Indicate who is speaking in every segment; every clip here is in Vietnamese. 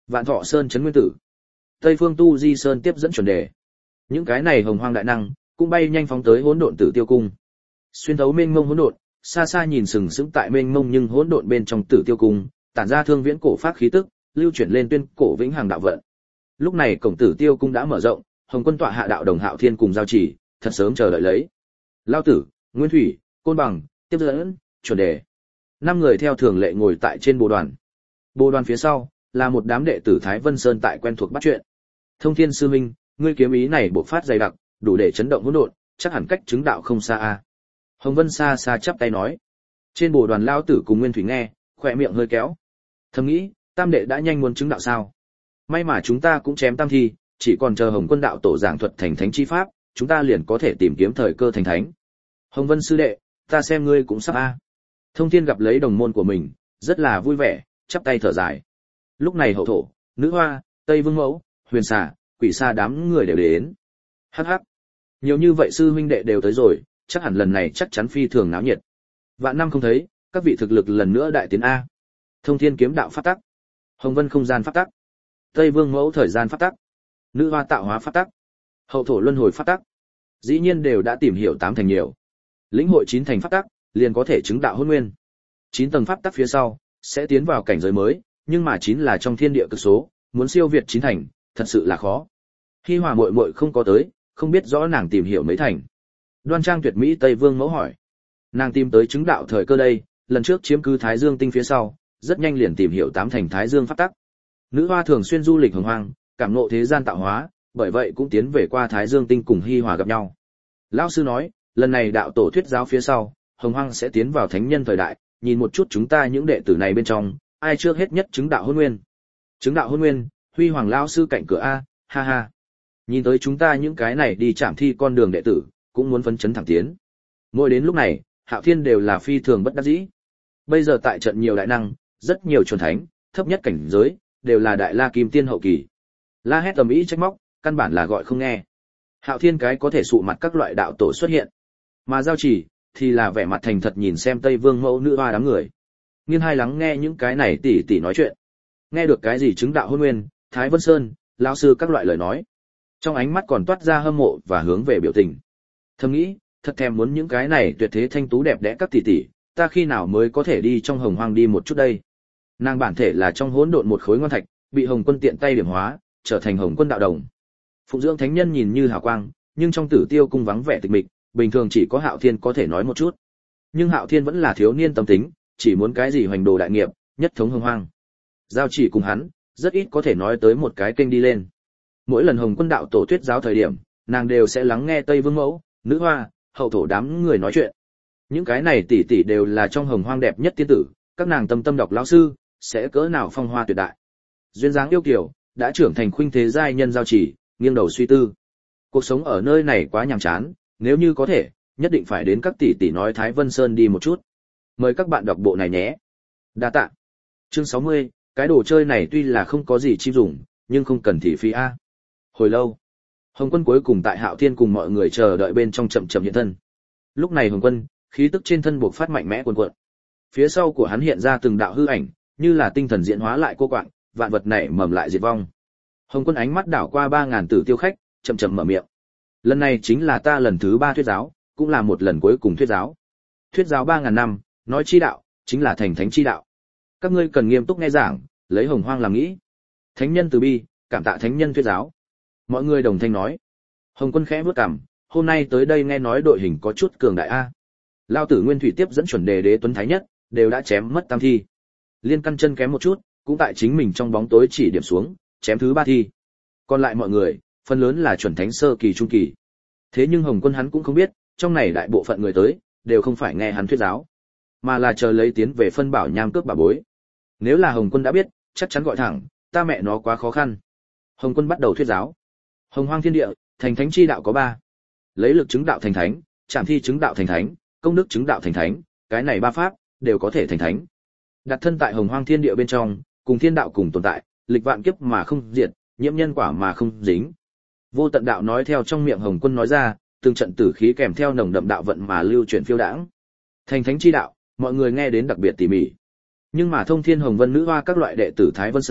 Speaker 1: Vạn Thọ Sơn trấn nguyên tử, Tây Phương Tu Di Sơn tiếp dẫn chuẩn đề. Những cái này hồng hoang đại năng cũng bay nhanh phóng tới hỗn độn tử tiêu cung. Xuyên thấu mênh mông hỗn độn, xa xa nhìn sừng sững tại mênh mông nhưng hỗn độn bên trong tử tiêu cung, tản ra thương viễn cổ pháp khí tức, lưu chuyển lên tuyên cổ vĩnh hằng đạo vận. Lúc này cổng tử tiêu cung đã mở rộng, Hồng Quân tọa hạ đạo đồng Hạo Thiên cùng giao chỉ, thật sớm chờ đợi lấy. Lao tử, Nguyên Thủy, Côn Bằng, tiếp dẫn, chuẩn đề. 5 người theo thường lệ ngồi tại trên bồ đoàn. Bồ đoàn phía sau là một đám đệ tử Thái Vân Sơn tại quen thuộc bắt chuyện. Thông Thiên sư huynh, ngươi kiếm ý này bộc phát dày đặc, đủ để chấn động hỗn độn, chắc hẳn cách chứng đạo không xa a. Hồng Vân xa xa chắp tay nói. Trên bồ đoàn Lao tử cùng Nguyên Thủy nghe, khỏe miệng hơi kéo. Thầm nghĩ, tam đệ đã nhanh muốn chứng đạo sao? May mà chúng ta cũng chém tam thi, chỉ còn chờ Hồng Quân đạo tổ giảng thuật thành thánh chi pháp, chúng ta liền có thể tìm kiếm thời cơ thành thánh. Hồng Vân sư đệ, ta xem ngươi cũng sắp a. Thông Thiên gặp lấy đồng môn của mình, rất là vui vẻ, chắp tay thở dài. Lúc này Hậu Thổ, Nữ Hoa, Tây Vương Mẫu, Huyền Xà, Quỷ Sa đám người đều đến. Hắc hắc. Nhiều như vậy sư huynh đệ đều tới rồi, chắc hẳn lần này chắc chắn phi thường náo nhiệt. Vạn năm không thấy, các vị thực lực lần nữa đại tiến a. Thông Thiên kiếm đạo pháp tắc, Hồng Vân không gian pháp tắc, Tây Vương Mẫu thời gian pháp tắc, Nữ Hoa tạo hóa pháp tắc, Hậu Thổ luân hồi pháp tắc. Dĩ nhiên đều đã tìm hiểu 8 thành nhiều. Lĩnh hội 9 thành pháp tắc, liền có thể chứng đạo hôn nguyên. 9 tầng pháp tắc phía sau sẽ tiến vào cảnh giới mới, nhưng mà 9 là trong thiên địa cực số, muốn siêu việt 9 thành, thật sự là khó. Hi Hòa muội muội không có tới, không biết rõ nàng tìm hiểu mấy thành. Đoan Trang tuyệt mỹ Tây Vương Mẫu hỏi. Nàng tìm tới chứng đạo thời cơ đây, lần trước chiếm cứ Thái Dương tinh phía sau, rất nhanh liền tìm hiểu 8 thành Thái Dương pháp tắc. Nữ Hoa thường xuyên du lịch hồng hoang, cảm ngộ thế gian tạo hóa, bởi vậy cũng tiến về qua Thái Dương tinh cùng Hi Hòa gặp nhau. Lão sư nói, lần này đạo tổ thuyết giáo phía sau, hồng hoang sẽ tiến vào thánh nhân thời đại, nhìn một chút chúng ta những đệ tử này bên trong, ai trước hết nhất chứng đạo hôn nguyên. Chứng đạo hôn nguyên, Huy Hoàng lão sư cạnh cửa a, ha ha. Nhìn tới chúng ta những cái này đi chạm thi con đường đệ tử, cũng muốn phấn chấn thẳng tiến. Mỗi đến lúc này, Hạo Thiên đều là phi thường bất đắc dĩ. Bây giờ tại trận nhiều đại năng, rất nhiều chuẩn thánh, thấp nhất cảnh giới, đều là đại la kim tiên hậu kỳ. La hét ầm ĩ trách móc, căn bản là gọi không nghe. Hạo Thiên cái có thể sụ mặt các loại đạo tổ xuất hiện, mà Giao Chỉ thì là vẻ mặt thành thật nhìn xem Tây Vương Mẫu Nữ Hoa đám người. Nghiêng hai lắng nghe những cái này tỉ tỉ nói chuyện. Nghe được cái gì chứng đạo hôn nguyên, Thái Vân Sơn, lão sư các loại lời nói. Trong ánh mắt còn toát ra hâm mộ và hướng về biểu tình. Thầm nghĩ, thật thèm muốn những cái này tuyệt thế thanh tú đẹp đẽ các tỷ tỷ, ta khi nào mới có thể đi trong hồng hoang đi một chút đây. Nàng bản thể là trong hỗn độn một khối ngon thạch, bị Hồng Quân tiện tay điểm hóa, trở thành Hồng Quân đạo đồng. Phụng dưỡng thánh nhân nhìn như hào quang, nhưng trong Tử Tiêu cung vắng vẻ tịch mịch, bình thường chỉ có Hạo Thiên có thể nói một chút. Nhưng Hạo Thiên vẫn là thiếu niên tâm tính, chỉ muốn cái gì hoành đồ đại nghiệp, nhất thống hồng hoang. Giao Chỉ cùng hắn, rất ít có thể nói tới một cái kênh đi lên. Mỗi lần Hồng Quân đạo tổ thuyết giáo thời điểm, nàng đều sẽ lắng nghe Tây Vương Mẫu, Nữ Hoa, Hậu Thổ đám người nói chuyện. Những cái này tỷ tỷ đều là trong hồng hoang đẹp nhất tiên tử, các nàng tâm tâm đọc lão sư, sẽ cỡ nào phong hoa tuyệt đại. Duyên dáng yêu kiều, đã trưởng thành khuynh thế giai nhân Giao Chỉ, nghiêng đầu suy tư. Cuộc sống ở nơi này quá nhàm chán, nếu như có thể, nhất định phải đến các tỷ tỷ nói Thái Vân Sơn đi một chút. Mời các bạn đọc bộ này nhé. Đa tạ. Chương 60, cái đồ chơi này tuy là không có gì chi dùng, nhưng không cần thị phí a. Hồi lâu, Hồng Quân cuối cùng tại Hạo Thiên cùng mọi người chờ đợi bên trong chậm chậm hiện thân. Lúc này Hồng Quân, khí tức trên thân buộc phát mạnh mẽ cuồn cuộn. Phía sau của hắn hiện ra từng đạo hư ảnh, như là tinh thần diễn hóa lại cô quạng, vạn vật nảy mầm lại diệt vong. Hồng Quân ánh mắt đảo qua 3000 tử tiêu khách, chậm chậm mở miệng. Lần này chính là ta lần thứ 3 thuyết giáo, cũng là một lần cuối cùng thuyết giáo. Thuyết giáo 3000 năm, nói chi đạo, chính là thành thánh chi đạo. Các ngươi cần nghiêm túc nghe giảng, lấy hồng hoang làm nghĩ. Thánh nhân từ bi, cảm tạ thánh nhân thuyết giáo. Mọi người đồng thanh nói. Hồng Quân khẽ bước cằm, hôm nay tới đây nghe nói đội hình có chút cường đại a. Lao tử Nguyên Thủy tiếp dẫn chuẩn đề đế tuấn thái nhất, đều đã chém mất tam thi. Liên căn chân kém một chút, cũng tại chính mình trong bóng tối chỉ điểm xuống, chém thứ 3 thi. Còn lại mọi người, phần lớn là chuẩn thánh sơ kỳ trung kỳ. Thế nhưng Hồng Quân hắn cũng không biết, trong này đại bộ phận người tới, đều không phải nghe hắn thuyết giáo, mà là chờ lấy tiến về phân bảo nham cước bà bối. Nếu là Hồng Quân đã biết, chắc chắn gọi thẳng, ta mẹ nó quá khó khăn. Hồng Quân bắt đầu thuyết giáo. Hồng hoang thiên địa, thành thánh chi đạo có 3. Lấy lực chứng đạo thành thánh, trảm thi chứng đạo thành thánh, công đức chứng đạo thành thánh, cái này 3 pháp đều có thể thành thánh. Đặt thân tại hồng hoang thiên địa bên trong, cùng thiên đạo cùng tồn tại, lịch vạn kiếp mà không diệt, nhiễm nhân quả mà không dính. Vô tận đạo nói theo trong miệng Hồng Quân nói ra, từng trận tử khí kèm theo nồng đậm đạo vận mà lưu chuyển phiêu đãng. Thành thánh chi đạo, mọi người nghe đến đặc biệt tỉ mỉ. Nhưng mà Thông Thiên Hồng Vân Nữ Hoa các loại đệ tử Thái Vân Sơn,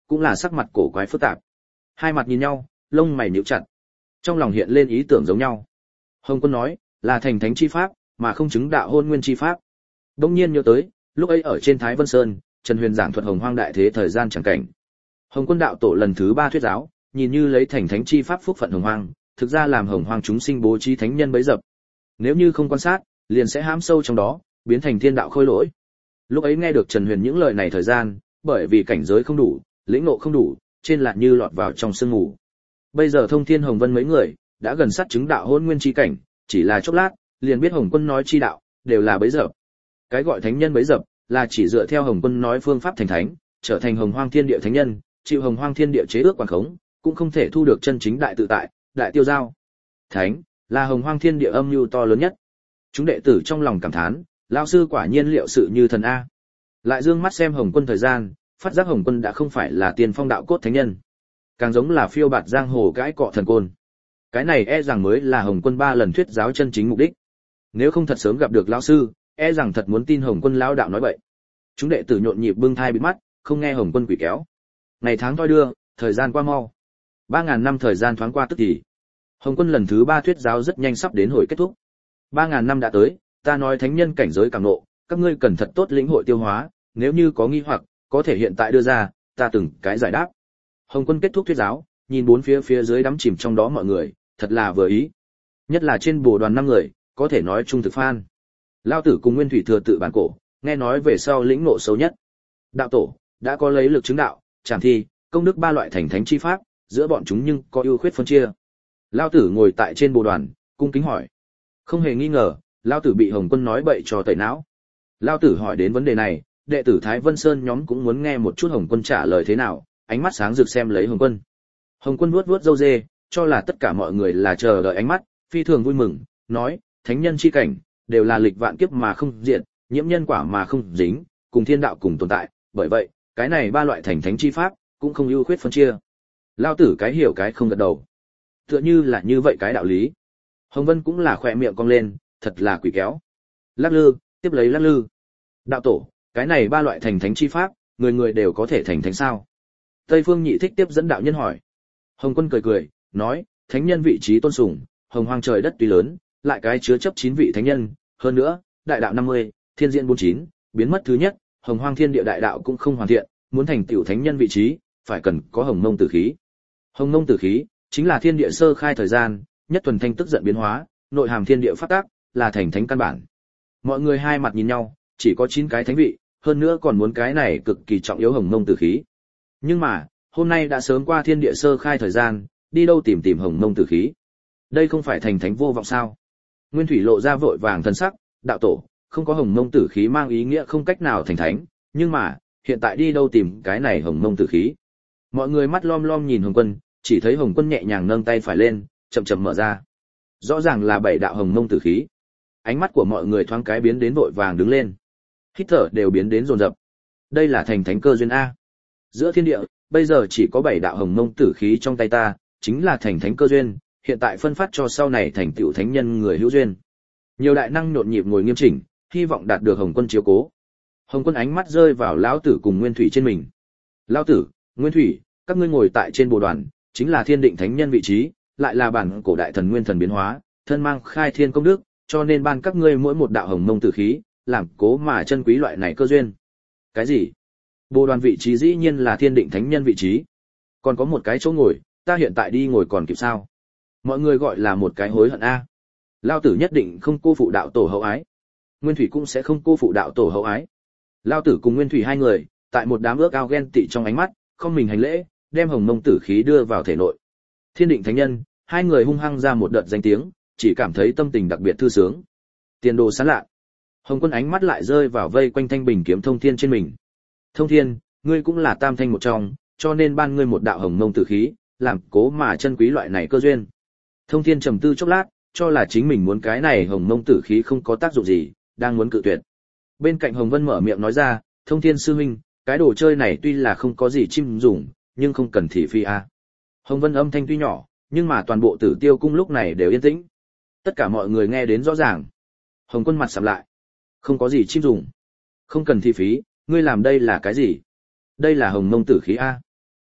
Speaker 1: cũng là sắc mặt cổ quái phức tạp. Hai mặt nhìn nhau, lông mày nhíu chặt. Trong lòng hiện lên ý tưởng giống nhau. Hồng Quân nói, là thành thánh chi pháp, mà không chứng đạo hôn nguyên chi pháp. Đông nhiên nhớ tới, lúc ấy ở trên Thái Vân Sơn, Trần Huyền giảng thuật Hồng Hoang đại thế thời gian chẳng cảnh. Hồng Quân đạo tổ lần thứ 3 thuyết giáo, nhìn như lấy thành thánh chi pháp phúc phận Hồng Hoang, thực ra làm Hồng Hoang chúng sinh bố trí thánh nhân bấy dập. Nếu như không quan sát, liền sẽ hãm sâu trong đó, biến thành thiên đạo khôi lỗi. Lúc ấy nghe được Trần Huyền những lời này thời gian, bởi vì cảnh giới không đủ, lĩnh ngộ không đủ, trên lại như lọt vào trong sương mù. Bây giờ Thông Thiên Hồng Vân mấy người đã gần sát chứng đạo hôn nguyên chi cảnh, chỉ là chốc lát, liền biết Hồng Quân nói chi đạo đều là bấy dập. Cái gọi thánh nhân bấy dập là chỉ dựa theo Hồng Quân nói phương pháp thành thánh, trở thành Hồng Hoang Thiên Địa thánh nhân, chịu Hồng Hoang Thiên Địa chế ước quản khống, cũng không thể thu được chân chính đại tự tại, đại tiêu giao. Thánh là Hồng Hoang Thiên Địa âm mưu to lớn nhất. Chúng đệ tử trong lòng cảm thán, lão sư quả nhiên liệu sự như thần a. Lại dương mắt xem Hồng Quân thời gian, phát giác Hồng Quân đã không phải là tiền phong đạo cốt thánh nhân, càng giống là phiêu bạt giang hồ cãi cọ thần côn. Cái này e rằng mới là Hồng Quân 3 lần thuyết giáo chân chính mục đích. Nếu không thật sớm gặp được lão sư, e rằng thật muốn tin Hồng Quân lão đạo nói vậy. Chúng đệ tử nhộn nhịp bưng thai bịt mắt, không nghe Hồng Quân quỷ kéo. Ngày tháng thoi đưa, thời gian qua mau. 3000 năm thời gian thoáng qua tức thì. Hồng Quân lần thứ 3 thuyết giáo rất nhanh sắp đến hồi kết thúc. 3000 năm đã tới, ta nói thánh nhân cảnh giới càng nộ, các ngươi cần thật tốt lĩnh hội tiêu hóa, nếu như có nghi hoặc, có thể hiện tại đưa ra, ta từng cái giải đáp. Hồng Quân kết thúc thuyết giáo, nhìn bốn phía dưới đắm chìm trong đó mọi người, thật là vừa ý. Nhất là trên bồ đoàn 5 người, có thể nói trung thực phan. Lao tử cùng Nguyên Thủy thừa tự bản cổ, nghe nói về sau lĩnh ngộ sâu nhất. Đạo tổ đã có lấy lực chứng đạo, trảm thi, công đức 3 loại thành thánh chi pháp, giữa bọn chúng nhưng có ưu khuyết phân chia. Lao tử ngồi tại trên bồ đoàn, cung kính hỏi. Không hề nghi ngờ, Lao tử bị Hồng Quân nói bậy cho tẩy não. Lao tử hỏi đến vấn đề này, đệ tử Thái Vân Sơn nhóm cũng muốn nghe một chút Hồng Quân trả lời thế nào, ánh mắt sáng rực xem lấy Hồng Quân. Hồng Quân vuốt râu dê, cho là tất cả mọi người là chờ đợi ánh mắt, phi thường vui mừng, nói, thánh nhân chi cảnh, đều là lịch vạn kiếp mà không diệt, nhiễm nhân quả mà không dính, cùng thiên đạo cùng tồn tại, bởi vậy, cái này 3 loại thành thánh chi pháp, cũng không ưu khuyết phân chia. Lao tử cái hiểu cái không gật đầu. Tựa như là như vậy cái đạo lý. Hồng Vân cũng là khỏe miệng cong lên, thật là quỷ kéo. Lắc lư, tiếp lấy lắc lư. Đạo tổ, cái này 3 loại thành thánh chi pháp, người người đều có thể thành thánh sao? Tây Phương Nhị Thích tiếp dẫn đạo nhân hỏi. Hồng Quân cười, nói, thánh nhân vị trí tôn sùng, Hồng Hoang trời đất tuy lớn, lại cái chứa chấp 9 vị thánh nhân, hơn nữa, đại đạo 50, thiên diễn 49, biến mất thứ nhất, Hồng Hoang Thiên Địa đại đạo cũng không hoàn thiện, muốn thành tiểu thánh nhân vị trí, phải cần có Hồng Mông Tử khí. Hồng Mông Tử khí chính là thiên địa sơ khai thời gian, nhất thuần thanh tức giận biến hóa, nội hàm thiên địa pháp tác, là thành thánh căn bản. Mọi người hai mặt nhìn nhau, chỉ có 9 cái thánh vị, hơn nữa còn muốn cái này cực kỳ trọng yếu Hồng Mông Tử khí. Nhưng mà, hôm nay đã sớm qua thiên địa sơ khai thời gian, đi đâu tìm Hồng Mông Tử khí? Đây không phải thành thánh vô vọng sao? Nguyên Thủy lộ ra vội vàng thần sắc, đạo tổ, không có Hồng Mông Tử khí mang ý nghĩa không cách nào thành thánh, nhưng mà, hiện tại đi đâu tìm cái này Hồng Mông Tử khí? Mọi người mắt lom lom nhìn Hồng Quân, chỉ thấy Hồng Quân nhẹ nhàng nâng tay phải lên, chậm chậm mở ra. Rõ ràng là 7 đạo Hồng Mông Tử khí. Ánh mắt của mọi người thoáng cái biến đến vội vàng đứng lên. Hít thở đều biến đến dồn dập. Đây là thành thánh cơ duyên a. Giữa thiên địa, bây giờ chỉ có 7 đạo Hồng Mông Tử khí trong tay ta, chính là thành thánh cơ duyên, hiện tại phân phát cho sau này thành tựu thánh nhân người hữu duyên. Nhiều đại năng nhộn nhịp ngồi nghiêm chỉnh, hy vọng đạt được Hồng Quân chiếu cố. Hồng Quân ánh mắt rơi vào lão tử cùng Nguyên Thủy trên mình. Lão tử, Nguyên Thủy, các ngươi ngồi tại trên bồ đoàn, chính là thiên định thánh nhân vị trí, lại là bản cổ đại thần nguyên thần biến hóa, thân mang khai thiên công đức, cho nên ban các ngươi mỗi một đạo Hồng Mông Tử khí, làm cố mà chân quý loại này cơ duyên. Cái gì? Bồ đoàn vị trí dĩ nhiên là thiên định thánh nhân vị trí. Còn có một cái chỗ ngồi, ta hiện tại đi ngồi còn kịp sao? Mọi người gọi là một cái hối hận a. Lao tử nhất định không cô phụ đạo tổ hậu ái. Nguyên Thủy cũng sẽ không cô phụ đạo tổ hậu ái. Lao tử cùng Nguyên Thủy hai người, tại một đám ước ao ghen tị trong ánh mắt, không mình hành lễ, đem Hồng Mông Tử khí đưa vào thể nội. Thiên định thánh nhân, hai người hung hăng ra một đợt danh tiếng, chỉ cảm thấy tâm tình đặc biệt thư sướng. Tiền đồ sáng lạ. Hồng Quân ánh mắt lại rơi vào vây quanh thanh bình kiếm Thông Thiên trên mình. Thông Thiên, ngươi cũng là tam thanh một trong, cho nên ban ngươi một đạo Hồng Mông Tử khí, làm cố mà chân quý loại này cơ duyên. Thông Thiên trầm tư chốc lát, cho là chính mình muốn cái này Hồng Mông Tử khí không có tác dụng gì, đang muốn cự tuyệt. Bên cạnh Hồng Vân mở miệng nói ra, Thông Thiên sư huynh, cái đồ chơi này tuy là không có gì chim dùng, nhưng không cần thị phi a. Hồng Vân âm thanh tuy nhỏ, nhưng mà toàn bộ Tử Tiêu cung lúc này đều yên tĩnh. Tất cả mọi người nghe đến rõ ràng. Hồng Quân mặt sầm lại. Không có gì chim dùng, không cần thị phí, ngươi làm đây là cái gì? Đây là Hồng Mông Tử khí a.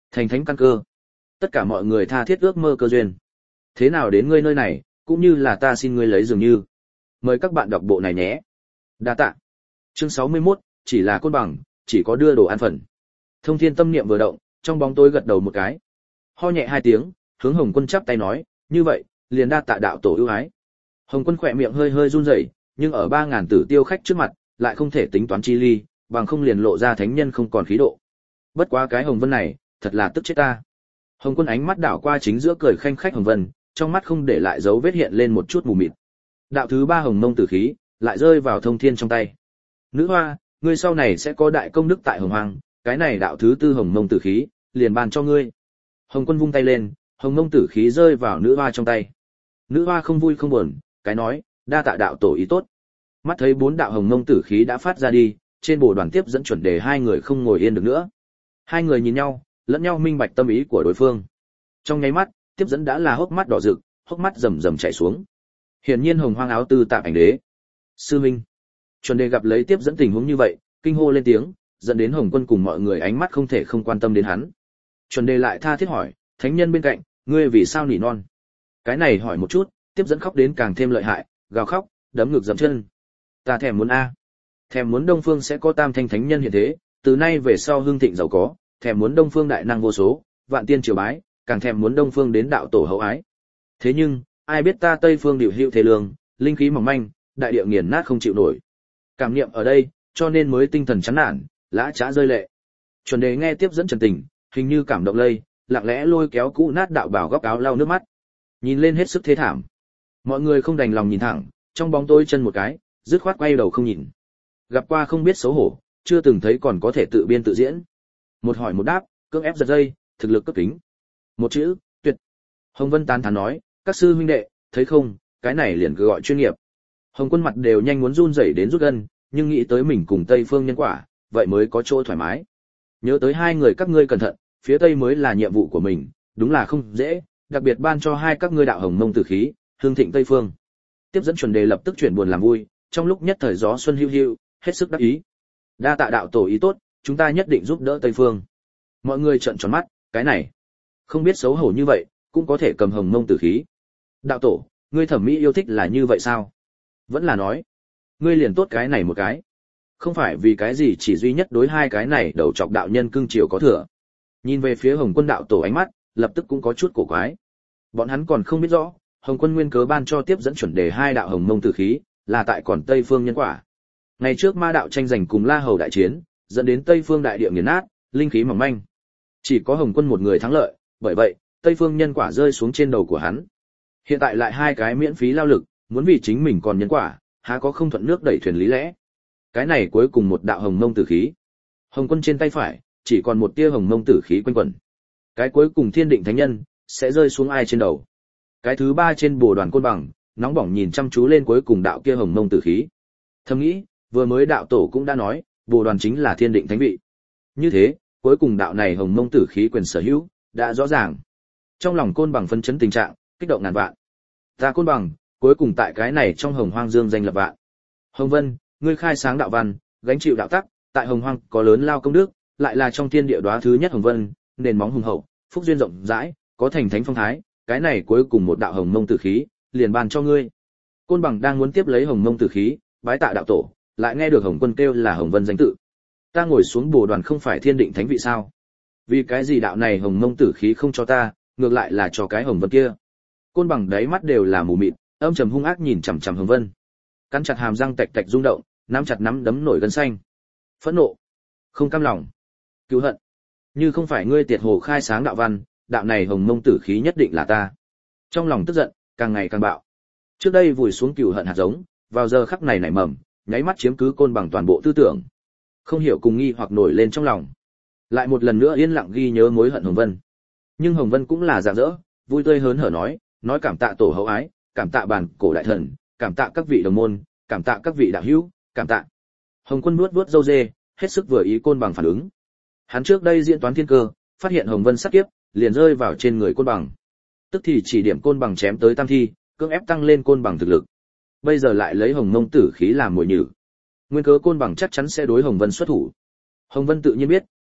Speaker 1: Thành thánh căn cơ. Tất cả mọi người tha thiết ước mơ cơ duyên. Thế nào đến ngươi nơi này, cũng như là ta xin ngươi lấy dường như. Mời các bạn đọc bộ này nhé. Đa tạ. Chương 61, chỉ là côn bằng, chỉ có đưa đồ ăn phần. Thông Thiên tâm niệm vừa động, trong bóng tối gật đầu một cái. Ho nhẹ 2 tiếng, hướng Hồng Quân chắp tay nói, như vậy, liền đa tạ đạo tổ ưu ái. Hồng Quân khỏe miệng hơi hơi run rẩy, nhưng ở 3000 tử tiêu khách trước mặt, lại không thể tính toán chi ly, bằng không liền lộ ra thánh nhân không còn khí độ. Bất quá cái Hồng Vân này, thật là tức chết ta. Hồng Quân ánh mắt đảo qua chính giữa cười khanh khách Hồng Vân, trong mắt không để lại dấu vết hiện lên một chút mù mịt. Đạo thứ 3 Hồng Mông tử khí, lại rơi vào Thông Thiên trong tay. Nữ hoa, ngươi sau này sẽ có đại công đức tại Hồng Hoang, cái này đạo thứ 4 Hồng Mông tử khí, liền ban cho ngươi. Hồng Quân vung tay lên, Hồng Mông tử khí rơi vào nữ hoa trong tay. Nữ hoa không vui không buồn, cái nói, đa tạ đạo tổ ý tốt. Mắt thấy 4 đạo Hồng Mông tử khí đã phát ra đi, trên bồ đoàn tiếp dẫn chuẩn đề 2 người không ngồi yên được nữa. 2 người nhìn nhau, lẫn nhau minh bạch tâm ý của đối phương. Trong nháy mắt, tiếp dẫn đã là hốc mắt đỏ rực, hốc mắt rầm rầm chảy xuống. Hiển nhiên Hồng Hoang áo tư tạm ảnh đế. Sư minh. Chuẩn đề gặp lấy tiếp dẫn tình huống như vậy, kinh hô lên tiếng, dẫn đến Hồng Quân cùng mọi người ánh mắt không thể không quan tâm đến hắn. Chuẩn đề lại tha thiết hỏi, thánh nhân bên cạnh, ngươi vì sao nỉ non? Cái này hỏi một chút, tiếp dẫn khóc đến càng thêm lợi hại, gào khóc, đấm ngực dậm chân. Ta thèm muốn a, thèm muốn Đông Phương sẽ có tam thanh thánh nhân hiện thế, từ nay về sau hưng thịnh giàu có, thèm muốn Đông Phương đại năng vô số, vạn tiên triều bái, càng thèm muốn Đông Phương đến đạo tổ hậu ái. Thế nhưng, ai biết ta Tây Phương điều hữu thế lương, linh khí mỏng manh, đại địa nghiền nát không chịu nổi. Cảm niệm ở đây, cho nên mới tinh thần chán nản, lã chã rơi lệ. Chuẩn đề nghe tiếp dẫn trần tình, hình như cảm động lây, lặng lẽ lôi kéo cũ nát đạo bảo góc áo lau nước mắt. Nhìn lên hết sức thế thảm. Mọi người không đành lòng nhìn thẳng, trong bóng tối chân một cái, dứt khoát quay đầu không nhìn. Gặp qua không biết xấu hổ, chưa từng thấy còn có thể tự biên tự diễn. Một hỏi một đáp, cưỡng ép giật dây, thực lực cấp kính. Một chữ, tuyệt. Hồng Vân tán thán nói, các sư huynh đệ, thấy không, cái này liền cứ gọi chuyên nghiệp. Hồng Quân mặt đều nhanh muốn run rẩy đến rút gân, nhưng nghĩ tới mình cùng Tây Phương nhân quả, vậy mới có chỗ thoải mái. Nhớ tới 2 người các ngươi cẩn thận, phía Tây mới là nhiệm vụ của mình, đúng là không dễ, đặc biệt ban cho 2 các ngươi đạo Hồng Mông tử khí, hương thịnh Tây Phương. Tiếp dẫn chuẩn đề lập tức chuyển buồn làm vui, trong lúc nhất thời gió xuân hữu hữu, hết sức đắc ý. Đa tạ đạo tổ ý tốt, chúng ta nhất định giúp đỡ Tây Phương. Mọi người trợn tròn mắt, cái này, không biết xấu hổ như vậy, cũng có thể cầm Hồng Mông tử khí. Đạo tổ, ngươi thẩm mỹ yêu thích là như vậy sao? Vẫn là nói, ngươi liền tốt cái này một cái. Không phải vì cái gì chỉ duy nhất đối 2 cái này đầu chọc đạo nhân cưng chiều có thừa. Nhìn về phía Hồng Quân đạo tổ ánh mắt, lập tức cũng có chút cổ quái. Bọn hắn còn không biết rõ, Hồng Quân nguyên cớ ban cho tiếp dẫn chuẩn đề 2 đạo Hồng Mông tử khí, là tại còn Tây Phương nhân quả. Ngày trước ma đạo tranh giành cùng La Hầu đại chiến, dẫn đến Tây Phương đại địa nghiền nát, linh khí mỏng manh. Chỉ có Hồng Quân một người thắng lợi, bởi vậy, Tây Phương nhân quả rơi xuống trên đầu của hắn. Hiện tại lại 2 cái miễn phí lao lực, muốn vì chính mình còn nhân quả, há có không thuận nước đẩy thuyền lý lẽ. Cái này cuối cùng một đạo Hồng Mông tử khí. Hồng Quân trên tay phải, chỉ còn một tia Hồng Mông tử khí quanh quẩn. Cái cuối cùng thiên định thánh nhân, sẽ rơi xuống ai trên đầu. Cái thứ 3 trên bồ đoàn côn bằng, nóng bỏng nhìn chăm chú lên cuối cùng đạo kia Hồng Mông tử khí. Thầm nghĩ, vừa mới đạo tổ cũng đã nói, bồ đoàn chính là thiên định thánh vị. Như thế, cuối cùng đạo này Hồng Mông tử khí quyền sở hữu, đã rõ ràng. Trong lòng côn bằng phân chấn tình trạng, kích động ngàn vạn. Ta côn bằng, cuối cùng tại cái này trong Hồng Hoang dương danh lập vạn. Hồng Vân, ngươi khai sáng đạo văn, gánh chịu đạo tắc, tại Hồng Hoang có lớn lao công đức, lại là trong thiên địa đóa thứ nhất Hồng Vân, nền móng hùng hậu, phúc duyên rộng rãi, có thành thánh phong thái, cái này cuối cùng một đạo Hồng Mông tử khí, liền ban cho ngươi. Côn bằng đang muốn tiếp lấy Hồng Mông tử khí, bái tạ đạo tổ, lại nghe được Hồng Quân kêu là Hồng Vân danh tự. Ta ngồi xuống bồ đoàn không phải thiên định thánh vị sao? Vì cái gì đạo này Hồng Mông tử khí không cho ta, ngược lại là cho cái Hồng Vân kia? Côn bằng đáy mắt đều là mù mịt, âm trầm hung ác nhìn chằm chằm Hồng Vân. Cắn chặt hàm răng tạch tạch rung động, nắm chặt nắm đấm nổi gân xanh. Phẫn nộ, không cam lòng, cứu hận. Như không phải ngươi tiệt hồ khai sáng đạo văn, đạo này Hồng Mông tử khí nhất định là ta. Trong lòng tức giận, càng ngày càng bạo. Trước đây vùi xuống cừu hận hạt giống, vào giờ khắc này nảy mầm, nháy mắt chiếm cứ côn bằng toàn bộ tư tưởng. Không hiểu cùng nghi hoặc nổi lên trong lòng. Lại một lần nữa yên lặng ghi nhớ mối hận Hồng Vân. Nhưng Hồng Vân cũng là rạng rỡ, vui tươi hớn hở nói cảm tạ tổ hậu ái, cảm tạ bàn cổ đại thần, cảm tạ các vị đồng môn, cảm tạ các vị đạo hữu, cảm tạ. Hồng Quân nuốt vuốt râu dê, hết sức vừa ý côn bằng phản ứng. Hắn trước đây diễn toán thiên cơ, phát hiện Hồng Vân sát kiếp, liền rơi vào trên người côn bằng. Tức thì chỉ điểm côn bằng chém tới tam thi, cưỡng ép tăng lên côn bằng thực lực. Bây giờ lại lấy Hồng Mông tử khí làm mồi nhử. Nguyên cớ côn bằng chắc chắn sẽ đối Hồng Vân xuất thủ. Hồng Vân tự nhiên biết,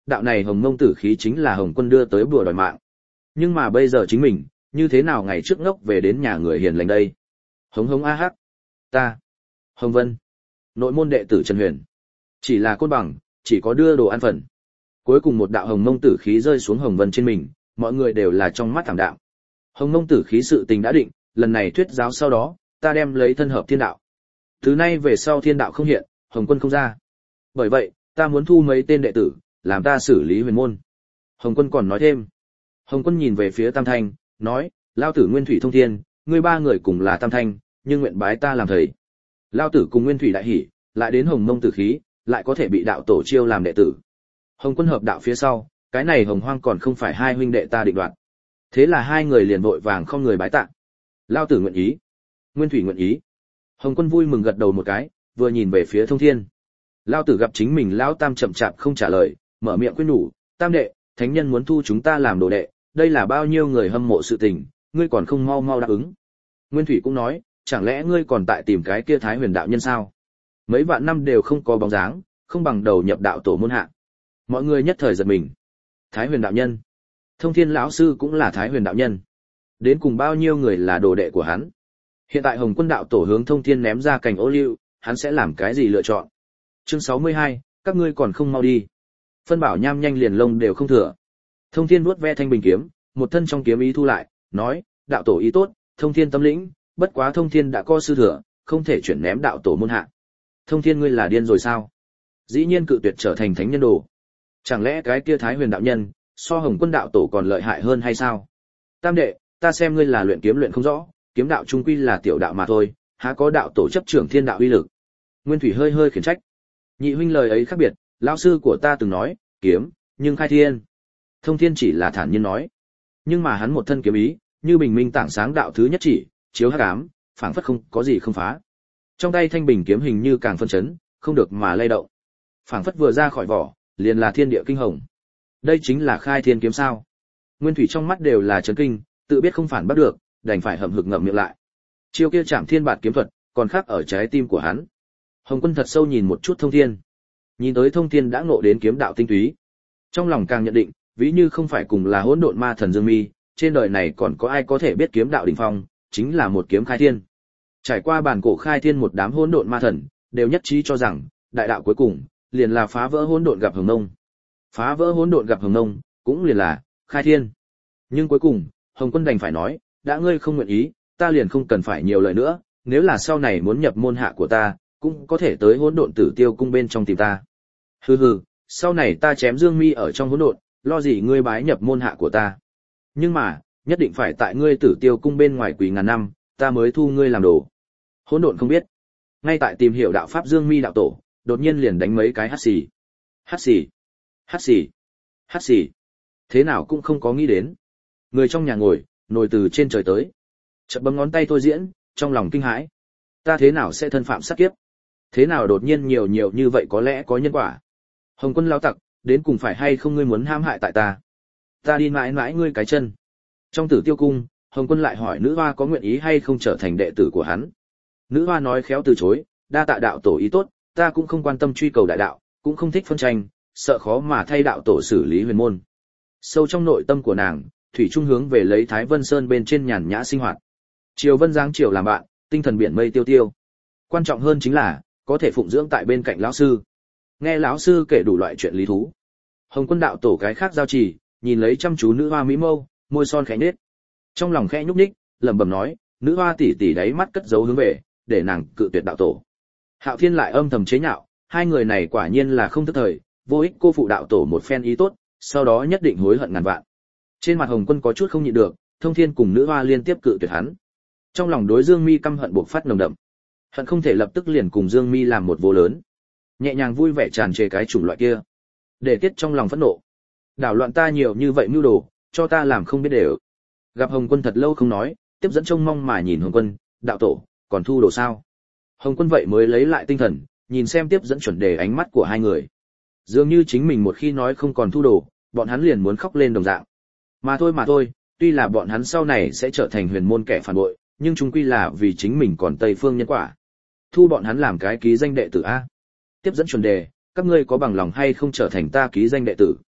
Speaker 1: đạo này hồng mông tử khí chính là Hồng Quân đưa tới bùa đòi mạng. Nhưng mà bây giờ chính mình, như thế nào ngày trước ngốc về đến nhà người hiền lành đây? Hống hống a hắc. Ta. Hồng Vân. Nội môn đệ tử Trần Huyền. Chỉ là côn bằng, chỉ có đưa đồ ăn phần. Cuối cùng một đạo hồng mông tử khí rơi xuống Hồng Vân trên mình, mọi người đều là trong mắt thảm đạm. Hồng mông tử khí sự tình đã định, lần này thuyết giáo sau đó, ta đem lấy thân hợp thiên đạo. Từ nay về sau thiên đạo không hiện, Hồng Quân không ra. Bởi vậy, ta muốn thu mấy tên đệ tử, làm ta xử lý huyền môn. Hồng Quân còn nói thêm. Hồng Quân nhìn về phía Tam Thanh, nói, Lao tử Nguyên Thủy Thông Thiên, ngươi ba người cùng là Tam Thanh, nhưng nguyện bái ta làm thầy. Lao tử cùng Nguyên Thủy đại hỉ, lại đến hồng mông tử khí, lại có thể bị đạo tổ chiêu làm đệ tử. Hồng Quân hợp đạo phía sau, cái này hồng hoang còn không phải hai huynh đệ ta định đoạt. Thế là hai người liền vội vàng không người bái tạ. Lao tử nguyện ý, Nguyên Thủy nguyện ý. Hồng Quân vui mừng gật đầu một cái, vừa nhìn về phía Thông Thiên. Lao tử gặp chính mình lão Tam chậm chạp không trả lời, mở miệng khuyên nhủ, Tam đệ, thánh nhân muốn thu chúng ta làm đồ đệ, đây là bao nhiêu người hâm mộ sự tình, ngươi còn không mau mau đáp ứng. Nguyên Thủy cũng nói, chẳng lẽ ngươi còn tại tìm cái kia Thái Huyền đạo nhân sao? Mấy vạn năm đều không có bóng dáng, không bằng đầu nhập đạo tổ môn hạ. Mọi người nhất thời giật mình. Thái Huyền đạo nhân? Thông Thiên lão sư cũng là Thái Huyền đạo nhân. Đến cùng bao nhiêu người là đồ đệ của hắn? Hiện tại Hồng Quân đạo tổ hướng Thông Thiên ném ra cành ô liu, hắn sẽ làm cái gì lựa chọn? Chương 62, các ngươi còn không mau đi. Phân Bảo Nham nhanh liền lông đều không thừa. Thông Thiên vuốt ve thanh bình kiếm, một thân trong kiếm ý thu lại, nói, đạo tổ ý tốt, Thông Thiên tâm lĩnh, bất quá Thông Thiên đã có sư thừa, không thể chuyển ném đạo tổ môn hạ. Thông Thiên ngươi là điên rồi sao? Dĩ nhiên cự tuyệt trở thành thánh nhân đồ. Chẳng lẽ cái kia Thái Huyền đạo nhân, so Hồng Quân đạo tổ còn lợi hại hơn hay sao? Tam đệ, ta xem ngươi là luyện kiếm luyện không rõ, kiếm đạo trung quy là tiểu đạo mà thôi, há có đạo tổ chấp trưởng thiên đạo uy lực. Nguyên Thủy hơi hơi khiển trách. Nhị huynh lời ấy khác biệt, lão sư của ta từng nói, kiếm, nhưng khai thiên. Thông Thiên chỉ là thản nhiên nói. Nhưng mà hắn một thân kiếm ý, như bình minh tảng sáng đạo thứ nhất chỉ, chiếu hắc ám, phảng phất không có gì không phá. Trong tay thanh bình kiếm hình như càng phân chấn, không được mà lay động. Phảng phất vừa ra khỏi vỏ, liền là thiên địa kinh hồng. Đây chính là khai thiên kiếm sao? Nguyên Thủy trong mắt đều là chấn kinh, tự biết không phản bắt được, đành phải hậm hực ngậm miệng lại. Chiêu kia Trảm Thiên Bạt kiếm thuật, còn khắc ở trái tim của hắn. Hồng Quân thật sâu nhìn một chút Thông Thiên. Nhìn tới Thông Thiên đã ngộ đến kiếm đạo tinh túy. Trong lòng càng nhận định, ví như không phải cùng là hỗn độn ma thần Dương Mi, trên đời này còn có ai có thể biết kiếm đạo đỉnh phong, chính là một kiếm khai thiên. Trải qua bản cổ khai thiên một đám hỗn độn ma thần, đều nhất trí cho rằng, đại đạo cuối cùng liền là phá vỡ hỗn độn gặp hồng nông. Phá vỡ hỗn độn gặp hồng nông, cũng liền là khai thiên. Nhưng cuối cùng, Hồng Quân đành phải nói, đã ngươi không nguyện ý, ta liền không cần phải nhiều lời nữa, nếu là sau này muốn nhập môn hạ của ta, cũng có thể tới hỗn độn tử tiêu cung bên trong tìm ta. Hừ hừ, sau này ta chém Dương Mi ở trong hỗn độn, lo gì ngươi bái nhập môn hạ của ta. Nhưng mà, nhất định phải tại ngươi tử tiêu cung bên ngoài quỷ ngàn năm, ta mới thu ngươi làm đồ. Hỗn độn không biết. Ngay tại tìm hiểu đạo pháp Dương Mi đạo tổ, đột nhiên liền đánh mấy cái hắt xì. Hắt xì, hắt xì, hắt xì. Thế nào cũng không có nghĩ đến. Người trong nhà ngồi, nổi từ trên trời tới. Chợt bấm ngón tay thôi diễn, trong lòng kinh hãi. Ta thế nào sẽ thân phạm sát kiếp? Thế nào đột nhiên nhiều như vậy có lẽ có nhân quả? Hồng Quân lao tặc, đến cùng phải hay không ngươi muốn hãm hại tại ta? Ta đi mãi mãi ngươi cái chân. Trong Tử Tiêu cung, Hồng Quân lại hỏi nữ hoa có nguyện ý hay không trở thành đệ tử của hắn. Nữ hoa nói khéo từ chối, đa tạ đạo tổ ý tốt, ta cũng không quan tâm truy cầu đại đạo, cũng không thích phân tranh, sợ khó mà thay đạo tổ xử lý huyền môn. Sâu trong nội tâm của nàng, thủy trung hướng về lấy Thái Vân Sơn bên trên nhàn nhã sinh hoạt. Triều Vân giáng triều làm bạn, tinh thần biển mây tiêu tiêu. Quan trọng hơn chính là có thể phụng dưỡng tại bên cạnh lão sư, nghe lão sư kể đủ loại chuyện lý thú. Hồng Quân đạo tổ cái khác giao trì, nhìn lấy chăm chú nữ hoa mỹ mâu, môi son khẽ nết, trong lòng khẽ nhúc nhích, lẩm bẩm nói, nữ hoa tỷ tỷ đáy mắt cất giấu hướng về, để nàng cự tuyệt đạo tổ. Hạo Thiên lại âm thầm chế nhạo, hai người này quả nhiên là không thức thời, vô ích cô phụ đạo tổ một phen ý tốt, sau đó nhất định hối hận ngàn vạn. Trên mặt Hồng Quân có chút không nhịn được, Thông Thiên cùng nữ hoa liên tiếp cự tuyệt hắn. Trong lòng đối Dương Mi căm hận bộc phát nồng đậm, hận không thể lập tức liền cùng Dương Mi làm một vô lớn, nhẹ nhàng vui vẻ tràn trề cái chủng loại kia, để tiết trong lòng phẫn nộ. Đảo loạn ta nhiều như vậy mưu đồ, cho ta làm không biết đều. Gặp Hồng Quân thật lâu không nói, tiếp dẫn trông mong mà nhìn Hồng Quân, đạo tổ, còn thu đồ sao? Hồng Quân vậy mới lấy lại tinh thần, nhìn xem tiếp dẫn chuẩn đề ánh mắt của hai người. Dường như chính mình một khi nói không còn thu đồ, bọn hắn liền muốn khóc lên đồng dạng. Mà thôi, tuy là bọn hắn sau này sẽ trở thành huyền môn kẻ phản bội, nhưng chung quy là vì chính mình còn Tây Phương nhân quả. Thu bọn hắn làm cái ký danh đệ tử a. Tiếp dẫn chuẩn đề, các ngươi có bằng lòng hay không trở thành ta ký danh đệ tử?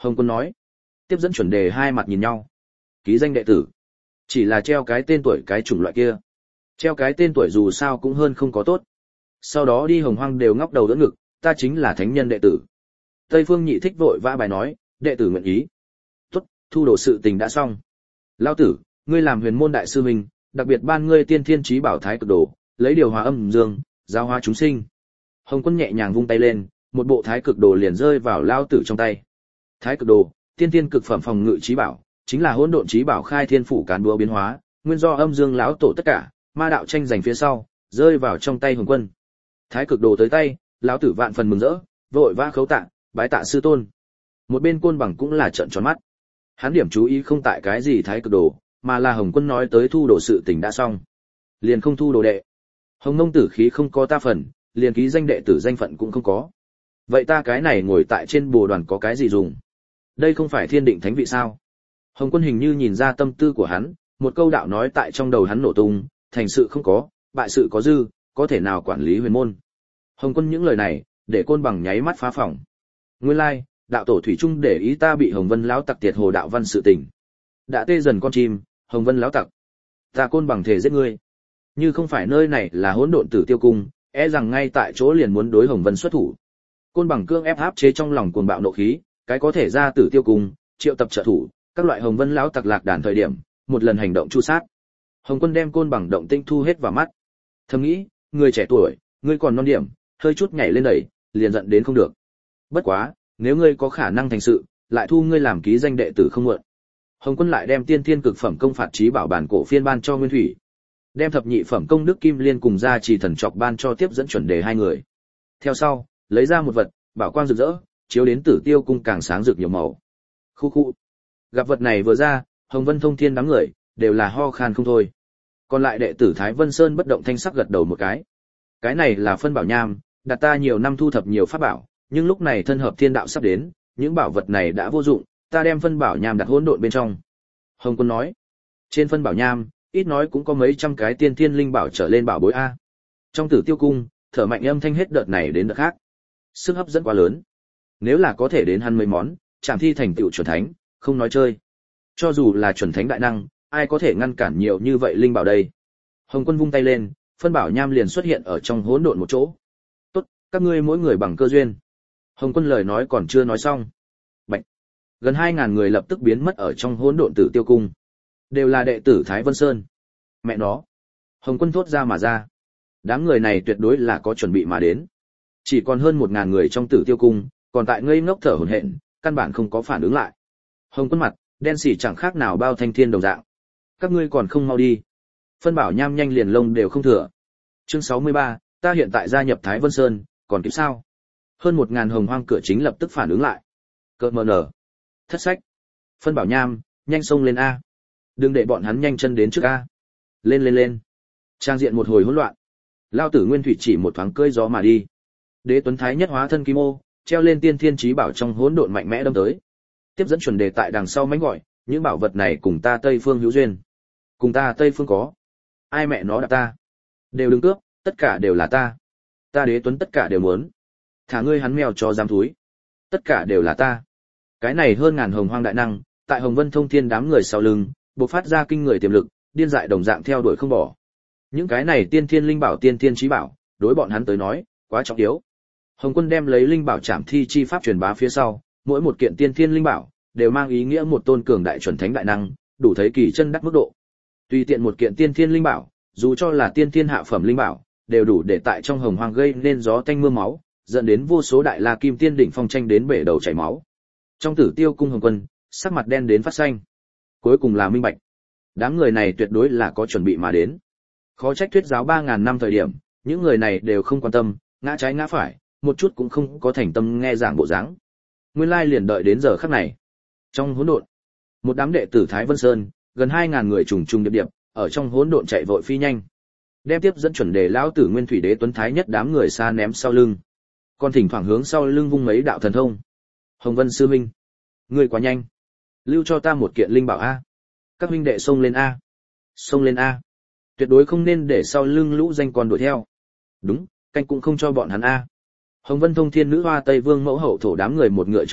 Speaker 1: Hồng Quân nói. Tiếp dẫn chuẩn đề hai mặt nhìn nhau. Ký danh đệ tử. Chỉ là treo cái tên tuổi cái chủng loại kia. Treo cái tên tuổi dù sao cũng hơn không có tốt. Sau đó đi hồng hoang đều ngóc đầu đỡ ngực, ta chính là thánh nhân đệ tử. Tây Phương Nhị Thích vội vã bài nói, đệ tử nguyện ý. Tốt, thu đồ sự tình đã xong. Lão tử, ngươi làm huyền môn đại sư huynh, đặc biệt ban ngươi tiên thiên chí bảo thái cực đồ, lấy điều hòa âm dương, giáo hóa chúng sinh. Hồng Quân nhẹ nhàng vung tay lên, một bộ thái cực đồ liền rơi vào lão tử trong tay. Thái cực đồ, tiên thiên cực phẩm phòng ngự chí bảo, chính là hỗn độn chí bảo khai thiên phủ cán búa biến hóa, nguyên do âm dương lão tổ tất cả, ma đạo tranh giành phía sau, rơi vào trong tay Hồng Quân. Thái cực đồ tới tay, lão tử vạn phần mừng rỡ, vội vã khấu tạ, bái tạ sư tôn. Một bên Côn Bằng cũng là trợn tròn mắt. Hắn điểm chú ý không tại cái gì thái cực đồ, mà là Hồng Quân nói tới thu đồ sự tình đã xong, liền không thu đồ đệ. Hồng Nông tử khí không có ta phần, liền ký danh đệ tử danh phận cũng không có. Vậy ta cái này ngồi tại trên bồ đoàn có cái gì dùng? Đây không phải thiên định thánh vị sao? Hồng Quân hình như nhìn ra tâm tư của hắn, một câu đạo nói tại trong đầu hắn nổ tung, thành sự không có, bại sự có dư, có thể nào quản lý huyền môn. Hồng Quân những lời này, để Côn Bằng nháy mắt phá phỏng. Nguyên lai, đạo tổ thủy chung để ý ta bị Hồng Vân lão tặc tiệt hồ đạo văn sự tình. Đã tê dần con chim, Hồng Vân lão tặc, ta Côn Bằng thể giết ngươi. Như không phải nơi này là hỗn độn tử tiêu cung, e rằng ngay tại chỗ liền muốn đối Hồng Vân xuất thủ. Côn Bằng cương ép áp chế trong lòng cuồng bạo nộ khí, cái có thể ra tử tiêu cung, triệu tập trợ thủ, các loại Hồng Vân lão tặc lạc đàn thời điểm, một lần hành động chu sát. Hồng Quân đem Côn Bằng động tinh thu hết vào mắt. Thầm nghĩ, người trẻ tuổi, ngươi còn non điểm, hơi chút nhảy lên đẩy, liền giận đến không được. Bất quá, nếu ngươi có khả năng thành sự, lại thu ngươi làm ký danh đệ tử không muộn. Hồng Quân lại đem tiên thiên cực phẩm công phạt chí bảo bản cổ phiên ban cho Nguyên Thủy, đem thập nhị phẩm công đức kim liên cùng gia trì thần trọc ban cho tiếp dẫn chuẩn đề hai người. Theo sau, lấy ra một vật, bảo quang rực rỡ, chiếu đến Tử Tiêu cung càng sáng rực nhiều màu. Khu khu. Gặp vật này vừa ra, Hồng Vân Thông Thiên đám người đều là ho khan không thôi. Còn lại đệ tử Thái Vân Sơn bất động thanh sắc gật đầu một cái. Cái này là phân bảo nham, đặt ta nhiều năm thu thập nhiều pháp bảo, nhưng lúc này thân hợp thiên đạo sắp đến, những bảo vật này đã vô dụng, ta đem phân bảo nham đặt hỗn độn bên trong. Hồng Quân nói, trên phân bảo nham, ít nói cũng có mấy trăm cái tiên thiên linh bảo trở lên bảo bối a. Trong Tử Tiêu cung, thở mạnh âm thanh hết đợt này đến đợt khác. Sức hấp dẫn quá lớn. Nếu là có thể đến hắn mấy món, chạm thi thành tựu chuẩn thánh, không nói chơi. Cho dù là chuẩn thánh đại năng, ai có thể ngăn cản nhiều như vậy linh bảo đây. Hồng Quân vung tay lên, phân bảo nham liền xuất hiện ở trong hỗn độn một chỗ. Tốt, các ngươi mỗi người bằng cơ duyên. Hồng Quân lời nói còn chưa nói xong. Bạch. Gần 2000 người lập tức biến mất ở trong hỗn độn Tử Tiêu cung. Đều là đệ tử Thái Vân Sơn. Mẹ nó. Hồng Quân thốt ra mà ra. Đám người này tuyệt đối là có chuẩn bị mà đến. Chỉ còn hơn 1000 người trong Tử Tiêu cung, còn tại ngây ngốc thở hổn hển, căn bản không có phản ứng lại. Hồng Quân mặt đen xỉ chẳng khác nào bao thanh thiên đồng dạng. Các ngươi còn không mau đi. Phân bảo nham nhanh liền lông đều không thừa. Chương 63, ta hiện tại gia nhập Thái Vân Sơn, còn kịp sao? Hơn 1000 hồng hoang cửa chính lập tức phản ứng lại. Cỡ mờ nở. Thất sách. Phân bảo nham, nhanh xông lên A. Đừng để bọn hắn nhanh chân đến trước A. Lên lên lên. Trang diện một hồi hỗn loạn. Lao tử Nguyên Thủy chỉ một thoáng cơi gió mà đi. Đế Tuấn Thái nhất hóa thân kim ô, treo lên tiên thiên chí bảo trong hỗn độn mạnh mẽ đâm tới. Tiếp dẫn chuẩn đề tại đằng sau mánh gọi, những bảo vật này cùng ta Tây Phương hữu duyên. Cùng ta Tây Phương có. Ai mẹ nó đạp ta. Đều đừng cướp, tất cả đều là ta. Ta Đế Tuấn tất cả đều muốn. Thả ngươi hắn mèo cho dám thúi. Tất cả đều là ta. Cái này hơn ngàn hồng hoang đại năng, tại Hồng Vân Thông Thiên đám người sau lưng, bộc phát ra kinh người tiềm lực, điên dại đồng dạng theo đuổi không bỏ. Những cái này tiên thiên linh bảo tiên thiên chí bảo, đối bọn hắn tới nói, quá trọng yếu. Hồng Quân đem lấy linh bảo trảm thi chi pháp truyền bá phía sau, mỗi một kiện tiên thiên linh bảo đều mang ý nghĩa một tôn cường đại chuẩn thánh đại năng, đủ thấy kỳ chân đắc mức độ. Tùy tiện một kiện tiên thiên linh bảo, dù cho là tiên thiên hạ phẩm linh bảo, đều đủ để tại trong hồng hoang gây nên gió tanh mưa máu, dẫn đến vô số đại la kim tiên đỉnh phong tranh đến bể đầu chảy máu. Trong Tử Tiêu cung Hồng Quân, sắc mặt đen đến phát xanh. Cuối cùng là minh bạch. Đám người này tuyệt đối là có chuẩn bị mà đến. Khó trách thuyết giáo 3000 năm thời điểm, những người này đều không quan tâm, ngã trái ngã phải, một chút cũng không có thành tâm nghe giảng bộ dáng. Nguyên lai liền đợi đến giờ khắc này. Trong hỗn độn, một đám đệ tử Thái Vân Sơn, gần 2000 người trùng trùng điệp điệp, ở trong hỗn độn chạy vội phi nhanh. Đem tiếp dẫn chuẩn đề lão tử Nguyên Thủy Đế Tuấn Thái nhất đám người xa ném sau lưng. Còn thỉnh thoảng hướng sau lưng vung mấy đạo thần thông. Hồng Vân sư huynh, ngươi quá nhanh. Lưu cho ta một kiện linh bảo a. Các huynh đệ xông lên a. Xông lên a. Tuyệt đối không nên để sau lưng lũ danh còn đuổi theo. Đúng, canh cũng không cho bọn hắn a. Hồng Vân Thông Thiên nữ hoa Tây Vương mẫu hậu thổ đám người một ngựa trước mắt,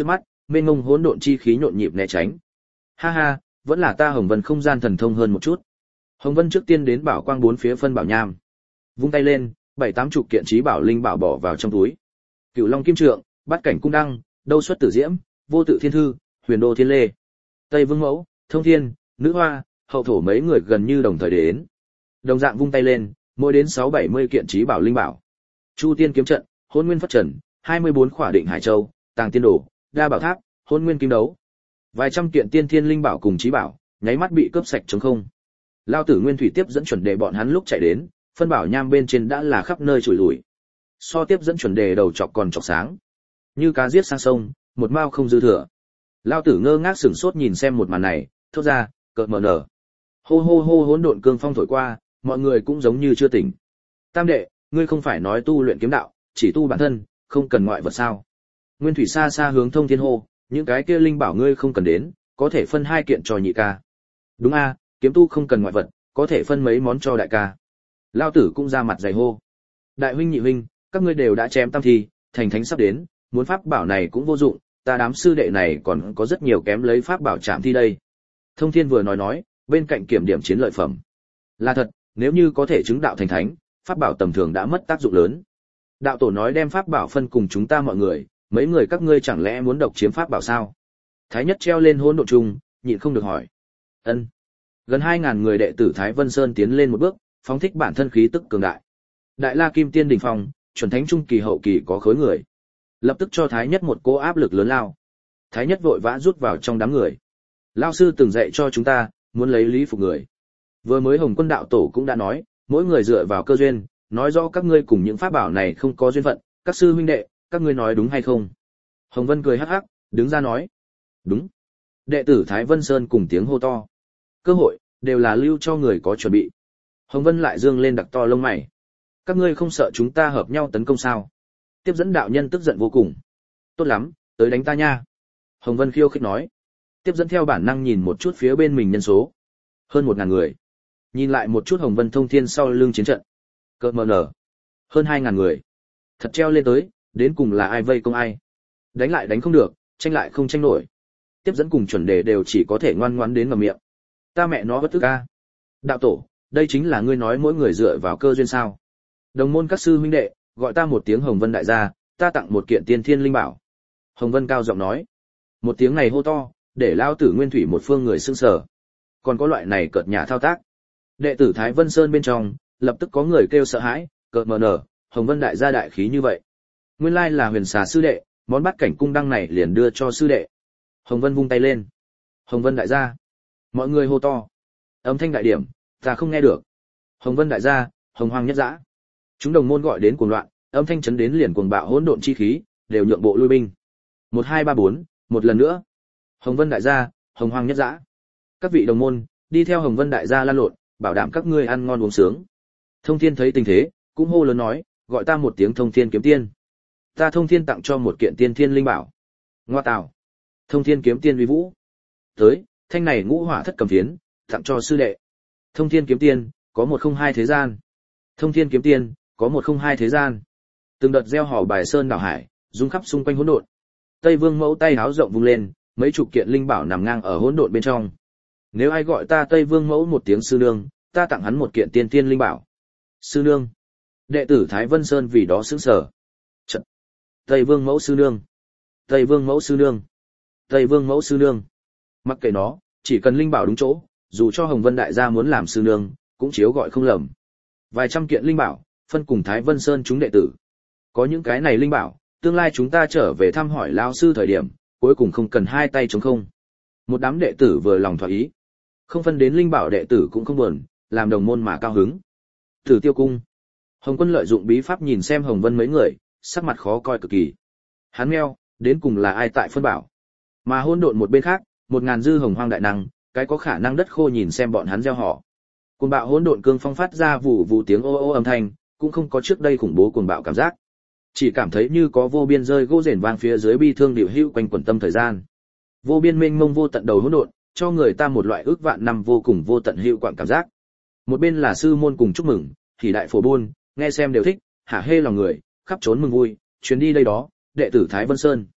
Speaker 1: mênh mông hỗn độn chi khí nhộn nhịp né tránh. Ha ha, vẫn là ta Hồng Vân không gian thần thông hơn một chút. Hồng Vân trước tiên đến bảo quang bốn phía phân bảo nham. Vung tay lên, 7-8 kiện trí bảo linh bảo bỏ vào trong túi. Cửu Long kim trượng, Bát cảnh cung đăng, Đâu xuất tử diễm, Vô tự thiên thư, Huyền đô thiên lê, Tây Vương mẫu, Thông thiên, Nữ hoa, Hậu thổ mấy người gần như đồng thời đến. Đồng dạng vung tay lên, mỗi đến 6-70 kiện trí bảo linh bảo. Chu tiên kiếm trận, Hỗn nguyên phất trần, 24 khỏa định hải châu, Tàng tiên đồ, Đa bảo tháp, Hỗn nguyên kim đấu. Vài trăm kiện tiên thiên linh bảo cùng trí bảo, nháy mắt bị cướp sạch trống không. Lao tử Nguyên Thủy tiếp dẫn chuẩn đề bọn hắn lúc chạy đến, phân bảo nham bên trên đã là khắp nơi chùi lủi. So tiếp dẫn chuẩn đề đầu chọc còn chọc sáng, như cá giết sang sông, một mao không dư thừa. Lao tử ngơ ngác sửng sốt nhìn xem một màn này, thốt ra, cợt mờ nở. Hô hô hô hỗn độn cương phong thổi qua, mọi người cũng giống như chưa tỉnh. Tam đệ, ngươi không phải nói tu luyện kiếm đạo, chỉ tu bản thân, không cần ngoại vật sao? Nguyên Thủy xa xa hướng Thông Thiên hô, những cái kia linh bảo ngươi không cần đến, có thể phân 2 kiện cho nhị ca. Đúng a, kiếm tu không cần ngoại vật, có thể phân mấy món cho đại ca. Lao tử cũng ra mặt dày hô. Đại huynh nhị huynh, các ngươi đều đã chém tam thi, thành thánh sắp đến, muốn pháp bảo này cũng vô dụng, ta đám sư đệ này còn có rất nhiều kém lấy pháp bảo chạm thi đây. Thông Thiên vừa nói, bên cạnh kiểm điểm chiến lợi phẩm. Là thật, nếu như có thể chứng đạo thành thánh, pháp bảo tầm thường đã mất tác dụng lớn. Đạo tổ nói đem pháp bảo phân cùng chúng ta mọi người, mấy người các ngươi chẳng lẽ muốn độc chiếm pháp bảo sao? Thái Nhất treo lên hỗn độn trung, nhịn không được hỏi. Ân. Gần 2000 người đệ tử Thái Vân Sơn tiến lên một bước, phóng thích bản thân khí tức cường đại. Đại La Kim Tiên đỉnh phong, chuẩn thánh trung kỳ hậu kỳ có khối người. Lập tức cho Thái Nhất một cỗ áp lực lớn lao. Thái Nhất vội vã rút vào trong đám người. Lão sư từng dạy cho chúng ta, muốn lấy lý phục người. Vừa mới Hồng Quân đạo tổ cũng đã nói, mỗi người dựa vào cơ duyên, nói rõ các ngươi cùng những pháp bảo này không có duyên phận, các sư huynh đệ, các ngươi nói đúng hay không? Hồng Vân cười hắc hắc, đứng ra nói. Đúng. Đệ tử Thái Vân Sơn cùng tiếng hô to. Cơ hội, đều là lưu cho người có chuẩn bị. Hồng Vân lại dương lên đặc to lông mày. Các ngươi không sợ chúng ta hợp nhau tấn công sao? Tiếp dẫn đạo nhân tức giận vô cùng. Tốt lắm, tới đánh ta nha. Hồng Vân khiêu khích nói. Tiếp dẫn theo bản năng nhìn một chút phía bên mình nhân số. Hơn 1000 người. Nhìn lại một chút Hồng Vân Thông Thiên sau lưng chiến trận. Cợt mờ nở. Hơn 2000 người. Thật treo lên tới, đến cùng là ai vây công ai. Đánh lại đánh không được, tranh lại không tranh nổi. Tiếp dẫn cùng chuẩn đề đều chỉ có thể ngoan ngoãn đến ngậm miệng. Ta mẹ nó bất tức a. Đạo tổ, đây chính là ngươi nói mỗi người dựa vào cơ duyên sao? Đồng môn các sư huynh đệ, gọi ta một tiếng Hồng Vân đại gia, ta tặng một kiện tiên thiên linh bảo. Hồng Vân cao giọng nói. Một tiếng này hô to, để lao tử Nguyên Thủy một phương người sững sờ. Còn có loại này cợt nhả thao tác. Đệ tử Thái Vân Sơn bên trong, lập tức có người kêu sợ hãi, cợt mờ nở, Hồng Vân đại gia đại khí như vậy. Nguyên lai là Huyền Xà sư đệ, món Bát cảnh cung đăng này liền đưa cho sư đệ. Hồng Vân vung tay lên. Hồng Vân đại gia. Mọi người hô to. Âm thanh đại điểm, ta không nghe được. Hồng Vân đại gia, Hồng Hoang nhất dã. Chúng đồng môn gọi đến cuồng loạn, âm thanh chấn đến liền cuồng bạo hỗn độn chi khí, đều nhượng bộ lui binh. 1 2 3 4, một lần nữa. Hồng Vân đại gia, Hồng Hoang nhất dã. Các vị đồng môn, đi theo Hồng Vân đại gia lan lộn, bảo đảm các ngươi ăn ngon uống sướng. Thông Thiên thấy tình thế, cũng hô lớn nói, gọi ta một tiếng Thông Thiên kiếm tiên. Ta Thông Thiên tặng cho một kiện tiên thiên linh bảo. Ngoa tào. Thông Thiên kiếm tiên uy vũ. Tới, thanh này ngũ hỏa thất cầm phiến, tặng cho sư đệ. Thông Thiên kiếm tiên, có 102 thế gian. Thông Thiên kiếm tiên, có 102 thế gian. Từng đợt gieo hò bài sơn đảo hải, rung khắp xung quanh hỗn độn. Tây Vương mẫu tay háo rộng vung lên, mấy chục kiện linh bảo nằm ngang ở hỗn độn bên trong. Nếu ai gọi ta Tây Vương mẫu một tiếng sư nương, ta tặng hắn một kiện tiên tiên linh bảo. Sư nương. Đệ tử Thái Vân Sơn vì đó sững sờ. Trận. Tây Vương mẫu sư nương. Tây Vương mẫu sư nương. Tây Vương mẫu sư nương. Mặc kệ nó, chỉ cần linh bảo đúng chỗ, dù cho Hồng Vân đại gia muốn làm sư nương, cũng chiếu gọi không lầm. Vài trăm kiện linh bảo, phân cùng Thái Vân Sơn chúng đệ tử. Có những cái này linh bảo, tương lai chúng ta trở về thăm hỏi lão sư thời điểm, cuối cùng không cần hai tay trống không. Một đám đệ tử vừa lòng thỏa ý. Không phân đến linh bảo đệ tử cũng không buồn, làm đồng môn mà cao hứng. Tử Tiêu cung. Hồng Quân lợi dụng bí pháp nhìn xem Hồng Vân mấy người, sắc mặt khó coi cực kỳ. Hắn meo, đến cùng là ai tại phân bảo? Mà hỗn độn một bên khác, 1000 dư hồng hoang đại năng, cái có khả năng đất khô nhìn xem bọn hắn gieo họ. Cuồng bạo hỗn độn cương phong phát ra vụ vụ tiếng ô ô âm thanh, cũng không có trước đây khủng bố cuồng bạo cảm giác. Chỉ cảm thấy như có vô biên rơi gỗ rền vang phía dưới bi thương điều hữu quanh quẩn tâm thời gian. Vô biên mênh mông vô tận đầu hỗn độn, cho người ta một loại ước vạn năm vô cùng vô tận hữu quạng cảm giác. Một bên là sư môn cùng chúc mừng, thì đại phổ buôn, nghe xem đều thích, hả hê lòng người, khắp trốn mừng vui, chuyến đi đây đó, đệ tử Thái Vân Sơn.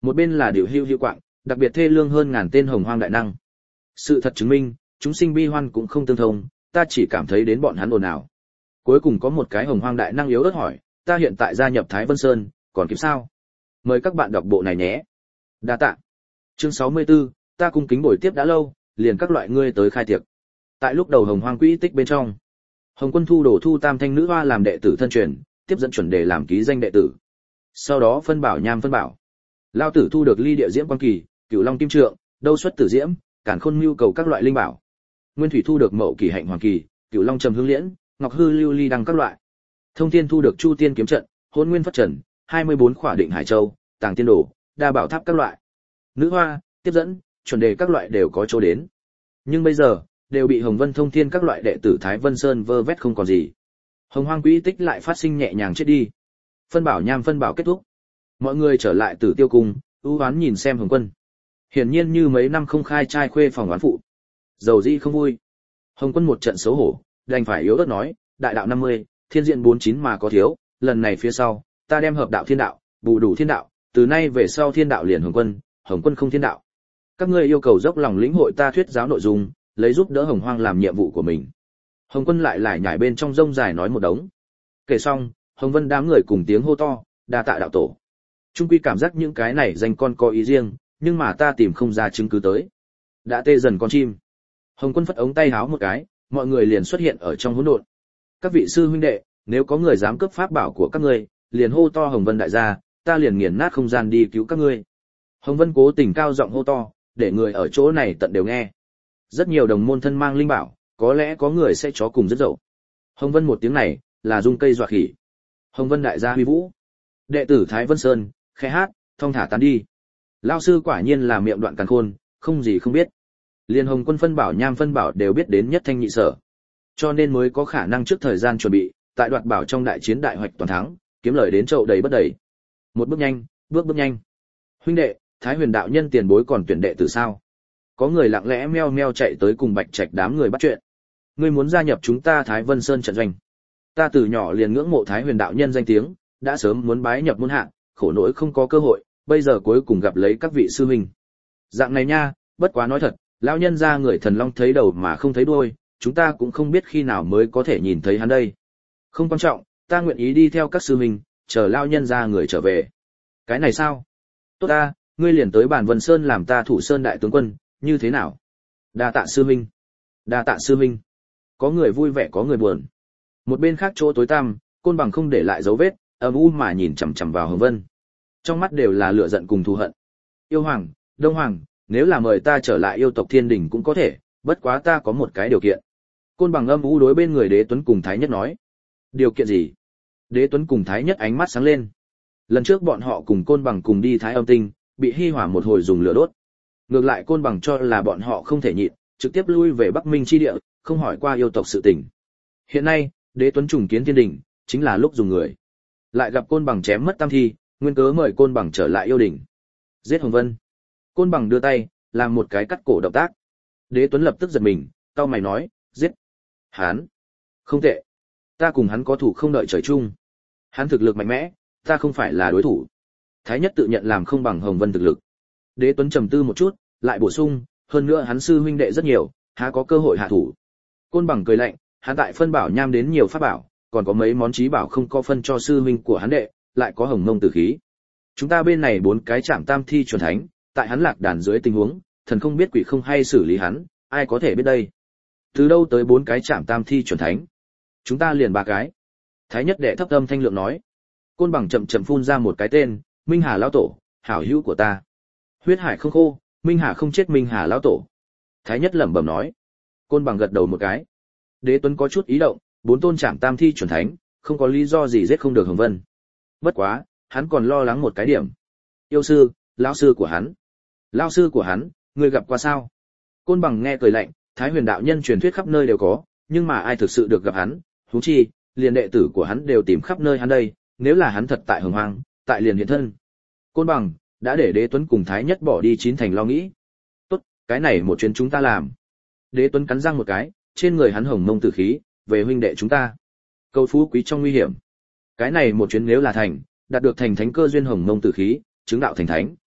Speaker 1: Một bên là điều hưu hưu quạng, đặc biệt thê lương hơn ngàn tên hồng hoang đại năng. Sự thật chứng minh, chúng sinh bi hoan cũng không tương thông, ta chỉ cảm thấy đến bọn hắn ồn ào. Cuối cùng có một cái hồng hoang đại năng yếu ớt hỏi, ta hiện tại gia nhập Thái Vân Sơn, còn kịp sao? Mời các bạn đọc bộ này nhé. Đa tạ. Chương 64, ta cung kính buổi tiếp đã lâu, liền các loại ngươi tới khai tiệc. Tại lúc đầu hồng hoang quỹ tích bên trong, Hồng Quân thu đổ thu tam thanh nữ hoa làm đệ tử thân truyền, tiếp dẫn chuẩn đề làm ký danh đệ tử. Sau đó phân bảo nham phân bảo. Lao tử thu được ly địa diễm quan kỳ, cửu long kim trượng, đâu xuất tử diễm, cản khôn mưu cầu các loại linh bảo. Nguyên thủy thu được mậu kỳ hạnh hoàng kỳ, cửu long trầm hương liễn, ngọc hư lưu ly đăng các loại. Thông thiên thu được chu tiên kiếm trận, hôn nguyên phất trần, 24 khỏa định hải châu, tàng tiên đồ, đa bảo tháp các loại. Nữ hoa, tiếp dẫn, chuẩn đề các loại đều có chỗ đến. Nhưng bây giờ, đều bị Hồng Vân Thông Thiên các loại đệ tử Thái Vân Sơn vơ vét không còn gì. Hồng Hoang Quỹ Tích lại phát sinh nhẹ nhàng chết đi. Phân bảo nham phân bảo kết thúc. Mọi người trở lại Tử Tiêu cung, ưu oán nhìn xem Hồng Quân. Hiển nhiên như mấy năm không khai trai khuê phòng oán phụ. Dầu dĩ không vui. Hồng Quân một trận xấu hổ, đành phải yếu ớt nói, đại đạo 50, thiên diện 49 mà có thiếu, lần này phía sau, ta đem hợp đạo thiên đạo, bù đủ thiên đạo, từ nay về sau thiên đạo liền Hồng Quân không thiên đạo. Các ngươi yêu cầu dốc lòng lĩnh hội ta thuyết giáo nội dung, lấy giúp đỡ Hồng Hoang làm nhiệm vụ của mình. Hồng Quân lại lải nhải bên trong rông dài nói một đống. Kể xong, Hồng Vân đám người cùng tiếng hô to, đa tạ đạo tổ. Trung quy cảm giác những cái này danh con có ý riêng, nhưng mà ta tìm không ra chứng cứ tới. Đã tê dần con chim. Hồng Quân phất ống tay háo một cái, mọi người liền xuất hiện ở trong hỗn độn. Các vị sư huynh đệ, nếu có người dám cướp pháp bảo của các ngươi, liền hô to Hồng Vân đại gia, ta liền nghiền nát không gian đi cứu các ngươi. Hồng Vân cố tình cao giọng hô to, để người ở chỗ này tận đều nghe. Rất nhiều đồng môn thân mang linh bảo, có lẽ có người sẽ chó cùng rất dậu. Hồng Vân một tiếng này, là rung cây dọa khỉ. Hồng Vân đại gia huy vũ. Đệ tử Thái Vân Sơn, khẽ hát, thong thả tán đi. Lão sư quả nhiên là miệng đoạn càn khôn, không gì không biết. Liên Hồng Quân phân bảo nham phân bảo đều biết đến nhất thanh nhị sở. Cho nên mới có khả năng trước thời gian chuẩn bị, tại đoạt bảo trong đại chiến đại hoạch toàn thắng, kiếm lời đến chậu đầy bất đầy. Một bước nhanh, bước nhanh. Huynh đệ, Thái Huyền đạo nhân tiền bối còn tuyển đệ tử sao? Có người lặng lẽ meo meo chạy tới cùng Bạch Trạch đám người bắt chuyện. Ngươi muốn gia nhập chúng ta Thái Vân Sơn trận doanh? Ta từ nhỏ liền ngưỡng mộ Thái Huyền đạo nhân danh tiếng, đã sớm muốn bái nhập môn hạ, khổ nỗi không có cơ hội, bây giờ cuối cùng gặp lấy các vị sư huynh. Dạng này nha, bất quá nói thật, lão nhân gia người thần long thấy đầu mà không thấy đuôi, chúng ta cũng không biết khi nào mới có thể nhìn thấy hắn đây. Không quan trọng, ta nguyện ý đi theo các sư huynh, chờ lão nhân gia người trở về. Cái này sao? Tốt ta, ngươi liền tới Bản Vân Sơn làm ta thủ sơn đại tướng quân, như thế nào? Đa tạ sư huynh. Đa tạ sư huynh. Có người vui vẻ có người buồn. Một bên khác chỗ tối tăm, Côn Bằng không để lại dấu vết, âm u mà nhìn chằm chằm vào Hồng Vân. Trong mắt đều là lửa giận cùng thù hận. Yêu Hoàng, Đông Hoàng, nếu là mời ta trở lại yêu tộc Thiên Đình cũng có thể, bất quá ta có một cái điều kiện. Côn Bằng âm u đối bên người Đế Tuấn cùng Thái Nhất nói. Điều kiện gì? Đế Tuấn cùng Thái Nhất ánh mắt sáng lên. Lần trước bọn họ cùng Côn Bằng cùng đi Thái Âm Tinh, bị Hi Hỏa một hồi dùng lửa đốt. Ngược lại Côn Bằng cho là bọn họ không thể nhịn, trực tiếp lui về Bắc Minh chi địa, không hỏi qua yêu tộc sự tình. Hiện nay, Đế Tuấn trùng kiến Thiên Đình, chính là lúc dùng người. Lại gặp Côn Bằng chém mất tam thi, nguyên cớ mời Côn Bằng trở lại yêu đình. Giết Hồng Vân. Côn Bằng đưa tay, làm một cái cắt cổ động tác. Đế Tuấn lập tức giật mình, cau mày nói, giết. Hắn. Không tệ. Ta cùng hắn có thủ không đợi trời chung. Hắn thực lực mạnh mẽ, ta không phải là đối thủ. Thái Nhất tự nhận làm không bằng Hồng Vân thực lực. Đế Tuấn trầm tư một chút, lại bổ sung, hơn nữa hắn sư huynh đệ rất nhiều, há có cơ hội hạ thủ. Côn Bằng cười lạnh, hắn tại phân bảo nham đến nhiều pháp bảo, còn có mấy món trí bảo không có phân cho sư huynh của hắn đệ, lại có hồng mông tử khí. Chúng ta bên này 4 cái chạm tam thi chuẩn thánh, tại hắn lạc đàn dưới tình huống, thần không biết quỷ không hay xử lý hắn, ai có thể biết đây. Từ đâu tới 4 cái chạm tam thi chuẩn thánh? Chúng ta liền 3 cái. Thái Nhất đệ thấp âm thanh lượng nói. Côn Bằng chậm chậm phun ra một cái tên, Minh Hà lão tổ, hảo hữu của ta. Huyết hải không khô, Minh Hà không chết Minh Hà lão tổ. Thái Nhất lẩm bẩm nói. Côn Bằng gật đầu một cái. Đế Tuấn có chút ý động, 4 tôn chạm tam thi chuẩn thánh, không có lý do gì giết không được Hồng Vân. Bất quá, hắn còn lo lắng một cái điểm. Yêu sư, lão sư của hắn. Lão sư của hắn, người gặp qua sao? Côn Bằng nghe cười lạnh, Thái Huyền đạo nhân truyền thuyết khắp nơi đều có, nhưng mà ai thực sự được gặp hắn, huống chi, liền đệ tử của hắn đều tìm khắp nơi hắn đây, nếu là hắn thật tại Hồng Hoang, tại liền hiện thân. Côn Bằng đã để Đế Tuấn cùng Thái Nhất bỏ đi chín thành lo nghĩ. Tốt, cái này một chuyến chúng ta làm. Đế Tuấn cắn răng một cái, trên người hắn hồng mông tử khí, về huynh đệ chúng ta. Cầu phú quý trong nguy hiểm. Cái này một chuyến nếu là thành, đạt được thành thánh cơ duyên hồng mông tử khí, chứng đạo thành thánh.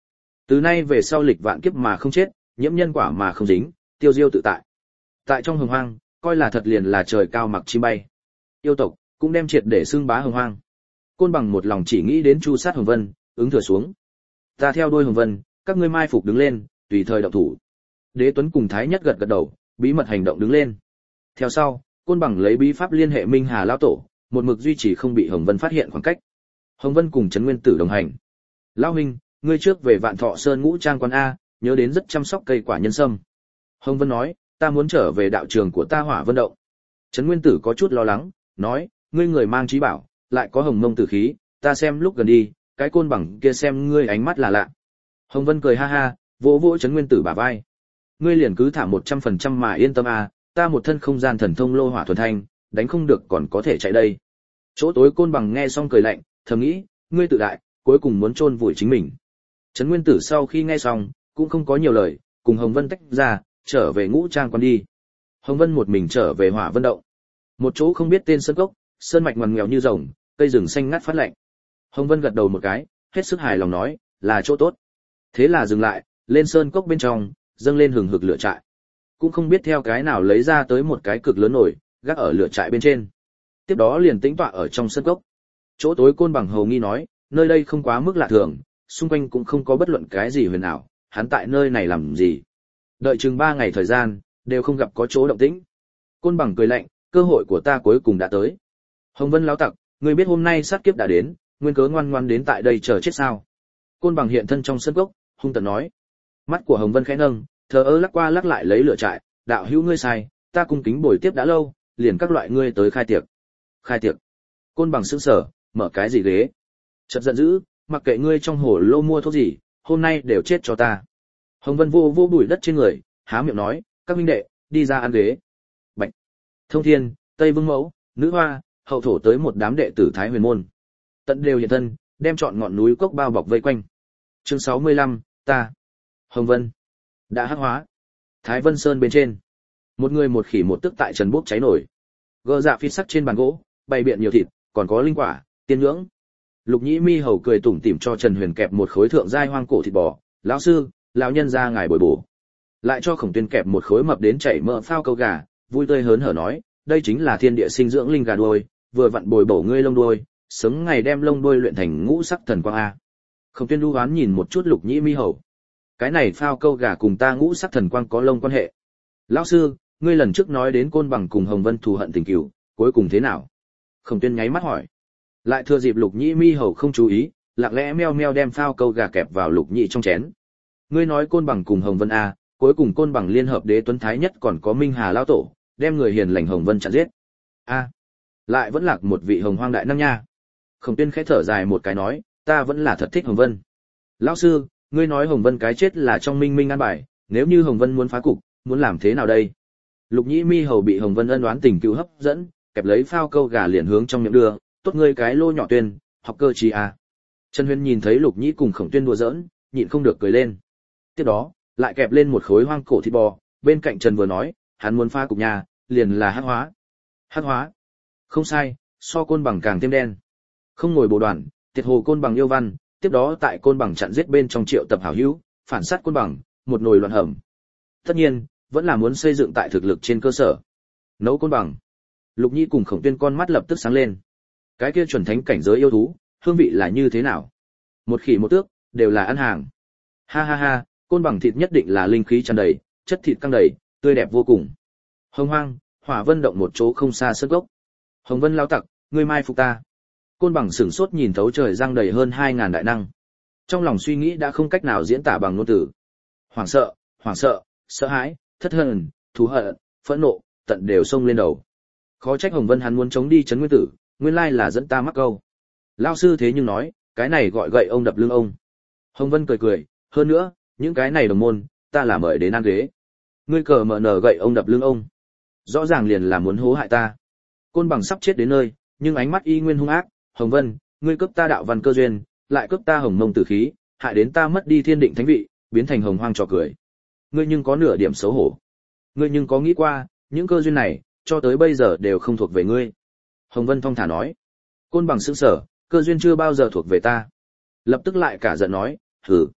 Speaker 1: Từ nay về sau lịch vạn kiếp mà không chết, nhiễm nhân quả mà không dính, tiêu diêu tự tại. Tại trong hồng hoang, coi là thật liền là trời cao mặc chim bay. Yêu tộc cũng đem triệt để xưng bá hồng hoang. Côn Bằng một lòng chỉ nghĩ đến chu sát Hồng Vân, ứng thừa xuống. Ta theo đuôi Hồng Vân, các ngươi mai phục đứng lên, tùy thời động thủ. Đế Tuấn cùng Thái Nhất gật gật đầu, bí mật hành động đứng lên. Theo sau, Côn Bằng lấy bí pháp liên hệ Minh Hà lão tổ, một mực duy trì không bị Hồng Vân phát hiện khoảng cách. Hồng Vân cùng Trấn Nguyên Tử đồng hành. Lão huynh, ngươi trước về Vạn Thọ Sơn Ngũ Trang quán a, nhớ đến rất chăm sóc cây quả nhân sâm. Hồng Vân nói, ta muốn trở về đạo trường của ta Hỏa Vân Động. Trấn Nguyên Tử có chút lo lắng, nói, ngươi người mang trí bảo, lại có hồng mông tử khí, ta xem lúc gần đi, cái Côn Bằng kia xem ngươi ánh mắt là lạ. Hồng Vân cười ha ha, vỗ vỗ Trấn Nguyên Tử bả vai. Ngươi liền cứ thả 100% mà yên tâm a, ta một thân không gian thần thông lô hỏa thuần thanh, đánh không được còn có thể chạy đây. Chỗ tối Côn Bằng nghe xong cười lạnh, thầm nghĩ, ngươi tự đại, cuối cùng muốn chôn vùi chính mình. Trấn Nguyên Tử sau khi nghe xong, cũng không có nhiều lời, cùng Hồng Vân tách ra, trở về Ngũ Trang quan đi. Hồng Vân một mình trở về Hỏa Vân Động. Một chỗ không biết tên sơn cốc, sơn mạch ngoằn nghèo như rồng, cây rừng xanh ngắt phát lạnh. Hồng Vân gật đầu một cái, hết sức hài lòng nói, là chỗ tốt. Thế là dừng lại, lên sơn cốc bên trong, dâng lên hừng hực lửa trại. Cũng không biết theo cái nào lấy ra tới một cái cực lớn nổi, gác ở lửa trại bên trên. Tiếp đó liền tĩnh tọa ở trong sơn cốc. Chỗ tối Côn Bằng hầu nghi nói, nơi đây không quá mức lạ thường, xung quanh cũng không có bất luận cái gì huyền ảo, hắn tại nơi này làm gì? Đợi chừng 3 ngày thời gian, đều không gặp có chỗ động tĩnh. Côn Bằng cười lạnh, cơ hội của ta cuối cùng đã tới. Hồng Vân lão tặc, ngươi biết hôm nay sát kiếp đã đến, nguyên cớ ngoan ngoan đến tại đây chờ chết sao? Côn Bằng hiện thân trong sân cốc, hung tợn nói. Mắt của Hồng Vân khẽ nâng, thờ ơ lắc qua lắc lại lấy lửa trại, đạo hữu ngươi sai, ta cung kính bồi tiếp đã lâu, liền các loại ngươi tới khai tiệc. Khai tiệc? Côn Bằng sững sờ, mở cái gì ghế? Chợt giận dữ, mặc kệ ngươi trong hồ lô mua thuốc gì, hôm nay đều chết cho ta. Hồng Vân vô vô bụi đất trên người, há miệng nói, các huynh đệ, đi ra ăn ghế. Bạch. Thông Thiên, Tây Vương Mẫu, Nữ Hoa, hậu thổ tới một đám đệ tử Thái Huyền môn. Tận đều hiện thân, đem trọn ngọn núi cốc bao bọc vây quanh. Chương 65, ta. Hồng Vân đã hắc hóa. Thái Vân Sơn bên trên, một người một khỉ một tức tại trần bốc cháy nổi. Gỡ dạ phi sắc trên bàn gỗ, bày biện nhiều thịt, còn có linh quả, tiên nhưỡng. Lục Nhĩ Mi hầu cười tủm tỉm cho Trần Huyền kẹp một khối thượng giai hoang cổ thịt bò, lão sư, lão nhân ra ngài bồi bổ. Lại cho Khổng Tuyên kẹp một khối mập đến chảy mỡ phao câu gà, vui tươi hớn hở nói, đây chính là thiên địa sinh dưỡng linh gà đuôi, vừa vặn bồi bổ ngươi lông đuôi, sớm ngày đem lông đuôi luyện thành ngũ sắc thần quang a. Khổng Tuyên đu hoán nhìn một chút Lục Nhĩ Mi hầu. Cái này phao câu gà cùng ta ngũ sắc thần quang có lông quan hệ. Lão sư, ngươi lần trước nói đến Côn Bằng cùng Hồng Vân thù hận tình cừu, cuối cùng thế nào? Khổng Tuyên nháy mắt hỏi. Lại thừa dịp Lục Nhĩ Mi hầu không chú ý, lặng lẽ meo meo đem phao câu gà kẹp vào Lục Nhĩ trong chén. Ngươi nói Côn Bằng cùng Hồng Vân a, cuối cùng Côn Bằng liên hợp Đế Tuấn Thái Nhất còn có Minh Hà lão tổ, đem người hiền lành Hồng Vân chặn giết. A, lại vẫn lạc một vị hồng hoang đại năng nha. Khổng Tuyên khẽ thở dài một cái nói, ta vẫn là thật thích Hồng Vân. Lão sư, ngươi nói Hồng Vân cái chết là trong minh minh an bài, nếu như Hồng Vân muốn phá cục, muốn làm thế nào đây? Lục Nhĩ Mi hầu bị Hồng Vân ân oán tình cứu hấp dẫn, kẹp lấy phao câu gà liền hướng trong miệng đưa, tốt ngươi cái lô nhỏ Tuyên, học cơ trí à. Trần Huyền nhìn thấy Lục Nhĩ cùng Khổng Tuyên đùa giỡn, nhịn không được cười lên. Tiếp đó, lại kẹp lên một khối hoang cổ thịt bò, bên cạnh Trần vừa nói, hắn muốn phá cục nhà, liền là hắc hóa. Hắc hóa? Không sai, so Côn Bằng càng thêm đen. Không ngồi bồ đoàn, tiệt hồ Côn Bằng yêu văn, tiếp đó tại Côn Bằng chặn giết bên trong triệu tập hảo hữu, phản sát Côn Bằng, một nồi loạn hầm. Tất nhiên, vẫn là muốn xây dựng tại thực lực trên cơ sở. Nấu Côn Bằng. Lục Nhĩ cùng Khổng Tuyên con mắt lập tức sáng lên. Cái kia chuẩn thánh cảnh giới yêu thú, hương vị là như thế nào? Một khỉ một tước, đều là ăn hàng. Ha ha ha, Côn Bằng thịt nhất định là linh khí tràn đầy, chất thịt căng đầy, tươi đẹp vô cùng. Hồng Hoang, Hỏa Vân Động một chỗ không xa sơn cốc. Hồng Vân lão tặc, ngươi mai phục ta. Côn Bằng sửng sốt nhìn thấu trời răng đầy hơn 2000 đại năng. Trong lòng suy nghĩ đã không cách nào diễn tả bằng ngôn từ. Hoảng sợ, sợ hãi, thất thần, thù hận, phẫn nộ, tận đều xông lên đầu. Khó trách Hồng Vân hắn muốn chống đi Trấn Nguyên Tử, nguyên lai là dẫn ta mắc câu. Lão sư thế nhưng nói, cái này gọi gậy ông đập lưng ông. Hồng Vân cười cười, hơn nữa, những cái này đồng môn, ta là mời đến ăn ghế. Ngươi cờ mở nở gậy ông đập lưng ông. Rõ ràng liền là muốn hố hại ta. Côn Bằng sắp chết đến nơi, nhưng ánh mắt y nguyên hung ác. Hồng Vân, ngươi cướp ta đạo văn cơ duyên, lại cướp ta hồng mông tử khí, hại đến ta mất đi thiên định thánh vị, biến thành hồng hoang trò cười. Ngươi nhưng có nửa điểm xấu hổ. Ngươi nhưng có nghĩ qua, những cơ duyên này, cho tới bây giờ đều không thuộc về ngươi. Hồng Vân thong thả nói. Côn Bằng sững sờ, cơ duyên chưa bao giờ thuộc về ta. Lập tức lại cả giận nói, hừ.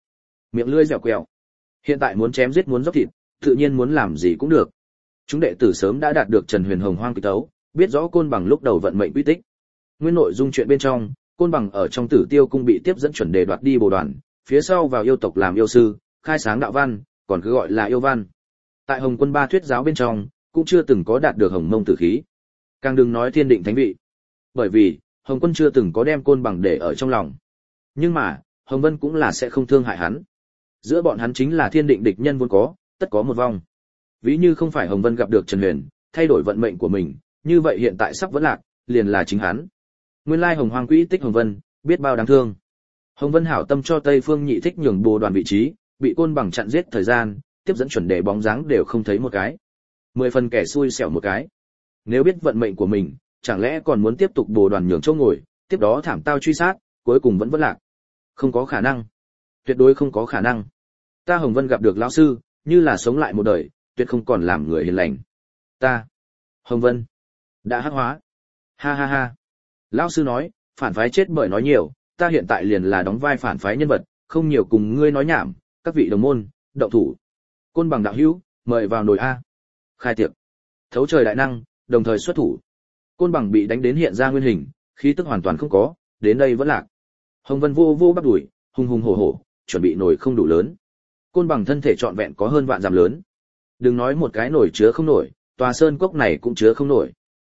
Speaker 1: miệng lưỡi dẻo quẹo. Hiện tại muốn chém giết muốn dốc thịt, tự nhiên muốn làm gì cũng được. Chúng đệ tử sớm đã đạt được Trần Huyền Hồng hoang kịch tấu, biết rõ Côn Bằng lúc đầu vận mệnh quy tích. Nguyên nội dung chuyện bên trong, Côn Bằng ở trong Tử Tiêu cung bị tiếp dẫn chuẩn đề đoạt đi bồ đoàn, phía sau vào yêu tộc làm yêu sư, khai sáng đạo văn, còn cứ gọi là yêu văn. Tại Hồng Quân Ba thuyết giáo bên trong, cũng chưa từng có đạt được Hồng Mông tử khí. Càng đừng nói thiên định thánh vị. Bởi vì, Hồng Quân chưa từng có đem Côn Bằng để ở trong lòng. Nhưng mà, Hồng Vân cũng là sẽ không thương hại hắn. Giữa bọn hắn chính là thiên định địch nhân vốn có, tất có một vong. Ví như không phải Hồng Vân gặp được Trần Huyền, thay đổi vận mệnh của mình, như vậy hiện tại sắp vẫn lạc, liền là chính hắn. Nguyên lai Hồng Hoang Quỹ tích Hồng Vân, biết bao đáng thương. Hồng Vân hảo tâm cho Tây Phương Nhị Thích nhường bồ đoàn vị trí, bị Côn Bằng chặn giết thời gian, tiếp dẫn chuẩn đề bóng dáng đều không thấy một cái. 10 phần kẻ xui xẻo một cái. Nếu biết vận mệnh của mình, chẳng lẽ còn muốn tiếp tục bồ đoàn nhường chỗ ngồi, tiếp đó thảm tao truy sát, cuối cùng vẫn lạc. Không có khả năng. Tuyệt đối không có khả năng. Ta Hồng Vân gặp được lão sư, như là sống lại một đời, tuyệt không còn làm người hiền lành. Ta, Hồng Vân, đã hắc hóa. Ha ha ha. Lão sư nói, phản phái chết bởi nói nhiều, ta hiện tại liền là đóng vai phản phái nhân vật, không nhiều cùng ngươi nói nhảm, các vị đồng môn, động thủ. Côn Bằng đạo hữu, mời vào nồi a. Khai tiệc. Thấu trời đại năng, đồng thời xuất thủ. Côn Bằng bị đánh đến hiện ra nguyên hình, khí tức hoàn toàn không có, đến đây vẫn lạc. Hồng Vân vô vô bắp đùi, hùng hùng hổ hổ, chuẩn bị nồi không đủ lớn. Côn Bằng thân thể trọn vẹn có hơn vạn dặm lớn. Đừng nói một cái nồi chứa không nổi, tòa sơn cốc này cũng chứa không nổi.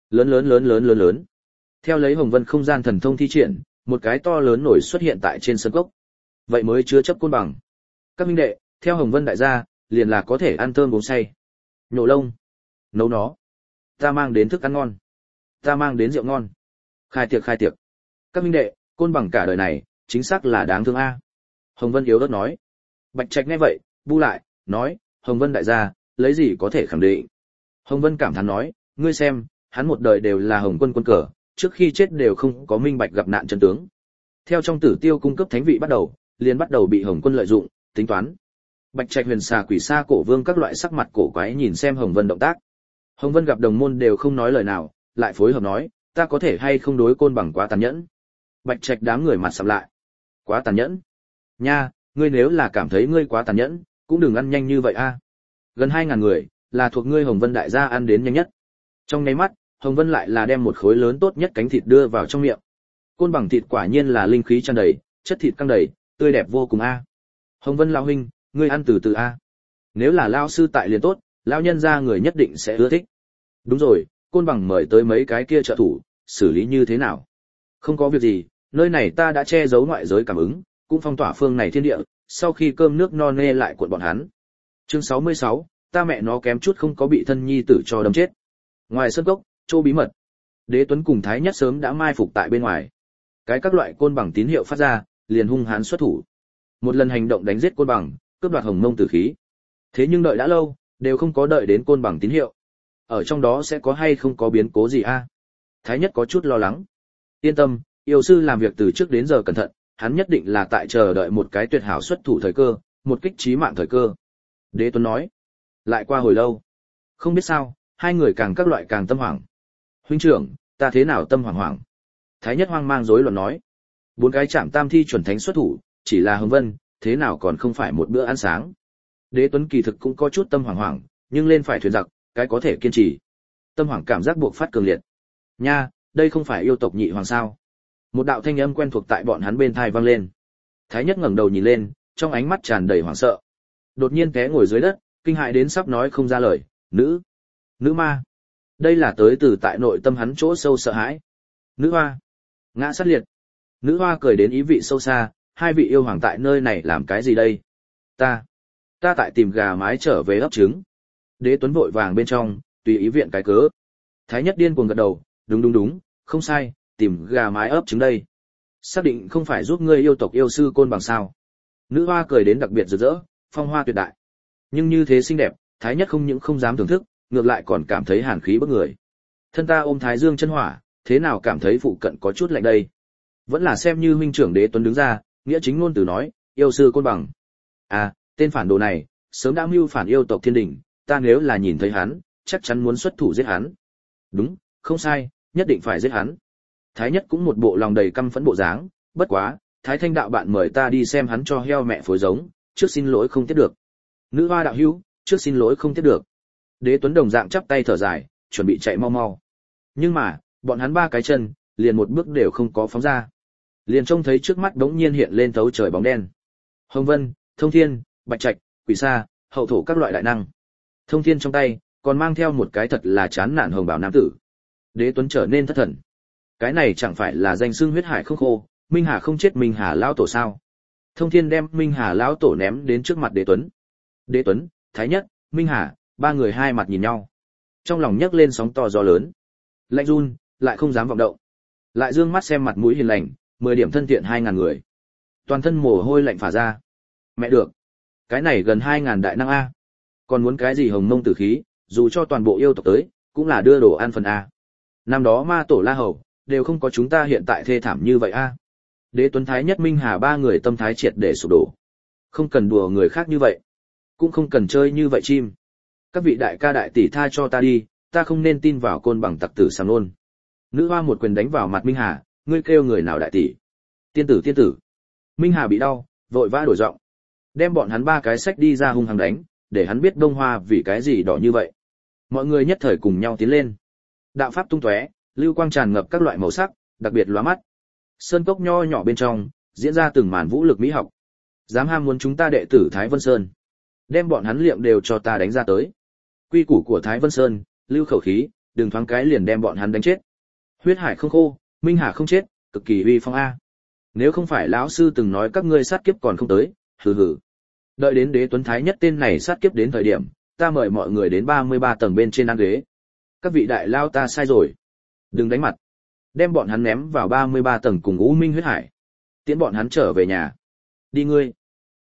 Speaker 1: Lớn. Theo lấy Hồng Vân không gian thần thông thi triển, một cái to lớn nổi xuất hiện tại trên sơn cốc. Vậy mới chứa chấp Côn Bằng. Các minh đệ, theo Hồng Vân đại gia, liền là có thể ăn thơm uống say. Nhổ lông, nấu nó. Ta mang đến thức ăn ngon. Ta mang đến rượu ngon. Khai tiệc. Các minh đệ, Côn Bằng cả đời này, chính xác là đáng thương a. Hồng Vân yếu ớt nói. Bạch Trạch nghe vậy, bu lại, nói, Hồng Vân đại gia, lấy gì có thể khẳng định. Hồng Vân cảm thán nói, ngươi xem, hắn một đời đều là Hồng Quân quân cờ, trước khi chết đều không có minh bạch gặp nạn chân tướng. Theo trong Tử Tiêu cung cấp thánh vị bắt đầu, liền bắt đầu bị Hồng Quân lợi dụng, tính toán. Bạch Trạch Huyền Xà Quỷ Sa Cổ Vương các loại sắc mặt cổ quái nhìn xem Hồng Vân động tác. Hồng Vân gặp đồng môn đều không nói lời nào, lại phối hợp nói, ta có thể hay không đối Côn Bằng quá tàn nhẫn. Bạch Trạch đám người mặt sầm lại. Quá tàn nhẫn? Nha, ngươi nếu là cảm thấy ngươi quá tàn nhẫn, cũng đừng ăn nhanh như vậy a. Gần 2000 người, là thuộc ngươi Hồng Vân đại gia ăn đến nhanh nhất. Trong nháy mắt, Hồng Vân lại là đem một khối lớn tốt nhất cánh thịt đưa vào trong miệng. Côn Bằng thịt quả nhiên là linh khí tràn đầy, chất thịt căng đầy, tươi đẹp vô cùng a. Hồng Vân lão huynh, ngươi ăn từ từ a. Nếu là lão sư tại liền tốt, lão nhân gia người nhất định sẽ ưa thích. Đúng rồi, Côn Bằng mời tới mấy cái kia trợ thủ, xử lý như thế nào? Không có việc gì, nơi này ta đã che giấu ngoại giới cảm ứng, cũng phong tỏa phương này thiên địa, sau khi cơm nước no nê lại cuộn bọn hắn. Chương 66, ta mẹ nó kém chút không có bị thân nhi tử cho đâm chết. Ngoài sân cốc, chỗ bí mật. Đế Tuấn cùng Thái Nhất sớm đã mai phục tại bên ngoài. Cái các loại Côn Bằng tín hiệu phát ra, liền hung hãn xuất thủ. Một lần hành động đánh giết Côn Bằng, cướp đoạt Hồng Mông tử khí. Thế nhưng đợi đã lâu, đều không có đợi đến Côn Bằng tín hiệu. Ở trong đó sẽ có hay không có biến cố gì a? Thái Nhất có chút lo lắng. Yên tâm, yêu sư làm việc từ trước đến giờ cẩn thận, hắn nhất định là tại chờ đợi một cái tuyệt hảo xuất thủ thời cơ, một kích chí mạng thời cơ. Đế Tuấn nói. Lại qua hồi lâu, không biết sao, hai người càng các loại càng tâm hoảng. Huynh trưởng, ta thế nào tâm hoảng hoảng? Thái Nhất hoang mang rối loạn nói. 4 cái chạm tam thi chuẩn thánh xuất thủ, chỉ là Hồng Vân, thế nào còn không phải một bữa ăn sáng. Đế Tuấn kỳ thực cũng có chút tâm hoảng hoảng, nhưng lên phải thuyền giặc, cái có thể kiên trì. Tâm hoảng cảm giác buộc phát cường liệt. Nha, đây không phải yêu tộc nhị hoàng sao? Một đạo thanh âm quen thuộc tại bọn hắn bên tai vang lên. Thái Nhất ngẩng đầu nhìn lên, trong ánh mắt tràn đầy hoảng sợ. Đột nhiên té ngồi dưới đất, kinh hãi đến sắp nói không ra lời, nữ ma. Đây là tới từ tại nội tâm hắn chỗ sâu sợ hãi. Nữ hoa, ngã sát liệt. Nữ hoa cười đến ý vị sâu xa, hai vị yêu hoàng tại nơi này làm cái gì đây? Ta tại tìm gà mái trở về ấp trứng. Đế Tuấn vội vàng bên trong, tùy ý viện cái cớ. Thái Nhất điên cuồng gật đầu, đúng, không sai, tìm gà mái ấp trứng đây. Xác định không phải giúp ngươi yêu tộc yêu sư Côn Bằng sao? Nữ hoa cười đến đặc biệt rực rỡ, phong hoa tuyệt đại. Nhưng như thế xinh đẹp, Thái Nhất không những không dám thưởng thức, ngược lại còn cảm thấy hàn khí bức người. Thân ta ôm Thái Dương chân hỏa, thế nào cảm thấy phụ cận có chút lạnh đây? Vẫn là xem như huynh trưởng Đế Tuấn đứng ra, nghĩa chính ngôn từ nói, yêu sư Côn Bằng. À, tên phản đồ này, sớm đã mưu phản yêu tộc thiên đình, ta nếu là nhìn thấy hắn, chắc chắn muốn xuất thủ giết hắn. Đúng, không sai, nhất định phải giết hắn. Thái Nhất cũng một bộ lòng đầy căm phẫn bộ dáng, bất quá, Thái Thanh đạo bạn mời ta đi xem hắn cho heo mẹ phối giống, trước xin lỗi không tiếp được. Nữ hoa đạo hữu, trước xin lỗi không tiếp được. Đế Tuấn đồng dạng chắp tay thở dài, chuẩn bị chạy mau mau. Nhưng mà, bọn hắn ba cái chân, liền một bước đều không có phóng ra. Liền trông thấy trước mắt đống nhiên hiện lên thấu trời bóng đen. Hồng Vân, Thông Thiên, Bạch Trạch, Quỷ Sa, hậu thổ các loại đại năng. Thông Thiên trong tay, còn mang theo một cái thật là chán nản hồng bào nam tử. Đế Tuấn trở nên thất thần. Cái này chẳng phải là danh xưng huyết hải không khô, Minh Hà không chết Minh Hà lão tổ sao? Thông Thiên đem Minh Hà lão tổ ném đến trước mặt Đế Tuấn. Đế Tuấn, Thái Nhất, Minh Hà, ba người hai mặt nhìn nhau. Trong lòng nhấc lên sóng to gió lớn. Lạnh run, lại không dám vọng động. Lại dương mắt xem mặt mũi hiền lành, 10 điểm thân thiện 2000 người. Toàn thân mồ hôi lạnh phả ra. Mẹ được, cái này gần 2000 đại năng a. Còn muốn cái gì hồng mông tử khí, dù cho toàn bộ yêu tộc tới, cũng là đưa đồ ăn phần a. Năm đó ma tổ La Hầu, đều không có chúng ta hiện tại thê thảm như vậy a. Đế Tuấn Thái Nhất Minh Hà ba người tâm thái triệt để sụp đổ. Không cần đùa người khác như vậy, cũng không cần chơi như vậy chim. Các vị đại ca đại tỷ tha cho ta đi, ta không nên tin vào côn bằng tặc tử sàm nôn. Nữ hoa một quyền đánh vào mặt Minh Hà, ngươi kêu người nào đại tỷ? Tiên tử tiên tử. Minh Hà bị đau, vội vã đổi giọng. Đem bọn hắn ba cái sách đi ra hung hăng đánh, để hắn biết Đông Hoa vì cái gì đỏ như vậy. Mọi người nhất thời cùng nhau tiến lên. Đạo pháp tung tóe, lưu quang tràn ngập các loại màu sắc, đặc biệt lóa mắt. Sơn cốc nho nhỏ bên trong, diễn ra từng màn vũ lực mỹ học. Dám ham muốn chúng ta đệ tử Thái Vân Sơn, đem bọn hắn liệm đều cho ta đánh ra tới. Quy củ của Thái Vân Sơn, lưu khẩu khí, đừng thoáng cái liền đem bọn hắn đánh chết. Huyết hải không khô, Minh Hà không chết, cực kỳ uy phong a. Nếu không phải lão sư từng nói các ngươi sát kiếp còn không tới, hừ hừ. Đợi đến Đế Tuấn Thái Nhất tên này sát kiếp đến thời điểm, ta mời mọi người đến 33 tầng bên trên ăn ghế. Các vị đại lao ta sai rồi, đừng đánh mặt. Đem bọn hắn ném vào 33 tầng cùng U Minh huyết hải. Tiễn bọn hắn trở về nhà. Đi ngươi.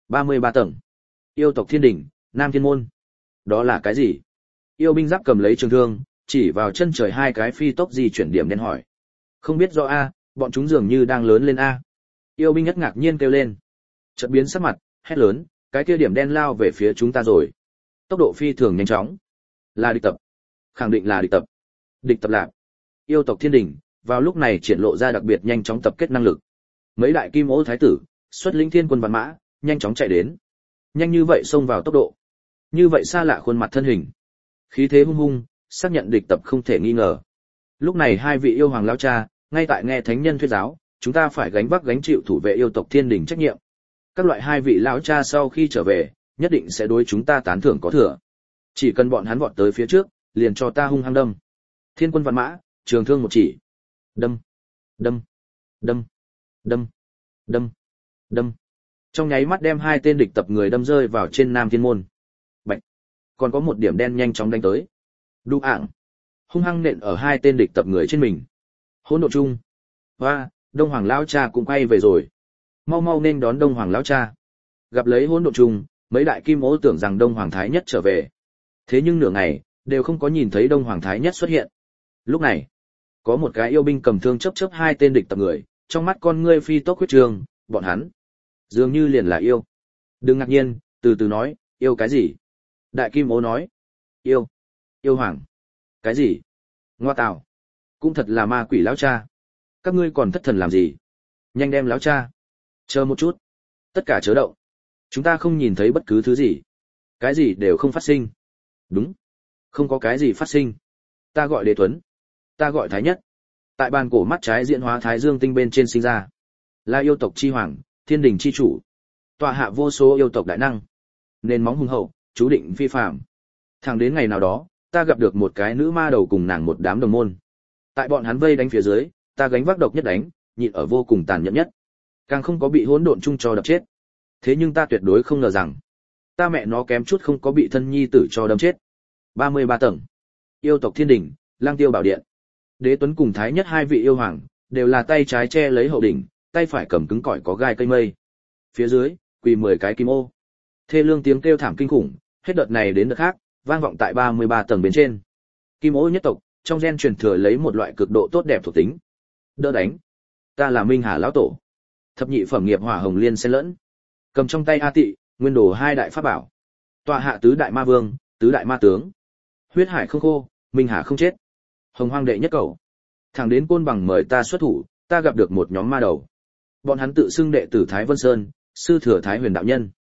Speaker 1: 33 tầng. Yêu tộc Thiên Đỉnh, Nam Thiên Môn. Đó là cái gì? Yêu binh giáp cầm lấy trường thương, chỉ vào chân trời hai cái phi tốc di chuyển điểm đen hỏi. Không biết rõ a, bọn chúng dường như đang lớn lên a. Yêu binh nhất ngạc nhiên kêu lên. Chợt biến sắc mặt, hét lớn, cái kia điểm đen lao về phía chúng ta rồi. Tốc độ phi thường nhanh chóng. Là địch tập. Khẳng định là địch tập. Địch tập lạc. Yêu tộc Thiên Đỉnh, vào lúc này triển lộ ra đặc biệt nhanh chóng tập kết năng lực. Mấy đại kim ô thái tử, xuất lĩnh thiên quân vạn mã, nhanh chóng chạy đến. Nhanh như vậy xông vào tốc độ. Như vậy xa lạ khuôn mặt thân hình. Khí thế hung hung, xác nhận địch tập không thể nghi ngờ. Lúc này hai vị yêu hoàng lão cha, ngay tại nghe thánh nhân thuyết giáo, chúng ta phải gánh vác gánh chịu thủ vệ yêu tộc Thiên Đình trách nhiệm. Các loại hai vị lão cha sau khi trở về, nhất định sẽ đối chúng ta tán thưởng có thừa. Chỉ cần bọn hắn vọt tới phía trước, liền cho ta hung hăng đâm. Thiên quân vạn mã, trường thương một chỉ. Đâm, đâm, đâm, đâm, đâm, đâm. Trong nháy mắt đem hai tên địch tập người đâm rơi vào trên Nam Thiên Môn. Bạch. Còn có một điểm đen nhanh chóng đánh tới. Đu ảng. Hung hăng nện ở hai tên địch tập người trên mình. Hỗn độn chung. Hoa, Đông Hoàng lão cha cũng quay về rồi. Mau mau nên đón Đông Hoàng lão cha. Gặp lấy hỗn độn chung, mấy đại kim ô tưởng rằng Đông Hoàng Thái Nhất trở về. Thế nhưng nửa ngày, đều không có nhìn thấy Đông Hoàng Thái Nhất xuất hiện. Lúc này, có một cái yêu binh cầm thương chớp chớp hai tên địch tập người, trong mắt con ngươi phi tốc huyết trường, bọn hắn dường như liền là yêu. Đừng ngạc nhiên, từ từ nói, yêu cái gì? Đại kim ô nói, yêu, yêu hoàng. Cái gì? Ngoa tào, cũng thật là ma quỷ lão cha. Các ngươi còn thất thần làm gì? Nhanh đem lão cha. Chờ một chút. Tất cả chớ động. Chúng ta không nhìn thấy bất cứ thứ gì. Cái gì đều không phát sinh. Đúng. Không có cái gì phát sinh. Ta gọi Đế Tuấn. Ta gọi Thái Nhất. Tại bàn cổ mắt trái diễn hóa Thái Dương tinh bên trên sinh ra. Là yêu tộc chi hoàng, Thiên Đình chi chủ. Tọa hạ vô số yêu tộc đại năng. Nền móng hùng hậu, chú định phi phàm. Thẳng đến ngày nào đó, ta gặp được một cái nữ ma đầu cùng nàng một đám đồng môn. Tại bọn hắn vây đánh phía dưới, ta gánh vác độc nhất đánh, nhịn ở vô cùng tàn nhẫn nhất. Càng không có bị hỗn độn chung cho đập chết. Thế nhưng ta tuyệt đối không ngờ rằng, ta mẹ nó kém chút không có bị thân nhi tử cho đâm chết. 33 tầng. Yêu tộc Thiên Đình, Lang Tiêu Bảo Điện. Đế Tuấn cùng Thái Nhất hai vị yêu hoàng, đều là tay trái che lấy hậu đỉnh, tay phải cầm cứng cỏi có gai cây mây. Phía dưới, quỳ 10 cái kim ô. Thê lương tiếng kêu thảm kinh khủng, hết đợt này đến đợt khác, vang vọng tại 33 tầng bên trên. Kim ô nhất tộc, trong gen truyền thừa lấy một loại cực độ tốt đẹp thuộc tính. Đỡ đánh. Ta là Minh Hà lão tổ. Thập nhị phẩm nghiệp hỏa hồng liên xen lẫn. Cầm trong tay A Tị, nguyên đồ hai đại pháp bảo. Tọa hạ tứ đại ma vương, tứ đại ma tướng. Huyết hải không khô, Minh Hà không chết. Hồng hoang đệ nhất cầu. Thẳng đến Côn Bằng mời ta xuất thủ, ta gặp được một nhóm ma đầu. Bọn hắn tự xưng đệ tử Thái Vân Sơn, sư thừa Thái Huyền đạo nhân.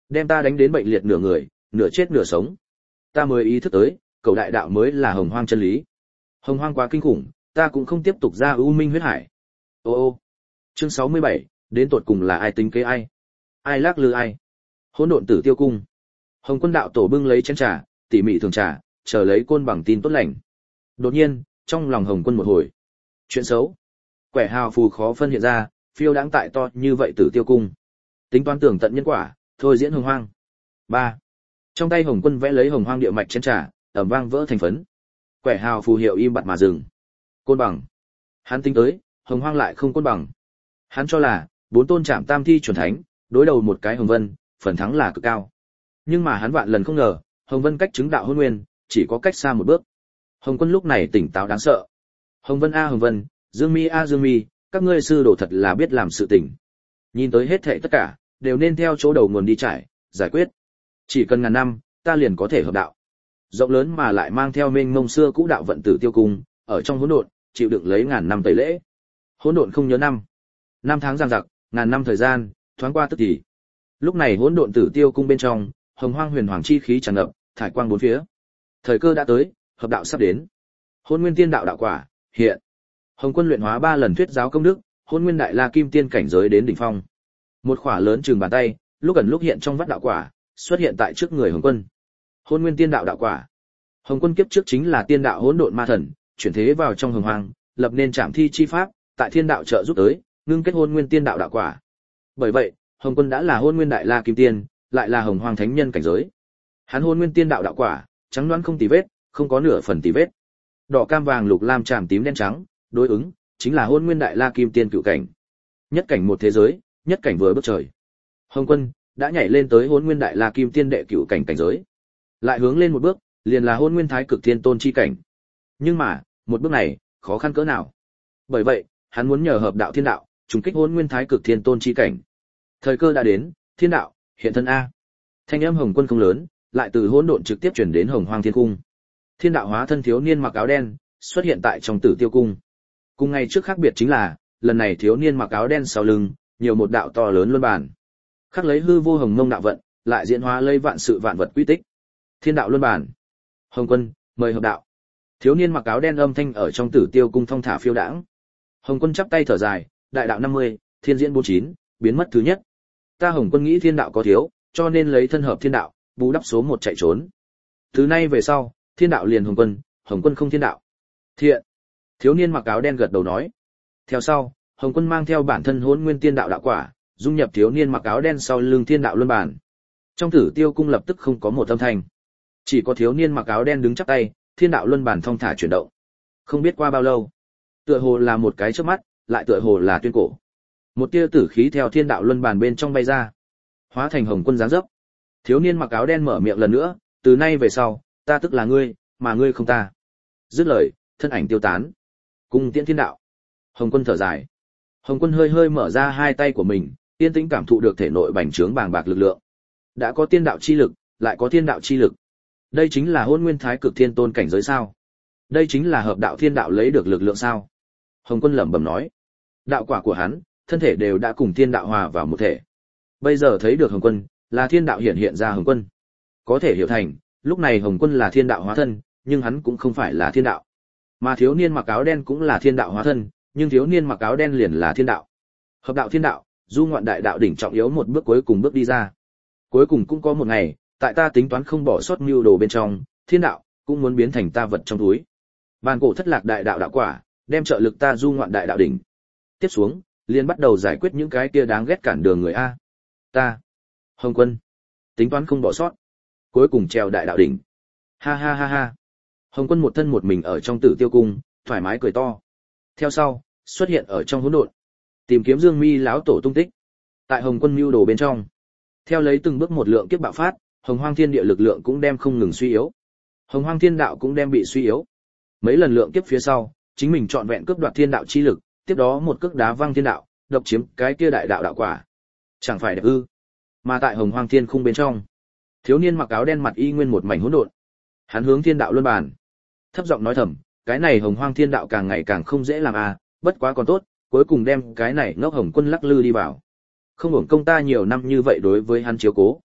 Speaker 1: đem ta đánh đến bệnh liệt nửa người, nửa chết nửa sống. Ta mới ý thức tới, cầu đại đạo mới là hồng hoang chân lý. Hồng hoang quá kinh khủng, ta cũng không tiếp tục ra u minh huyết hải. Ô ô. Chương 67, đến tột cùng là ai tính kế ai? Ai lác lư ai? Hỗn độn tử tiêu cung. Hồng Quân đạo tổ bưng lấy chén trà, tỉ mỉ thường trà, chờ lấy côn bằng tin tốt lành. Đột nhiên, trong lòng Hồng Quân một hồi. Chuyện xấu. Quẻ hào phù khó phân hiện ra, phiêu đãng tại to như vậy tử tiêu cung. Tính toán tưởng tận nhân quả, thôi diễn hồng hoang. 3. Trong tay Hồng Quân vẽ lấy hồng hoang địa mạch chén trà, ầm vang vỡ thành phấn. Quẻ hào phù hiệu im bặt mà dừng. Côn bằng. Hắn tính tới, hồng hoang lại không côn bằng. Hắn cho là, 4 tôn trảm tam thi chuẩn thánh, đối đầu một cái Hồng Vân, phần thắng là cực cao. Nhưng mà hắn vạn lần không ngờ, Hồng Vân cách chứng đạo hôn nguyên, chỉ có cách xa một bước. Hồng Quân lúc này tỉnh táo đáng sợ. Hồng Vân a Hồng Vân, Dương Mi a Dương Mi, các ngươi sư đồ thật là biết làm sự tình. Nhìn tới hết thảy tất cả, đều nên theo chỗ đầu nguồn đi trải, giải quyết. Chỉ cần ngàn năm, ta liền có thể hợp đạo. Rộng lớn mà lại mang theo mênh mông xưa cũ đạo vận tử tiêu cung, ở trong hỗn độn, chịu đựng lấy ngàn năm tẩy lễ. Hỗn độn không nhớ năm. Năm tháng giằng giặc, ngàn năm thời gian, thoáng qua tức thì. Lúc này hỗn độn tử tiêu cung bên trong, hồng hoang huyền hoàng chi khí tràn ngập, thải quang bốn phía. Thời cơ đã tới, hợp đạo sắp đến. Hôn nguyên tiên đạo đạo quả, hiện. Hồng Quân luyện hóa 3 lần thuyết giáo công đức, hôn nguyên đại la kim tiên cảnh giới đến đỉnh phong. Một khỏa lớn chừng bàn tay, lúc gần lúc hiện trong vắt đạo quả, xuất hiện tại trước người Hồng Quân. Hôn nguyên tiên đạo đạo quả. Hồng Quân kiếp trước chính là tiên đạo hỗn độn ma thần, chuyển thế vào trong hồng hoang, lập nên trảm thi chi pháp, tại thiên đạo trợ giúp tới, ngưng kết hôn nguyên tiên đạo đạo quả. Bởi vậy, Hồng Quân đã là hôn nguyên đại la kim tiên, lại là hồng hoang thánh nhân cảnh giới. Hắn hôn nguyên tiên đạo đạo quả, trắng đoán không tì vết, không có nửa phần tì vết. Đỏ cam vàng lục lam tràm tím đen trắng, đối ứng chính là hôn nguyên đại la kim tiên cựu cảnh. Nhất cảnh một thế giới, nhất cảnh vừa bước trời. Hồng Quân đã nhảy lên tới hôn nguyên đại la kim tiên đệ cựu cảnh cảnh giới. Lại hướng lên một bước, liền là hôn nguyên thái cực thiên tôn chi cảnh. Nhưng mà, một bước này, khó khăn cỡ nào? Bởi vậy, hắn muốn nhờ hợp đạo thiên đạo, trùng kích hôn nguyên thái cực thiên tôn chi cảnh. Thời cơ đã đến, thiên đạo, hiện thân a. Thanh âm Hồng Quân không lớn, lại từ hỗn độn trực tiếp truyền đến hồng hoang thiên cung. Thiên đạo hóa thân thiếu niên mặc áo đen, xuất hiện tại trong tử tiêu cung. Cùng ngày trước khác biệt chính là, lần này thiếu niên mặc áo đen sau lưng, nhiều một đạo to lớn luân bản. Khắc lấy hư vô hồng mông đạo vận, lại diễn hóa lấy vạn sự vạn vật quy tích. Thiên đạo luân bản. Hồng Quân, mời hợp đạo. Thiếu niên mặc áo đen âm thanh ở trong tử tiêu cung thong thả phiêu đãng. Hồng Quân chắp tay thở dài, đại đạo 50, thiên diễn 49, biến mất thứ nhất. Ta Hồng Quân nghĩ thiên đạo có thiếu, cho nên lấy thân hợp thiên đạo, bù đắp số 1 chạy trốn. Từ nay về sau, thiên đạo liền Hồng Quân không thiên đạo. Thiện. Thiếu niên mặc áo đen gật đầu nói. Theo sau, Hồng Quân mang theo bản thân hỗn nguyên tiên đạo đạo quả, dung nhập thiếu niên mặc áo đen sau lưng thiên đạo luân bản. Trong tử tiêu cung lập tức không có một âm thanh. Chỉ có thiếu niên mặc áo đen đứng chắp tay, thiên đạo luân bản thong thả chuyển động. Không biết qua bao lâu, tựa hồ là một cái chớp mắt, lại tựa hồ là tuyên cổ. Một tia tử khí theo thiên đạo luân bản bên trong bay ra, hóa thành Hồng Quân dáng dấp. Thiếu niên mặc áo đen mở miệng lần nữa, từ nay về sau, ta tức là ngươi, mà ngươi không ta. Dứt lời, thân ảnh tiêu tán. Cung tiễn thiên đạo. Hồng Quân thở dài. Hồng Quân hơi hơi mở ra hai tay của mình, yên tĩnh cảm thụ được thể nội bành trướng bàng bạc lực lượng. Đã có tiên đạo chi lực, lại có thiên đạo chi lực. Đây chính là hôn nguyên thái cực thiên tôn cảnh giới sao? Đây chính là hợp đạo thiên đạo lấy được lực lượng sao? Hồng Quân lẩm bẩm nói. Đạo quả của hắn, thân thể đều đã cùng thiên đạo hòa vào một thể. Bây giờ thấy được Hồng Quân, là thiên đạo hiện ra Hồng Quân. Có thể hiểu thành, lúc này Hồng Quân là thiên đạo hóa thân, nhưng hắn cũng không phải là thiên đạo. Mà thiếu niên mặc áo đen cũng là thiên đạo hóa thân, nhưng thiếu niên mặc áo đen liền là thiên đạo. Hợp đạo thiên đạo, du ngoạn đại đạo đỉnh trọng yếu một bước cuối cùng bước đi ra. Cuối cùng cũng có một ngày, tại ta tính toán không bỏ sót mưu đồ bên trong, thiên đạo cũng muốn biến thành ta vật trong túi. Bàn cổ thất lạc đại đạo đạo quả, đem trợ lực ta du ngoạn đại đạo đỉnh. Tiếp xuống, liền bắt đầu giải quyết những cái kia đáng ghét cản đường người a. Ta, Hồng Quân, tính toán không bỏ sót. Cuối cùng treo đại đạo đỉnh. Ha ha ha ha. Hồng Quân một thân một mình ở trong tử tiêu cung, thoải mái cười to. Theo sau, xuất hiện ở trong hỗn độn, tìm kiếm Dương Mi lão tổ tung tích. Tại Hồng Quân mưu đồ bên trong, theo lấy từng bước một lượng kiếp bạo phát, Hồng Hoang Thiên Địa lực lượng cũng đem không ngừng suy yếu. Hồng Hoang Thiên Đạo cũng đem bị suy yếu. Mấy lần lượng kiếp phía sau, chính mình trọn vẹn cướp đoạt thiên đạo chi lực, tiếp đó một cước đá văng thiên đạo, độc chiếm cái kia đại đạo đạo quả. Chẳng phải đẹp ư? Mà tại Hồng Hoang Thiên Khung bên trong, thiếu niên mặc áo đen mặt y nguyên một mảnh hỗn độn. Hắn hướng thiên đạo luân bàn, thấp giọng nói thầm, cái này Hồng Hoang Thiên Đạo càng ngày càng không dễ làm à, bất quá còn tốt, cuối cùng đem cái này ngốc Hồng Quân lắc lư đi vào. Không hưởng công ta nhiều năm như vậy đối với hắn chiếu cố.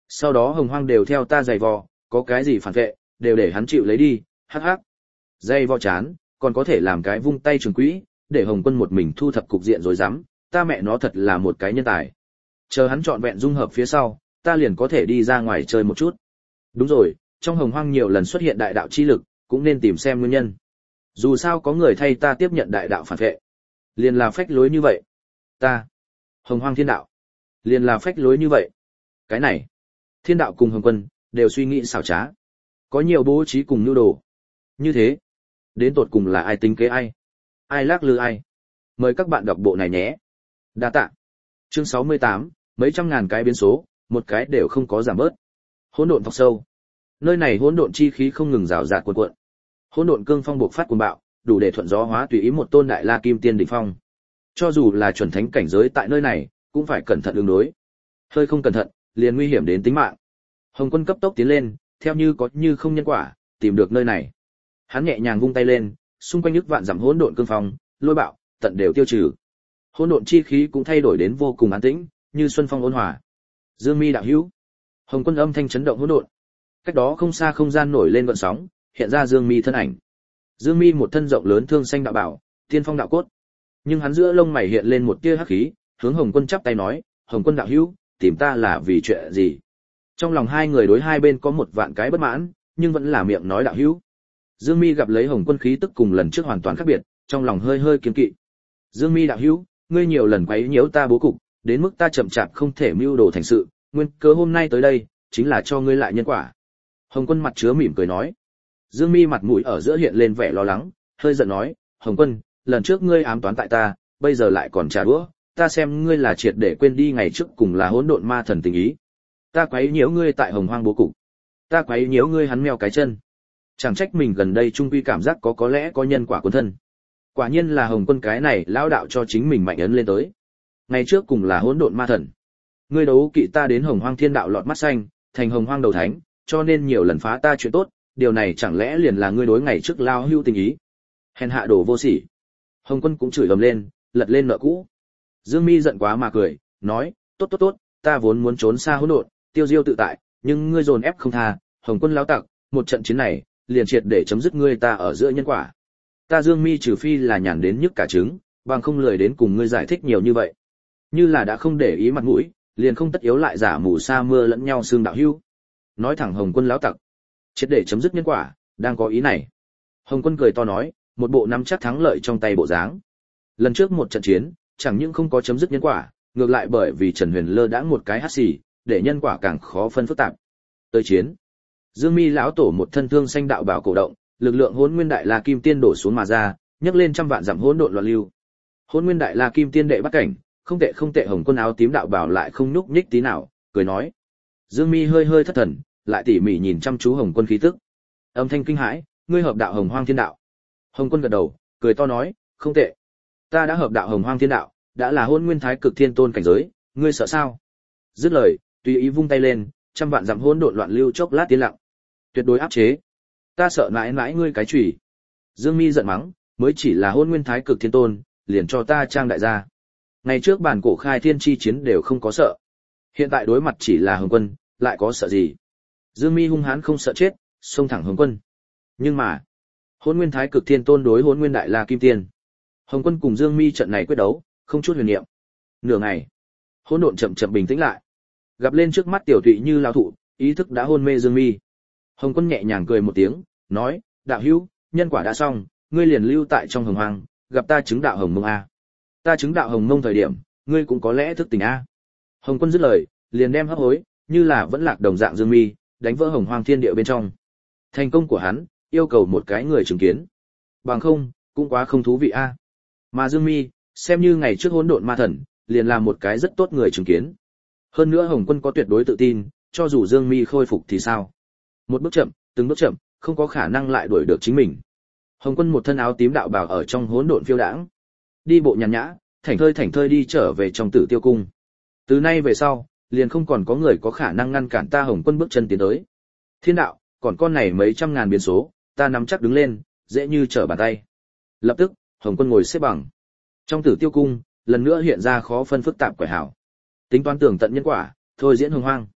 Speaker 1: Sau đó hồng hoang đều theo ta giày vò, có cái gì phản vệ, đều để hắn chịu lấy đi, hắc hắc. Giày vò chán, còn có thể làm cái vung tay trường quỹ, để Hồng Quân một mình thu thập cục diện rồi dám, ta mẹ nó thật là một cái nhân tài. Chờ hắn trọn vẹn dung hợp phía sau, ta liền có thể đi ra ngoài chơi một chút. Đúng rồi, trong hồng hoang nhiều lần xuất hiện đại đạo chi lực, cũng nên tìm xem nguyên nhân. Dù sao có người thay ta tiếp nhận đại đạo phản vệ, liền là phách lối như vậy. Ta, hồng hoang thiên đạo, liền là phách lối như vậy. Cái này, thiên đạo cùng Hồng Quân đều suy nghĩ xảo trá, có nhiều bố trí cùng nhu đồ. Như thế, đến tột cùng là ai tính kế ai, ai lắc lư ai? Mời các bạn đọc bộ này nhé. Đa tạ. Chương 68, mấy trăm ngàn cái biến số, một cái đều không có giảm bớt. Hỗn độn thọc sâu. Nơi này hỗn độn chi khí không ngừng rào rạt cuộn cuộn. Hỗn độn cương phong bộc phát cuồng bạo, đủ để thuận gió hóa tùy ý một tôn đại la kim tiên đỉnh phong. Cho dù là chuẩn thánh cảnh giới tại nơi này, cũng phải cẩn thận ứng đối. Hơi không cẩn thận, liền nguy hiểm đến tính mạng. Hồng Quân cấp tốc tiến lên, theo như có như không nhân quả, tìm được nơi này. Hắn nhẹ nhàng vung tay lên, xung quanh nhức vạn dặm hỗn độn cương phong, lôi bạo, tận đều tiêu trừ. Hỗn độn chi khí cũng thay đổi đến vô cùng an tĩnh, như xuân phong ôn hòa. Dương Mi đạo hữu. Hồng Quân âm thanh chấn động hỗn độn. Cách đó không xa không gian nổi lên gợn sóng, hiện ra Dương Mi thân ảnh. Dương Mi một thân rộng lớn thương xanh đạo bảo, tiên phong đạo cốt. Nhưng hắn giữa lông mày hiện lên một tia hắc khí, hướng Hồng Quân chắp tay nói, "Hồng Quân đạo hữu, tìm ta là vì chuyện gì?" Trong lòng hai người đối hai bên có một vạn cái bất mãn, nhưng vẫn là miệng nói đạo hữu. Dương Mi gặp lấy Hồng Quân khí tức cùng lần trước hoàn toàn khác biệt, trong lòng hơi hơi kiêng kỵ. "Dương Mi đạo hữu, ngươi nhiều lần quấy nhiễu ta bố cục, đến mức ta chậm chạp không thể mưu đồ thành sự, nguyên cớ hôm nay tới đây, chính là cho ngươi lại nhân quả." Hồng Quân mặt chứa mỉm cười nói. Dương Mi mặt mũi ở giữa hiện lên vẻ lo lắng, hơi giận nói, "Hồng Quân, lần trước ngươi ám toán tại ta, bây giờ lại còn trả đũa, ta xem ngươi là triệt để quên đi ngày trước cùng là hỗn độn ma thần tình ý. Ta quấy nhiễu ngươi tại Hồng Hoang bố cục, ta quấy nhiễu ngươi hắn mèo cái chân. Chẳng trách mình gần đây trung quy cảm giác có lẽ có nhân quả cuốn thân. Quả nhiên là Hồng Quân cái này lão đạo cho chính mình mạnh ấn lên tới. Ngày trước cùng là hỗn độn ma thần, ngươi đấu kỵ ta đến Hồng Hoang thiên đạo lọt mắt xanh, thành Hồng Hoang đầu thánh, cho nên nhiều lần phá ta chuyện tốt, điều này chẳng lẽ liền là ngươi đối ngày trước lao hưu tình ý? Hèn hạ đồ vô sỉ." Hồng Quân cũng chửi ầm lên, lật lên nợ cũ. Dương Mi giận quá mà cười, nói, tốt, ta vốn muốn trốn xa hỗn độn, tiêu diêu tự tại, nhưng ngươi dồn ép không tha, Hồng Quân lão tặc, một trận chiến này, liền triệt để chấm dứt ngươi ta ở giữa nhân quả. Ta Dương Mi trừ phi là nhàn đến nhức cả trứng, bằng không lười đến cùng ngươi giải thích nhiều như vậy. Như là đã không để ý mặt mũi, liền không tất yếu lại giả mù sa mưa lẫn nhau xương đạo hữu. Nói thẳng Hồng Quân lão tặc, triệt để chấm dứt nhân quả, đang có ý này. Hồng Quân cười to nói, một bộ nắm chắc thắng lợi trong tay bộ dáng. Lần trước một trận chiến, chẳng những không có chấm dứt nhân quả, ngược lại bởi vì Trần Huyền lơ đãng một cái hắt xì, để nhân quả càng khó phân phức tạp. Tới chiến, Dương Mi lão tổ một thân thương xanh đạo bảo cổ động, lực lượng Hỗn Nguyên Đại La Kim Tiên đổ xuống mà ra, nhấc lên trăm vạn dặm hỗn độn loạn lưu. Hỗn Nguyên Đại La Kim Tiên đệ bắt cảnh, không tệ, Hồng Quân áo tím đạo bảo lại không nhúc nhích tí nào, cười nói. Dương Mi hơi hơi thất thần, lại tỉ mỉ nhìn chăm chú Hồng Quân khí tức. Âm thanh kinh hãi, ngươi hợp đạo Hồng Hoang Thiên Đạo. Hồng Quân gật đầu, cười to nói, không tệ. Ta đã hợp đạo Hồng Hoang Thiên Đạo, đã là Hỗn Nguyên Thái Cực Thiên Tôn cảnh giới, ngươi sợ sao? Dứt lời, tùy ý vung tay lên, trăm vạn dặm hỗn độn loạn lưu chốc lát tiến lặng. Tuyệt đối áp chế. Ta sợ mãi mãi ngươi cái chùy. Dương Mi giận mắng, mới chỉ là Hỗn Nguyên Thái Cực Thiên Tôn, liền cho ta trang đại gia. Ngày trước bản cổ khai thiên chi chiến đều không có sợ. Hiện tại đối mặt chỉ là Hồng Quân, lại có sợ gì? Dương Mi hung hãn không sợ chết, xông thẳng Hồng Quân. Nhưng mà, Hỗn Nguyên Thái Cực Thiên Tôn đối Hỗn Nguyên Đại La Kim Tiên. Hồng Quân cùng Dương Mi trận này quyết đấu, không chút huyền niệm. Nửa ngày, hỗn độn chậm chậm bình tĩnh lại. Gặp lên trước mắt tiểu tụy như lao thụ, ý thức đã hôn mê Dương Mi. Hồng Quân nhẹ nhàng cười một tiếng, nói, đạo hữu, nhân quả đã xong, ngươi liền lưu tại trong Hồng Hoang, gặp ta chứng đạo Hồng Mông a. Ta chứng đạo Hồng Mông thời điểm, ngươi cũng có lẽ thức tỉnh a. Hồng Quân dứt lời, liền đem hấp hối, như là vẫn lạc đồng dạng Dương Mi, đánh vỡ Hồng Hoang thiên địa bên trong. Thành công của hắn, yêu cầu một cái người chứng kiến. Bằng không, cũng quá không thú vị a. Mà Dương Mi, xem như ngày trước hỗn độn ma thần, liền là một cái rất tốt người chứng kiến. Hơn nữa Hồng Quân có tuyệt đối tự tin, cho dù Dương Mi khôi phục thì sao? Một bước chậm, từng bước chậm, không có khả năng lại đuổi được chính mình. Hồng Quân một thân áo tím đạo bào ở trong hỗn độn phiêu đãng, đi bộ nhàn nhã, thảnh thơi đi trở về trong Tử Tiêu cung. Từ nay về sau, liền không còn có người có khả năng ngăn cản ta Hồng Quân bước chân tiến tới. Thiên đạo, còn con này mấy trăm ngàn biến số, ta nắm chắc đứng lên, dễ như trở bàn tay. Lập tức, Hồng Quân ngồi xếp bằng. Trong Tử Tiêu cung, lần nữa hiện ra khó phân phức tạp quẻ hảo. Tính toán tường tận nhân quả, thôi diễn hồng hoang.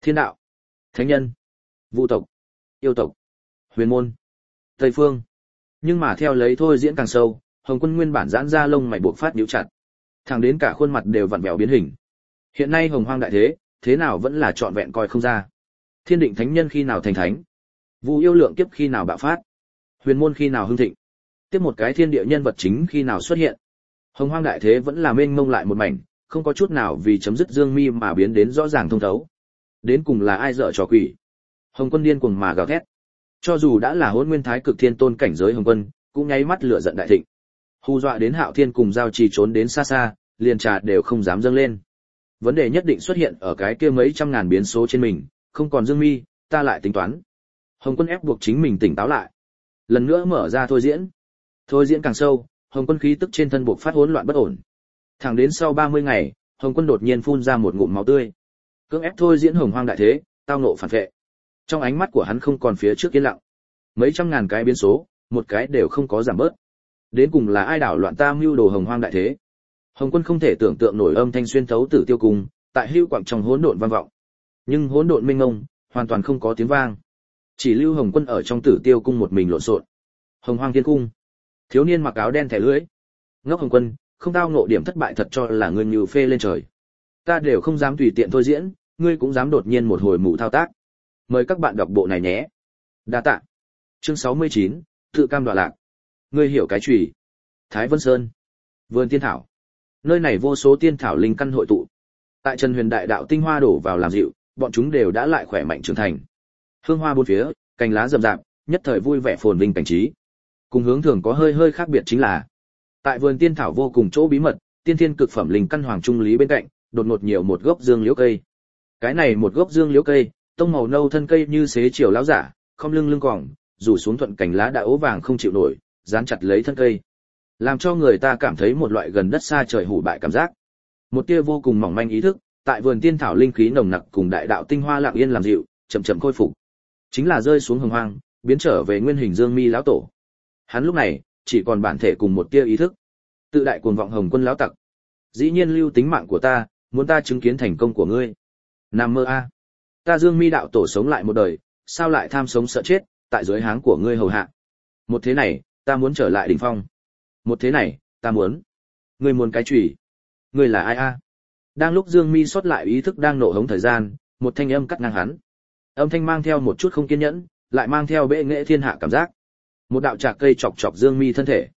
Speaker 1: Thiên đạo, thánh nhân, vu tộc, yêu tộc, huyền môn, tây phương. Nhưng mà theo lấy thôi diễn càng sâu, Hồng Quân nguyên bản giãn ra lông mày buộc phát nhíu chặt, thẳng đến cả khuôn mặt đều vặn vẹo biến hình. Hiện nay hồng hoang đại thế, thế nào vẫn là trọn vẹn coi không ra. Thiên định thánh nhân khi nào thành thánh, vu yêu lượng kiếp khi nào bạo phát, huyền môn khi nào hưng thịnh, tiếp một cái thiên địa nhân vật chính khi nào xuất hiện. Hồng hoang đại thế vẫn là mênh mông lại một mảnh, không có chút nào vì chấm dứt Dương Mi mà biến đến rõ ràng thông thấu. Đến cùng là ai dở trò quỷ? Hồng Quân điên cuồng mà gào thét. Cho dù đã là Hỗn Nguyên Thái Cực Thiên Tôn cảnh giới Hồng Quân, cũng nháy mắt lửa giận đại thịnh. Hù dọa đến Hạo Thiên cùng Giao Trì trốn đến xa xa, liền trà đều không dám dâng lên. Vấn đề nhất định xuất hiện ở cái kia mấy trăm ngàn biến số trên mình, không còn Dương Mi, ta lại tính toán. Hồng Quân ép buộc chính mình tỉnh táo lại. Lần nữa mở ra thôi diễn. Thôi diễn càng sâu, Hồng Quân khí tức trên thân buộc phát hỗn loạn bất ổn. Thẳng đến sau 30 ngày, Hồng Quân đột nhiên phun ra một ngụm máu tươi. Cưỡng ép thôi diễn hồng hoang đại thế, tao nộ phản vệ. Trong ánh mắt của hắn không còn phía trước yên lặng. Mấy trăm ngàn cái biến số, một cái đều không có giảm bớt. Đến cùng là ai đảo loạn ta mưu đồ hồng hoang đại thế? Hồng Quân không thể tưởng tượng nổi âm thanh xuyên thấu tử tiêu cung, tại hưu quặng trong hỗn độn vang vọng. Nhưng hỗn độn mênh mông, hoàn toàn không có tiếng vang. Chỉ lưu Hồng Quân ở trong tử tiêu cung một mình lộn xộn. Hồng hoang thiên cung. Thiếu niên mặc áo đen thẻ lưỡi. Ngốc Hồng Quân, không tao ngộ điểm thất bại thật cho là ngươi như phê lên trời. Ta đều không dám tùy tiện thôi diễn, ngươi cũng dám đột nhiên một hồi mù thao tác. Mời các bạn đọc bộ này nhé. Đa tạ. Chương 69, tự cam đoạ lạc. Ngươi hiểu cái chùy. Thái Vân Sơn. Vườn tiên thảo. Nơi này vô số tiên thảo linh căn hội tụ. Tại Trần Huyền đại đạo tinh hoa đổ vào làm dịu, bọn chúng đều đã lại khỏe mạnh trưởng thành. Hương hoa bốn phía, cành lá rậm rạp, nhất thời vui vẻ phồn vinh cảnh trí. Cùng hướng thường có hơi hơi khác biệt chính là, tại vườn tiên thảo vô cùng chỗ bí mật, tiên thiên cực phẩm linh căn hoàng trung lý bên cạnh, đột ngột nhiều một gốc dương liễu cây. Cái này một gốc dương liễu cây, tông màu nâu thân cây như xế chiều lão giả, không lưng lưng còng, rủ xuống thuận cành lá đã ố vàng không chịu nổi, dán chặt lấy thân cây, làm cho người ta cảm thấy một loại gần đất xa trời hủ bại cảm giác. Một tia vô cùng mỏng manh ý thức, tại vườn tiên thảo linh khí nồng nặc cùng đại đạo tinh hoa lặng yên làm dịu, chậm chậm khôi phục. Chính là rơi xuống hồng hoang, biến trở về nguyên hình Dương Mi lão tổ. Hắn lúc này chỉ còn bản thể cùng một tia ý thức. Tự đại cuồng vọng Hồng Quân lão tặc, dĩ nhiên lưu tính mạng của ta, muốn ta chứng kiến thành công của ngươi. Nằm mơ a. Ta Dương Mi đạo tổ sống lại một đời, sao lại tham sống sợ chết, tại dưới háng của ngươi hầu hạ. Một thế này, ta muốn trở lại đỉnh phong. Một thế này, ta muốn. Ngươi muốn cái chùy. Ngươi là ai a? Đang lúc Dương Mi sót lại ý thức đang nộ hống thời gian, một thanh âm cắt ngang hắn. Âm thanh mang theo một chút không kiên nhẫn, lại mang theo bệ nghệ thiên hạ cảm giác. Một đạo trạc cây chọc chọc Dương Mi thân thể.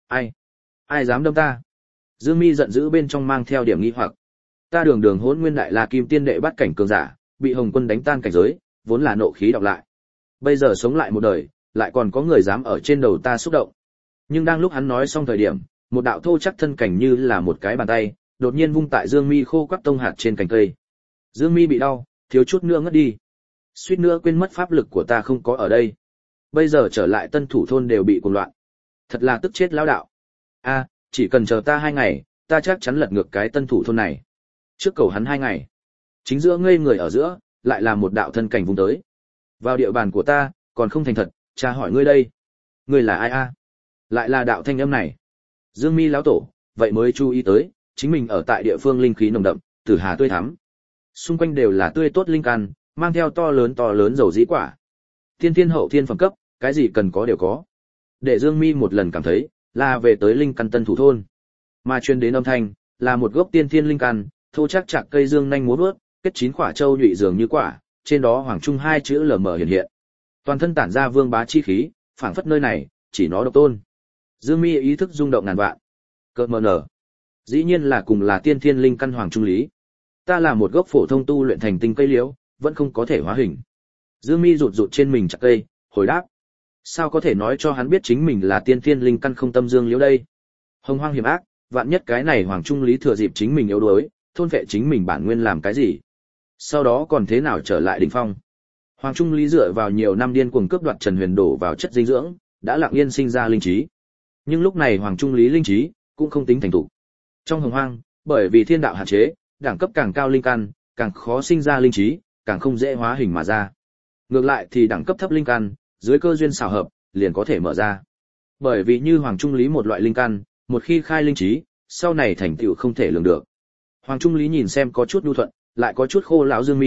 Speaker 1: Ai dám đâm ta? Dương Mi giận dữ bên trong mang theo điểm nghi hoặc. Ta đường đường Hỗn Nguyên Đại La Kim Tiên đệ bắt cảnh cường giả, bị Hồng Quân đánh tan cảnh giới, vốn là nộ khí đọc lại. Bây giờ sống lại một đời, lại còn có người dám ở trên đầu ta xúc động. Nhưng đang lúc hắn nói xong thời điểm, một đạo thô chắc thân cảnh như là một cái bàn tay, đột nhiên vung tại Dương Mi khô quắt tông hạt trên cành cây. Dương Mi bị đau, thiếu chút nữa ngất đi. Suýt nữa quên mất pháp lực của ta không có ở đây. Bây giờ trở lại Tân Thủ thôn đều bị cuồng loạn. Thật là tức chết lão đạo. A, chỉ cần chờ ta 2 ngày, ta chắc chắn lật ngược cái Tân Thủ thôn này. Trước cầu hắn 2 ngày. Chính giữa ngây người ở giữa, lại là một đạo thân cảnh vung tới. Vào địa bàn của ta, còn không thành thật, cha hỏi ngươi đây. Ngươi là ai a? Lại là đạo thanh âm này. Dương Mi lão tổ, vậy mới chú ý tới, chính mình ở tại địa phương linh khí nồng đậm, tử hà tươi thắm. Xung quanh đều là tươi tốt linh căn, mang theo to lớn dầu dĩ quả. Tiên thiên hậu thiên phẩm cấp, cái gì cần có đều có. Để Dương Mi một lần cảm thấy, là về tới linh căn Tân Thủ thôn. Mà truyền đến âm thanh, là một gốc tiên thiên linh căn, thô chắc chạc cây dương nhanh múa vớt, kết 9 quả châu nhụy dường như quả, trên đó hoàng trung 2 chữ lờ mờ hiện hiện. Toàn thân tản ra vương bá chi khí, phảng phất nơi này, chỉ nó độc tôn. Dương Mi ý thức rung động ngàn vạn. Cợt mờ nở. Dĩ nhiên là cùng là tiên thiên linh căn hoàng trung lý. Ta là một gốc phổ thông tu luyện thành tinh cây liễu, vẫn không có thể hóa hình. Dương Mi rụt trên mình chặt cây, hồi đáp. Sao có thể nói cho hắn biết chính mình là tiên thiên linh căn không tâm dương liễu đây? Hồng hoang hiểm ác, vạn nhất cái này hoàng trung lý thừa dịp chính mình yếu đuối, thôn phệ chính mình bản nguyên làm cái gì? Sau đó còn thế nào trở lại đỉnh phong? Hoàng trung lý dựa vào nhiều năm điên cuồng cướp đoạt Trần Huyền đổ vào chất dinh dưỡng, đã lặng yên sinh ra linh trí. Nhưng lúc này hoàng trung lý linh trí cũng không tính thành thục. Trong hồng hoang, bởi vì thiên đạo hạn chế, đẳng cấp càng cao linh căn, càng khó sinh ra linh trí, càng không dễ hóa hình mà ra. Ngược lại thì đẳng cấp thấp linh căn, dưới cơ duyên xảo hợp, liền có thể mở ra. Bởi vì như hoàng trung lý một loại linh căn, một khi khai linh trí, sau này thành tựu không thể lường được. Hoàng trung lý nhìn xem có chút nhu thuận, lại có chút khô lão Dương Mi,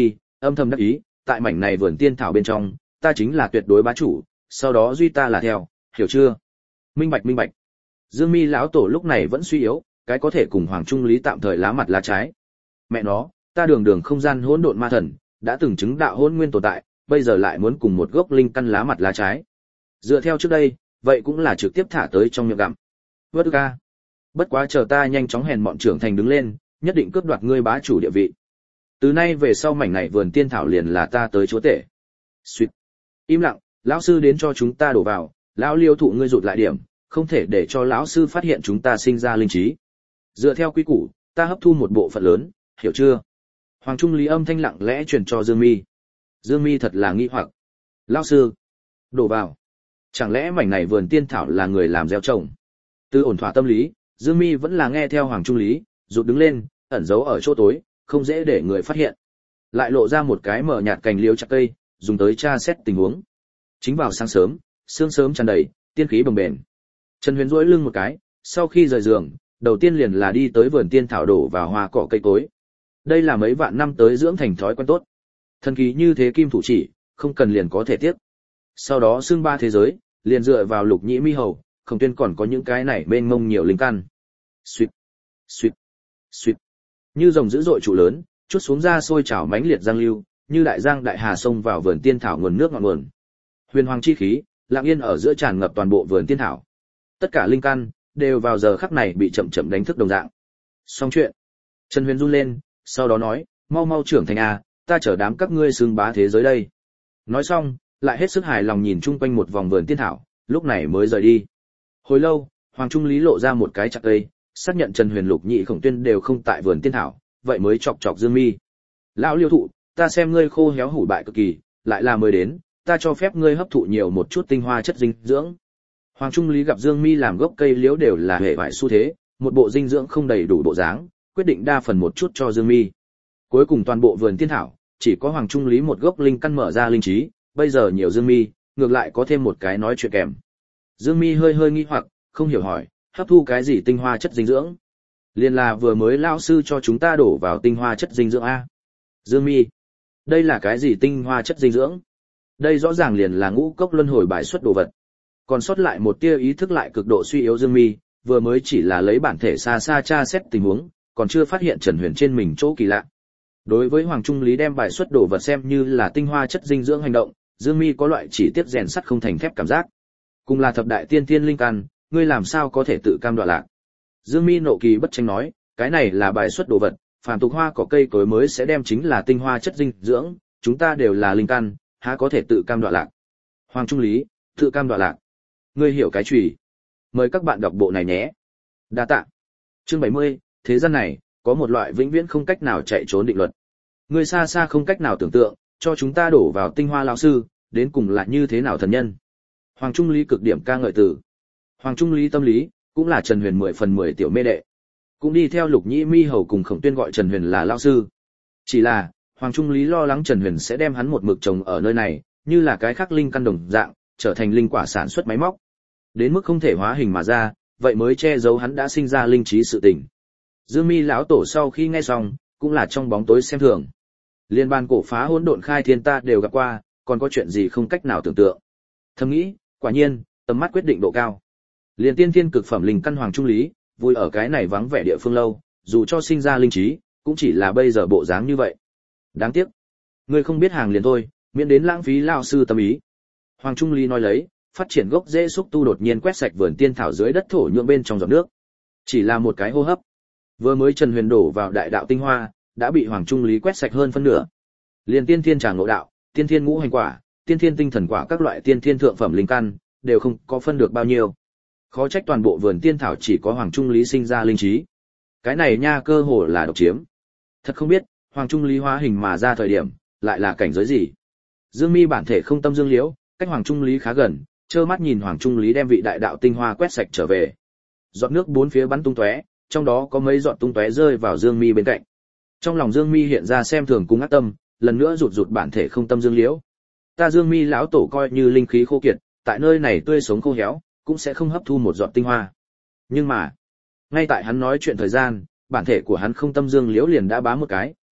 Speaker 1: âm thầm đắc ý, tại mảnh này vườn tiên thảo bên trong, ta chính là tuyệt đối bá chủ, sau đó duy ta là theo, hiểu chưa? Minh bạch minh bạch. Dương Mi lão tổ lúc này vẫn suy yếu, cái có thể cùng Hoàng Trung Lý tạm thời lá mặt lá trái. Mẹ nó, ta đường đường không gian hỗn độn ma thần, đã từng chứng đạo hỗn nguyên tồn tại, bây giờ lại muốn cùng một gốc linh căn lá mặt lá trái. Dựa theo trước đây, vậy cũng là trực tiếp thả tới trong miệng gặm. Vớt ca. Bất quá chờ ta nhanh chóng hèn mọn trưởng thành đứng lên, nhất định cướp đoạt ngươi bá chủ địa vị. Từ nay về sau mảnh này vườn tiên thảo liền là ta tới chúa tể. Xuyệt. Im lặng, lão sư đến cho chúng ta đổ vào, lão Liêu thụ ngươi rụt lại điểm, không thể để cho lão sư phát hiện chúng ta sinh ra linh trí. Dựa theo quy củ, ta hấp thu một bộ phận lớn, hiểu chưa? Hoàng Trung Lý âm thanh lặng lẽ truyền cho Dương Mi. Dương Mi thật là nghi hoặc. Lão sư, đổ vào. Chẳng lẽ mảnh này vườn tiên thảo là người làm gieo trồng? Từ ổn thỏa tâm lý, Dương Mi vẫn là nghe theo Hoàng Trung Lý, rụt đứng lên, ẩn giấu ở chỗ tối, không dễ để người phát hiện. Lại lộ ra một cái mở nhạt cành liễu chặt cây, dùng tới tra xét tình huống. Chính vào sáng sớm, sương sớm tràn đầy, tiên khí bồng bềnh. Trần Huyền duỗi lưng một cái, sau khi rời giường, đầu tiên liền là đi tới vườn tiên thảo đổ vào hoa cỏ cây cối. Đây là mấy vạn năm tới dưỡng thành thói quen tốt. Thần kỳ như thế kim thủ chỉ, không cần liền có thể tiếp. Sau đó xưng ba thế giới, liền dựa vào Lục Nhĩ Mi Hầu, Khổng Tuyên còn có những cái này mênh mông nhiều linh căn. Suýt, suýt, suýt. Như rồng dữ dội trụ lớn, chút xuống ra sôi trào mãnh liệt giang lưu, như đại giang đại hà sông vào vườn tiên thảo nguồn nước ngọn nguồn. Huyền hoàng chi khí, lặng yên ở giữa tràn ngập toàn bộ vườn tiên thảo. Tất cả linh căn đều vào giờ khắc này bị chậm chậm đánh thức đồng dạng. Xong chuyện. Trần Huyền run lên, sau đó nói, mau mau trưởng thành a, ta chở đám các ngươi xưng bá thế giới đây. Nói xong, lại hết sức hài lòng nhìn chung quanh một vòng vườn tiên thảo, lúc này mới rời đi. Hồi lâu, Hoàng Trung Lý lộ ra một cái chặt cây, xác nhận Trần Huyền, Lục Nhị, Khổng Tuyên đều không tại vườn tiên thảo, vậy mới chọc chọc Dương Mi. Lão Liêu thụ, ta xem ngươi khô héo hủ bại cực kỳ, lại là mới đến, ta cho phép ngươi hấp thụ nhiều một chút tinh hoa chất dinh dưỡng. Hoàng Trung Lý gặp Dương Mi làm gốc cây liễu đều là hệ vải xu thế, một bộ dinh dưỡng không đầy đủ bộ dáng, quyết định đa phần một chút cho Dương Mi. Cuối cùng toàn bộ vườn tiên thảo, chỉ có Hoàng Trung Lý một gốc linh căn mở ra linh trí, bây giờ nhiều Dương Mi, ngược lại có thêm một cái nói chuyện kèm. Dương Mi hơi hơi nghi hoặc, không hiểu hỏi, hấp thu cái gì tinh hoa chất dinh dưỡng? Liên là vừa mới lão sư cho chúng ta đổ vào tinh hoa chất dinh dưỡng a. Dương Mi, đây là cái gì tinh hoa chất dinh dưỡng? Đây rõ ràng liền là ngũ cốc luân hồi bài xuất đồ vật. Còn sót lại một tia ý thức lại cực độ suy yếu Dương Mi, vừa mới chỉ là lấy bản thể xa xa tra xét tình huống, còn chưa phát hiện Trần Huyền trên mình chỗ kỳ lạ. Đối với Hoàng Trung Lý đem bài xuất đồ vật xem như là tinh hoa chất dinh dưỡng hành động, Dương Mi có loại chỉ tiếp rèn sắt không thành thép cảm giác. Cùng là thập đại tiên tiên linh căn, ngươi làm sao có thể tự cam đoạ lạc? Dương Mi nộ kỳ bất tranh nói, cái này là bài xuất đồ vật, phàm tục hoa cỏ cây cối mới sẽ đem chính là tinh hoa chất dinh dưỡng, chúng ta đều là linh căn, há có thể tự cam đoạ lạc? Hoàng Trung Lý, tự cam đoạ lạc. Ngươi hiểu cái chùy. Mời các bạn đọc bộ này nhé. Đa tạ. Chương 70, thế gian này có một loại vĩnh viễn không cách nào chạy trốn định luật. Ngươi xa xa không cách nào tưởng tượng, cho chúng ta đổ vào tinh hoa lão sư, đến cùng là như thế nào thần nhân. Hoàng Trung Lý cực điểm ca ngợi từ. Hoàng Trung Lý tâm lý, cũng là Trần Huyền 10 phần 10 tiểu mê đệ. Cũng đi theo Lục Nhĩ Mi Hầu cùng Khổng Tuyên gọi Trần Huyền là lão sư. Chỉ là, Hoàng Trung Lý lo lắng Trần Huyền sẽ đem hắn một mực trồng ở nơi này, như là cái khắc linh căn đồng dạng, trở thành linh quả sản xuất máy móc. Đến mức không thể hóa hình mà ra, vậy mới che giấu hắn đã sinh ra linh trí sự tình. Dương Mi lão tổ sau khi nghe xong, cũng là trong bóng tối xem thường. Liên ban cổ phá hỗn độn khai thiên ta đều gặp qua, còn có chuyện gì không cách nào tưởng tượng. Thầm nghĩ, quả nhiên, tầm mắt quyết định độ cao. Liên tiên thiên cực phẩm linh căn Hoàng Trung Lý, vui ở cái này vắng vẻ địa phương lâu, dù cho sinh ra linh trí, cũng chỉ là bây giờ bộ dáng như vậy. Đáng tiếc, ngươi không biết hàng liền thôi, miễn đến lãng phí lão sư tâm ý. Hoàng Trung Lý nói lấy, phát triển gốc rễ xúc tu đột nhiên quét sạch vườn tiên thảo dưới đất thổ nhuộm bên trong giọt nước. Chỉ là một cái hô hấp, vừa mới Trần Huyền đổ vào đại đạo tinh hoa, đã bị Hoàng Trung Lý quét sạch hơn phân nửa. Liên tiên thiên tràng ngộ đạo, tiên thiên ngũ hành quả, tiên thiên tinh thần quả các loại tiên thiên thượng phẩm linh căn đều không có phân được bao nhiêu. Khó trách toàn bộ vườn tiên thảo chỉ có Hoàng Trung Lý sinh ra linh trí. Cái này nha cơ hồ là độc chiếm. Thật không biết, Hoàng Trung Lý hóa hình mà ra thời điểm, lại là cảnh giới gì. Dương Mi bản thể không tâm dương liễu, cách Hoàng Trung Lý khá gần, trơ mắt nhìn Hoàng Trung Lý đem vị đại đạo tinh hoa quét sạch trở về. Giọt nước bốn phía bắn tung tóe, trong đó có mấy giọt tung tóe rơi vào Dương Mi bên cạnh. Trong lòng Dương Mi hiện ra xem thường cùng ác tâm, lần nữa rụt rụt bản thể không tâm dương liễu. Ta Dương Mi lão tổ coi như linh khí khô kiệt, tại nơi này tươi sống khô héo, cũng sẽ không hấp thu một giọt tinh hoa. Nhưng mà, ngay tại hắn nói chuyện thời gian, bản thể của hắn không tâm dương liễu liền đã bám một cái,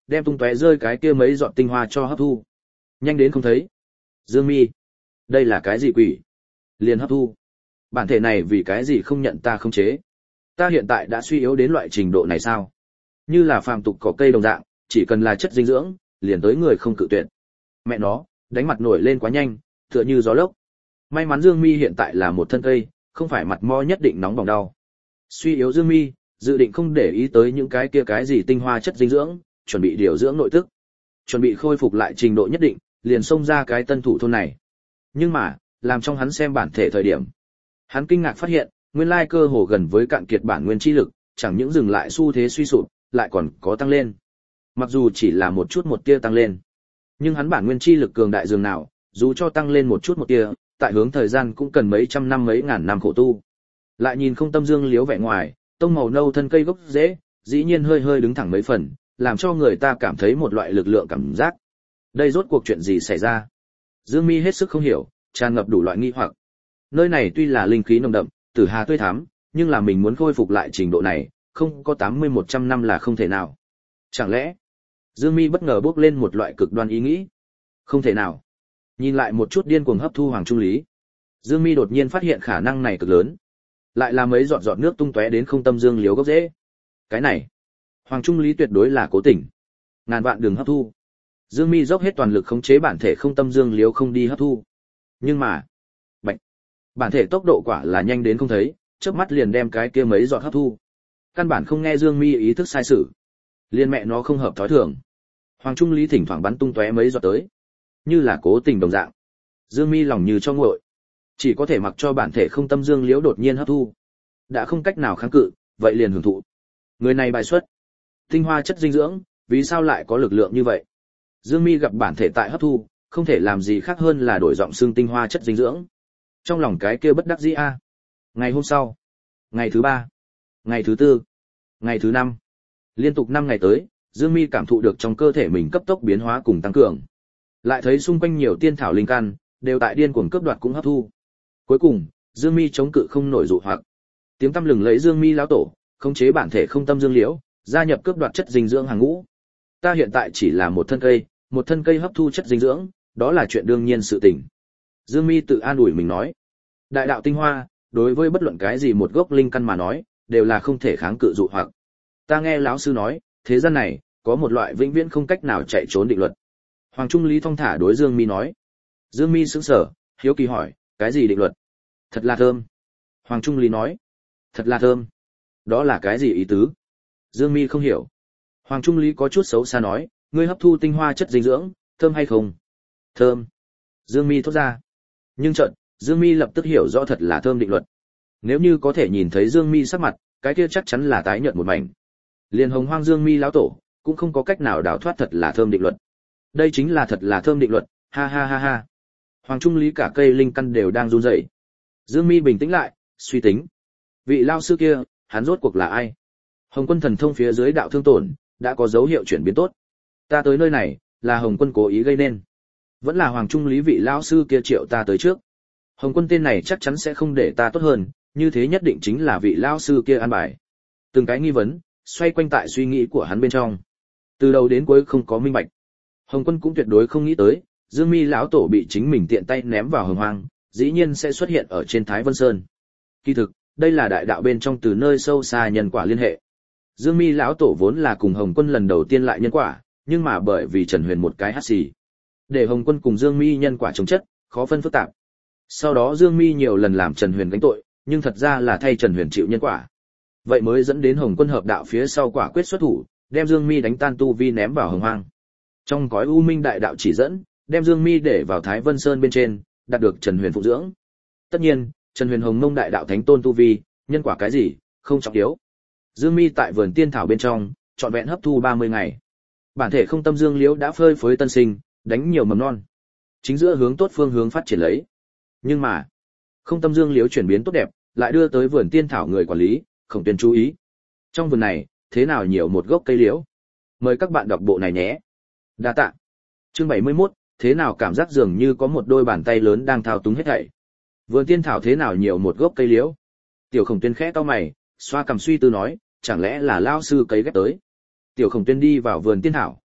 Speaker 1: đem tung tóe rơi cái kia mấy giọt tinh hoa cho hấp thu. Nhanh đến không thấy. Dương Mi, đây là cái gì quỷ? Liền hấp thu. Bản thể này vì cái gì không nhận ta khống chế? Ta hiện tại đã suy yếu đến loại trình độ này sao? Như là phàm tục cỏ cây đồng dạng, chỉ cần là chất dinh dưỡng, liền tới người không cự tuyệt. Mẹ nó, đánh mặt nổi lên quá nhanh, tựa như gió lốc. May mắn Dương Mi hiện tại là một thân cây, không phải mặt mo nhất định nóng bỏng đau. Suy yếu Dương Mi, dự định không để ý tới những cái gì tinh hoa chất dinh dưỡng, chuẩn bị điều dưỡng nội tức, chuẩn bị khôi phục lại trình độ nhất định, liền xông ra cái tân thủ thôn này. Nhưng mà, làm trong hắn xem bản thể thời điểm, hắn kinh ngạc phát hiện, nguyên lai cơ hồ gần với cạn kiệt bản nguyên chi lực, chẳng những dừng lại xu thế suy sụp, lại còn có tăng lên. Mặc dù chỉ là một chút một tia tăng lên, nhưng hắn bản nguyên chi lực cường đại dường nào, dù cho tăng lên một chút một tia, tại hướng thời gian cũng cần mấy trăm năm mấy ngàn năm khổ tu. Lại nhìn không tâm dương liếu vẻ ngoài, tông màu nâu thân cây gốc rễ, dĩ nhiên hơi hơi đứng thẳng mấy phần, làm cho người ta cảm thấy một loại lực lượng cảm giác. Đây rốt cuộc chuyện gì xảy ra? Dương Mi hết sức không hiểu, tràn ngập đủ loại nghi hoặc. Nơi này tuy là linh khí nồng đậm, tử hà tươi thắm, nhưng là mình muốn khôi phục lại trình độ này, không có 80-100 năm là không thể nào. Chẳng lẽ? Dương Mi bất ngờ bước lên một loại cực đoan ý nghĩ. Không thể nào. Nhìn lại một chút điên cuồng hấp thu hoàng trung lý, Dương Mi đột nhiên phát hiện khả năng này cực lớn. Lại là mấy giọt giọt nước tung tóe đến không tâm dương liếu gốc rễ. Cái này, hoàng trung lý tuyệt đối là cố tình. Ngàn vạn đường hấp thu. Dương Mi dốc hết toàn lực khống chế bản thể không tâm dương liếu không đi hấp thu. Nhưng mà, bạch, bản thể tốc độ quả là nhanh đến không thấy, chớp mắt liền đem cái kia mấy giọt hấp thu. Căn bản không nghe Dương Mi ý thức sai sử. Liên mẹ nó không hợp thói thường. Hoàng trung lý thỉnh thoảng bắn tung tóe mấy giọt tới, như là cố tình đồng dạng. Dương Mi lòng như cho nguội, chỉ có thể mặc cho bản thể không tâm dương liễu đột nhiên hấp thu. Đã không cách nào kháng cự, vậy liền hưởng thụ. Người này bài xuất tinh hoa chất dinh dưỡng, vì sao lại có lực lượng như vậy? Dương Mi gặp bản thể tại hấp thu, không thể làm gì khác hơn là đổi giọng xương tinh hoa chất dinh dưỡng. Trong lòng cái kia bất đắc dĩ a. Ngày hôm sau, ngày thứ 3, ngày thứ 4, ngày thứ 5, liên tục 5 ngày tới, Dương Mi cảm thụ được trong cơ thể mình cấp tốc biến hóa cùng tăng cường. Lại thấy xung quanh nhiều tiên thảo linh căn đều tại điên cuồng cướp đoạt cũng hấp thu. Cuối cùng, Dương Mi chống cự không nổi dụ hoặc. Tiếng tăm lừng lấy Dương Mi lão tổ, khống chế bản thể không tâm dương liễu, gia nhập cướp đoạt chất dinh dưỡng hàng ngũ. Ta hiện tại chỉ là một thân cây hấp thu chất dinh dưỡng, đó là chuyện đương nhiên sự tình. Dương Mi tự an ủi mình nói, đại đạo tinh hoa, đối với bất luận cái gì một gốc linh căn mà nói, đều là không thể kháng cự dụ hoặc. Ta nghe lão sư nói, thế gian này có một loại vĩnh viễn không cách nào chạy trốn định luật. Hoàng Trung Lý thong thả đối Dương Mi nói. Dương Mi sững sờ, hiếu kỳ hỏi, cái gì định luật? Thật là thơm. Hoàng Trung Lý nói, thật là thơm. Đó là cái gì ý tứ? Dương Mi không hiểu. Hoàng Trung Lý có chút xấu xa nói, ngươi hấp thu tinh hoa chất dinh dưỡng, thơm hay không? Thơm. Dương Mi thốt ra. Nhưng chợt, Dương Mi lập tức hiểu rõ thật là thơm định luật. Nếu như có thể nhìn thấy Dương Mi sắc mặt, cái kia chắc chắn là tái nhợt một mảnh. Liền Hồng Hoang Dương Mi lão tổ cũng không có cách nào đào thoát thật là thơm định luật. Đây chính là thật là thơm định luật, ha ha ha ha. Hoàng Trung Lý cả cây linh căn đều đang run rẩy. Dương Mi bình tĩnh lại, suy tính. Vị lao sư kia, hắn rốt cuộc là ai? Hồng Quân thần thông phía dưới đạo thương tổn, đã có dấu hiệu chuyển biến tốt. Ta tới nơi này, là Hồng Quân cố ý gây nên. Vẫn là Hoàng Trung Lý vị lao sư kia triệu ta tới trước. Hồng Quân tên này chắc chắn sẽ không để ta tốt hơn, như thế nhất định chính là vị lao sư kia an bài. Từng cái nghi vấn, xoay quanh tại suy nghĩ của hắn bên trong. Từ đầu đến cuối không có minh bạch. Hồng Quân cũng tuyệt đối không nghĩ tới, Dương Mi lão tổ bị chính mình tiện tay ném vào Hồng Hoang, dĩ nhiên sẽ xuất hiện ở trên Thái Vân Sơn. Kỳ thực, đây là đại đạo bên trong từ nơi sâu xa nhân quả liên hệ. Dương Mi lão tổ vốn là cùng Hồng Quân lần đầu tiên lại nhân quả, nhưng mà bởi vì Trần Huyền một cái hắt xì, để Hồng Quân cùng Dương Mi nhân quả chống chất, khó phân phức tạp. Sau đó Dương Mi nhiều lần làm Trần Huyền gánh tội, nhưng thật ra là thay Trần Huyền chịu nhân quả. Vậy mới dẫn đến Hồng Quân hợp đạo phía sau quả quyết xuất thủ, đem Dương Mi đánh tan tu vi ném vào Hồng Hoang. Trong cõi u minh đại đạo chỉ dẫn, đem Dương Mi để vào Thái Vân Sơn bên trên, đạt được Trần Huyền phụ dưỡng. Tất nhiên, Trần Huyền Hồng Mông đại đạo thánh tôn tu vi, nhân quả cái gì, không trọng yếu. Dương Mi tại vườn tiên thảo bên trong, trọn vẹn hấp thu 30 ngày. Bản thể không tâm dương liễu đã phơi phới tân sinh, đánh nhiều mầm non. Chính giữa hướng tốt phương hướng phát triển lấy. Nhưng mà, không tâm dương liễu chuyển biến tốt đẹp, lại đưa tới vườn tiên thảo người quản lý, Khổng Tuyên chú ý. Trong vườn này, thế nào nhiều một gốc cây liễu? Mời các bạn đọc bộ này nhé. Đa tạ. Chương 71, thế nào cảm giác dường như có một đôi bàn tay lớn đang thao túng hết thảy. Vườn tiên thảo thế nào nhiều một gốc cây liễu? Tiểu Khổng Tuyên khẽ cau mày, xoa cằm suy tư nói, chẳng lẽ là lão sư cấy ghép tới. Tiểu Khổng Tuyên đi vào vườn tiên thảo,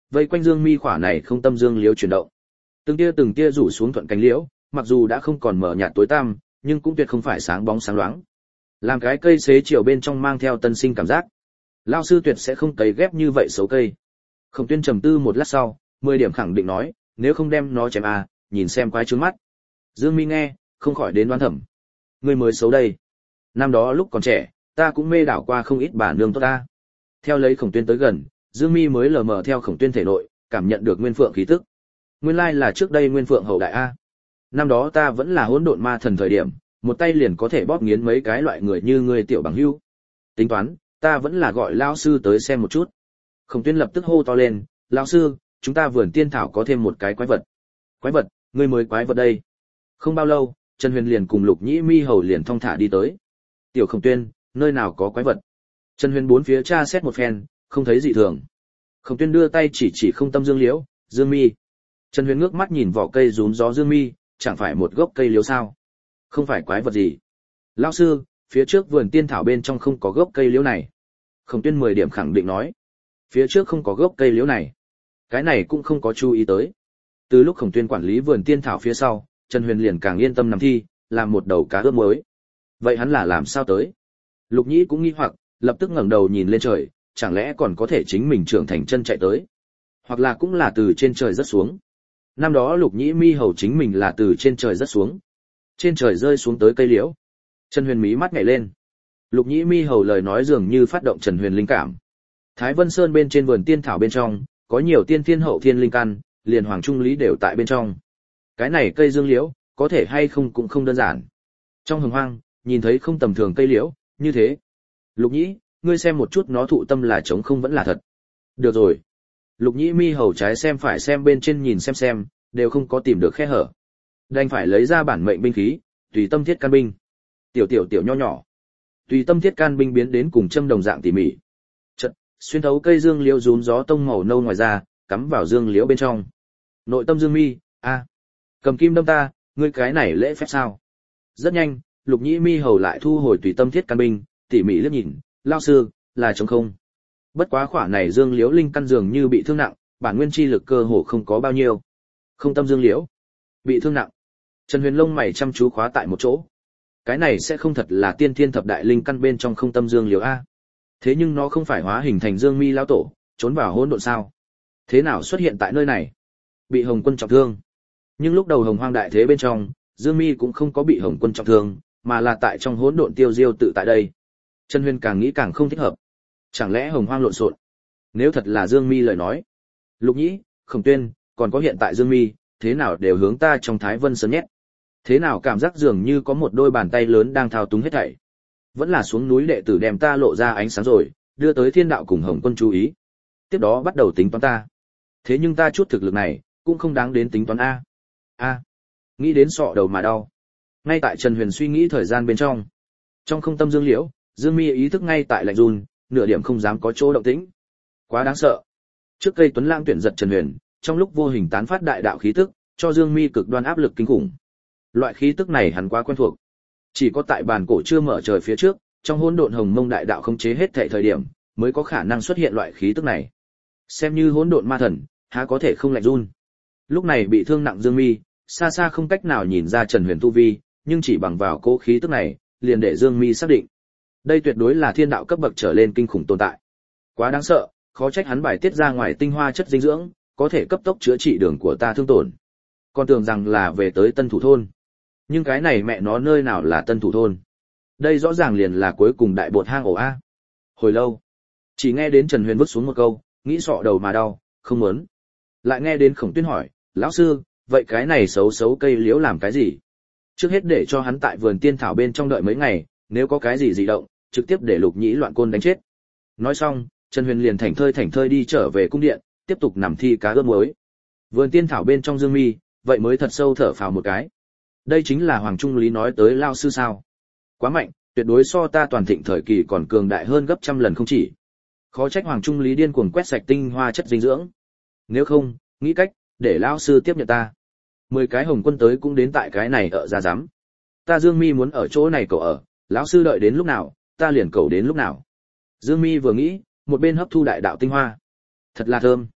Speaker 1: vây quanh Dương Mi khỏa này không tâm dương liễu chuyển động. Từng tia rủ xuống thuận cánh liễu, mặc dù đã không còn mở nhạt tối tăm, nhưng cũng tuyệt không phải sáng bóng sáng loáng. Làm cái cây xế chiều bên trong mang theo tân sinh cảm giác. Lão sư tuyệt sẽ không cấy ghép như vậy xấu cây. Khổng Tuyên trầm tư một lát sau, 10 điểm khẳng định nói, nếu không đem nó chém à, nhìn xem quái trướng mắt. Dương Mi nghe, không khỏi đến đoán thẩm. Ngươi mới xấu đây. Năm đó lúc còn trẻ, ta cũng mê đảo qua không ít bà nương tốt ta. Theo lấy Khổng Tuyên tới gần, Dương Mi mới lờ mờ theo Khổng Tuyên thể nội, cảm nhận được nguyên phượng khí tức. Nguyên lai là trước đây nguyên phượng hậu đại a. Năm đó ta vẫn là hỗn độn ma thần thời điểm, một tay liền có thể bóp nghiến mấy cái loại người như ngươi tiểu bằng hữu. Tính toán, ta vẫn là gọi lão sư tới xem một chút. Khổng Tuyên lập tức hô to lên, lão sư, chúng ta vườn tiên thảo có thêm một cái quái vật. Quái vật, ngươi mới quái vật đây. Không bao lâu, Trần Huyền liền cùng Lục Nhĩ Mi hầu liền thong thả đi tới. Tiểu Khổng Tuyên, nơi nào có quái vật? Trần Huyền bốn phía tra xét một phen, không thấy gì thường. Khổng Tuyên đưa tay chỉ không tâm dương liễu, Dương Mi. Trần Huyền ngước mắt nhìn vỏ cây rúm gió Dương Mi, chẳng phải một gốc cây liễu sao? Không phải quái vật gì. Lão sư, phía trước vườn tiên thảo bên trong không có gốc cây liễu này. Khổng Tuyên 10 điểm khẳng định nói. Phía trước không có gốc cây liễu này. Cái này cũng không có chú ý tới. Từ lúc Khổng Tuyên quản lý vườn tiên thảo phía sau, Trần Huyền liền càng yên tâm nằm thi, làm một đầu cá ướp muối. Vậy hắn là làm sao tới? Lục Nhĩ cũng nghi hoặc, lập tức ngẩng đầu nhìn lên trời, chẳng lẽ còn có thể chính mình trưởng thành chân chạy tới? Hoặc là cũng là từ trên trời rớt xuống. Năm đó Lục Nhĩ Mi hầu chính mình là từ trên trời rớt xuống. Trên trời rơi xuống tới cây liễu. Trần Huyền mí mắt nhảy lên. Lục Nhĩ Mi hầu lời nói dường như phát động Trần Huyền linh cảm. Thái Vân Sơn bên trên vườn tiên thảo bên trong, có nhiều tiên thiên hậu thiên linh căn, liền hoàng trung lý đều tại bên trong. Cái này cây dương liễu, có thể hay không cũng không đơn giản. Trong hồng hoang, nhìn thấy không tầm thường cây liễu, như thế. Lục Nhĩ, ngươi xem một chút nó thụ tâm là trống không vẫn là thật. Được rồi. Lục Nhĩ Mi hầu trái xem phải xem bên trên nhìn xem, đều không có tìm được khe hở. Đành phải lấy ra bản mệnh binh khí, tùy tâm thiết can binh. Tiểu nho nhỏ. Tùy tâm thiết can binh biến đến cùng châm đồng dạng tỉ mỉ. Chợt, xuyên thấu cây dương liễu rún gió tông màu nâu ngoài ra, cắm vào dương liễu bên trong. Nội tâm Dương Mi, a, cầm kim đâm ta, ngươi cái này lễ phép sao? Rất nhanh, Lục Nhĩ Mi hầu lại thu hồi tùy tâm thiết can binh, tỉ mỉ liếc nhìn, lao sư, là trống không. Bất quá khỏa này dương liễu linh căn dường như bị thương nặng, bản nguyên chi lực cơ hồ không có bao nhiêu. Không tâm dương liễu, bị thương nặng. Trần Huyền lông mày chăm chú khóa tại một chỗ. Cái này sẽ không thật là tiên thiên thập đại linh căn bên trong không tâm dương liễu a? Thế nhưng nó không phải hóa hình thành Dương Mi lão tổ, trốn vào hỗn độn sao? Thế nào xuất hiện tại nơi này? Bị Hồng Quân trọng thương. Nhưng lúc đầu Hồng Hoang đại thế bên trong, Dương Mi cũng không có bị Hồng Quân trọng thương, mà là tại trong hỗn độn tiêu diêu tự tại đây. Trần Huyền càng nghĩ càng không thích hợp. Chẳng lẽ Hồng Hoang lộn xộn? Nếu thật là Dương Mi lời nói, Lục Nhĩ, Khổng Tuyên, còn có hiện tại Dương Mi, thế nào đều hướng ta trong Thái Vân Sơn nhét. Thế nào cảm giác dường như có một đôi bàn tay lớn đang thao túng hết thảy. Vẫn là xuống núi đệ tử đem ta lộ ra ánh sáng rồi, đưa tới thiên đạo cùng Hồng Quân chú ý. Tiếp đó bắt đầu tính toán ta. Thế nhưng ta chút thực lực này, cũng không đáng đến tính toán a. Nghĩ đến sọ đầu mà đau. Ngay tại Trần Huyền suy nghĩ thời gian bên trong, trong không tâm dương liễu, Dương Mi ý thức ngay tại lạnh run, nửa điểm không dám có chỗ động tĩnh. Quá đáng sợ. Trước cây tuấn lãng tuyển giật Trần Huyền, trong lúc vô hình tán phát đại đạo khí tức, cho Dương Mi cực đoan áp lực kinh khủng. Loại khí tức này hắn quá quen thuộc. Chỉ có tại bàn cổ chưa mở trời phía trước, trong hỗn độn hồng mông đại đạo khống chế hết thảy thời điểm, mới có khả năng xuất hiện loại khí tức này. Xem như hỗn độn ma thần, há có thể không lạnh run. Lúc này bị thương nặng Dương Mi, xa xa không cách nào nhìn ra Trần Huyền tu vi, nhưng chỉ bằng vào cố khí tức này, liền để Dương Mi xác định. Đây tuyệt đối là thiên đạo cấp bậc trở lên kinh khủng tồn tại. Quá đáng sợ, khó trách hắn bài tiết ra ngoài tinh hoa chất dinh dưỡng, có thể cấp tốc chữa trị đường của ta thương tổn. Còn tưởng rằng là về tới Tân Thủ thôn. Nhưng cái này mẹ nó nơi nào là Tân Thủ thôn? Đây rõ ràng liền là cuối cùng đại bột hang ổ a. Hồi lâu, chỉ nghe đến Trần Huyền vứt xuống một câu, nghĩ sọ đầu mà đau, không muốn. Lại nghe đến Khổng Tuyên hỏi, lão sư, vậy cái này xấu cây liễu làm cái gì? Trước hết để cho hắn tại vườn tiên thảo bên trong đợi mấy ngày, nếu có cái gì dị động, trực tiếp để Lục Nhĩ loạn côn đánh chết. Nói xong, Trần Huyền liền thảnh thơi đi trở về cung điện, tiếp tục nằm thi cá ướp muối. Vườn tiên thảo bên trong Dương Mi, vậy mới thật sâu thở phào một cái. Đây chính là Hoàng Trung Lý nói tới lao sư sao? Quá mạnh, tuyệt đối so ta toàn thịnh thời kỳ còn cường đại hơn gấp trăm lần không chỉ. Khó trách Hoàng Trung Lý điên cuồng quét sạch tinh hoa chất dinh dưỡng. Nếu không, nghĩ cách để lão sư tiếp nhận ta. 10 cái Hồng Quân tới cũng đến tại cái này ở ra dám. Ta Dương Mi muốn ở chỗ này cậu ở, lão sư đợi đến lúc nào, ta liền cầu đến lúc nào. Dương Mi vừa nghĩ, một bên hấp thu đại đạo tinh hoa. Thật là thơm.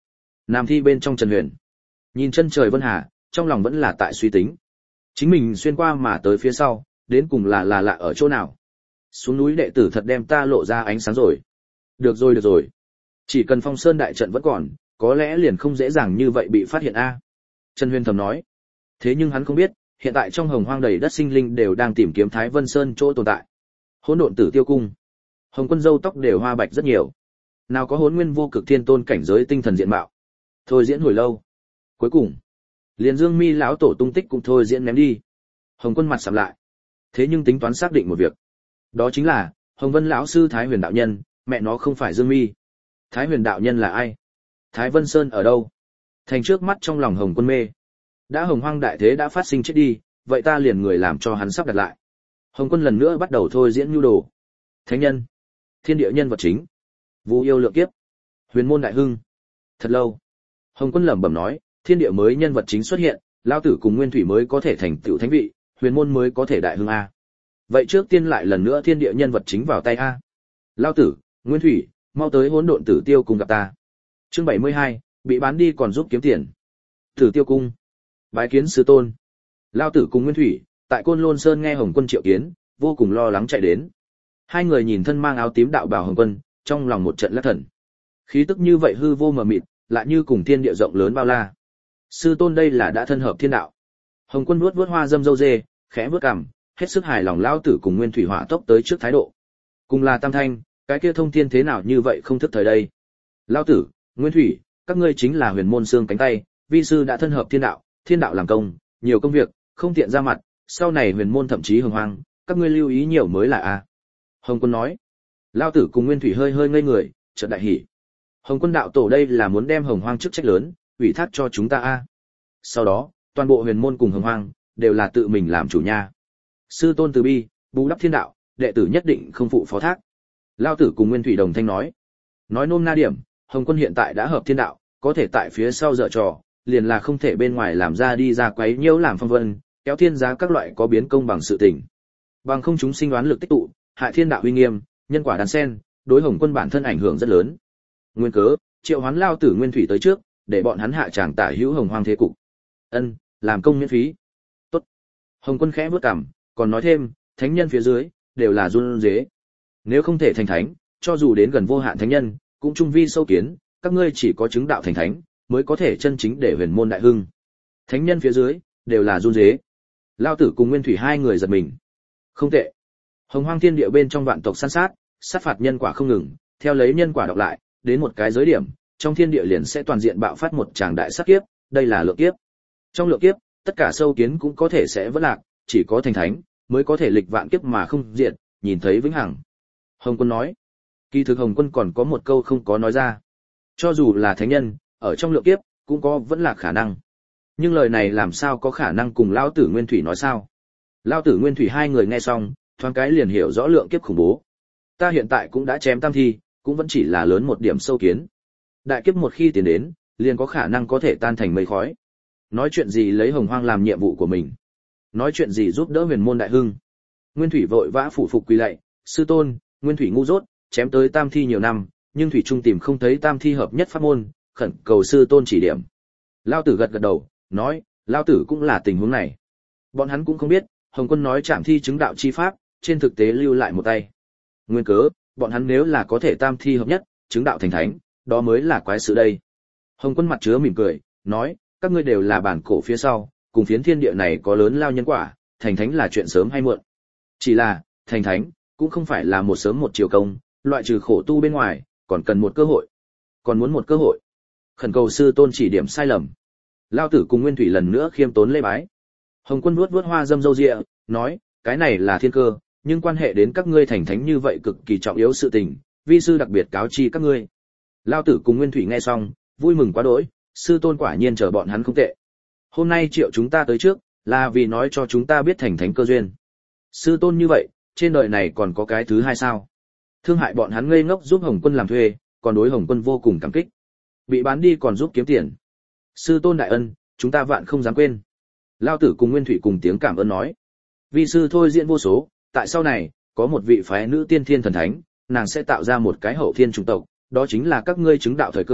Speaker 1: Nam thi bên trong Trần Huyền, nhìn chân trời vân hà, trong lòng vẫn là tại suy tính. Chính mình xuyên qua mà tới phía sau, đến cùng là lạ ở chỗ nào? Xuống núi đệ tử thật đem ta lộ ra ánh sáng rồi. Được rồi. Chỉ cần Phong Sơn đại trận vẫn còn, có lẽ liền không dễ dàng như vậy bị phát hiện a. Trần Huyền thầm nói. Thế nhưng hắn không biết, hiện tại trong hồng hoang đầy đất sinh linh đều đang tìm kiếm Thái Vân Sơn chỗ tồn tại. Hỗn độn tử tiêu cung. Hồng Quân râu tóc đều hoa bạch rất nhiều. Nào có Hỗn Nguyên vô cực thiên tôn cảnh giới tinh thần diện mạo. Thôi diễn hồi lâu. Cuối cùng, liền Dương Mi lão tổ tung tích cũng thôi diễn ném đi. Hồng Quân mặt sầm lại. Thế nhưng tính toán xác định một việc. Đó chính là, Hồng Vân lão sư Thái Huyền đạo nhân, mẹ nó không phải Dương Mi. Thái Huyền đạo nhân là ai? Thái Vân Sơn ở đâu? Thành trước mắt trong lòng Hồng Quân mê. Đã hồng hoang đại thế đã phát sinh chết đi, vậy ta liền người làm cho hắn sắp đặt lại. Hồng Quân lần nữa bắt đầu thôi diễn nhu đồ. Thánh nhân, thiên địa nhân vật chính, Vu yêu lượng kiếp, huyền môn đại hưng. Thật lâu, Hồng Quân lẩm bẩm nói, thiên địa mới nhân vật chính xuất hiện, lao tử cùng nguyên thủy mới có thể thành tựu thánh vị, huyền môn mới có thể đại hưng a. Vậy trước tiên lại lần nữa thiên địa nhân vật chính vào tay a. Lao tử, nguyên thủy, mau tới hỗn độn tử tiêu cùng gặp ta. Chương 72, bị bán đi còn giúp kiếm tiền. Tử tiêu cung, bái kiến sư tôn. Lao tử cùng nguyên thủy, tại Côn Lôn Sơn nghe Hồng Quân triệu kiến, vô cùng lo lắng chạy đến. Hai người nhìn thân mang áo tím đạo bào Hồng Quân, trong lòng một trận lắc thần. Khí tức như vậy hư vô mờ mịt, lại như cùng thiên địa rộng lớn bao la. Sư tôn đây là đã thân hợp thiên đạo. Hồng Quân vuốt vuốt hoa dâm dâu dê, khẽ vuốt cằm, hết sức hài lòng lao tử cùng nguyên thủy hỏa tốc tới trước thái độ. Cùng là tam thanh, cái kia thông thiên thế nào như vậy không thức thời đây. Lao tử, nguyên thủy, các ngươi chính là huyền môn xương cánh tay, vi sư đã thân hợp thiên đạo làm công, nhiều công việc, không tiện ra mặt, sau này huyền môn thậm chí hồng hoang, các ngươi lưu ý nhiều mới là a. Hồng Quân nói. Lao tử cùng nguyên thủy hơi ngây người, chợt đại hỉ. Hồng Quân đạo tổ đây là muốn đem hồng hoang chức trách lớn, ủy thác cho chúng ta a. Sau đó, toàn bộ huyền môn cùng hồng hoang, đều là tự mình làm chủ nha. Sư tôn từ bi, bù đắp thiên đạo, đệ tử nhất định không phụ phó thác. Lao tử cùng nguyên thủy đồng thanh nói. Nói nôm na điểm, Hồng Quân hiện tại đã hợp thiên đạo, có thể tại phía sau dở trò, liền là không thể bên ngoài làm ra đi ra quấy nhiễu làm phong vân, kéo thiên giá các loại có biến công bằng sự tình. Bằng không chúng sinh đoán lực tích tụ, hại thiên đạo uy nghiêm, nhân quả đan sen, đối Hồng Quân bản thân ảnh hưởng rất lớn. Nguyên cớ, triệu hoán lao tử nguyên thủy tới trước, để bọn hắn hạ tràng tả hữu hồng hoang thế cục. Ân, làm công miễn phí. Tốt. Hồng Quân khẽ bước cằm, còn nói thêm, thánh nhân phía dưới đều là run rế. Nếu không thể thành thánh, cho dù đến gần vô hạn thánh nhân, cũng trung vi sâu kiến, các ngươi chỉ có chứng đạo thành thánh, mới có thể chân chính để huyền môn đại hưng. Thánh nhân phía dưới đều là run rế. Lao tử cùng nguyên thủy hai người giật mình. Không tệ. Hồng hoang thiên địa bên trong vạn tộc săn sát phạt nhân quả không ngừng, theo lấy nhân quả đọc lại, đến một cái giới điểm, trong thiên địa liền sẽ toàn diện bạo phát một tràng đại sát kiếp, đây là lượng kiếp. Trong lượng kiếp, tất cả sâu kiến cũng có thể sẽ vỡ lạc, chỉ có thành thánh mới có thể lịch vạn kiếp mà không diệt, nhìn thấy vĩnh hằng. Hồng Quân nói. Kỳ thực Hồng Quân còn có một câu không có nói ra. Cho dù là thánh nhân, ở trong lượng kiếp cũng có vẫn là khả năng. Nhưng lời này làm sao có khả năng cùng Lão tử Nguyên Thủy nói sao? Lão tử Nguyên Thủy hai người nghe xong, thoáng cái liền hiểu rõ lượng kiếp khủng bố. Ta hiện tại cũng đã chém tam thi, cũng vẫn chỉ là lớn một điểm sâu kiến. Đại kiếp một khi tiến đến, liền có khả năng có thể tan thành mây khói. Nói chuyện gì lấy hồng hoang làm nhiệm vụ của mình? Nói chuyện gì giúp đỡ huyền môn đại hưng? Nguyên Thủy vội vã phủ phục quỳ lạy, sư tôn, Nguyên Thủy ngu dốt, chém tới tam thi nhiều năm, nhưng thủy trung tìm không thấy tam thi hợp nhất pháp môn, khẩn cầu sư tôn chỉ điểm. Lão tử gật đầu, nói, lão tử cũng là tình huống này. Bọn hắn cũng không biết, Hồng Quân nói chạm thi chứng đạo chi pháp, trên thực tế lưu lại một tay. Nguyên cớ, bọn hắn nếu là có thể tam thi hợp nhất, chứng đạo thành thánh, đó mới là quái sự đây. Hồng Quân mặt chứa mỉm cười, nói, các ngươi đều là bản cổ phía sau, cùng phiến thiên địa này có lớn lao nhân quả, thành thánh là chuyện sớm hay muộn. Chỉ là, thành thánh, cũng không phải là một sớm một chiều công, loại trừ khổ tu bên ngoài, còn cần một cơ hội. Còn muốn một cơ hội. Khẩn cầu sư tôn chỉ điểm sai lầm. Lao tử cùng Nguyên Thủy lần nữa khiêm tốn lễ bái. Hồng Quân vuốt vuốt hoa dâm râu ria, nói, cái này là thiên cơ, nhưng quan hệ đến các ngươi thành thánh như vậy cực kỳ trọng yếu sự tình, vi sư đặc biệt cáo chi các ngươi. Lao tử cùng Nguyên Thủy nghe xong, vui mừng quá đỗi, sư tôn quả nhiên chờ bọn hắn không tệ. Hôm nay triệu chúng ta tới trước, là vì nói cho chúng ta biết thành thánh cơ duyên. Sư tôn như vậy, trên đời này còn có cái thứ hai sao? Thương hại bọn hắn ngây ngốc giúp Hồng Quân làm thuê, còn đối Hồng Quân vô cùng cảm kích. Bị bán đi còn giúp kiếm tiền. Sư tôn đại ân, chúng ta vạn không dám quên. Lao tử cùng Nguyên Thủy cùng tiếng cảm ơn nói. Vi sư thôi diễn vô số, tại sau này, có một vị phái nữ tiên thiên thần thánh, nàng sẽ tạo ra một cái hậu thiên chủng tộc, đó chính là các ngươi chứng đạo thời cơ,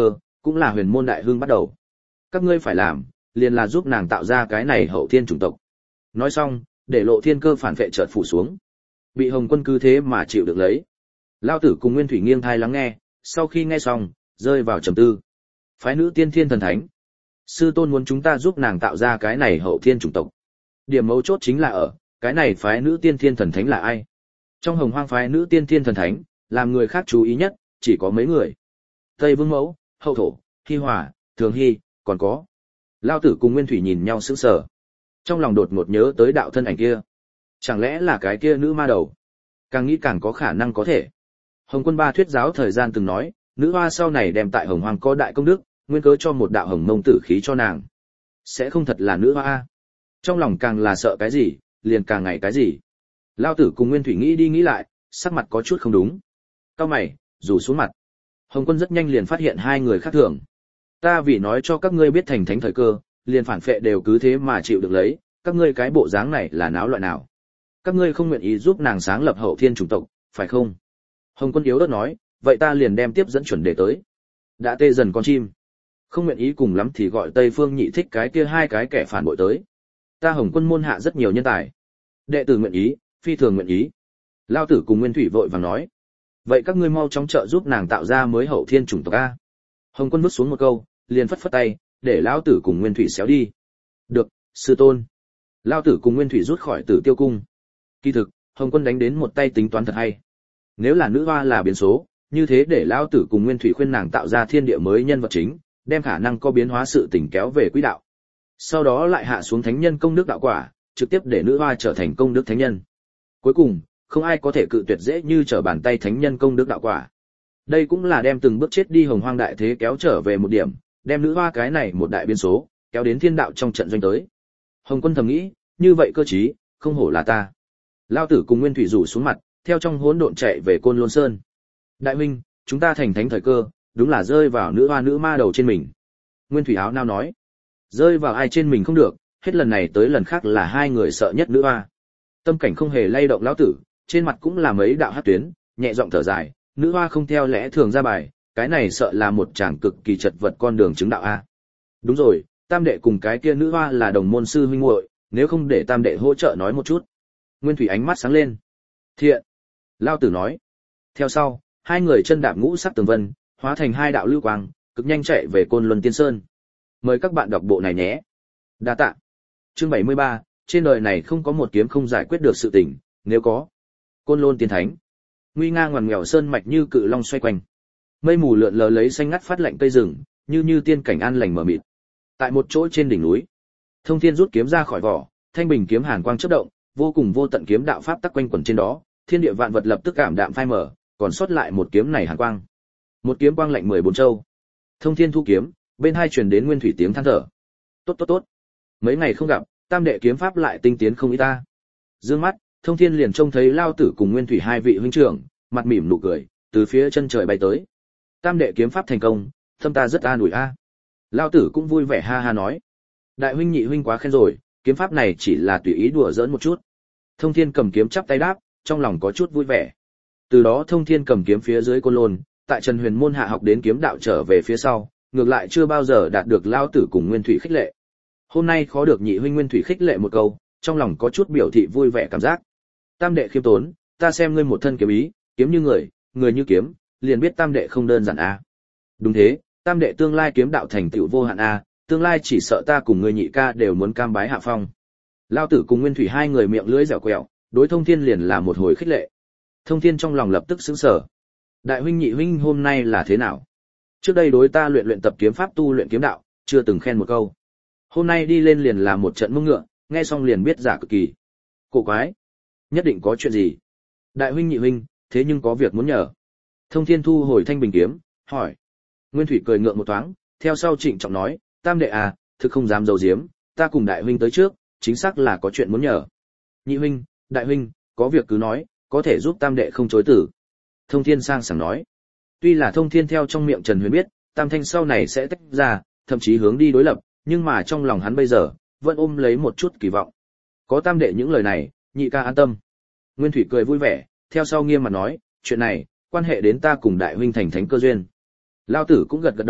Speaker 1: cũng là huyền môn đại hương bắt đầu. Các ngươi phải làm, liền là giúp nàng tạo ra cái này hậu thiên chủng tộc. Nói xong, để lộ thiên cơ phản vệ chợt phủ xuống. Bị Hồng Quân cứ thế mà chịu được lấy. Lao tử cùng Nguyên Thủy nghiêng thai lắng nghe, sau khi nghe xong, rơi vào trầm tư. Phái nữ tiên thiên thần thánh. Sư tôn muốn chúng ta giúp nàng tạo ra cái này hậu thiên chủng tộc. Điểm mấu chốt chính là ở, cái này phái nữ tiên thiên thần thánh là ai? Trong Hồng Hoang phái nữ tiên thiên thần thánh, làm người khác chú ý nhất, chỉ có mấy người. Tây Vương Mẫu, Hậu Thổ, Hi Hòa, Thường Hy, còn có. Lao tử cùng Nguyên Thủy nhìn nhau sững sờ. Trong lòng đột ngột nhớ tới đạo thân ảnh kia. Chẳng lẽ là cái kia nữ ma đầu? Càng nghĩ càng có khả năng có thể. Hồng Quân Ba thuyết giáo thời gian từng nói, nữ hoa sau này đem tại Hồng Hoang có đại công đức, nguyên cớ cho một đạo hồng mông tử khí cho nàng. Sẽ không thật là nữ hoa. Trong lòng càng là sợ cái gì, liền càng ngày cái gì. Lao tử cùng Nguyên Thủy nghĩ đi nghĩ lại, sắc mặt có chút không đúng. Cao mày, rủ xuống mặt. Hồng Quân rất nhanh liền phát hiện hai người khác thường. Ta vì nói cho các ngươi biết thành thánh thời cơ, liền phản phệ đều cứ thế mà chịu được lấy, các ngươi cái bộ dáng này là náo loại nào? Các ngươi không nguyện ý giúp nàng sáng lập hậu thiên chủng tộc, phải không? Hồng Quân yếu ớt nói, vậy ta liền đem tiếp dẫn chuẩn đề tới. Đã tê dần con chim. Không nguyện ý cùng lắm thì gọi Tây Phương Nhị Thích cái kia hai cái kẻ phản bội tới. Ta Hồng Quân môn hạ rất nhiều nhân tài. Đệ tử nguyện ý, phi thường nguyện ý. Lao tử cùng Nguyên Thủy vội vàng nói. Vậy các ngươi mau chóng trợ giúp nàng tạo ra mới hậu thiên chủng tộc a. Hồng Quân vứt xuống một câu, liền phất phất tay, để Lão tử cùng Nguyên Thủy xéo đi. Được, sư tôn. Lao tử cùng Nguyên Thủy rút khỏi Tử Tiêu cung. Kỳ thực, Hồng Quân đánh đến một tay tính toán thật hay. Nếu là nữ hoa là biến số, như thế để Lão tử cùng Nguyên Thủy khuyên nàng tạo ra thiên địa mới nhân vật chính, đem khả năng có biến hóa sự tình kéo về quỹ đạo. Sau đó lại hạ xuống thánh nhân công đức đạo quả, trực tiếp để nữ hoa trở thành công đức thánh nhân. Cuối cùng, không ai có thể cự tuyệt dễ như trở bàn tay thánh nhân công đức đạo quả. Đây cũng là đem từng bước chết đi Hồng Hoang đại thế kéo trở về một điểm, đem nữ hoa cái này một đại biến số, kéo đến thiên đạo trong trận doanh tới. Hồng Quân thầm nghĩ, như vậy cơ trí, không hổ là ta. Lao tử cùng Nguyên Thủy rủ xuống mặt, theo trong hỗn độn chạy về Côn Lôn Sơn. Đại huynh, chúng ta thành thánh thời cơ, đúng là rơi vào nữ hoa nữ ma đầu trên mình. Nguyên Thủy áo nao nói, rơi vào ai trên mình không được, hết lần này tới lần khác là hai người sợ nhất nữ hoa. Tâm cảnh không hề lay động lão tử, trên mặt cũng là mấy đạo hắc tuyến, nhẹ giọng thở dài, nữ hoa không theo lẽ thường ra bài, cái này sợ là một chàng cực kỳ chật vật con đường chứng đạo a. Đúng rồi, tam đệ cùng cái kia nữ hoa là đồng môn sư huynh muội, nếu không để tam đệ hỗ trợ nói một chút. Nguyên Thủy ánh mắt sáng lên. Thiện. Lão tử nói. Theo sau, hai người chân đạp ngũ sắc tường vân, hóa thành hai đạo lưu quang, cực nhanh chạy về Côn Luân Tiên Sơn. Mời các bạn đọc bộ này nhé. Đa tạ. Chương 73, trên đời này không có một kiếm không giải quyết được sự tình, nếu có. Côn Lôn Tiên Thánh. Nguy nga ngoằn nghèo sơn mạch như cự long xoay quanh. Mây mù lượn lờ lấy xanh ngắt phát lạnh cây rừng, như tiên cảnh an lành mờ mịt. Tại một chỗ trên đỉnh núi, Thông Thiên rút kiếm ra khỏi vỏ, thanh bình kiếm hàn quang chớp động, vô cùng vô tận kiếm đạo pháp tắc quanh quẩn trên đó, thiên địa vạn vật lập tức cảm đạm phai mờ, còn sót lại một kiếm này hàn quang. Một kiếm quang lạnh 14 châu. Thông Thiên thu kiếm, bên hai truyền đến Nguyên Thủy tiếng than thở. Tốt. Mấy ngày không gặp, tam đệ kiếm pháp lại tinh tiến không ít ta. Dương mắt, Thông Thiên liền trông thấy Lao tử cùng Nguyên Thủy hai vị huynh trưởng, mặt mỉm nụ cười, từ phía chân trời bay tới. Tam đệ kiếm pháp thành công, thâm ta rất an ủi a. Lao tử cũng vui vẻ ha ha nói. Đại huynh nhị huynh quá khen rồi, kiếm pháp này chỉ là tùy ý đùa giỡn một chút. Thông Thiên cầm kiếm chắp tay đáp, trong lòng có chút vui vẻ. Từ đó Thông Thiên cầm kiếm phía dưới Côn Lôn, tại Trần Huyền môn hạ học đến kiếm đạo trở về phía sau, ngược lại chưa bao giờ đạt được Lao tử cùng Nguyên Thủy khích lệ. Hôm nay khó được nhị huynh Nguyên Thủy khích lệ một câu, trong lòng có chút biểu thị vui vẻ cảm giác. Tam đệ khiêm tốn, ta xem ngươi một thân kiếm ý, kiếm như người, người như kiếm, liền biết tam đệ không đơn giản a. Đúng thế, tam đệ tương lai kiếm đạo thành tựu vô hạn a, tương lai chỉ sợ ta cùng ngươi nhị ca đều muốn cam bái hạ phong. Lao tử cùng Nguyên Thủy hai người miệng lưỡi dẻo quẹo, đối Thông Thiên liền là một hồi khích lệ. Thông Thiên trong lòng lập tức sững sờ. Đại huynh nhị huynh hôm nay là thế nào? Trước đây đối ta luyện tập kiếm pháp tu luyện kiếm đạo, chưa từng khen một câu. Hôm nay đi lên liền là một trận mông ngựa, nghe xong liền biết giả cực kỳ. Cổ quái, nhất định có chuyện gì? Đại huynh nhị huynh, thế nhưng có việc muốn nhờ. Thông Thiên thu hồi thanh bình kiếm, hỏi. Nguyên Thủy cười ngượng một thoáng, theo sau trịnh trọng nói, tam đệ à, thực không dám giấu giếm, ta cùng đại huynh tới trước, chính xác là có chuyện muốn nhờ. Nhị huynh, đại huynh, có việc cứ nói, có thể giúp tam đệ không chối từ. Thông Thiên sang sảng nói. Tuy là Thông Thiên theo trong miệng Trần Huyền biết, tam thanh sau này sẽ tách ra, thậm chí hướng đi đối lập, nhưng mà trong lòng hắn bây giờ, vẫn ôm lấy một chút kỳ vọng. Có tam đệ những lời này, nhị ca an tâm. Nguyên Thủy cười vui vẻ, theo sau nghiêm mặt nói, chuyện này, quan hệ đến ta cùng đại huynh thành thánh cơ duyên. Lao tử cũng gật gật đầu,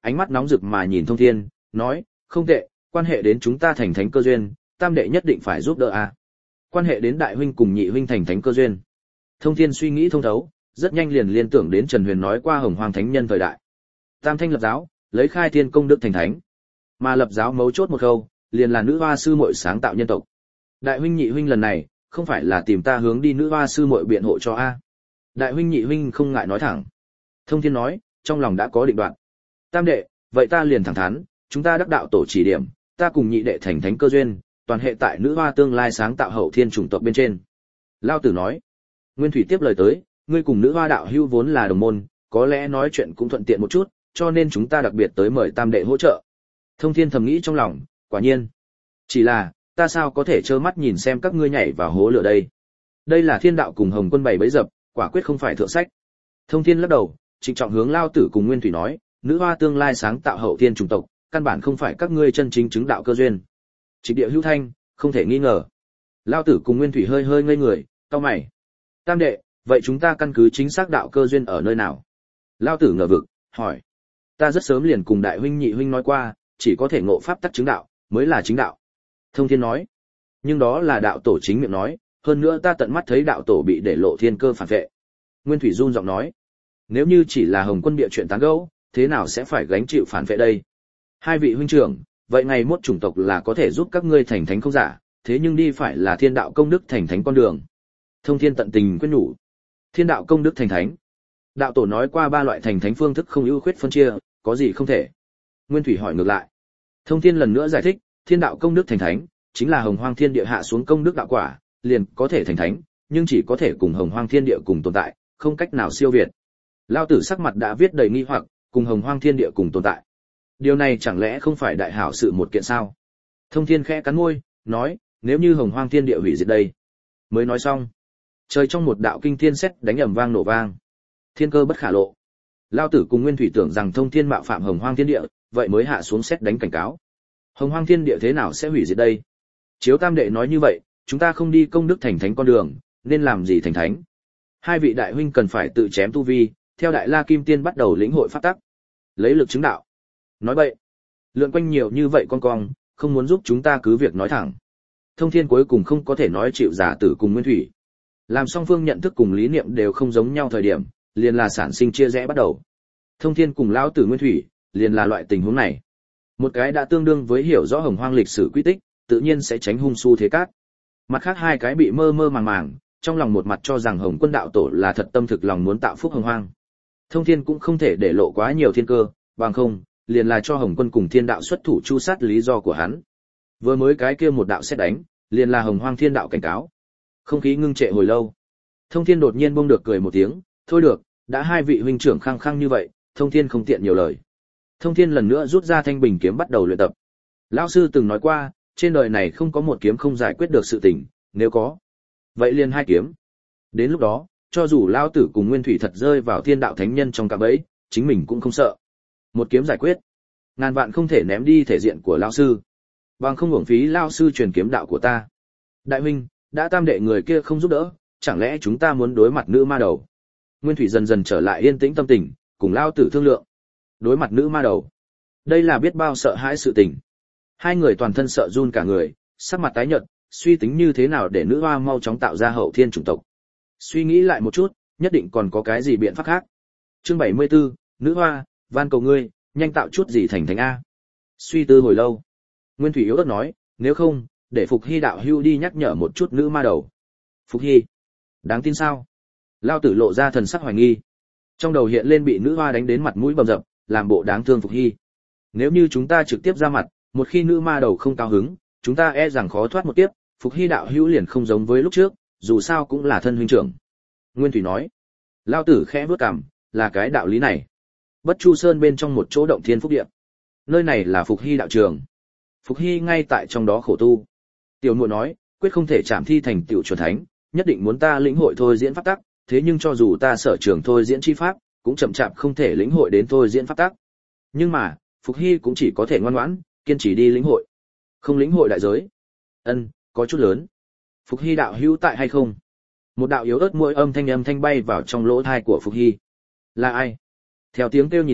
Speaker 1: ánh mắt nóng rực mà nhìn Thông Thiên, nói, không tệ, quan hệ đến chúng ta thành thánh cơ duyên, tam đệ nhất định phải giúp đỡ a. Quan hệ đến đại huynh cùng nhị huynh thành thánh cơ duyên. Thông Thiên suy nghĩ thông thấu, rất nhanh liền liên tưởng đến Trần Huyền nói qua Hồng Hoang thánh nhân thời đại. Tam thanh lập giáo, lấy khai thiên công đức thành thánh. Mà lập giáo mấu chốt một câu, liền là nữ hoa sư muội sáng tạo nhân tộc. Đại huynh nhị huynh lần này, không phải là tìm ta hướng đi nữ hoa sư muội biện hộ cho a. Đại huynh nhị huynh không ngại nói thẳng. Thông Thiên nói, trong lòng đã có định đoạn. Tam đệ, vậy ta liền thẳng thắn, chúng ta đắc đạo tổ chỉ điểm, ta cùng nhị đệ thành thánh cơ duyên, toàn hệ tại nữ hoa tương lai sáng tạo hậu thiên chủng tộc bên trên. Lao Tử nói. Nguyên Thủy tiếp lời tới, ngươi cùng nữ hoa đạo hưu vốn là đồng môn, có lẽ nói chuyện cũng thuận tiện một chút, cho nên chúng ta đặc biệt tới mời tam đệ hỗ trợ. Thông Thiên thầm nghĩ trong lòng, quả nhiên. Chỉ là, ta sao có thể trơ mắt nhìn xem các ngươi nhảy vào hố lửa đây? Đây là thiên đạo cùng Hồng Quân bày bẫy dập, quả quyết không phải thượng sách. Thông Thiên lắc đầu, trịnh trọng hướng Lao Tử cùng Nguyên Thủy nói, nữ hoa tương lai sáng tạo hậu thiên chủng tộc, căn bản không phải các ngươi chân chính chứng đạo cơ duyên. Trịch địa hữu thanh, không thể nghi ngờ. Lao Tử cùng Nguyên Thủy hơi hơi ngây người, cau mày. Tam đệ, vậy chúng ta căn cứ chính xác đạo cơ duyên ở nơi nào? Lao Tử ngờ vực, hỏi. Ta rất sớm liền cùng đại huynh nhị huynh nói qua, chỉ có thể ngộ pháp tắc chứng đạo, mới là chính đạo. Thông Thiên nói. Nhưng đó là đạo tổ chính miệng nói, hơn nữa ta tận mắt thấy đạo tổ bị để lộ thiên cơ phản vệ. Nguyên Thủy run giọng nói. Nếu như chỉ là Hồng Quân bịa chuyện tán gẫu, thế nào sẽ phải gánh chịu phản vệ đây? Hai vị huynh trưởng, vậy ngày mốt chủng tộc là có thể giúp các ngươi thành thánh không giả, thế nhưng đi phải là thiên đạo công đức thành thánh con đường. Thông Thiên tận tình quyết nhủ. Thiên đạo công đức thành thánh. Đạo tổ nói qua ba loại thành thánh phương thức không ưu khuyết phân chia, có gì không thể? Nguyên Thủy hỏi ngược lại. Thông Thiên lần nữa giải thích, thiên đạo công đức thành thánh, chính là Hồng Hoang thiên địa hạ xuống công đức đạo quả, liền có thể thành thánh, nhưng chỉ có thể cùng Hồng Hoang thiên địa cùng tồn tại, không cách nào siêu việt. Lao Tử sắc mặt đã viết đầy nghi hoặc, cùng Hồng Hoang thiên địa cùng tồn tại. Điều này chẳng lẽ không phải đại hảo sự một kiện sao? Thông Thiên khẽ cắn môi, nói, nếu như Hồng Hoang thiên địa hủy diệt đây. Mới nói xong, trời trong một đạo kinh thiên sét đánh ầm vang nổ vang. Thiên cơ bất khả lộ. Lao Tử cùng Nguyên Thủy tưởng rằng Thông Thiên mạo phạm Hồng Hoang thiên địa, vậy mới hạ xuống sét đánh cảnh cáo. Hồng Hoang thiên địa thế nào sẽ hủy diệt đây? Chiếu Tam đệ nói như vậy, chúng ta không đi công đức thành thánh con đường, nên làm gì thành thánh? Hai vị đại huynh cần phải tự chém tu vi, theo Đại La Kim Tiên bắt đầu lĩnh hội pháp tắc, lấy lực chứng đạo. Nói bậy, lượn quanh nhiều như vậy con cong, không muốn giúp chúng ta cứ việc nói thẳng. Thông Thiên cuối cùng không có thể nói chịu Giả Tử cùng Nguyên Thủy. Làm song phương nhận thức cùng lý niệm đều không giống nhau thời điểm, liền là sản sinh chia rẽ bắt đầu. Thông Thiên cùng Lão Tử Nguyên Thủy, liền là loại tình huống này. Một cái đã tương đương với hiểu rõ Hồng Hoang lịch sử quy tích, tự nhiên sẽ tránh hung su thế cát. Mặt khác hai cái bị mơ mơ màng màng, trong lòng một mặt cho rằng Hồng Quân đạo tổ là thật tâm thực lòng muốn tạo phúc Hồng Hoang. Thông Thiên cũng không thể để lộ quá nhiều thiên cơ, bằng không, liền là cho Hồng Quân cùng Thiên đạo xuất thủ chu sát lý do của hắn. Vừa mới cái kia một đạo xét đánh, liền là Hồng Hoang Thiên đạo cảnh cáo. Không khí ngưng trệ hồi lâu. Thông Thiên đột nhiên bông được cười một tiếng, thôi được, đã hai vị huynh trưởng khăng khăng như vậy, Thông Thiên không tiện nhiều lời. Thông Thiên lần nữa rút ra thanh bình kiếm bắt đầu luyện tập. Lão sư từng nói qua, trên đời này không có một kiếm không giải quyết được sự tình, nếu có, vậy liền hai kiếm. Đến lúc đó, cho dù Lão Tử cùng Nguyên Thủy thật rơi vào Thiên đạo thánh nhân trong cạm bẫy, chính mình cũng không sợ. Một kiếm giải quyết, ngàn vạn không thể ném đi thể diện của lão sư, bằng không uổng phí lão sư truyền kiếm đạo của ta. Đại huynh, đã Tam đệ người kia không giúp đỡ, chẳng lẽ chúng ta muốn đối mặt nữ ma đầu? Nguyên Thủy dần dần trở lại yên tĩnh tâm tình, cùng Lão Tử thương lượng. Đối mặt nữ ma đầu, đây là biết bao sợ hãi sự tình. Hai người toàn thân sợ run cả người, sắc mặt tái nhợt, suy tính như thế nào để nữ hoa mau chóng tạo ra hậu thiên chủng tộc. Suy nghĩ lại một chút, nhất định còn có cái gì biện pháp khác. Chương 74, nữ hoa, van cầu ngươi, nhanh tạo chút gì thành thánh a. Suy tư hồi lâu, Nguyên Thủy yếu ớt nói, nếu không, để Phục Hy đạo hưu đi nhắc nhở một chút nữ ma đầu. Phục Hy, đáng tin sao? Lao Tử lộ ra thần sắc hoài nghi. Trong đầu hiện lên bị nữ hoa đánh đến mặt mũi bầm dập, làm bộ đáng thương Phục Hy. Nếu như chúng ta trực tiếp ra mặt, một khi nữ ma đầu không cao hứng, chúng ta e rằng khó thoát một kiếp. Phục Hy đạo hữu liền không giống với lúc trước, dù sao cũng là thân huynh trưởng. Nguyên Thủy nói. Lao Tử khẽ vuốt cằm, là cái đạo lý này. Bất Chu Sơn bên trong một chỗ động thiên phúc địa. Nơi này là Phục Hy đạo trường. Phục Hy ngay tại trong đó khổ tu. Tiểu muội nói, quyết không thể chạm thi thành tiểu chuẩn thánh, nhất định muốn ta lĩnh hội thôi diễn pháp tắc, thế nhưng cho dù ta sở trường thôi diễn chi pháp, cũng chậm chạp không thể lĩnh hội đến thôi diễn pháp tắc. Nhưng mà, Phục Hy cũng chỉ có thể ngoan ngoãn, kiên trì đi lĩnh hội. Không lĩnh hội đại giới. Có chút lớn. Phục Hy đạo hữu tại hay không? Một đạo yếu ớt mỗi âm thanh bay vào trong lỗ tai của Phục Hy. Là ai? Theo tiếng kêu nhìn lại,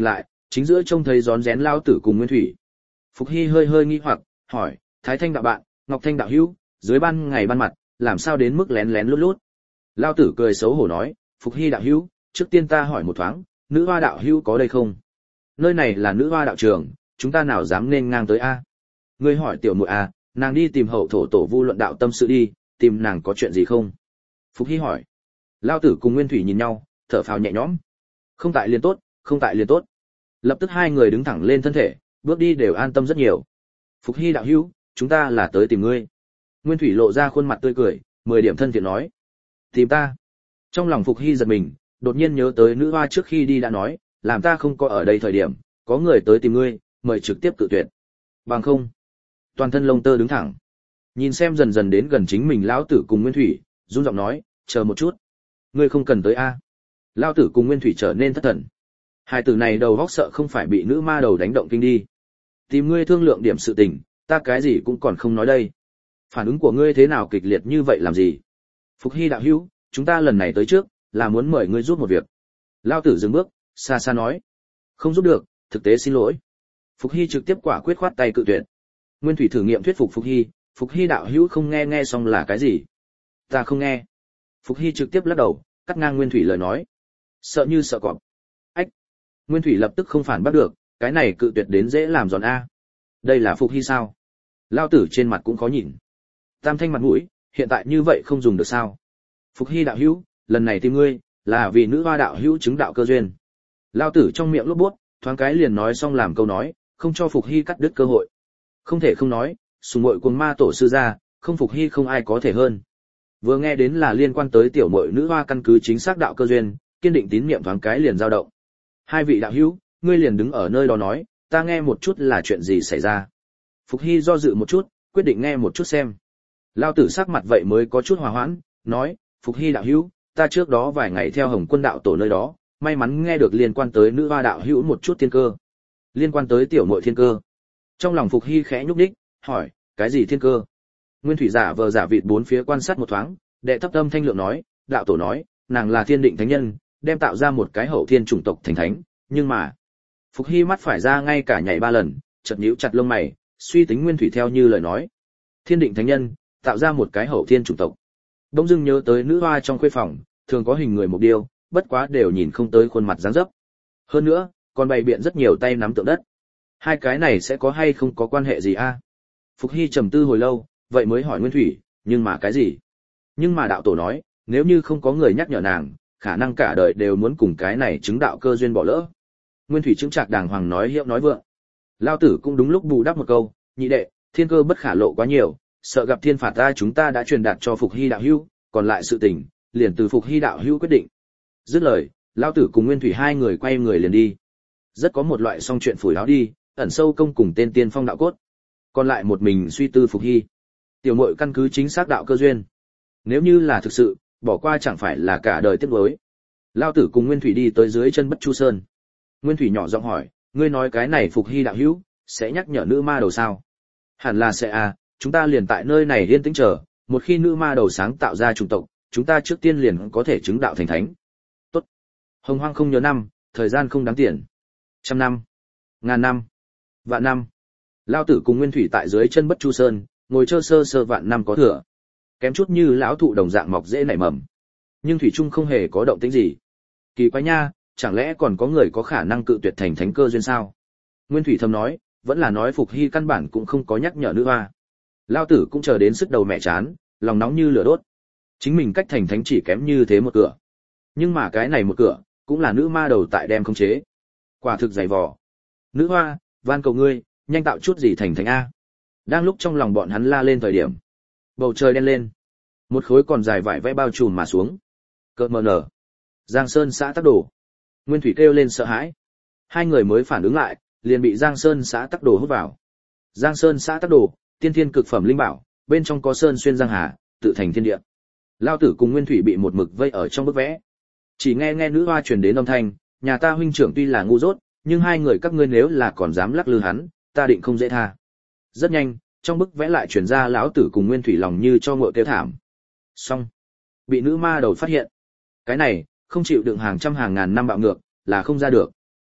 Speaker 1: chính giữa trông thấy rón rén lao tử cùng Nguyên Thủy. Phục Hy hơi hơi nghi hoặc, hỏi, Thái Thanh đạo bạn, Ngọc Thanh đạo hữu, dưới ban ngày ban mặt, làm sao đến mức lén lén lút lút? Lao tử cười xấu hổ nói, Phục Hy đạo hữu, trước tiên ta hỏi một thoáng, nữ hoa đạo hữu có đây không? Nơi này là nữ hoa đạo trường, chúng ta nào dám nên ngang tới a? Ngươi hỏi tiểu muội a, nàng đi tìm hậu thổ tổ vu luận đạo tâm sự đi, tìm nàng có chuyện gì không? Phục Hy hỏi. Lao tử cùng Nguyên Thủy nhìn nhau, thở phào nhẹ nhõm. Không tại liền tốt, không tại liền tốt. Lập tức hai người đứng thẳng lên thân thể, bước đi đều an tâm rất nhiều. Phục Hy đạo hữu, chúng ta là tới tìm ngươi. Nguyên Thủy lộ ra khuôn mặt tươi cười, 10 điểm thân thiện nói. Tìm ta? Trong lòng Phục Hy giật mình, đột nhiên nhớ tới nữ hoa trước khi đi đã nói, làm ta không có ở đây thời điểm, có người tới tìm ngươi, mời trực tiếp cự tuyệt. Bằng không? Toàn thân lông tơ đứng thẳng. Nhìn xem dần dần đến gần chính mình lão tử cùng Nguyên Thủy, run giọng nói, chờ một chút. Ngươi không cần tới a. Lão tử cùng Nguyên Thủy trở nên thất thần. Hai tử này đầu vóc sợ không phải bị nữ ma đầu đánh động kinh đi. Tìm ngươi thương lượng điểm sự tình, ta cái gì cũng còn không nói đây. Phản ứng của ngươi thế nào kịch liệt như vậy làm gì? Phục Hy đạo hữu, chúng ta lần này tới trước, là muốn mời ngươi giúp một việc. Lão tử dừng bước, xa xa nói. Không giúp được, thực tế xin lỗi. Phục Hy trực tiếp quả quyết khoát tay cự tuyệt. Nguyên Thủy thử nghiệm thuyết phục Phục Hy đạo hữu không nghe xong là cái gì? Ta không nghe. Phục Hy trực tiếp lắc đầu, cắt ngang Nguyên Thủy lời nói. Sợ như sợ cọp. Ách. Nguyên Thủy lập tức không phản bắt được, cái này cự tuyệt đến dễ làm giòn a. Đây là Phục Hy sao? Lao tử trên mặt cũng khó nhìn. Tam thanh mặt mũi, hiện tại như vậy không dùng được sao? Phục Hy đạo hữu, lần này tìm ngươi, là vì nữ hoa đạo hữu chứng đạo cơ duyên. Lao tử trong miệng lốp bút, thoáng cái liền nói xong làm câu nói, không cho Phục Hy cắt đứt cơ hội. Không thể không nói, sùng muội cuồng ma tổ sư ra, không Phục Hy không ai có thể hơn. Vừa nghe đến là liên quan tới tiểu muội nữ hoa căn cứ chính xác đạo cơ duyên, kiên định tín niệm thoáng cái liền dao động. Hai vị đạo hữu, ngươi liền đứng ở nơi đó nói, ta nghe một chút là chuyện gì xảy ra. Phục Hy do dự một chút, quyết định nghe một chút xem. Lao tử sắc mặt vậy mới có chút hòa hoãn, nói, Phục Hy đạo hữu, ta trước đó vài ngày theo Hồng Quân đạo tổ nơi đó, may mắn nghe được liên quan tới nữ hoa đạo hữu một chút thiên cơ. Liên quan tới tiểu muội thiên cơ. Trong lòng Phục Hy khẽ nhúc nhích, hỏi, cái gì thiên cơ? Nguyên Thủy giả vờ giả vịt bốn phía quan sát một thoáng, đệ thấp âm thanh lượng nói, đạo tổ nói, nàng là thiên định thánh nhân, đem tạo ra một cái hậu thiên chủng tộc thành thánh, nhưng mà, Phục Hy mắt phải ra ngay cả nhảy 3 lần, chợt nhíu chặt lông mày, suy tính Nguyên Thủy theo như lời nói. Thiên định thánh nhân, tạo ra một cái hậu thiên chủng tộc. Đông dưng nhớ tới nữ hoa trong khuê phòng, thường có hình người mục điêu, bất quá đều nhìn không tới khuôn mặt dáng dấp. Hơn nữa, còn bày biện rất nhiều tay nắm tượng đất. Hai cái này sẽ có hay không có quan hệ gì a? Phục Hy trầm tư hồi lâu, vậy mới hỏi Nguyên Thủy, nhưng mà cái gì? Nhưng mà đạo tổ nói, nếu như không có người nhắc nhở nàng, khả năng cả đời đều muốn cùng cái này chứng đạo cơ duyên bỏ lỡ. Nguyên Thủy chứng trạc đàng hoàng nói hiệu nói vượng. Lao tử cũng đúng lúc bù đắp một câu, nhị đệ, thiên cơ bất khả lộ quá nhiều, sợ gặp thiên phạt ta chúng ta đã truyền đạt cho Phục Hy đạo hữu, còn lại sự tình, liền từ Phục Hy đạo hữu quyết định. Dứt lời, Lao tử cùng Nguyên Thủy hai người quay người liền đi. Rất có một loại song chuyện phủi láo đi, ẩn sâu công cùng tên tiên phong đạo cốt. Còn lại một mình suy tư Phục Hy. Tiểu muội căn cứ chính xác đạo cơ duyên. Nếu như là thực sự, bỏ qua chẳng phải là cả đời tiếc nuối. Lao tử cùng Nguyên Thủy đi tới dưới chân Bất Chu Sơn. Nguyên Thủy nhỏ giọng hỏi, ngươi nói cái này Phục Hy đạo hữu, sẽ nhắc nhở nữ ma đầu sao? Hẳn là sẽ à, chúng ta liền tại nơi này yên tĩnh chờ, một khi nữ ma đầu sáng tạo ra chủng tộc, chúng ta trước tiên liền có thể chứng đạo thành thánh. Tốt. Hồng hoang không nhớ năm, thời gian không đáng tiền. 100 năm, ngàn năm, vạn năm. Lao tử cùng Nguyên Thủy tại dưới chân Bất Chu Sơn, ngồi chơ sơ sơ vạn năm có thừa. Kém chút như lão thụ đồng dạng mọc dễ nảy mầm. Nhưng thủy chung không hề có động tĩnh gì. Kỳ quái nha, chẳng lẽ còn có người có khả năng cự tuyệt thành thánh cơ duyên sao? Nguyên Thủy thầm nói, vẫn là nói Phục Hy căn bản cũng không có nhắc nhở nữ hoa. Lao tử cũng chờ đến sức đầu mẹ chán, lòng nóng như lửa đốt. Chính mình cách thành thánh chỉ kém như thế một cửa. Nhưng mà cái này một cửa, cũng là nữ ma đầu tại đem khống chế. Quả thực dày vò. Nữ hoa, van cầu ngươi, nhanh tạo chút gì thành thánh A. Đang lúc trong lòng bọn hắn la lên thời điểm. Bầu trời đen lên. Một khối còn dài vải vẽ bao trùm mà xuống. Cợt mờ nở. Giang Sơn xã tắc đổ. Nguyên Thủy kêu lên sợ hãi. Hai người mới phản ứng lại, liền bị Giang Sơn xã tắc đồ hút vào. Giang Sơn xã tắc đồ, tiên thiên cực phẩm linh bảo, bên trong có sơn xuyên giang hà, tự thành thiên địa. Lao tử cùng Nguyên Thủy bị một mực vây ở trong bức vẽ. Chỉ nghe nữ hoa truyền đến âm thanh, nhà ta huynh trưởng tuy là ngu dốt, nhưng hai người các ngươi nếu là còn dám lắc lư hắn, ta định không dễ tha. Rất nhanh, trong bức vẽ lại truyền ra lão tử cùng Nguyên Thủy lòng như cho ngựa kêu thảm. Xong, bị nữ ma đầu phát hiện. Cái này, không chịu đựng hàng trăm hàng ngàn năm bạo ngược, là không ra được.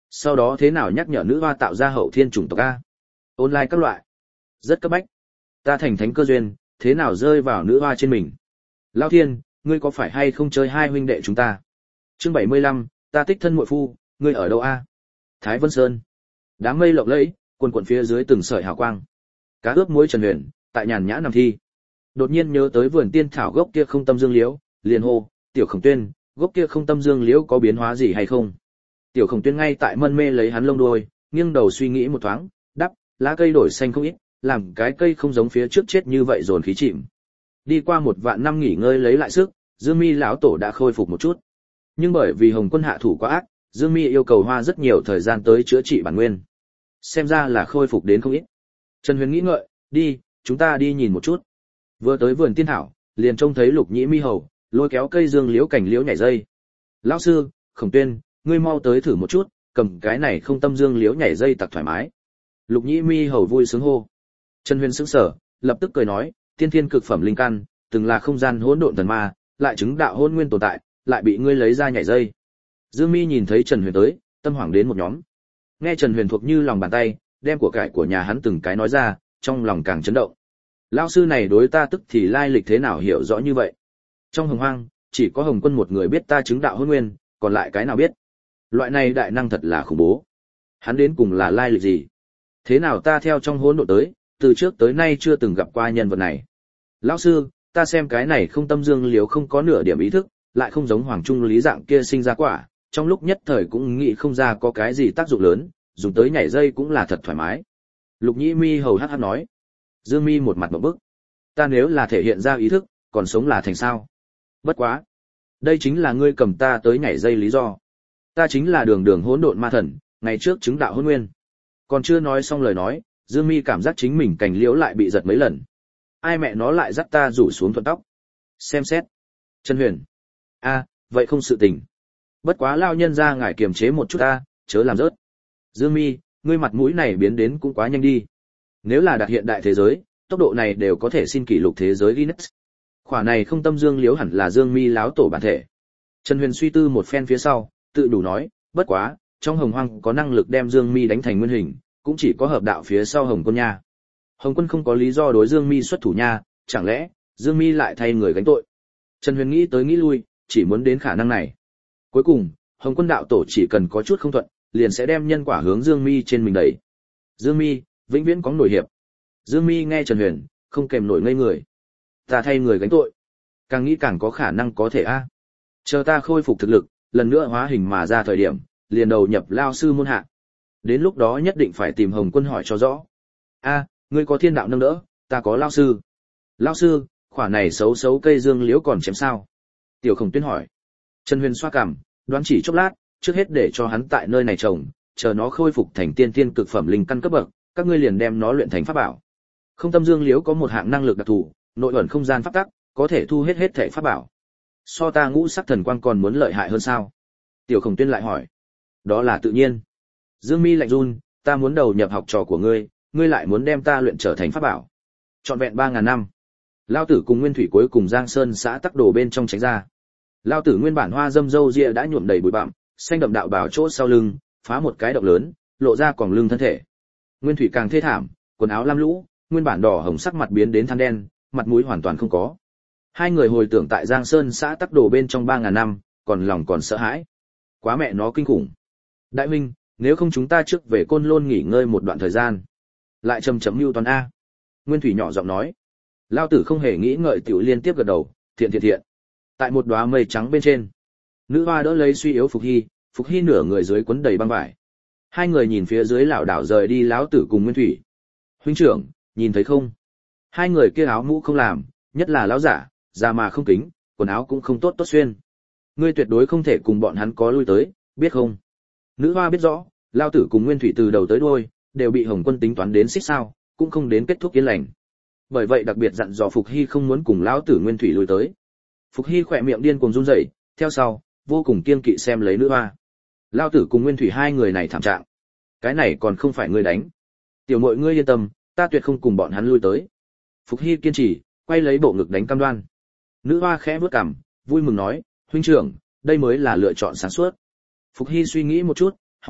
Speaker 1: Sau đó thế nào nhắc nhở nữ hoa tạo ra hậu thiên chủng tộc a? Online các loại. Rất cấp bách. Ta thành thánh cơ duyên, thế nào rơi vào nữ hoa trên mình? Lao thiên, ngươi có phải hay không chơi hai huynh đệ chúng ta? Chương 75, ta tích thân muội phu, ngươi ở đâu a? Thái Vân Sơn. Đám mây lộng lẫy, quần quần phía dưới từng sợi hào quang. Cá ướp muối Trần Huyền, tại nhàn nhã nằm thi. Đột nhiên nhớ tới vườn tiên thảo gốc kia không tâm dương liễu, liền hô, "Tiểu Khổng Tuyên, gốc kia không tâm dương liễu có biến hóa gì hay không?" Tiểu Khổng Tuyên ngay tại mân mê lấy hắn lông đuôi, nghiêng đầu suy nghĩ một thoáng, đáp, "Lá cây đổi xanh không ít, làm cái cây không giống phía trước chết như vậy dồn khí chìm." Đi qua 1 vạn năm nghỉ ngơi lấy lại sức, Dương Mi lão tổ đã khôi phục một chút. Nhưng bởi vì Hồng Quân hạ thủ quá ác, Dương Mi yêu cầu hoa rất nhiều thời gian tới chữa trị bản nguyên. Xem ra là khôi phục đến không ít. Trần Huyền nghĩ ngợi, "Đi, chúng ta đi nhìn một chút." Vừa tới vườn tiên thảo, liền trông thấy Lục Nhĩ Mi hầu lôi kéo cây dương liễu cành liễu nhảy dây. "Lão sư, Khổng Tuyên, ngươi mau tới thử một chút, cầm cái này không tâm dương liễu nhảy dây tặc thoải mái." Lục Nhĩ Mi hầu vui sướng hô. Trần Huyền sững sờ, lập tức cười nói, "Tiên thiên cực phẩm linh căn, từng là không gian hỗn độn thần ma, lại chứng đạo hỗn nguyên tồn tại, lại bị ngươi lấy ra nhảy dây." Dương Mi nhìn thấy Trần Huyền tới, tâm hoảng đến một nhóm. Nghe Trần Huyền thuộc như lòng bàn tay, đem của cải của nhà hắn từng cái nói ra, trong lòng càng chấn động. Lão sư này đối ta tức thì lai lịch thế nào hiểu rõ như vậy? Trong Hồng Hoang, chỉ có Hồng Quân một người biết ta chứng đạo hỗn nguyên, còn lại cái nào biết? Loại này đại năng thật là khủng bố. Hắn đến cùng là lai lịch gì? Thế nào ta theo trong hỗn độn tới, từ trước tới nay chưa từng gặp qua nhân vật này. Lão sư, ta xem cái này không tâm dương liếu không có nửa điểm ý thức, lại không giống Hoàng Trung Lý dạng kia sinh ra quả, trong lúc nhất thời cũng nghĩ không ra có cái gì tác dụng lớn, dùng tới nhảy dây cũng là thật thoải mái. Lục Nhĩ Mi hầu hắc hắc nói. Dương Mi một mặt ngộp bức. Ta nếu là thể hiện ra ý thức, còn sống là thành sao? Bất quá, đây chính là ngươi cầm ta tới nhảy dây lý do. Ta chính là đường đường hỗn độn ma thần, ngày trước chứng đạo hỗn nguyên. Còn chưa nói xong lời nói, Dương Mi cảm giác chính mình cành liễu lại bị giật mấy lần. Ai mẹ nó lại dắt ta rủ xuống thuận tóc? Xem xét. Trần Huyền. A, vậy không sự tình. Bất quá lao nhân ra ngài kiềm chế một chút ta, chớ làm rớt. Dương Mi, ngươi mặt mũi này biến đến cũng quá nhanh đi. Nếu là đặt hiện đại thế giới, tốc độ này đều có thể xin kỷ lục thế giới Guinness. Khỏa này không tâm dương liếu hẳn là Dương Mi láo tổ bản thể. Trần Huyền suy tư một phen phía sau, tự đủ nói, bất quá, trong Hồng Hoang có năng lực đem Dương Mi đánh thành nguyên hình, cũng chỉ có hợp đạo phía sau Hồng Quân nha. Hồng Quân không có lý do đối Dương Mi xuất thủ nha, chẳng lẽ Dương Mi lại thay người gánh tội? Trần Huyền nghĩ tới nghĩ lui, chỉ muốn đến khả năng này. Cuối cùng, Hồng Quân đạo tổ chỉ cần có chút không thuận, liền sẽ đem nhân quả hướng Dương Mi trên mình đẩy. Dương Mi, vĩnh viễn có nổi hiệp. Dương Mi nghe Trần Huyền, không kềm nổi ngây người. Ta thay người gánh tội. Càng nghĩ càng có khả năng có thể a. Chờ ta khôi phục thực lực, lần nữa hóa hình mà ra thời điểm, liền đầu nhập lao sư môn hạ. Đến lúc đó nhất định phải tìm Hồng Quân hỏi cho rõ. A, ngươi có thiên đạo nâng đỡ, ta có lao sư. Lao sư, khỏa này xấu xấu cây dương liễu còn chém sao? Tiểu Khổng Tuyên hỏi. Trần Huyền xoa cằm, đoán chỉ chốc lát, trước hết để cho hắn tại nơi này trồng, chờ nó khôi phục thành tiên tiên cực phẩm linh căn cấp bậc, các ngươi liền đem nó luyện thành pháp bảo. Không tâm dương liễu có một hạng năng lực đặc thù, nội ẩn không gian pháp tắc, có thể thu hết thể pháp bảo. So ta ngũ sắc thần quang còn muốn lợi hại hơn sao? Tiểu Khổng Tuyên lại hỏi. Đó là tự nhiên. Dương Mi lạnh run, ta muốn đầu nhập học trò của ngươi, ngươi lại muốn đem ta luyện trở thành pháp bảo. Trọn vẹn 3000 năm. Lao tử cùng Nguyên Thủy cuối cùng Giang Sơn xã tắc đồ bên trong tránh ra. Lao tử nguyên bản hoa dâm râu ria đã nhuộm đầy bụi bặm, xanh đậm đạo bào chỗ sau lưng, phá một cái động lớn, lộ ra quòng lưng thân thể. Nguyên Thủy càng thê thảm, quần áo lam lũ, nguyên bản đỏ hồng sắc mặt biến đến than đen, mặt mũi hoàn toàn không có. Hai người hồi tưởng tại Giang Sơn xã tắc đồ bên trong 3000 năm, còn lòng còn sợ hãi. Quá mẹ nó kinh khủng. Đại huynh, nếu không chúng ta trước về Côn Lôn nghỉ ngơi một đoạn thời gian. Lại chậm mưu toàn a. Nguyên Thủy nhỏ giọng nói. Lao tử không hề nghĩ ngợi tiểu liên tiếp gật đầu, thiện. Tại một đóa mây trắng bên trên, nữ hoa đỡ lấy suy yếu Phục Hy nửa người dưới quấn đầy băng vải. Hai người nhìn phía dưới lảo đảo rời đi lão tử cùng Nguyên Thủy. Huynh trưởng, nhìn thấy không? Hai người kia áo mũ không làm, nhất là lão giả, già mà không kính, quần áo cũng không tốt xuyên. Ngươi tuyệt đối không thể cùng bọn hắn có lui tới, biết không? Nữ hoa biết rõ, lão tử cùng Nguyên Thủy từ đầu tới đuôi đều bị Hồng Quân tính toán đến xích sao, cũng không đến kết thúc yên lành. Bởi vậy đặc biệt dặn dò Phục Hy không muốn cùng lão tử Nguyên Thủy lui tới. Phục Hy khỏe miệng điên cuồng run rẩy, theo sau, vô cùng kiêng kỵ xem lấy nữ hoa. Lão tử cùng Nguyên Thủy hai người này thảm trạng. Cái này còn không phải ngươi đánh. Tiểu muội ngươi yên tâm, ta tuyệt không cùng bọn hắn lui tới. Phục Hy kiên trì, quay lấy bộ ngực đánh cam đoan. Nữ hoa khẽ bước cằm, vui mừng nói, huynh trưởng, đây mới là lựa chọn sáng suốt. Phục Hy suy nghĩ một chút, hỏi,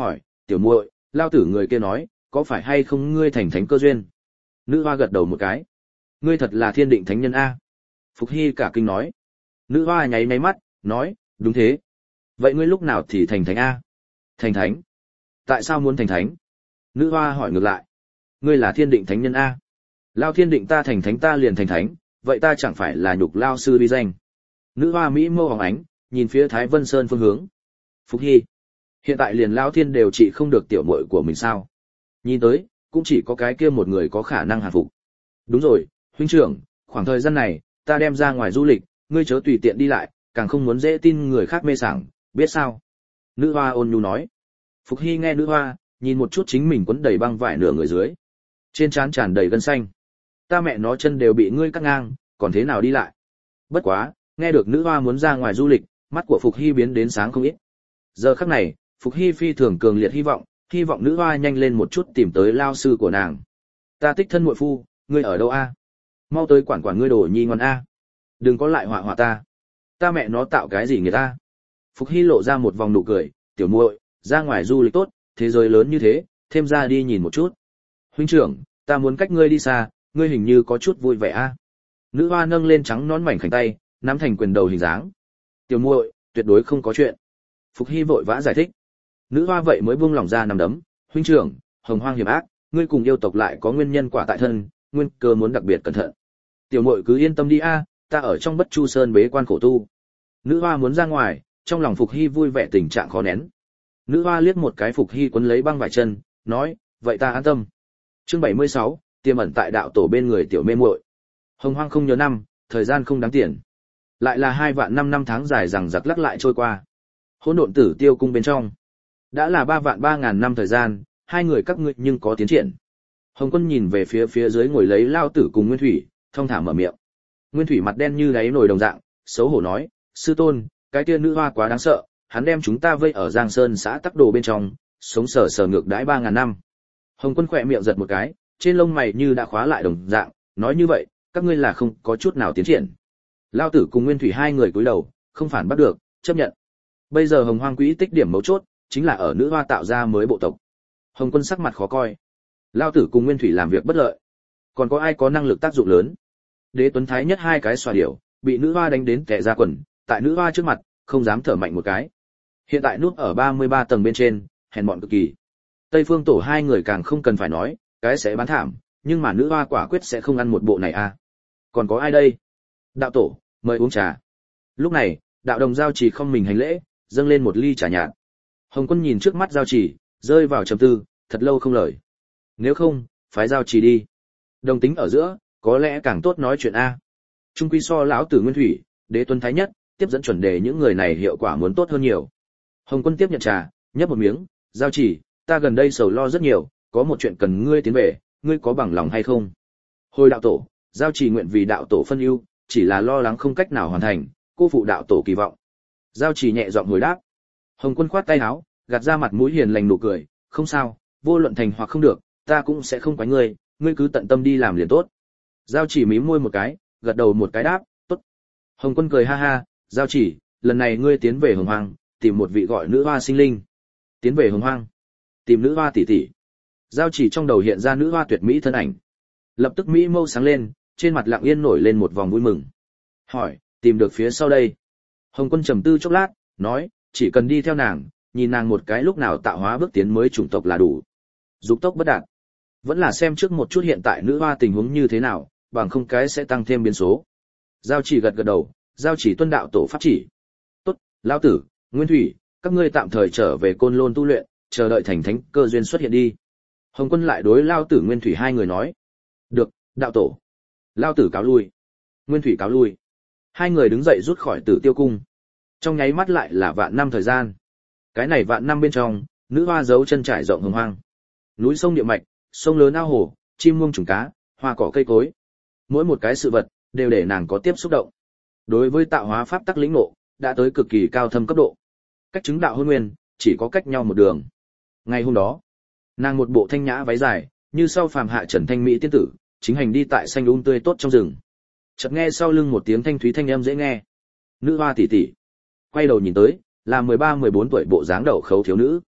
Speaker 1: Tiểu muội, lao tử người kia nói, có phải hay không ngươi thành thánh cơ duyên? Nữ hoa gật đầu một cái. Ngươi thật là thiên định thánh nhân a. Phục Hy cả kinh nói. Nữ hoa nháy nháy mắt, nói, đúng thế. Vậy ngươi lúc nào thì thành thánh a? Thành thánh? Tại sao muốn thành thánh? Nữ hoa hỏi ngược lại. Ngươi là thiên định thánh nhân a. Lao thiên định ta thành thánh ta liền thành thánh, vậy ta chẳng phải là nhục lao sư uy danh. Nữ hoa mỹ mâu hồng ánh, nhìn phía Thái Vân Sơn phương hướng. Phục Hy, hiện tại liền lao thiên đều trị không được tiểu muội của mình sao? Nhìn tới, cũng chỉ có cái kia một người có khả năng hạ phục. Đúng rồi, huynh trưởng, khoảng thời gian này, ta đem ra ngoài du lịch, ngươi chớ tùy tiện đi lại, càng không muốn dễ tin người khác mê sảng, biết sao? Nữ hoa ôn nhu nói. Phục Hy nghe nữ hoa, nhìn một chút chính mình quấn đầy băng vải nửa người dưới. Trên trán tràn đầy gân xanh. Ta mẹ nó chân đều bị ngươi cắt ngang, còn thế nào đi lại? Bất quá, nghe được nữ hoa muốn ra ngoài du lịch, mắt của Phục Hy biến đến sáng không ít. Giờ khắc này, Phục Hy phi thường cường liệt hy vọng nữ hoa nhanh lên một chút tìm tới lao sư của nàng. Ta Tích Thân muội phu, ngươi ở đâu a? Mau tới quản quản ngươi đồ nhi ngoan a. Đừng có lại họa họa ta. Ta mẹ nó tạo cái gì người ta? Phục Hy lộ ra một vòng nụ cười, tiểu muội, ra ngoài du lịch tốt, thế giới lớn như thế, thêm ra đi nhìn một chút. Huynh trưởng, ta muốn cách ngươi đi xa, ngươi hình như có chút vui vẻ a. Nữ hoa nâng lên trắng nón mảnh khảnh tay, nắm thành quyền đầu hình dáng. Tiểu muội, tuyệt đối không có chuyện. Phục Hy vội vã giải thích. Nữ hoa vậy mới buông lỏng ra nằm đấm, huynh trưởng, hồng hoang hiểm ác, ngươi cùng yêu tộc lại có nguyên nhân quả tại thân, nguyên cơ muốn đặc biệt cẩn thận. Tiểu muội cứ yên tâm đi a, ta ở trong Bất Chu Sơn bế quan khổ tu. Nữ hoa muốn ra ngoài, trong lòng Phục Hy vui vẻ tình trạng khó nén. Nữ hoa liếc một cái Phục Hy quấn lấy băng vải chân, nói, vậy ta an tâm. Chương 76, tiềm ẩn tại đạo tổ bên người tiểu mê muội. Hồng hoang không nhớ năm, thời gian không đáng tiền. Lại là 2 vạn 5 năm tháng dài rằng giặc lắc lại trôi qua. Hỗn độn tử tiêu cung bên trong. Đã là 3 vạn 3.000 năm thời gian, hai người các ngươi nhưng có tiến triển. Hồng Quân nhìn về phía dưới ngồi lấy Lao Tử cùng Nguyên Thủy, thông thả mở miệng. Nguyên Thủy mặt đen như đáy nồi đồng dạng, xấu hổ nói, sư tôn, cái kia nữ hoa quá đáng sợ, hắn đem chúng ta vây ở Giang Sơn xã Tắc Đồ bên trong, sống sờ ngược đãi 3.000 năm. Hồng Quân khỏe miệng giật một cái, trên lông mày như đã khóa lại đồng dạng, nói như vậy, các ngươi là không có chút nào tiến triển. Lao Tử cùng Nguyên Thủy hai người cúi đầu, không phản bắt được, chấp nhận. Bây giờ Hồng Hoang quỹ tích điểm mấu chốt, chính là ở nữ hoa tạo ra mới bộ tộc. Hồng Quân sắc mặt khó coi. Lao Tử cùng Nguyên Thủy làm việc bất lợi, còn có ai có năng lực tác dụng lớn? Đế Tuấn Thái nhất hai cái xòa điểu, bị nữ hoa đánh đến tè ra quần, tại nữ hoa trước mặt, không dám thở mạnh một cái. Hiện tại núp ở 33 tầng bên trên, hèn mọn cực kỳ. Tây Phương Tổ hai người càng không cần phải nói, cái sẽ bán thảm, nhưng mà nữ hoa quả quyết sẽ không ăn một bộ này à. Còn có ai đây? Đạo Tổ, mời uống trà. Lúc này, đạo đồng Giao Trì không mình hành lễ, dâng lên một ly trà nhạt. Hồng Quân nhìn trước mắt Giao Trì, rơi vào trầm tư, thật lâu không lời. Nếu không, phái Giao Trì đi. Đồng tính ở giữa, có lẽ càng tốt nói chuyện a. Trung quy so lão tử Nguyên Thủy, Đế Tuấn Thái nhất, tiếp dẫn chuẩn đề những người này hiệu quả muốn tốt hơn nhiều. Hồng Quân tiếp nhận trà, nhấp một miếng, Giao Trì, ta gần đây sầu lo rất nhiều, có một chuyện cần ngươi tiến về, ngươi có bằng lòng hay không? Hồi đạo tổ, Giao Trì nguyện vì đạo tổ phân ưu, chỉ là lo lắng không cách nào hoàn thành, cô phụ đạo tổ kỳ vọng. Giao Trì nhẹ giọng hồi đáp. Hồng Quân khoát tay áo, gạt ra mặt mũi hiền lành nụ cười, không sao, vô luận thành hoặc không được, ta cũng sẽ không quấy ngươi, ngươi cứ tận tâm đi làm liền tốt. Giao Chỉ mím môi một cái, gật đầu một cái đáp, tốt. Hồng Quân cười ha ha, Giao Chỉ, lần này ngươi tiến về Hồng Hoang, tìm một vị gọi nữ hoa sinh linh. Tiến về Hồng Hoang, tìm nữ hoa tỷ tỷ. Giao Chỉ trong đầu hiện ra nữ hoa tuyệt mỹ thân ảnh. Lập tức mỹ mâu sáng lên, trên mặt lặng yên nổi lên một vòng vui mừng. Hỏi, tìm được phía sau đây. Hồng Quân trầm tư chốc lát, nói, chỉ cần đi theo nàng, nhìn nàng một cái lúc nào tạo hóa bước tiến mới chủng tộc là đủ. Dục tốc bất đạt. Vẫn là xem trước một chút hiện tại nữ hoa tình huống như thế nào, bằng không cái sẽ tăng thêm biến số. Giao Chỉ gật gật đầu, Giao Chỉ tuân đạo tổ pháp chỉ. Tốt, Lão Tử, Nguyên Thủy, các ngươi tạm thời trở về Côn Lôn tu luyện, chờ đợi thành thánh cơ duyên xuất hiện đi. Hồng Quân lại đối Lão Tử Nguyên Thủy hai người nói. Được, đạo tổ. Lão Tử cáo lui. Nguyên Thủy cáo lui. Hai người đứng dậy rút khỏi Tử Tiêu cung. Trong nháy mắt lại là vạn năm thời gian. Cái này vạn năm bên trong, nữ hoa giấu chân trải rộng hồng hoang. Núi sông địa mạch, sông lớn ao hồ, chim muông trùng cá, hoa cỏ cây cối. Mỗi một cái sự vật, đều để nàng có tiếp xúc động. Đối với tạo hóa pháp tắc lĩnh ngộ, đã tới cực kỳ cao thâm cấp độ. Cách chứng đạo hôn nguyên, chỉ có cách nhau một đường. Ngày hôm đó, nàng một bộ thanh nhã váy dài, như sau phàm hạ trần thanh mỹ tiên tử, chính hành đi tại xanh tươi tốt trong rừng. Chợt nghe sau lưng một tiếng thanh thúy thanh âm dễ nghe. Nữ hoa tỷ tỷ. Quay đầu nhìn tới, là 13-14 tuổi bộ dáng đậu khấu thiếu nữ.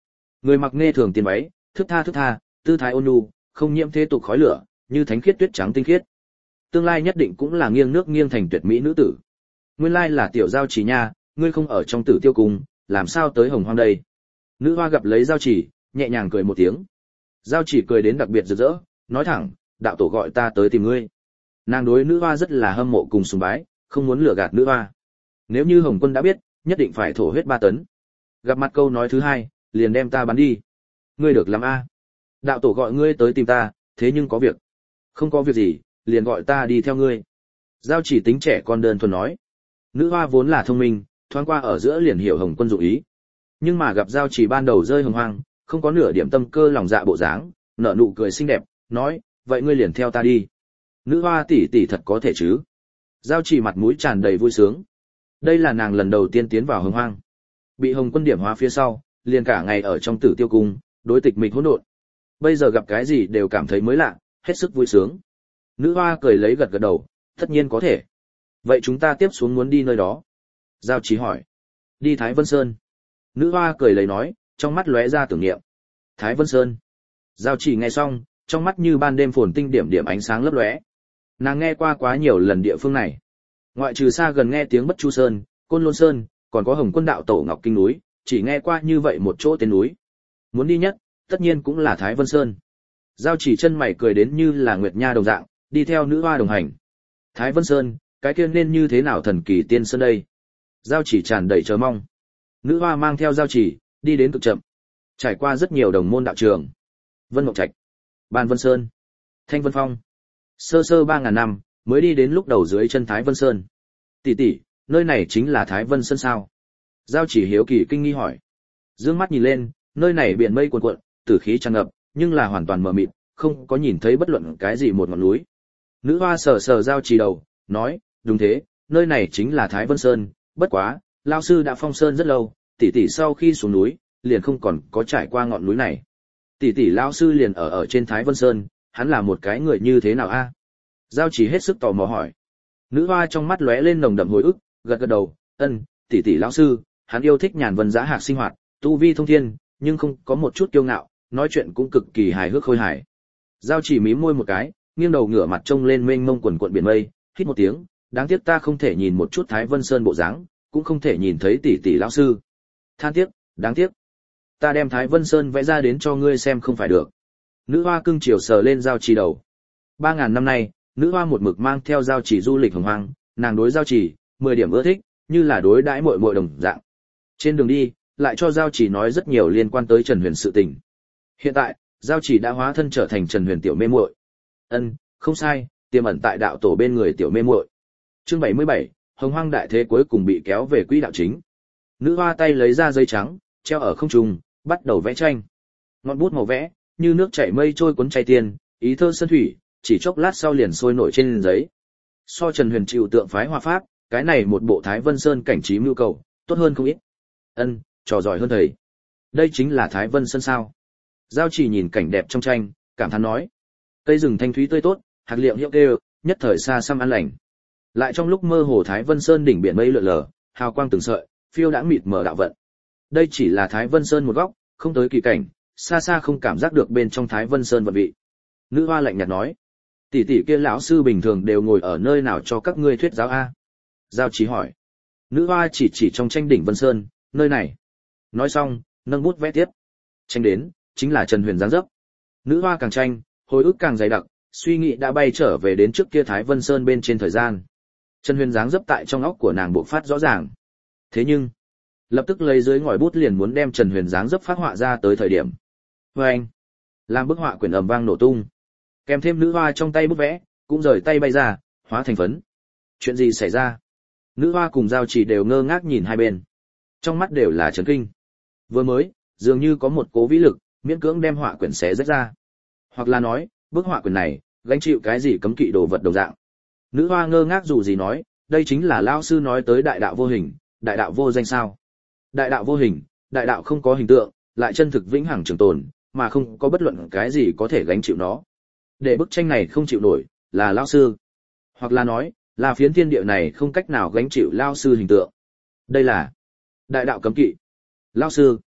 Speaker 1: Người mặc nghe thường tiền váy, thức tha, tư thái ôn nhu, không nhiễm thế tục khói lửa, như thánh khiết tuyết trắng tinh khiết. Tương lai nhất định cũng là nghiêng nước nghiêng thành tuyệt mỹ nữ tử. Nguyên lai là tiểu giao chỉ nha, ngươi không ở trong Tử Tiêu cung, làm sao tới Hồng Hoang đây? Nữ hoa gặp lấy giao chỉ, nhẹ nhàng cười một tiếng. Giao chỉ cười đến đặc biệt rực rỡ, nói thẳng, đạo tổ gọi ta tới tìm ngươi. Nàng đối nữ hoa rất là hâm mộ cùng sùng bái, không muốn lừa gạt nữ hoa. Nếu như Hồng Quân đã biết, nhất định phải thổ huyết 3 tấn. Gặp mặt câu nói thứ hai, liền đem ta bắn đi. Ngươi được làm a? Đạo tổ gọi ngươi tới tìm ta, thế nhưng có việc. Không có việc gì, liền gọi ta đi theo ngươi. Giao chỉ tính trẻ con đơn thuần nói. Nữ hoa vốn là thông minh, thoáng qua ở giữa liền hiểu Hồng Quân dụng ý. Nhưng mà gặp giao chỉ ban đầu rơi hồng hoang, không có nửa điểm tâm cơ lòng dạ bộ dáng, nở nụ cười xinh đẹp, nói, vậy ngươi liền theo ta đi. Nữ hoa tỷ tỷ thật có thể chứ? Giao chỉ mặt mũi tràn đầy vui sướng. Đây là nàng lần đầu tiên tiến vào hồng hoang. Bị Hồng Quân điểm hóa phía sau, liền cả ngày ở trong Tử Tiêu cung, đối tịch mịch hỗn độn. Bây giờ gặp cái gì đều cảm thấy mới lạ, hết sức vui sướng. Nữ hoa cười lấy gật gật đầu, tất nhiên có thể. Vậy chúng ta tiếp xuống muốn đi nơi đó. Giao chỉ hỏi. Đi Thái Vân Sơn. Nữ hoa cười lấy nói, trong mắt lóe ra tưởng niệm. Thái Vân Sơn. Giao chỉ nghe xong, trong mắt như ban đêm phồn tinh điểm điểm ánh sáng lấp lóe. Nàng nghe qua quá nhiều lần địa phương này. Ngoại trừ xa gần nghe tiếng Bất Chu Sơn, Côn Lôn Sơn, còn có Hồng Quân đạo tổ Ngọc Kinh núi, chỉ nghe qua như vậy một chỗ tên núi. Muốn đi nhất, tất nhiên cũng là Thái Vân Sơn. Giao chỉ chân mày cười đến như là nguyệt nha đồng dạng, đi theo nữ hoa đồng hành. Thái Vân Sơn, cái kia nên như thế nào thần kỳ tiên sơn đây? Giao chỉ tràn đầy chờ mong. Nữ hoa mang theo giao chỉ, đi đến cực chậm. Trải qua rất nhiều đồng môn đạo trường. Vân Mộng Trạch, Ban Vân Sơn, Thanh Vân Phong. Sơ sơ 3000 năm, mới đi đến lúc đầu dưới chân Thái Vân Sơn. Tỷ tỷ, nơi này chính là Thái Vân Sơn sao? Giao chỉ hiếu kỳ kinh nghi hỏi. Dương mắt nhìn lên, nơi này biển mây cuồn cuộn, tử khí tràn ngập, nhưng là hoàn toàn mờ mịt, không có nhìn thấy bất luận cái gì một ngọn núi. Nữ hoa sờ sờ giao chỉ đầu, nói, đúng thế, nơi này chính là Thái Vân Sơn, bất quá, lão sư đã phong sơn rất lâu, tỷ tỷ sau khi xuống núi, liền không còn có trải qua ngọn núi này. Tỷ tỷ lão sư liền ở trên Thái Vân Sơn, hắn là một cái người như thế nào a? Giao chỉ hết sức tò mò hỏi. Nữ hoa trong mắt lóe lên nồng đậm hồi ức, gật gật đầu, ân, tỷ tỷ lão sư, hắn yêu thích nhàn vân dã hạc sinh hoạt, tu vi thông thiên, nhưng không có một chút kiêu ngạo, nói chuyện cũng cực kỳ hài hước khôi hài. Giao chỉ mím môi một cái, nghiêng đầu ngửa mặt trông lên mênh mông quần quận biển mây, hít một tiếng, đáng tiếc ta không thể nhìn một chút Thái Vân Sơn bộ dáng, cũng không thể nhìn thấy tỷ tỷ lão sư. Than tiếc, đáng tiếc. Ta đem Thái Vân Sơn vẽ ra đến cho ngươi xem không phải được. Nữ hoa cưng chiều sờ lên giao chỉ đầu. 3000 năm nay, nữ hoa một mực mang theo giao chỉ du lịch hồng hoang, nàng đối giao chỉ 10 điểm ưa thích, như là đối đãi muội muội đồng dạng. Trên đường đi, lại cho giao chỉ nói rất nhiều liên quan tới Trần Huyền sự tình. Hiện tại, giao chỉ đã hóa thân trở thành Trần Huyền tiểu mê muội. Ân, không sai, tiềm ẩn tại đạo tổ bên người tiểu mê muội. Chương 77, Hồng Hoang đại thế cuối cùng bị kéo về quỹ đạo chính. Nữ hoa tay lấy ra giấy trắng, treo ở không trung, bắt đầu vẽ tranh. Ngọn bút màu vẽ, như nước chảy mây trôi cuốn chay tiền, ý thơ sơn thủy, chỉ chốc lát sau liền sôi nổi trên giấy. So Trần Huyền chịu tượng phái hoa pháp, cái này một bộ Thái Vân Sơn cảnh trí mưu cầu, tốt hơn không ít. Ân, trò giỏi hơn thầy. Đây chính là Thái Vân Sơn sao? Giao chỉ nhìn cảnh đẹp trong tranh, cảm thán nói. Cây rừng thanh thúy tươi tốt, hạt liệm hiệu kêu, nhất thời xa xăm an lành. Lại trong lúc mơ hồ Thái Vân Sơn đỉnh biển mây lượn lờ, hào quang từng sợi, phiêu đãng mịt mờ đạo vận. Đây chỉ là Thái Vân Sơn một góc, không tới kỳ cảnh, xa xa không cảm giác được bên trong Thái Vân Sơn vận vị. Nữ hoa lạnh nhạt nói, tỷ tỷ kia lão sư bình thường đều ngồi ở nơi nào cho các ngươi thuyết giáo a? Giao Chỉ hỏi. Nữ hoa chỉ trong tranh đỉnh Vân Sơn, nơi này. Nói xong, nâng bút vẽ tiếp. Tranh đến, chính là Trần Huyền dáng dấp. Nữ hoa càng tranh, hồi ức càng dày đặc, suy nghĩ đã bay trở về đến trước kia Thái Vân Sơn bên trên thời gian. Trần Huyền dáng dấp tại trong óc của nàng bộc phát rõ ràng. Thế nhưng, lập tức lấy dưới ngòi bút liền muốn đem Trần Huyền dáng dấp phát họa ra tới thời điểm. Vâng! Làm bức họa quyển ầm vang nổ tung. Kèm thêm nữ hoa trong tay bút vẽ, cũng rời tay bay ra, hóa thành phấn. Chuyện gì xảy ra? Nữ hoa cùng Giao Chỉ đều ngơ ngác nhìn hai bên. Trong mắt đều là chấn kinh. Vừa mới, dường như có một cố vĩ lực, miễn cưỡng đem họa quyển xé rách ra. Hoặc là nói, bức họa quyển này, gánh chịu cái gì cấm kỵ đồ vật đồng dạng. Nữ hoa ngơ ngác dù gì nói, đây chính là lão sư nói tới đại đạo vô hình, đại đạo vô danh sao? Đại đạo vô hình, đại đạo không có hình tượng, lại chân thực vĩnh hằng trường tồn, mà không có bất luận cái gì có thể gánh chịu nó. Để bức tranh này không chịu nổi, là lão sư. Hoặc là nói, là phiến thiên địa này không cách nào gánh chịu lão sư hình tượng. Đây là đại đạo cấm kỵ. Lão sư,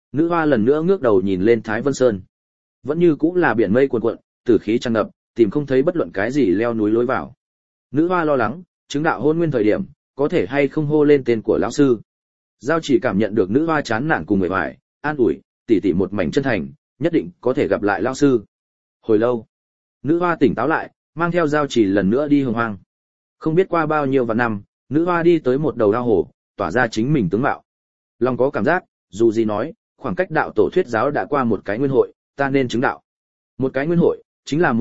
Speaker 1: Nữ hoa lần nữa ngước đầu nhìn lên Thái Vân Sơn. Vẫn như cũng là biển mây cuồn cuộn, tử khí tràn ngập, tìm không thấy bất luận cái gì leo núi lối vào. Nữ hoa lo lắng, chứng đạo hôn nguyên thời điểm, có thể hay không hô lên tên của lão sư. Giao Chỉ cảm nhận được nữ hoa chán nản cùng mệt mỏi, an ủi, tỷ tỷ một mảnh chân thành, nhất định có thể gặp lại lão sư. Hồi lâu, nữ hoa tỉnh táo lại, mang theo Giao Chỉ lần nữa đi hồng hoang. Không biết qua bao nhiêu vạn năm, nữ hoa đi tới một đầu ao hồ, tỏa ra chính mình tướng mạo. Lòng có cảm giác, dù gì nói, khoảng cách đạo tổ thuyết giáo đã qua một cái nguyên hội, ta nên chứng đạo. Một cái nguyên hội, chính là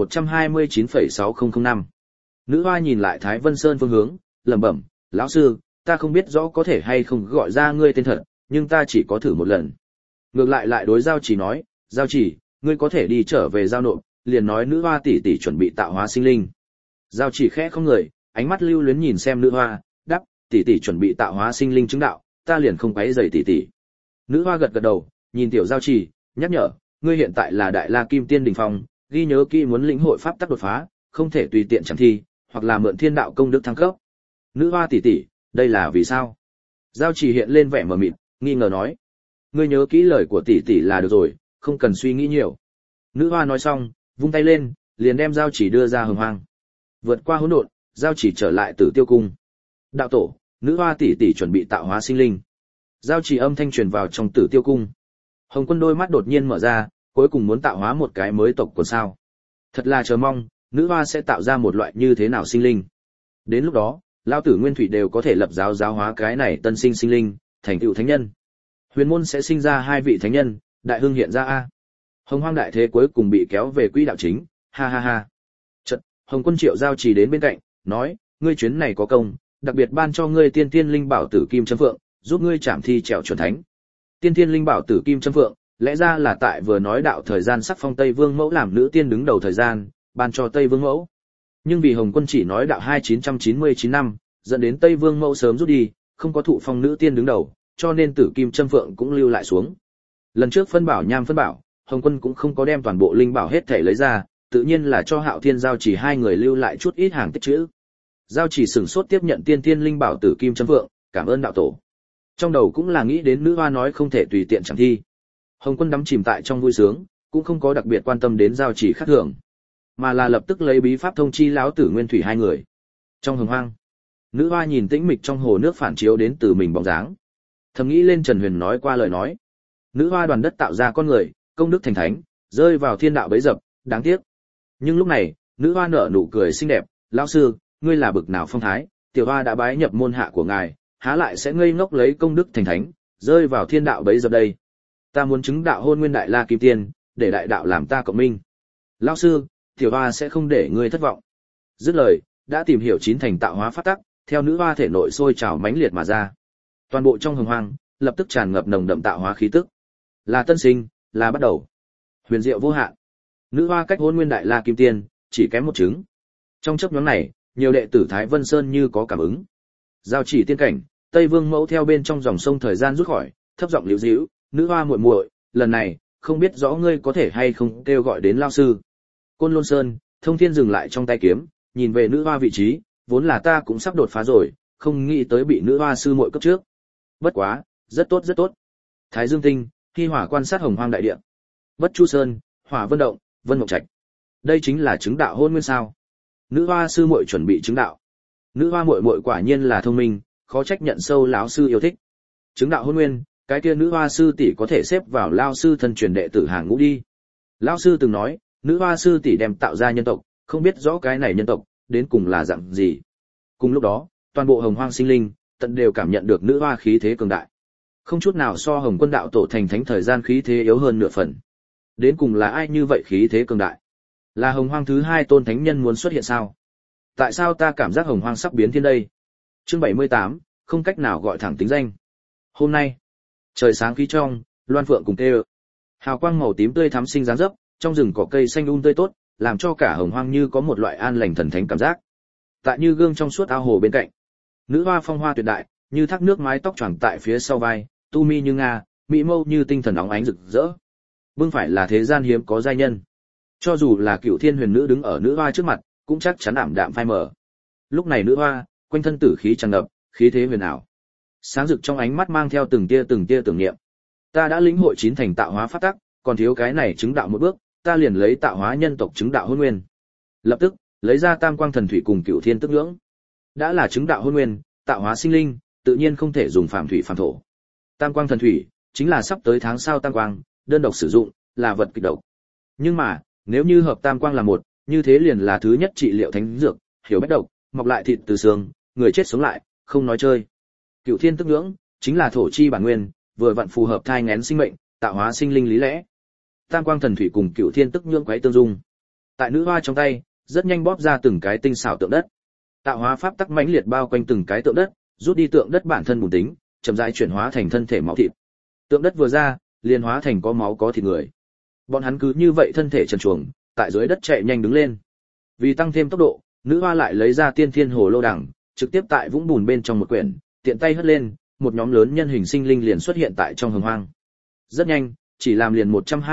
Speaker 1: 129,6005 năm. Nữ hoa nhìn lại Thái Vân Sơn phương hướng, lẩm bẩm, lão sư, ta không biết rõ có thể hay không gọi ra ngươi tên thật, nhưng ta chỉ có thử một lần. Ngược lại đối Giao Chỉ nói, Giao Chỉ, ngươi có thể đi trở về giao nộp, liền nói nữ hoa tỷ tỷ chuẩn bị tạo hóa sinh linh. Giao Chỉ khẽ không người, ánh mắt lưu luyến nhìn xem nữ hoa, đáp, tỷ tỷ chuẩn bị tạo hóa sinh linh chứng đạo, ta liền không quấy rầy tỷ tỷ. Nữ hoa gật gật đầu, nhìn tiểu Giao Chỉ, nhắc nhở, ngươi hiện tại là Đại La Kim Tiên đỉnh phong, ghi nhớ kỹ muốn lĩnh hội pháp tắc đột phá, không thể tùy tiện chẳng thi, hoặc là mượn thiên đạo công đức thăng cấp. Nữ hoa tỷ tỷ, đây là vì sao? Giao Chỉ hiện lên vẻ mờ mịt, nghi ngờ nói, ngươi nhớ kỹ lời của tỷ tỷ là được rồi, không cần suy nghĩ nhiều. Nữ hoa nói xong, vung tay lên, liền đem Giao Chỉ đưa ra hồng hoang. Vượt qua hỗn độn, Giao Chỉ trở lại Tử Tiêu cung. Đạo tổ, nữ hoa tỷ tỷ chuẩn bị tạo hóa sinh linh. Giao Chỉ âm thanh truyền vào trong Tử Tiêu cung. Hồng Quân đôi mắt đột nhiên mở ra, cuối cùng muốn tạo hóa một cái mới tộc quần sao? Thật là chờ mong, nữ hoa sẽ tạo ra một loại như thế nào sinh linh. Đến lúc đó, Lão Tử Nguyên Thủy đều có thể lập giáo giáo hóa cái này tân sinh sinh linh, thành tựu thánh nhân. Huyền môn sẽ sinh ra 2 vị thánh nhân, đại hưng hiện ra a. Hồng hoang đại thế cuối cùng bị kéo về quỹ đạo chính, ha ha ha. Chợt, Hồng Quân triệu Giao Chỉ đến bên cạnh, nói, ngươi chuyến này có công, đặc biệt ban cho ngươi tiên tiên linh bảo tử kim châm phượng, giúp ngươi trảm thi trèo chuẩn thánh. Tiên tiên linh bảo tử kim châm phượng, lẽ ra là tại vừa nói đạo thời gian sắc phong Tây Vương Mẫu làm nữ tiên đứng đầu thời gian, ban cho Tây Vương Mẫu. Nhưng vì Hồng Quân chỉ nói đạo 2999 năm, dẫn đến Tây Vương Mẫu sớm rút đi, không có thụ phong nữ tiên đứng đầu, cho nên tử kim châm phượng cũng lưu lại xuống. Lần trước phân bảo nham phân bảo, Hồng Quân cũng không có đem toàn bộ linh bảo hết thể lấy ra, tự nhiên là cho Hạo Thiên Giao Chỉ 2 người lưu lại chút ít hàng tích trữ. Giao Chỉ sửng sốt tiếp nhận tiên tiên linh bảo tử kim châm phượng, cảm ơn đạo tổ. Trong đầu cũng là nghĩ đến nữ hoa nói không thể tùy tiện chẳng thi. Hồng Quân đắm chìm tại trong vui sướng, cũng không có đặc biệt quan tâm đến Giao Chỉ khác thường, mà là lập tức lấy bí pháp thông chi lão tử Nguyên Thủy 2 người. Trong hồng hoang, nữ hoa nhìn tĩnh mịch trong hồ nước phản chiếu đến từ mình bóng dáng, thầm nghĩ lên Trần Huyền nói qua lời nói. Nữ hoa đoàn đất tạo ra con người, công đức thành thánh, rơi vào thiên đạo bẫy dập, đáng tiếc. Nhưng lúc này, nữ hoa nở nụ cười xinh đẹp, lão sư, ngươi là bực nào phong thái, tiểu hoa đã bái nhập môn hạ của ngài, há lại sẽ ngây ngốc lấy công đức thành thánh, rơi vào thiên đạo bẫy dập đây. Ta muốn chứng đạo hôn nguyên đại la kim tiên, để đại đạo làm ta cộng minh. Lão sư, tiểu hoa sẽ không để ngươi thất vọng. Dứt lời, đã tìm hiểu 9 thành tạo hóa pháp tắc, theo nữ hoa thể nội sôi trào mãnh liệt mà ra. Toàn bộ trong hồng hoang, lập tức tràn ngập nồng đậm tạo hóa khí tức. Là tân sinh, là bắt đầu. Huyền diệu vô hạn. Nữ hoa cách hôn nguyên đại la kim tiên, chỉ kém một trứng. Trong chốc nhoáng này, nhiều đệ tử Thái Vân Sơn như có cảm ứng. Giao Chỉ tiên cảnh, Tây Vương Mẫu theo bên trong dòng sông thời gian rút khỏi, thấp giọng liễu díu, nữ hoa muội muội, lần này, không biết rõ ngươi có thể hay không kêu gọi đến lão sư. Côn Lôn Sơn, Thông Thiên dừng lại trong tay kiếm, nhìn về nữ hoa vị trí, vốn là ta cũng sắp đột phá rồi, không nghĩ tới bị nữ hoa sư muội cấp trước. Bất quá, rất tốt rất tốt. Thái Dương Tinh, Hy Hỏa quan sát hồng hoang đại địa. Bất Chu Sơn, Hỏa Vân Động, Vân Mộng Trạch. Đây chính là chứng đạo hôn nguyên sao? Nữ hoa sư muội chuẩn bị chứng đạo. Nữ hoa muội muội quả nhiên là thông minh, khó trách nhận sâu lão sư yêu thích. Chứng đạo hôn nguyên, cái kia nữ hoa sư tỷ có thể xếp vào lão sư thân truyền đệ tử hàng ngũ đi. Lão sư từng nói, nữ hoa sư tỷ đem tạo ra nhân tộc, không biết rõ cái này nhân tộc đến cùng là dạng gì. Cùng lúc đó, toàn bộ hồng hoang sinh linh tận đều cảm nhận được nữ hoa khí thế cường đại. Không chút nào so Hồng Quân đạo tổ thành thánh thời gian khí thế yếu hơn nửa phần. Đến cùng là ai như vậy khí thế cường đại? Là hồng hoang thứ 2 tôn thánh nhân muốn xuất hiện sao? Tại sao ta cảm giác hồng hoang sắp biến thiên đây? Chương 78, không cách nào gọi thẳng tính danh. Hôm nay, trời sáng khí trong, loan phượng cùng tê ơ. Hào quang màu tím tươi thắm sinh dáng dấp, trong rừng cỏ cây xanh tươi tốt, làm cho cả hồng hoang như có một loại an lành thần thánh cảm giác. Tại như gương trong suốt ao hồ bên cạnh, nữ hoa phong hoa tuyệt đại, như thác nước mái tóc choàng tại phía sau vai, tu mi như nga, mỹ mâu như tinh thần óng ánh rực rỡ. Bưng phải là thế gian hiếm có giai nhân. Cho dù là Cửu Thiên Huyền Nữ đứng ở nữ hoa trước mặt, cũng chắc chắn ảm đạm phai mờ. Lúc này nữ hoa, quanh thân tử khí tràn ngập, khí thế huyền ảo. Sáng rực trong ánh mắt mang theo từng tia tưởng niệm. Ta đã lĩnh hội 9 thành tạo hóa pháp tắc, còn thiếu cái này chứng đạo một bước, ta liền lấy tạo hóa nhân tộc chứng đạo hôn nguyên. Lập tức, lấy ra Tam Quang Thần Thủy cùng Cửu Thiên Tức Nhưỡng. Đã là chứng đạo hôn nguyên, tạo hóa sinh linh, tự nhiên không thể dùng phàm thủy phàm thổ. Tam Quang Thần Thủy chính là sắp tới tháng sau tam quang, đơn độc sử dụng là vật kịch độc. Nhưng mà, nếu như hợp tam quang là một, như thế liền là thứ nhất trị liệu thánh dược, hiểu bách độc, mọc lại thịt từ xương, người chết sống lại, không nói chơi. Cửu Thiên Tức Nhưỡng chính là thổ chi bản nguyên, vừa vặn phù hợp thai nghén sinh mệnh, tạo hóa sinh linh lý lẽ. Tam Quang Thần Thủy cùng Cửu Thiên Tức Nhưỡng quấy tương dung. Tại nữ hoa trong tay, rất nhanh bóp ra từng cái tinh xảo tượng đất. Tạo hóa pháp tắc mãnh liệt bao quanh từng cái tượng đất, rút đi tượng đất bản thân bùn tính, chậm rãi chuyển hóa thành thân thể máu thịt. Tượng đất vừa ra, liền hóa thành có máu có thịt người. Bọn hắn cứ như vậy thân thể trần truồng, tại dưới đất chạy nhanh đứng lên. Vì tăng thêm tốc độ, nữ hoa lại lấy ra Tiên Thiên Hồ Lô Đằng, trực tiếp tại vũng bùn bên trong một quyển, tiện tay hất lên, một nhóm lớn nhân hình sinh linh liền xuất hiện tại trong hồng hoang. Rất nhanh, chỉ làm liền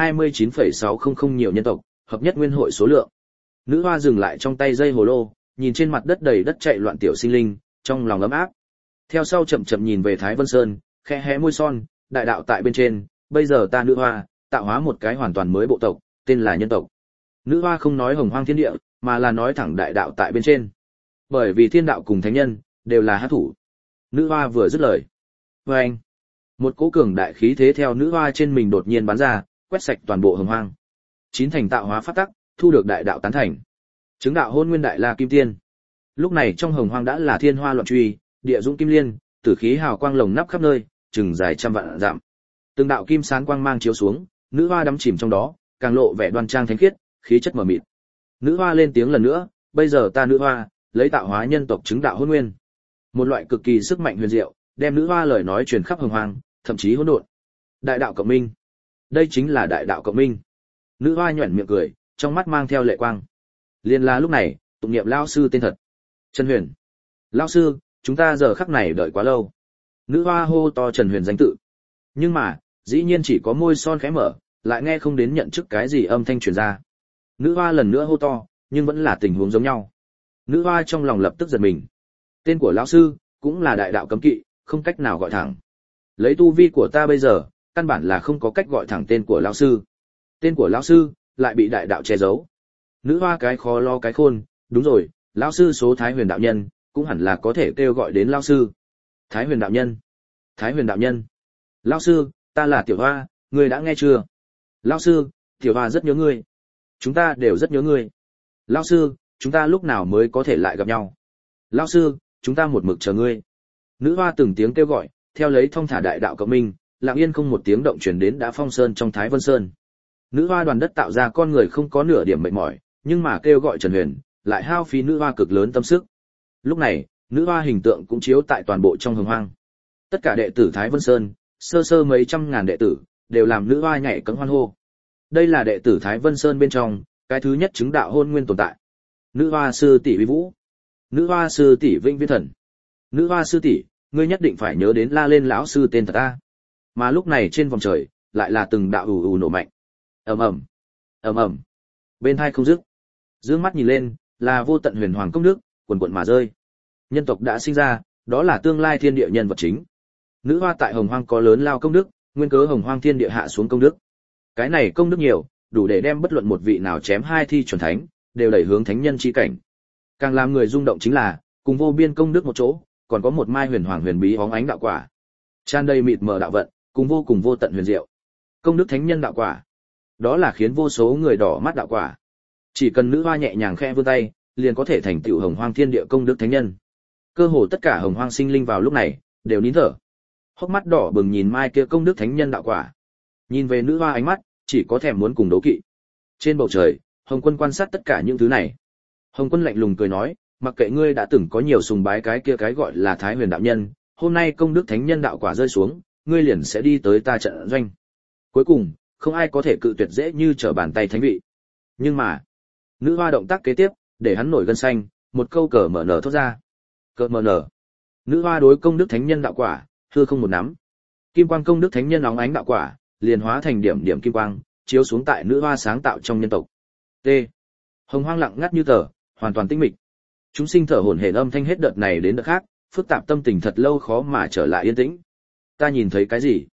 Speaker 1: 129,600 nhiều nhân tộc, hợp nhất nguyên hội số lượng. Nữ hoa dừng lại trong tay dây hồ lô, nhìn trên mặt đất đầy đất chạy loạn tiểu sinh linh, trong lòng ấm áp. Theo sau chậm chậm nhìn về Thái Vân Sơn, khẽ hé môi son, đại đạo tại bên trên, bây giờ ta nữ hoa, tạo hóa một cái hoàn toàn mới bộ tộc, tên là nhân tộc. Nữ hoa không nói hồng hoang thiên địa, mà là nói thẳng đại đạo tại bên trên. Bởi vì thiên đạo cùng thánh nhân, đều là hát thủ. Nữ hoa vừa dứt lời. Và anh, một cỗ cường đại khí thế theo nữ hoa trên mình đột nhiên bắn ra, quét sạch toàn bộ hồng hoang. 9 thành tạo hóa pháp tắc, thu được đại đạo tán thành. Chứng đạo hôn nguyên đại la kim tiên. Lúc này trong hồng hoang đã là thiên hoa loạn truy, địa dũng kim liên, tử khí hào quang lồng nắp khắp nơi, chừng dài trăm vạn dặm. Từng đạo kim sán quang mang chiếu xuống, nữ hoa đắm chìm trong đó, càng lộ vẻ đoan trang thánh khiết, khí chất mờ mịt. Nữ hoa lên tiếng lần nữa, bây giờ ta nữ hoa, lấy tạo hóa nhân tộc chứng đạo hôn nguyên. Một loại cực kỳ sức mạnh huyền diệu, đem nữ hoa lời nói truyền khắp hồng hoang, thậm chí hỗn độn. Đại đạo cộng minh. Đây chính là đại đạo cộng minh. Nữ hoa nhuyễn miệng cười, trong mắt mang theo lệ quang. Liên là lúc này, tụng niệm lão sư tên thật. Trần Huyền. Lão sư, chúng ta giờ khắc này đợi quá lâu. Nữ hoa hô to Trần Huyền danh tự. Nhưng mà, dĩ nhiên chỉ có môi son khẽ mở, lại nghe không đến nhận chức cái gì âm thanh truyền ra. Nữ hoa lần nữa hô to, nhưng vẫn là tình huống giống nhau. Nữ hoa trong lòng lập tức giật mình. Tên của lão sư cũng là đại đạo cấm kỵ, không cách nào gọi thẳng. Lấy tu vi của ta bây giờ, căn bản là không có cách gọi thẳng tên của lão sư. Tên của lão sư lại bị đại đạo che giấu. Nữ hoa cái khó lo cái khôn, đúng rồi, lão sư số Thái Huyền đạo nhân, cũng hẳn là có thể kêu gọi đến lão sư. Thái Huyền đạo nhân. Thái Huyền đạo nhân. Lão sư, ta là Tiểu Hoa, ngươi đã nghe chưa? Lão sư, Tiểu Hoa rất nhớ ngươi. Chúng ta đều rất nhớ ngươi. Lão sư, chúng ta lúc nào mới có thể lại gặp nhau? Lão sư, chúng ta một mực chờ ngươi. Nữ hoa từng tiếng kêu gọi, theo lấy thông thả đại đạo cộng minh, lặng yên không một tiếng động truyền đến đã phong sơn trong Thái Vân Sơn. Nữ hoa đoàn đất tạo ra con người không có nửa điểm mệt mỏi, nhưng mà kêu gọi Trần Huyền, lại hao phí nữ hoa cực lớn tâm sức. Lúc này, nữ hoa hình tượng cũng chiếu tại toàn bộ trong hồng hoang. Tất cả đệ tử Thái Vân Sơn, sơ sơ mấy trăm ngàn đệ tử, đều làm nữ hoa nhảy cẫng hoan hô. Đây là đệ tử Thái Vân Sơn bên trong, cái thứ nhất chứng đạo hôn nguyên tồn tại. Nữ hoa sư tỷ uy vũ. Nữ hoa sư tỷ vĩnh viễn thần. Nữ hoa sư tỷ, ngươi nhất định phải nhớ đến la lên lão sư tên thật ta. Mà lúc này trên vòng trời, lại là từng đạo ù ù nổ mạnh. Ầm ầm, ầm ầm. Bên tai không dứt. Dương mắt nhìn lên, là vô tận huyền hoàng công đức, quần quần mà rơi. Nhân tộc đã sinh ra, đó là tương lai thiên địa nhân vật chính. Nữ hoa tại hồng hoang có lớn lao công đức, nguyên cớ hồng hoang thiên địa hạ xuống công đức. Cái này công đức nhiều, đủ để đem bất luận một vị nào chém hai thi chuẩn thánh, đều đẩy hướng thánh nhân chi cảnh. Càng làm người rung động chính là, cùng vô biên công đức một chỗ, còn có một mai huyền hoàng huyền bí hóng ánh đạo quả. Tràn đầy mịt mờ đạo vận, cùng vô cùng vô tận huyền diệu. Công đức thánh nhân đạo quả, đó là khiến vô số người đỏ mắt đạo quả. Chỉ cần nữ hoa nhẹ nhàng khẽ vươn tay, liền có thể thành tựu hồng hoang thiên địa công đức thánh nhân. Cơ hồ tất cả hồng hoang sinh linh vào lúc này đều nín thở. Hốc mắt đỏ bừng nhìn mai kia công đức thánh nhân đạo quả. Nhìn về nữ hoa ánh mắt, chỉ có thèm muốn cùng đấu kỵ. Trên bầu trời, Hồng Quân quan sát tất cả những thứ này. Hồng Quân lạnh lùng cười nói, mặc kệ ngươi đã từng có nhiều sùng bái cái kia cái gọi là Thái Huyền đạo nhân, hôm nay công đức thánh nhân đạo quả rơi xuống, ngươi liền sẽ đi tới ta trận doanh. Cuối cùng, không ai có thể cự tuyệt dễ như trở bàn tay thánh vị. Nhưng mà, nữ hoa động tác kế tiếp, để hắn nổi gân xanh, một câu cờ mở nở thốt ra. Cờ mở nở. Nữ hoa đối công đức thánh nhân đạo quả, hư không một nắm. Kim quang công đức thánh nhân óng ánh đạo quả, liền hóa thành điểm điểm kim quang, chiếu xuống tại nữ hoa sáng tạo trong nhân tộc. T. Hồng hoang lặng ngắt như tờ, hoàn toàn tĩnh mịch. Chúng sinh thở hổn hển âm thanh hết đợt này đến đợt khác, phức tạp tâm tình thật lâu khó mà trở lại yên tĩnh. Ta nhìn thấy cái gì?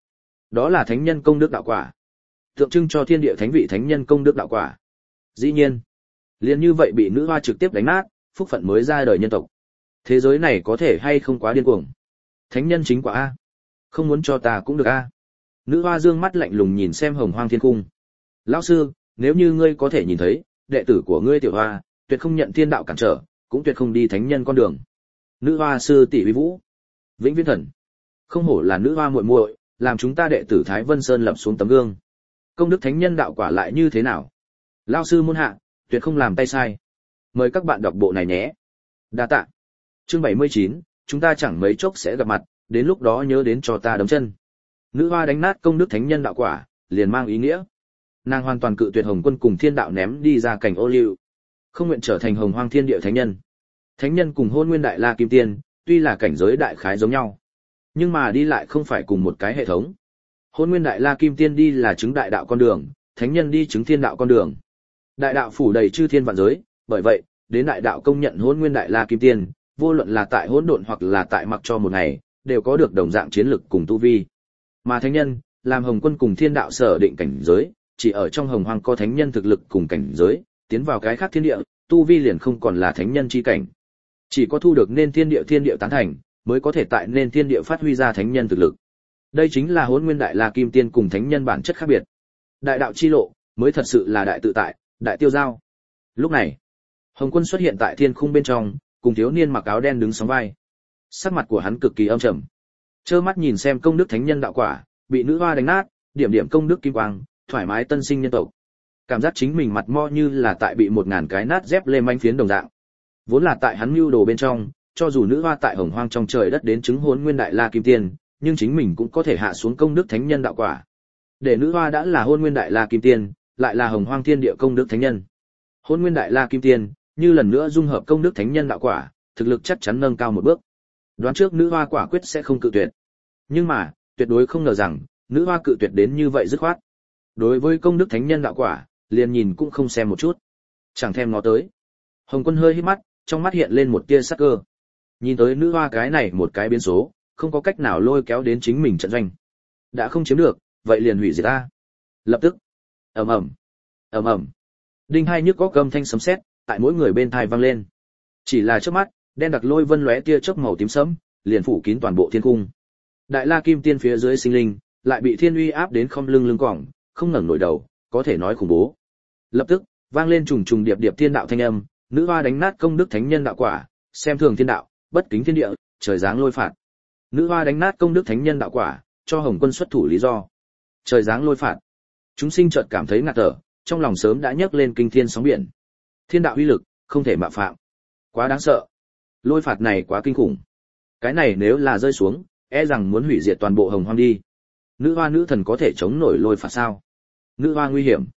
Speaker 1: Đó là thánh nhân công đức đạo quả, tượng trưng cho thiên địa thánh vị thánh nhân công đức đạo quả. Dĩ nhiên, liền như vậy bị nữ hoa trực tiếp đánh nát, phúc phận mới ra đời nhân tộc. Thế giới này có thể hay không quá điên cuồng? Thánh nhân chính quả a, không muốn cho ta cũng được a. Nữ hoa dương mắt lạnh lùng nhìn xem hồng hoang thiên cung. Lão sư, nếu như ngươi có thể nhìn thấy, đệ tử của ngươi tiểu hoa, tuyệt không nhận thiên đạo cản trở, cũng tuyệt không đi thánh nhân con đường. Nữ hoa sư tỷ uy vũ, vĩnh viễn thần. Không hổ là nữ hoa muội muội, làm chúng ta đệ tử Thái Vân Sơn lập xuống tấm gương. Công đức thánh nhân đạo quả lại như thế nào? Lão sư môn hạ, tuyệt không làm tay sai. Mời các bạn đọc bộ này nhé. Đa tạ. Chương 79, chúng ta chẳng mấy chốc sẽ gặp mặt, đến lúc đó nhớ đến cho ta đấm chân. Nữ hoa đánh nát công đức thánh nhân đạo quả, liền mang ý nghĩa nàng hoàn toàn cự tuyệt Hồng Quân cùng thiên đạo ném đi ra cảnh ô liu, không nguyện trở thành hồng hoang thiên địa thánh nhân. Thánh nhân cùng Hôn Nguyên Đại La Kim Tiên, tuy là cảnh giới đại khái giống nhau, nhưng mà đi lại không phải cùng một cái hệ thống. Hôn Nguyên Đại La Kim Tiên đi là chứng đại đạo con đường, thánh nhân đi chứng thiên đạo con đường. Đại đạo phủ đầy chư thiên vạn giới, bởi vậy, đến đại đạo công nhận Hôn Nguyên Đại La Kim Tiên, vô luận là tại hỗn độn hoặc là tại mặc cho một ngày, đều có được đồng dạng chiến lực cùng tu vi. Mà thánh nhân, làm Hồng Quân cùng thiên đạo sở định cảnh giới, chỉ ở trong hồng hoang có thánh nhân thực lực cùng cảnh giới, tiến vào cái khác thiên địa, tu vi liền không còn là thánh nhân chi cảnh. Chỉ có thu được nên thiên địa tán thành, mới có thể tại nên thiên địa phát huy ra thánh nhân thực lực. Đây chính là Hỗn Nguyên Đại La Kim Tiên cùng thánh nhân bản chất khác biệt. Đại đạo chi lộ, mới thật sự là đại tự tại, đại tiêu giao. Lúc này, Hồng Quân xuất hiện tại thiên khung bên trong, cùng thiếu niên mặc áo đen đứng sóng vai. Sắc mặt của hắn cực kỳ âm trầm, trơ mắt nhìn xem công đức thánh nhân đạo quả bị nữ hoa đánh nát, điểm điểm công đức kim quang, thoải mái tân sinh nhân tộc. Cảm giác chính mình mặt mo như là tại bị 1000 cái nát dép lê manh phiến đồng dạng. Vốn là tại hắn mưu đồ bên trong, cho dù nữ hoa tại hồng hoang trong trời đất đến chứng Hỗn Nguyên Đại La Kim Tiên, nhưng chính mình cũng có thể hạ xuống công đức thánh nhân đạo quả. Để nữ hoa đã là Hỗn Nguyên Đại La Kim Tiên, lại là hồng hoang thiên địa công đức thánh nhân. Hỗn Nguyên Đại La Kim Tiên, như lần nữa dung hợp công đức thánh nhân đạo quả, thực lực chắc chắn nâng cao một bước. Đoán trước nữ hoa quả quyết sẽ không cự tuyệt. Nhưng mà, tuyệt đối không ngờ rằng, nữ hoa cự tuyệt đến như vậy dứt khoát. Đối với công đức thánh nhân đạo quả, liền nhìn cũng không xem một chút, chẳng thèm ngó tới. Hồng Quân hơi híp mắt, trong mắt hiện lên một tia sắc cơ. Nhìn tới nữ hoa cái này một cái biến số, không có cách nào lôi kéo đến chính mình trận doanh. Đã không chiếm được, vậy liền hủy diệt ta. Lập tức, ầm ầm, ầm ầm, đinh hai nhức có âm thanh sấm sét tại mỗi người bên tai vang lên. Chỉ là chớp mắt, đen đặc lôi vân lóe tia chớp màu tím sẫm, liền phủ kín toàn bộ thiên cung. Đại La Kim Tiên phía dưới sinh linh, lại bị thiên uy áp đến không lưng quỏng, không ngẩng nổi đầu, có thể nói khủng bố. Lập tức, vang lên trùng trùng điệp điệp thiên đạo thanh âm, nữ hoa đánh nát công đức thánh nhân đạo quả, xem thường thiên đạo, bất kính thiên địa, trời giáng lôi phạt. Nữ hoa đánh nát công đức thánh nhân đạo quả, cho Hồng Quân xuất thủ lý do. Trời giáng lôi phạt. Chúng sinh chợt cảm thấy ngạt thở, trong lòng sớm đã nhấc lên kinh thiên sóng biển. Thiên đạo uy lực, không thể mạo phạm. Quá đáng sợ. Lôi phạt này quá kinh khủng. Cái này nếu là rơi xuống, e rằng muốn hủy diệt toàn bộ hồng hoang đi. Nữ hoa nữ thần có thể chống nổi lôi phạt sao? Nữ hoa nguy hiểm.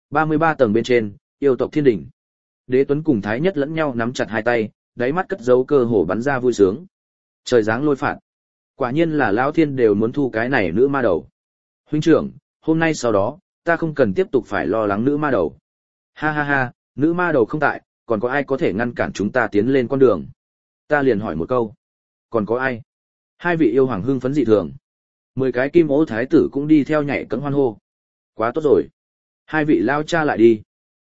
Speaker 1: 33 tầng bên trên, yêu tộc thiên đỉnh. Đế Tuấn cùng Thái Nhất lẫn nhau nắm chặt hai tay, đáy mắt cất giấu cơ hồ bắn ra vui sướng. Trời giáng lôi phạt. Quả nhiên là lão thiên đều muốn thu cái này nữ ma đầu. Huynh trưởng, hôm nay sau đó, ta không cần tiếp tục phải lo lắng nữ ma đầu. Ha ha ha, nữ ma đầu không tại, còn có ai có thể ngăn cản chúng ta tiến lên con đường? Ta liền hỏi một câu. Còn có ai? Hai vị yêu hoàng hưng phấn dị thường. 10 cái kim ô thái tử cũng đi theo nhảy cẫng hoan hô. Quá tốt rồi. Hai vị lao cha lại đi.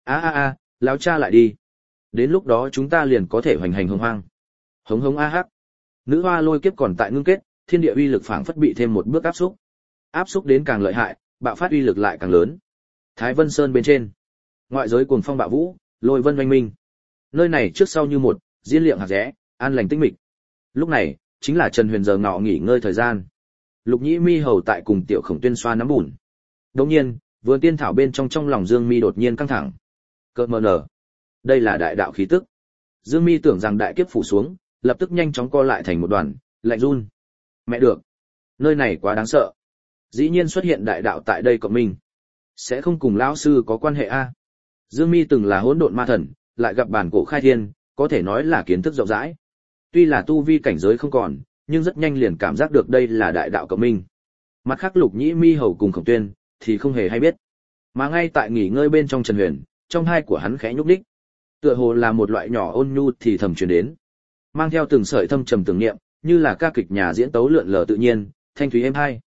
Speaker 1: Lao cha lại đi. Đến lúc đó chúng ta liền có thể hoành hành hồng hoang. Hống hống a hắc. Nữ hoa lôi kiếp còn tại ngưng kết, thiên địa uy lực phảng phất bị thêm một bước áp xúc. Áp xúc đến càng lợi hại, bạo phát uy lực lại càng lớn. Thái Vân Sơn bên trên, ngoại giới cuồng phong bạo vũ, lôi vân oanh minh. Nơi này trước sau như một, diên liệng hạt rẽ, an lành tĩnh mịch. Lúc này, chính là Trần Huyền giờ ngọ nghỉ ngơi thời gian. Lục Nhĩ Mi hầu tại cùng Tiểu Khổng Tuyên xoa nắm bùn. Đột nhiên, vườn tiên thảo bên trong lòng Dương Mi đột nhiên căng thẳng. Cơn mờ nở. Đây là đại đạo khí tức. Dương Mi tưởng rằng đại kiếp phủ xuống, lập tức nhanh chóng co lại thành một đoàn, lạnh run. Mẹ được, nơi này quá đáng sợ. Dĩ nhiên xuất hiện đại đạo tại đây cộng mình. Sẽ không cùng lão sư có quan hệ a? Dương Mi từng là hỗn độn ma thần, lại gặp bản cổ khai thiên, có thể nói là kiến thức rộng rãi. Tuy là tu vi cảnh giới không còn, nhưng rất nhanh liền cảm giác được đây là đại đạo cộng minh. Mặt khác Lục Nhĩ Mi hầu cùng Khổng Tuyên thì không hề hay biết. Mà ngay tại nghỉ ngơi bên trong Trần Huyền, trong hai của hắn khẽ nhúc nhích. Tựa hồ là một loại nhỏ ôn nhu thì thầm truyền đến. Mang theo từng sợi thâm trầm tưởng niệm, như là ca kịch nhà diễn tấu lượn lờ tự nhiên, thanh thúy êm hay.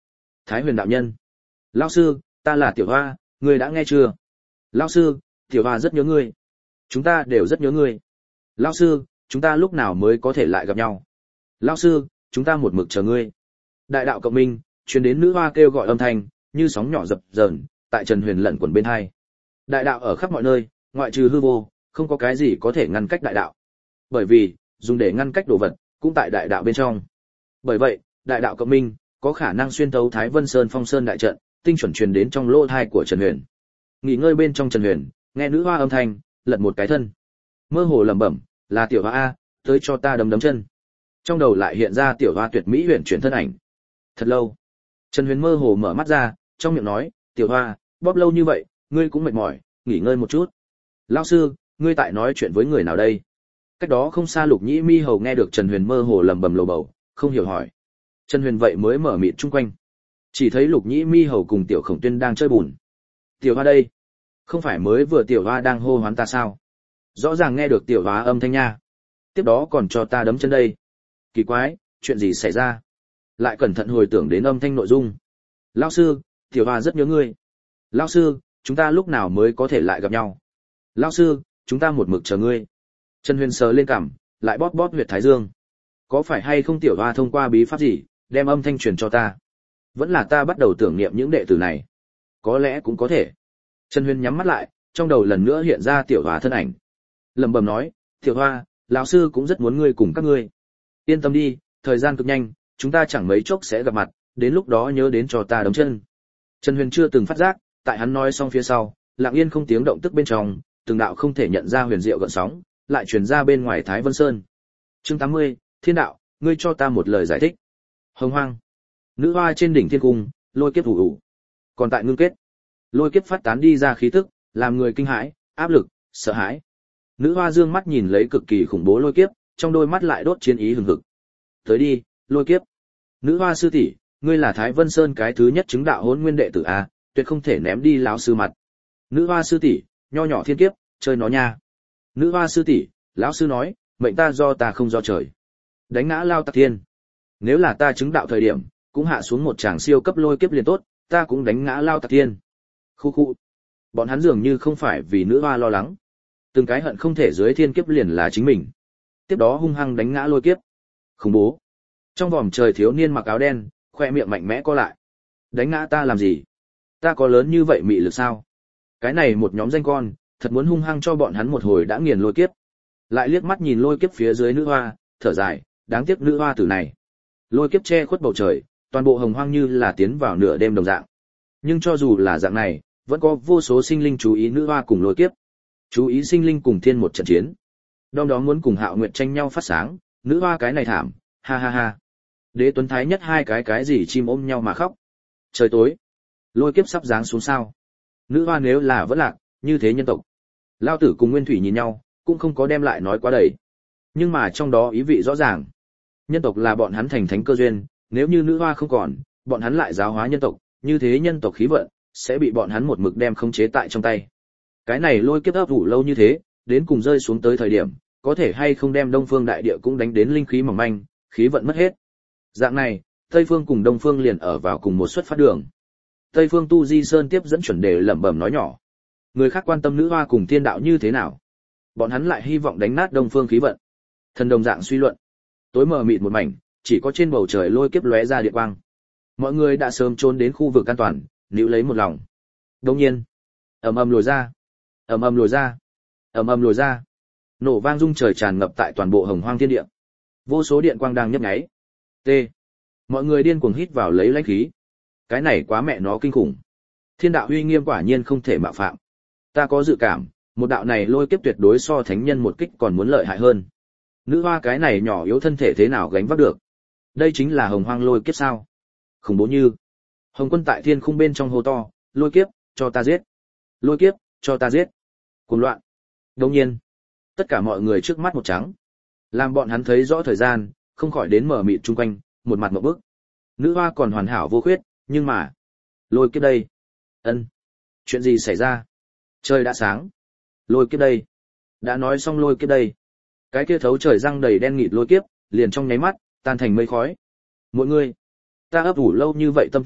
Speaker 1: Thái Huyền đạo nhân. Lão sư, ta là Tiểu Hoa, ngươi đã nghe chưa? Lão sư, Tiểu Hoa rất nhớ ngươi. Chúng ta đều rất nhớ ngươi. Lão sư, chúng ta lúc nào mới có thể lại gặp nhau? Lão sư, chúng ta một mực chờ ngươi. Đại đạo cộng minh, truyền đến nữ hoa kêu gọi âm thanh, như sóng nhỏ dập dờn, tại Trần Huyền lẩn quẩn bên hai. Đại đạo ở khắp mọi nơi, ngoại trừ hư vô, không có cái gì có thể ngăn cách đại đạo. Bởi vì, dùng để ngăn cách đồ vật, cũng tại đại đạo bên trong. Bởi vậy, đại đạo cộng minh có khả năng xuyên thấu Thái Vân Sơn Phong Sơn đại trận, tinh chuẩn truyền đến trong lỗ tai của Trần Huyền. Nghỉ ngơi bên trong Trần Huyền, nghe nữ hoa âm thanh, lật một cái thân. Mơ hồ lẩm bẩm, là Tiểu Hoa a, tới cho ta đấm đấm chân. Trong đầu lại hiện ra Tiểu Hoa tuyệt mỹ huyền chuyển thân ảnh. Thật lâu, Trần Huyền mơ hồ mở mắt ra, trong miệng nói, Tiểu Hoa, bóp lâu như vậy, ngươi cũng mệt mỏi, nghỉ ngơi một chút. Lão sư, ngươi tại nói chuyện với người nào đây? Cách đó không xa Lục Nhĩ Mi hầu nghe được Trần Huyền mơ hồ lẩm bẩm lầu bầu, không hiểu hỏi. Trần Huyền vậy mới mở miệng chung quanh. Chỉ thấy Lục Nhĩ Mi hầu cùng Tiểu Khổng Tuyên đang chơi bùn. Tiểu Hoa đây, không phải mới vừa Tiểu Hoa đang hô hoán ta sao? Rõ ràng nghe được Tiểu Hoa âm thanh nha. Tiếp đó còn cho ta đấm chân đây. Kỳ quái, chuyện gì xảy ra? Lại cẩn thận hồi tưởng đến âm thanh nội dung. Lão sư, Tiểu Hoa rất nhớ ngươi. Lão sư, chúng ta lúc nào mới có thể lại gặp nhau? Lão sư, chúng ta một mực chờ ngươi. Trần Huyền sờ lên cằm, lại bóp bóp huyệt thái dương. Có phải hay không Tiểu Hoa thông qua bí pháp gì, đem âm thanh truyền cho ta? Vẫn là ta bắt đầu tưởng niệm những đệ tử này. Có lẽ cũng có thể. Trần Huyền nhắm mắt lại, trong đầu lần nữa hiện ra Tiểu Hoa thân ảnh. Lẩm bẩm nói, Tiểu Hoa, lão sư cũng rất muốn ngươi cùng các ngươi. Yên tâm đi, thời gian cực nhanh, chúng ta chẳng mấy chốc sẽ gặp mặt, đến lúc đó nhớ đến cho ta đấm chân. Trần Huyền chưa từng phát giác, tại hắn nói xong phía sau, lặng yên không tiếng động tức bên trong, từng đạo không thể nhận ra huyền diệu gợn sóng, lại truyền ra bên ngoài Thái Vân Sơn. Chương 80, Thiên đạo, ngươi cho ta một lời giải thích. Hồng Hoang. Nữ hoa trên đỉnh thiên cung, lôi kiếp ủ ủ. Còn tại ngưng kết, lôi kiếp phát tán đi ra khí tức, làm người kinh hãi, áp lực, sợ hãi. Nữ hoa dương mắt nhìn lấy cực kỳ khủng bố lôi kiếp, trong đôi mắt lại đốt chiến ý hừng hực. Tới đi, lôi kiếp. Nữ hoa sư tỷ, ngươi là Thái Vân Sơn cái thứ nhất chứng đạo hỗn nguyên đệ tử a, tuyệt không thể ném đi lão sư mặt. Nữ hoa sư tỷ, nho nhỏ thiên kiếp, chơi nó nha. Nữ hoa sư tỷ, lão sư nói, mệnh ta do ta không do trời. Đánh ngã Lao Tặc Thiên. Nếu là ta chứng đạo thời điểm, cũng hạ xuống một tràng siêu cấp lôi kiếp liền tốt, ta cũng đánh ngã Lao Tặc Thiên. Khu khu. Bọn hắn dường như không phải vì nữ hoa lo lắng. Từng cái hận không thể dưới thiên kiếp liền là chính mình. Tiếp đó hung hăng đánh ngã lôi kiếp. Khủng bố. Trong vòm trời thiếu niên mặc áo đen, khoe miệng mạnh mẽ co lại. Đánh ngã ta làm gì? Ta có lớn như vậy mị lực sao? Cái này một nhóm danh con, thật muốn hung hăng cho bọn hắn một hồi đã nghiền lôi kiếp. Lại liếc mắt nhìn lôi kiếp phía dưới nữ hoa, thở dài, đáng tiếc nữ hoa tử này. Lôi kiếp che khuất bầu trời, toàn bộ hồng hoang như là tiến vào nửa đêm đồng dạng. Nhưng cho dù là dạng này, vẫn có vô số sinh linh chú ý nữ hoa cùng lôi kiếp. Chú ý sinh linh cùng thiên một trận chiến. Đom đó muốn cùng Hạo Nguyệt tranh nhau phát sáng, nữ hoa cái này thảm, ha ha ha. Đế Tuấn Thái nhất hai cái gì chim ôm nhau mà khóc. Trời tối, lôi kiếp sắp giáng xuống sao. Nữ hoa nếu là vẫn lạc, như thế nhân tộc. Lao Tử cùng Nguyên Thủy nhìn nhau, cũng không có đem lại nói quá đầy. Nhưng mà trong đó ý vị rõ ràng. Nhân tộc là bọn hắn thành thánh cơ duyên, nếu như nữ hoa không còn, bọn hắn lại giáo hóa nhân tộc, như thế nhân tộc khí vận sẽ bị bọn hắn một mực đem khống chế tại trong tay. Cái này lôi kiếp ấp ủ lâu như thế, đến cùng rơi xuống tới thời điểm, có thể hay không đem Đông Phương đại địa cũng đánh đến linh khí mỏng manh, khí vận mất hết. Dạng này, Tây Phương cùng Đông Phương liền ở vào cùng một xuất phát đường. Tây Phương Tu Di Sơn tiếp dẫn chuẩn đề lẩm bẩm nói nhỏ. Người khác quan tâm nữ hoa cùng thiên đạo như thế nào, bọn hắn lại hy vọng đánh nát Đông Phương khí vận. Thần đồng dạng suy luận. Tối mờ mịt một mảnh, chỉ có trên bầu trời lôi kiếp lóe ra điện quang. Mọi người đã sớm trốn đến khu vực an toàn, níu lấy một lòng. Đương nhiên, ầm ầm lùi ra, ầm ầm lùi ra, ầm ầm lùi ra. Nổ vang rung trời tràn ngập tại toàn bộ hồng hoang thiên địa. Vô số điện quang đang nhấp nháy. T. Mọi người điên cuồng hít vào lấy lãnh khí. Cái này quá mẹ nó kinh khủng. Thiên đạo uy nghiêm quả nhiên không thể mạo phạm. Ta có dự cảm, một đạo này lôi kiếp tuyệt đối so thánh nhân một kích còn muốn lợi hại hơn. Nữ hoa cái này nhỏ yếu thân thể thế nào gánh vác được? Đây chính là hồng hoang lôi kiếp sao? Khủng bố như. Hồng Quân tại thiên khung bên trong hô to, lôi kiếp, cho ta giết. Lôi kiếp, cho ta giết. Cuồng loạn. Đương nhiên, tất cả mọi người trước mắt một trắng. Làm bọn hắn thấy rõ thời gian, không khỏi đến mở mịt chung quanh, một mặt ngộp bức. Nữ hoa còn hoàn hảo vô khuyết, nhưng mà, lôi kiếp đây. Ân, chuyện gì xảy ra? Trời đã sáng. Lôi kiếp đây. Đã nói xong lôi kiếp đây. Cái kia thấu trời răng đầy đen nghịt lôi kiếp, liền trong nháy mắt tan thành mây khói. Mọi người, ta ấp ủ lâu như vậy tâm tình,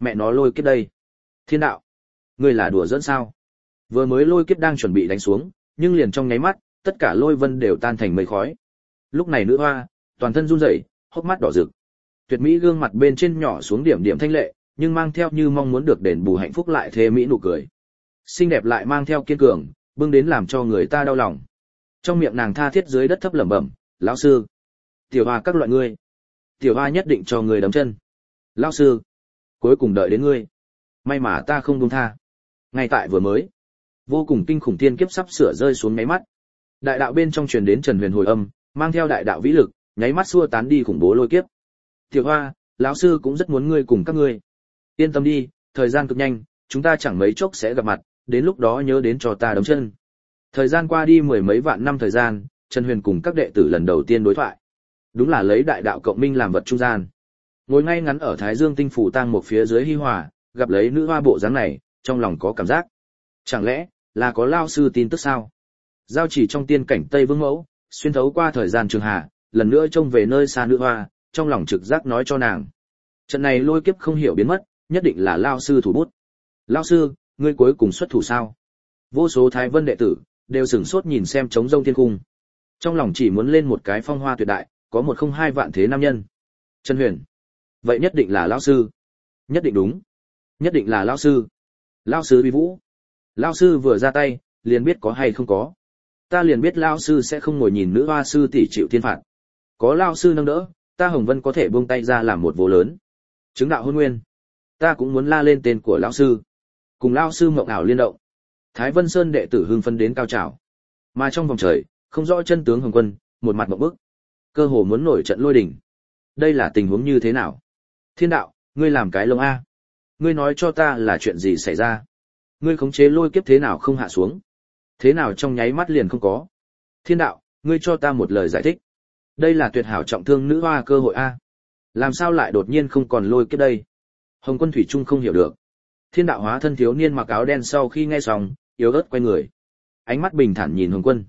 Speaker 1: Mẹ nó lôi kiếp đây. Thiên đạo, ngươi là đùa giỡn sao? Vừa mới lôi kiếp đang chuẩn bị đánh xuống, nhưng liền trong nháy mắt, tất cả lôi vân đều tan thành mây khói. Lúc này nữ hoa, toàn thân run rẩy, hốc mắt đỏ rực. Tuyệt mỹ gương mặt bên trên nhỏ xuống điểm điểm thanh lệ, nhưng mang theo như mong muốn được đền bù hạnh phúc lại thê mỹ nụ cười. Xinh đẹp lại mang theo kiên cường, bưng đến làm cho người ta đau lòng. Trong miệng nàng tha thiết dưới đất thấp lẩm bẩm, "Lão sư, tiểu hoa các loại ngươi, tiểu hoa nhất định cho ngươi đấm chân. Lão sư, cuối cùng đợi đến ngươi. May mà ta không buông tha." Ngay tại vừa mới, vô cùng kinh khủng tiên kiếp sắp sửa rơi xuống nháy mắt. Đại đạo bên trong truyền đến Trần Huyền hồi âm, mang theo đại đạo vĩ lực, nháy mắt xua tán đi khủng bố lôi kiếp. "Tiểu hoa, lão sư cũng rất muốn ngươi cùng các ngươi. Yên tâm đi, thời gian cực nhanh, chúng ta chẳng mấy chốc sẽ gặp mặt, đến lúc đó nhớ đến cho ta đấm chân." Thời gian qua đi mười mấy vạn năm thời gian, Trần Huyền cùng các đệ tử lần đầu tiên đối thoại. Đúng là lấy đại đạo cộng minh làm vật trung gian. Ngồi ngay ngắn ở Thái Dương tinh phủ tang một phía dưới hi hòa, gặp lấy nữ hoa bộ dáng này, trong lòng có cảm giác. Chẳng lẽ là có lao sư tin tức sao? Giao chỉ trong tiên cảnh Tây Vương Mẫu, xuyên thấu qua thời gian trường hà, lần nữa trông về nơi xa nữ hoa, trong lòng trực giác nói cho nàng. Trận này lôi kiếp không hiểu biến mất, nhất định là lao sư thủ bút. Lao sư, ngươi cuối cùng xuất thủ sao? Vô số Thái Vân đệ tử đều sửng sốt nhìn xem trống rông thiên cung. Trong lòng chỉ muốn lên một cái phong hoa tuyệt đại, có một không hai vạn thế nam nhân. Trần Huyền, vậy nhất định là lão sư. Nhất định đúng. Nhất định là lão sư. Lão sư uy vũ. Lão sư vừa ra tay, liền biết có hay không có. Ta liền biết lão sư sẽ không ngồi nhìn nữ hoa sư tỷ chịu thiên phạt. Có lão sư nâng đỡ, ta Hồng Vân có thể buông tay ra làm một vô lớn. Chứng đạo hôn nguyên. Ta cũng muốn la lên tên của lão sư. Cùng lão sư mộng ảo liên động. Thái Vân Sơn đệ tử hưng phấn đến cao trào. Mà trong vòng trời, không rõ chân tướng Hồng Quân, một mặt ngộp bức. Cơ hồ muốn nổi trận lôi đình. Đây là tình huống như thế nào? Thiên đạo, ngươi làm cái lông A. Ngươi nói cho ta là chuyện gì xảy ra? Ngươi khống chế lôi kiếp thế nào không hạ xuống? Thế nào trong nháy mắt liền không có? Thiên đạo, ngươi cho ta một lời giải thích. Đây là tuyệt hảo trọng thương nữ hoa cơ hội A. Làm sao lại đột nhiên không còn lôi kiếp đây? Hồng Quân thủy chung không hiểu được. Thiên đạo hóa thân thiếu niên mặc áo đen sau khi nghe xong, yếu ớt quay người. Ánh mắt bình thản nhìn Hồng Quân.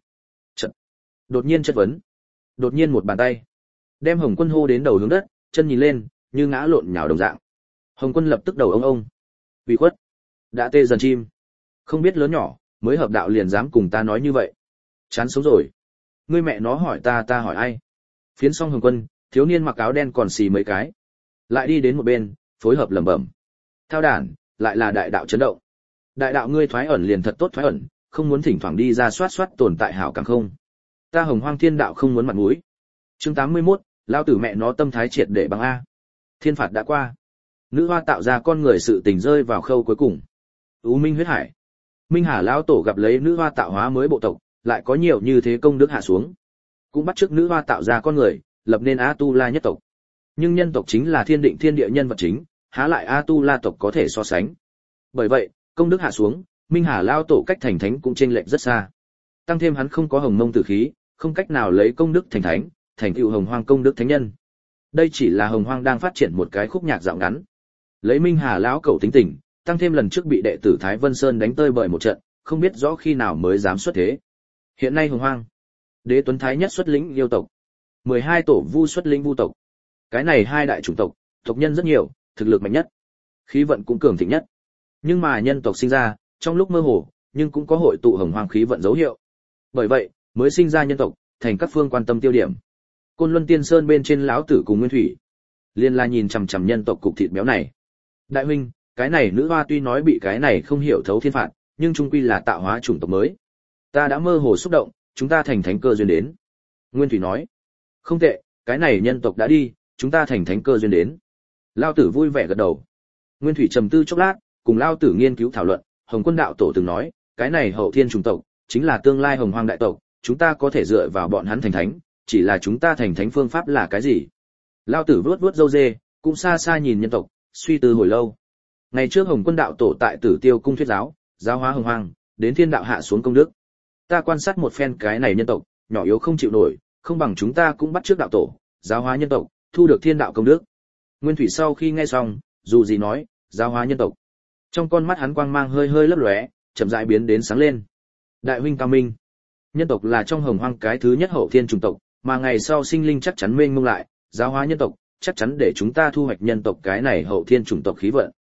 Speaker 1: Đột nhiên chất vấn. Đột nhiên một bàn tay đem Hồng Quân hô đến đầu hướng đất, chân nhìn lên, như ngã lộn nhào đồng dạng. Hồng Quân lập tức đầu ông. Vì khuất. Đã tê dần chim. Không biết lớn nhỏ, mới hợp đạo liền dám cùng ta nói như vậy. Chán sống rồi. Ngươi mẹ nó hỏi ta hỏi ai? Phiến xong Hồng Quân, thiếu niên mặc áo đen còn xì mấy cái. Lại đi đến một bên, phối hợp lẩm bẩm. Thao đản, lại là đại đạo chấn động. Đại đạo ngươi thoái ẩn liền thật tốt thoái ẩn, không muốn thỉnh thoảng đi ra soát tồn tại hảo cảm không. Ta Hồng Hoang Thiên Đạo không muốn mặt mũi. Chương 81, lao tử mẹ nó tâm thái triệt để bằng A. Thiên phạt đã qua. Nữ hoa tạo ra con người sự tình rơi vào khâu cuối cùng. U Minh huyết hải. Minh Hà lão tổ gặp lấy nữ hoa tạo hóa mới bộ tộc, lại có nhiều như thế công đức hạ xuống. Cũng bắt chước nữ hoa tạo ra con người, lập nên A Tu La nhất tộc. Nhưng nhân tộc chính là thiên định thiên địa nhân vật chính, há lại A Tu La tộc có thể so sánh. Bởi vậy, công đức hạ xuống, Minh Hà lão tổ cách thành thánh cũng chênh lệch rất xa. Tăng thêm hắn không có hồng mông tử khí, không cách nào lấy công đức thành thánh, thành tựu hồng hoang công đức thánh nhân. Đây chỉ là hồng hoang đang phát triển một cái khúc nhạc dạo ngắn. Lấy Minh Hà lão cẩu tính tình, tăng thêm lần trước bị đệ tử Thái Vân Sơn đánh tơi bời một trận, không biết rõ khi nào mới dám xuất thế. Hiện nay hồng hoang, Đế Tuấn Thái nhất xuất lĩnh yêu tộc, 12 tổ vu xuất lĩnh vu tộc. Cái này hai đại chủng tộc, tộc nhân rất nhiều, thực lực mạnh nhất, khí vận cũng cường thịnh nhất. Nhưng mà nhân tộc sinh ra, trong lúc mơ hồ, nhưng cũng có hội tụ hồng hoang khí vận dấu hiệu. Bởi vậy, mới sinh ra nhân tộc, thành các phương quan tâm tiêu điểm. Côn Luân Tiên Sơn bên trên lão tử cùng Nguyên Thủy, liên la nhìn chằm chằm nhân tộc cục thịt béo này. Đại huynh, cái này nữ hoa tuy nói bị cái này không hiểu thấu thiên phạt, nhưng chung quy là tạo hóa chủng tộc mới. Ta đã mơ hồ xúc động, chúng ta thành thánh cơ duyên đến. Nguyên Thủy nói, không tệ, cái này nhân tộc đã đi, chúng ta thành thánh cơ duyên đến. Lão tử vui vẻ gật đầu. Nguyên Thủy trầm tư chốc lát, cùng lão tử nghiên cứu thảo luận. Hồng Quân đạo tổ từng nói, cái này hậu thiên chủng tộc chính là tương lai hồng hoang đại tộc, chúng ta có thể dựa vào bọn hắn thành thánh, chỉ là chúng ta thành thánh phương pháp là cái gì? Lão tử vuốt râu dê, cũng xa xa nhìn nhân tộc, suy tư hồi lâu. Ngày trước Hồng Quân đạo tổ tại Tử Tiêu cung thuyết giáo, giáo hóa hồng hoang, đến thiên đạo hạ xuống công đức. Ta quan sát một phen cái này nhân tộc, nhỏ yếu không chịu nổi, không bằng chúng ta cũng bắt trước đạo tổ, giáo hóa nhân tộc, thu được thiên đạo công đức. Nguyên Thủy sau khi nghe xong, dù gì nói, giáo hóa nhân tộc. Trong con mắt hắn quang mang hơi lấp lóe, chậm rãi biến đến sáng lên. Đại huynh cao minh. Nhân tộc là trong hồng hoang cái thứ nhất hậu thiên chủng tộc, mà ngày sau sinh linh chắc chắn mênh mông lại, giáo hóa nhân tộc, chắc chắn để chúng ta thu hoạch nhân tộc cái này hậu thiên chủng tộc khí vận.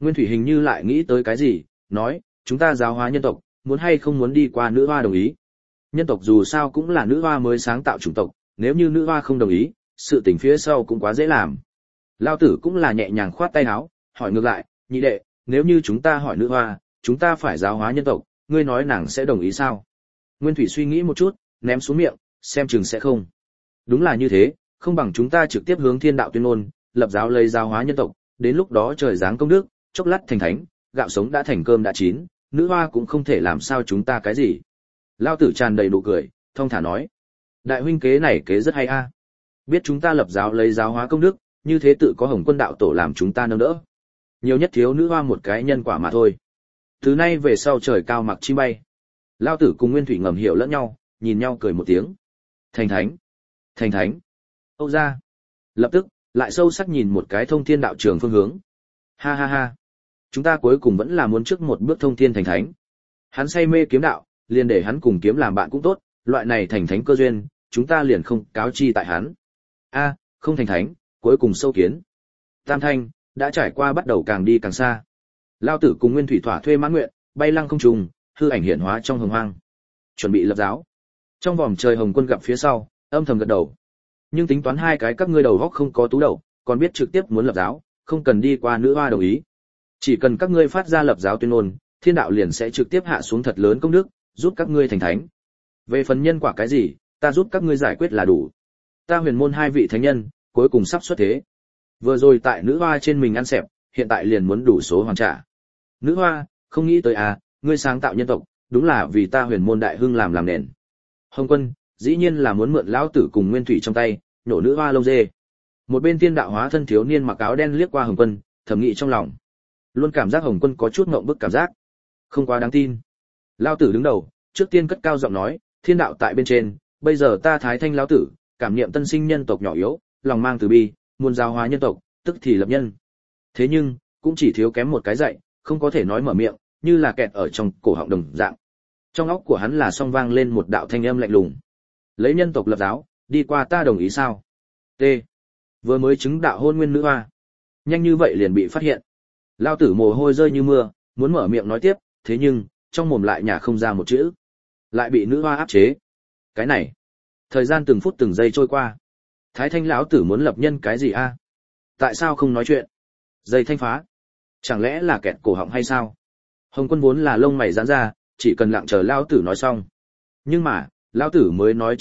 Speaker 1: Nguyên Thủy hình như lại nghĩ tới cái gì, nói, chúng ta giáo hóa nhân tộc, muốn hay không muốn đi qua nữ hoa đồng ý. Nhân tộc dù sao cũng là nữ hoa mới sáng tạo chủng tộc, nếu như nữ hoa không đồng ý, sự tình phía sau cũng quá dễ làm. Lao tử cũng là nhẹ nhàng khoát tay áo, hỏi ngược lại, nhị đệ, nếu như chúng ta hỏi nữ hoa, chúng ta phải giáo hóa nhân tộc, ngươi nói nàng sẽ đồng ý sao? Nguyên Thủy suy nghĩ một chút, ném xuống miệng, xem chừng sẽ không. Đúng là như thế, không bằng chúng ta trực tiếp hướng thiên đạo tuyên ngôn, lập giáo lấy giáo hóa nhân tộc, đến lúc đó trời giáng công đức, chốc lát thành thánh, gạo sống đã thành cơm đã chín, nữ hoa cũng không thể làm sao chúng ta cái gì. Lao tử tràn đầy nụ cười, thông thả nói, đại huynh kế này kế rất hay a. Biết chúng ta lập giáo lấy giáo hóa công đức, như thế tự có Hồng Quân đạo tổ làm chúng ta nâng đỡ. Nhiều nhất thiếu nữ hoa một cái nhân quả mà thôi. Từ nay về sau trời cao mặc chim bay. Lao tử cùng Nguyên Thủy ngầm hiểu lẫn nhau, nhìn nhau cười một tiếng. Thành thánh, thành thánh. Âu ra. Lập tức, lại sâu sắc nhìn một cái thông thiên đạo trường phương hướng. Ha ha ha. Chúng ta cuối cùng vẫn là muốn trước một bước thông thiên thành thánh. Hắn say mê kiếm đạo, liền để hắn cùng kiếm làm bạn cũng tốt, loại này thành thánh cơ duyên, chúng ta liền không cáo chi tại hắn. A, không thành thánh, cuối cùng sâu kiến. Tam thanh, đã trải qua bắt đầu càng đi càng xa. Lao tử cùng Nguyên Thủy thỏa thuê mãn nguyện, bay lăng không trùng, hư ảnh hiển hóa trong hồng hoang. Chuẩn bị lập giáo. Trong vòm trời Hồng Quân gặp phía sau, âm thầm gật đầu. Nhưng tính toán hai cái các ngươi đầu góc không có tú đầu, còn biết trực tiếp muốn lập giáo, không cần đi qua nữ hoa đồng ý. Chỉ cần các ngươi phát ra lập giáo tuyên ngôn, thiên đạo liền sẽ trực tiếp hạ xuống thật lớn công đức, giúp các ngươi thành thánh. Về phần nhân quả cái gì, ta giúp các ngươi giải quyết là đủ. Ta huyền môn hai vị thánh nhân, cuối cùng sắp xuất thế. Vừa rồi tại nữ hoa trên mình ăn xẹp, hiện tại liền muốn đủ số hoàn trả. Nữ hoa, không nghĩ tới à, ngươi sáng tạo nhân tộc, đúng là vì ta huyền môn đại hưng làm nền. Hồng Quân, dĩ nhiên là muốn mượn lão tử cùng Nguyên Thủy trong tay, nổ nữ hoa lông dê. Một bên tiên đạo hóa thân thiếu niên mặc áo đen liếc qua Hồng Quân, thầm nghĩ trong lòng. Luôn cảm giác Hồng Quân có chút ngộng bức cảm giác. Không quá đáng tin. Lão tử đứng đầu, trước tiên cất cao giọng nói, thiên đạo tại bên trên, bây giờ ta thái thanh lão tử, cảm niệm tân sinh nhân tộc nhỏ yếu, lòng mang từ bi, muốn giáo hóa nhân tộc, tức thì lập nhân. Thế nhưng, cũng chỉ thiếu kém một cái dạy, không có thể nói mở miệng, như là kẹt ở trong cổ họng đồng dạng. Trong óc của hắn là song vang lên một đạo thanh âm lạnh lùng. Lấy nhân tộc lập giáo, đi qua ta đồng ý sao? T. Vừa mới chứng đạo hôn nguyên nữ hoa. Nhanh như vậy liền bị phát hiện. Lao tử mồ hôi rơi như mưa, muốn mở miệng nói tiếp, thế nhưng, trong mồm lại nhả không ra một chữ. Lại bị nữ hoa áp chế. Cái này. Thời gian từng phút từng giây trôi qua. Thái thanh lão tử muốn lập nhân cái gì a? Tại sao không nói chuyện? Dây thanh phá. Chẳng lẽ là kẹt cổ họng hay sao? Hồng Quân vốn là lông mày giãn ra, chỉ cần lặng chờ lão tử nói xong. Nhưng mà, lão tử mới nói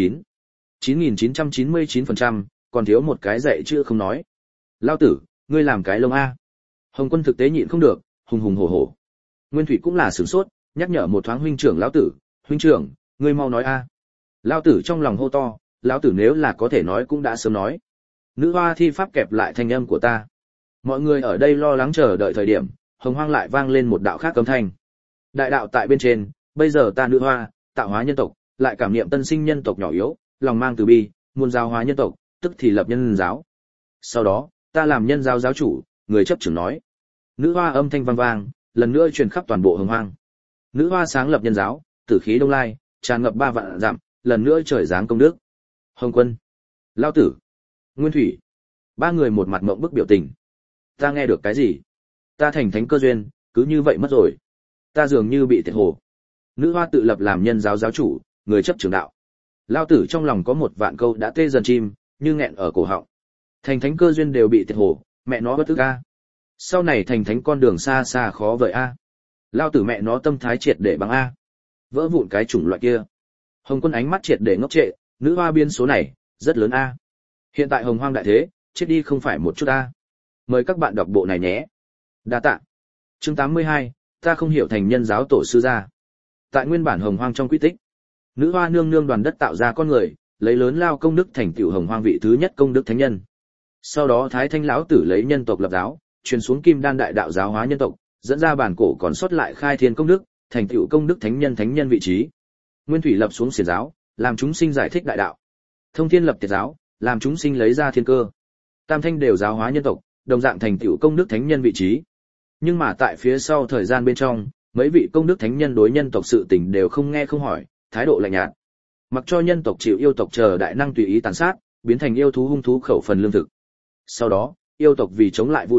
Speaker 1: 99,999%, còn thiếu một cái dạy chưa không nói. Lão tử, ngươi làm cái lông a. Hồng Quân thực tế nhịn không được, hùng hùng hổ hổ. Nguyên Thủy cũng là sửng sốt, nhắc nhở một thoáng huynh trưởng lão tử, huynh trưởng, ngươi mau nói a. Lão tử trong lòng hô to, lão tử nếu là có thể nói cũng đã sớm nói. Nữ hoa thi pháp kẹp lại thanh âm của ta. Mọi người ở đây lo lắng chờ đợi thời điểm, hồng hoang lại vang lên một đạo khác cấm thanh. Đại đạo tại bên trên, bây giờ ta nữ hoa, tạo hóa nhân tộc, lại cảm niệm tân sinh nhân tộc nhỏ yếu, lòng mang từ bi, muốn giáo hóa nhân tộc, tức thì lập nhân giáo. Sau đó, ta làm nhân giáo giáo chủ, người chấp trưởng nói. Nữ hoa âm thanh vang vang, lần nữa truyền khắp toàn bộ hồng hoang. Nữ hoa sáng lập nhân giáo, tử khí đông lai, tràn ngập 3 vạn dặm, lần nữa trời giáng công đức. Hồng Quân, Lao Tử, Nguyên Thủy, 3 người một mặt mộng bức biểu tình. Ta nghe được cái gì? Ta thành thánh cơ duyên, cứ như vậy mất rồi. Ta dường như bị thiệt hồ. Nữ hoa tự lập làm nhân giáo giáo chủ, người chấp trưởng đạo. Lao Tử trong lòng có một vạn câu đã tê dần chim, như nghẹn ở cổ họng. Thành thánh cơ duyên đều bị thiệt hồ, mẹ nó bất tức a. Sau này thành thánh con đường xa xa khó vời a. Lao Tử mẹ nó tâm thái triệt để bằng a. Vỡ vụn cái chủng loại kia. Hồng Quân ánh mắt triệt để ngốc trệ, nữ hoa biên số này, rất lớn a. Hiện tại hồng hoang đại thế, chết đi không phải một chút a. Mời các bạn đọc bộ này nhé. Đa tạ. Chương 82, ta không hiểu thành nhân giáo tổ sư gia. Tại nguyên bản hồng hoang trong quy tích, nữ hoa nương nương đoàn đất tạo ra con người, lấy lớn lao công đức thành tựu hồng hoang vị thứ nhất công đức thánh nhân. Sau đó Thái Thanh lão tử lấy nhân tộc lập giáo, truyền xuống Kim Đan đại đạo giáo hóa nhân tộc, dẫn ra bản cổ còn sót lại khai thiên công đức, thành tựu công đức thánh nhân vị trí. Nguyên Thủy lập xuống xiển giáo, làm chúng sinh giải thích đại đạo. Thông Thiên lập tiệt giáo, làm chúng sinh lấy ra thiên cơ. Tam Thanh đều giáo hóa nhân tộc, đồng dạng thành tựu công đức thánh nhân vị trí. Nhưng mà tại phía sau thời gian bên trong, mấy vị công đức thánh nhân đối nhân tộc sự tình đều không nghe không hỏi, thái độ lạnh nhạt. Mặc cho nhân tộc chịu yêu tộc chờ đại năng tùy ý tàn sát, biến thành yêu thú hung thú khẩu phần lương thực. Sau đó, yêu tộc vì chống lại vu tộc,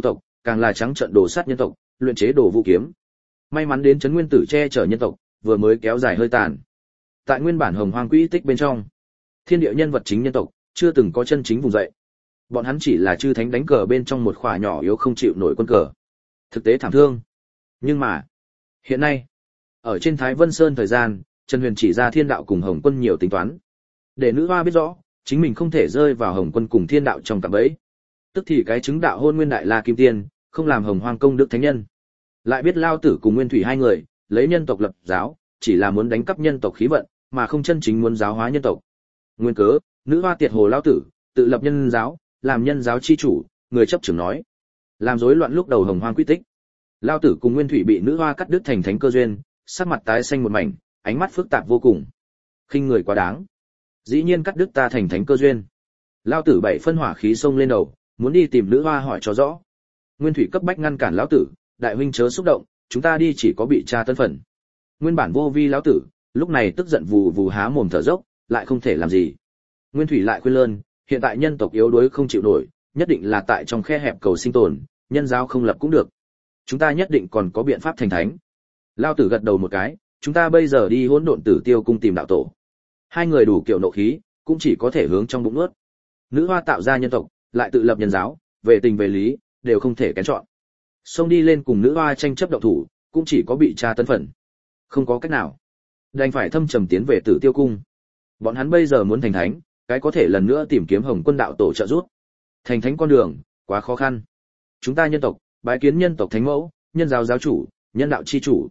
Speaker 1: càng là trắng trợn đổ sát nhân tộc, luyện chế đồ vũ kiếm. May mắn đến Trấn Nguyên Tử che chở nhân tộc, vừa mới kéo dài hơi tàn. Tại nguyên bản Hồng Hoang Quỹ Tích bên trong, thiên địa nhân vật chính nhân tộc chưa từng có chân chính vùng dậy. Bọn hắn chỉ là chư thánh đánh cờ bên trong một khỏa nhỏ yếu không chịu nổi quân cờ. Thực tế thảm thương. Nhưng mà, hiện nay, ở trên Thái Vân Sơn thời gian, Trần Huyền chỉ ra Thiên Đạo cùng Hồng Quân nhiều tính toán. Để nữ hoa biết rõ, chính mình không thể rơi vào Hồng Quân cùng Thiên Đạo trong cạm bẫy. Tức thì cái chứng đạo hôn nguyên đại la kim tiên, không làm Hồng Hoang công đức thánh nhân. Lại biết Lao Tử cùng Nguyên Thủy hai người, lấy nhân tộc lập giáo, chỉ là muốn đánh cắp nhân tộc khí vận, mà không chân chính muốn giáo hóa nhân tộc. Nguyên cớ, nữ hoa tiệt hồ Lao Tử, tự lập nhân giáo, làm nhân giáo chi chủ, người chấp trưởng nói. Làm rối loạn lúc đầu Hồng Hoang quy tích. Lao Tử cùng Nguyên Thủy bị nữ hoa cắt đứt thành thánh cơ duyên, sắc mặt tái xanh một mảnh, ánh mắt phức tạp vô cùng. Khinh người quá đáng. Dĩ nhiên cắt đứt ta thành thánh cơ duyên. Lao Tử bảy phân hỏa khí xông lên đầu, muốn đi tìm nữ hoa hỏi cho rõ. Nguyên Thủy cấp bách ngăn cản lão tử, đại huynh chớ xúc động, chúng ta đi chỉ có bị tra tân phận. Nguyên bản vô vi lão tử, lúc này tức giận vù vù há mồm thở dốc, lại không thể làm gì. Nguyên Thủy lại khuyên lơn, hiện tại nhân tộc yếu đuối không chịu nổi, nhất định là tại trong khe hẹp cầu sinh tồn, nhân giáo không lập cũng được. Chúng ta nhất định còn có biện pháp thành thánh. Lão tử gật đầu một cái, chúng ta bây giờ đi Hỗn Độn Tử Tiêu cung tìm đạo tổ. Hai người đủ kiểu nộ khí, cũng chỉ có thể hướng trong bụng nuốt. Nữ hoa tạo ra nhân tộc, lại tự lập nhân giáo, về tình về lý, đều không thể kén chọn. Xông đi lên cùng nữ hoa tranh chấp động thủ, cũng chỉ có bị tra tấn phận. Không có cách nào, đành phải thâm trầm tiến về Tử Tiêu cung. Bọn hắn bây giờ muốn thành thánh, cái có thể lần nữa tìm kiếm Hồng Quân đạo tổ trợ giúp. Thành thánh con đường quá khó khăn. Chúng ta nhân tộc, bái kiến nhân tộc thánh mẫu, nhân giáo giáo chủ, nhân đạo chi chủ.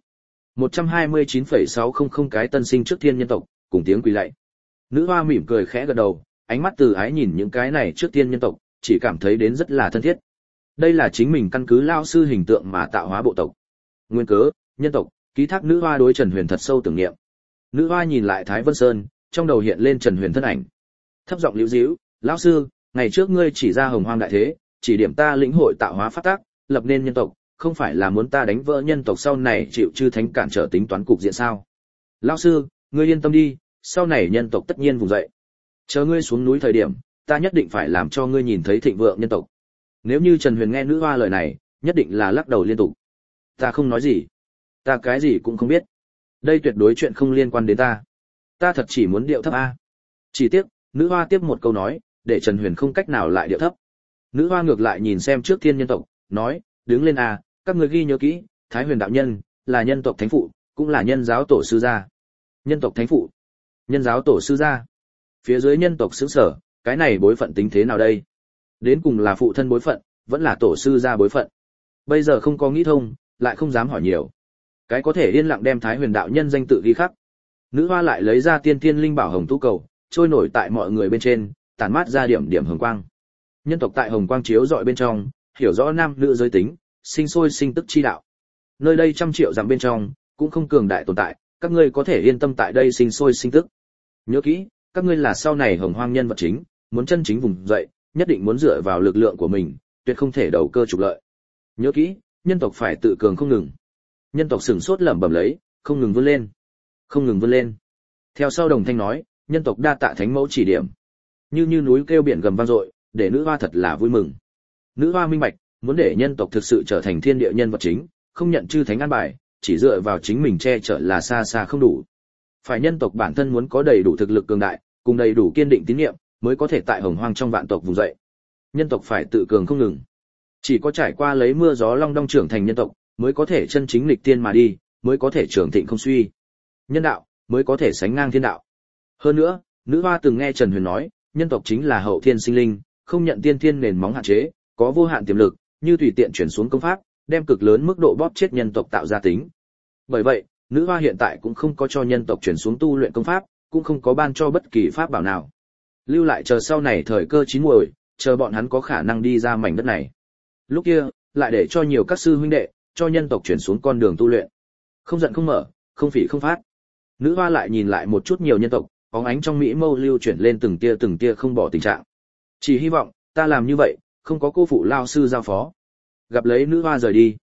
Speaker 1: 129,600 cái tân sinh trước thiên nhân tộc, cùng tiếng quỳ lạy. Nữ hoa mỉm cười khẽ gật đầu, ánh mắt từ ái nhìn những cái này trước thiên nhân tộc, chỉ cảm thấy đến rất là thân thiết. Đây là chính mình căn cứ lao sư hình tượng mà tạo hóa bộ tộc. Nguyên cớ, nhân tộc, ký thác nữ hoa đối Trần Huyền thật sâu tưởng niệm. Nữ hoa nhìn lại Thái Vân Sơn, trong đầu hiện lên Trần Huyền thân ảnh. Thấp giọng liễu díu, lão sư, ngày trước ngươi chỉ ra Hồng Hoang đại thế, chỉ điểm ta lĩnh hội tạo hóa pháp tác, lập nên nhân tộc, không phải là muốn ta đánh vỡ nhân tộc sau này chịu chư thánh cản trở tính toán cục diện sao? Lão sư, ngươi yên tâm đi, sau này nhân tộc tất nhiên vùng dậy. Chờ ngươi xuống núi thời điểm, ta nhất định phải làm cho ngươi nhìn thấy thịnh vượng nhân tộc. Nếu như Trần Huyền nghe nữ hoa lời này, nhất định là lắc đầu liên tục. Ta không nói gì, ta cái gì cũng không biết. Đây tuyệt đối chuyện không liên quan đến ta. Ta thật chỉ muốn điệu thấp a. Chỉ tiếc, nữ hoa tiếp một câu nói, để Trần Huyền không cách nào lại điệu thấp. Nữ hoa ngược lại nhìn xem trước thiên nhân tộc, nói, đứng lên a, các ngươi ghi nhớ kỹ, Thái Huyền đạo nhân là nhân tộc thánh phụ, cũng là nhân giáo tổ sư gia. Nhân tộc thánh phụ, nhân giáo tổ sư gia. Phía dưới nhân tộc xứng sở, cái này bối phận tính thế nào đây? Đến cùng là phụ thân bối phận, vẫn là tổ sư gia bối phận. Bây giờ không có nghĩ thông, lại không dám hỏi nhiều. Cái có thể yên lặng đem Thái Huyền đạo nhân danh tự ghi khắc. Nữ hoa lại lấy ra tiên tiên linh bảo hồng tú cầu, trôi nổi tại mọi người bên trên, tản mát ra điểm điểm hồng quang. Nhân tộc tại hồng quang chiếu rọi bên trong, hiểu rõ nam nữ giới tính, sinh sôi sinh tức chi đạo. Nơi đây 100 triệu dặm bên trong, cũng không cường đại tồn tại, các ngươi có thể yên tâm tại đây sinh sôi sinh tức. Nhớ kỹ, các ngươi là sau này Hồng Hoang nhân vật chính, muốn chân chính vùng dậy, nhất định muốn dựa vào lực lượng của mình, tuyệt không thể đầu cơ trục lợi. Nhớ kỹ, nhân tộc phải tự cường không ngừng. Nhân tộc sửng sốt lẩm bẩm lấy, không ngừng vươn lên, không ngừng vươn lên. Theo sau đồng thanh nói, nhân tộc đa tạ thánh mẫu chỉ điểm. Như núi kêu biển gầm vang dội, để nữ hoa thật là vui mừng. Nữ hoa minh bạch, muốn để nhân tộc thực sự trở thành thiên địa nhân vật chính, không nhận chư thánh an bài, chỉ dựa vào chính mình che chở là xa xa không đủ. Phải nhân tộc bản thân muốn có đầy đủ thực lực cường đại, cùng đầy đủ kiên định tín niệm, mới có thể tại Hồng Hoang trong vạn tộc vùng dậy. Nhân tộc phải tự cường không ngừng. Chỉ có trải qua lấy mưa gió long đong trưởng thành nhân tộc, mới có thể chân chính nghịch tiên mà đi, mới có thể trưởng thịnh không suy. Nhân đạo mới có thể sánh ngang thiên đạo. Hơn nữa, nữ hoa từng nghe Trần Huyền nói, nhân tộc chính là hậu thiên sinh linh, không nhận tiên thiên nền móng hạn chế, có vô hạn tiềm lực, như tùy tiện chuyển xuống công pháp, đem cực lớn mức độ bóp chết nhân tộc tạo ra tính. Bởi vậy, nữ hoa hiện tại cũng không có cho nhân tộc chuyển xuống tu luyện công pháp, cũng không có ban cho bất kỳ pháp bảo nào. Lưu lại chờ sau này thời cơ chín muồi, chờ bọn hắn có khả năng đi ra mảnh đất này. Lúc kia, lại để cho nhiều các sư huynh đệ, cho nhân tộc chuyển xuống con đường tu luyện. Không giận không mở, không phỉ không phát. Nữ hoa lại nhìn lại một chút nhiều nhân tộc, bóng ánh trong mỹ mâu lưu chuyển lên từng tia không bỏ tình trạng. Chỉ hy vọng, ta làm như vậy, không có cô phụ lao sư giao phó. Gặp lấy nữ hoa rời đi.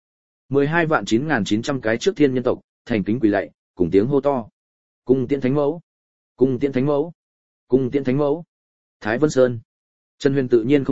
Speaker 1: 12.9.900 cái trước thiên nhân tộc, thành kính quỳ lạy, cùng tiếng hô to. Cung tiễn thánh mẫu, cung tiễn thánh mẫu, cung tiễn thánh mẫu. Thái Vân Sơn. Trần Huyền tự nhiên không biết,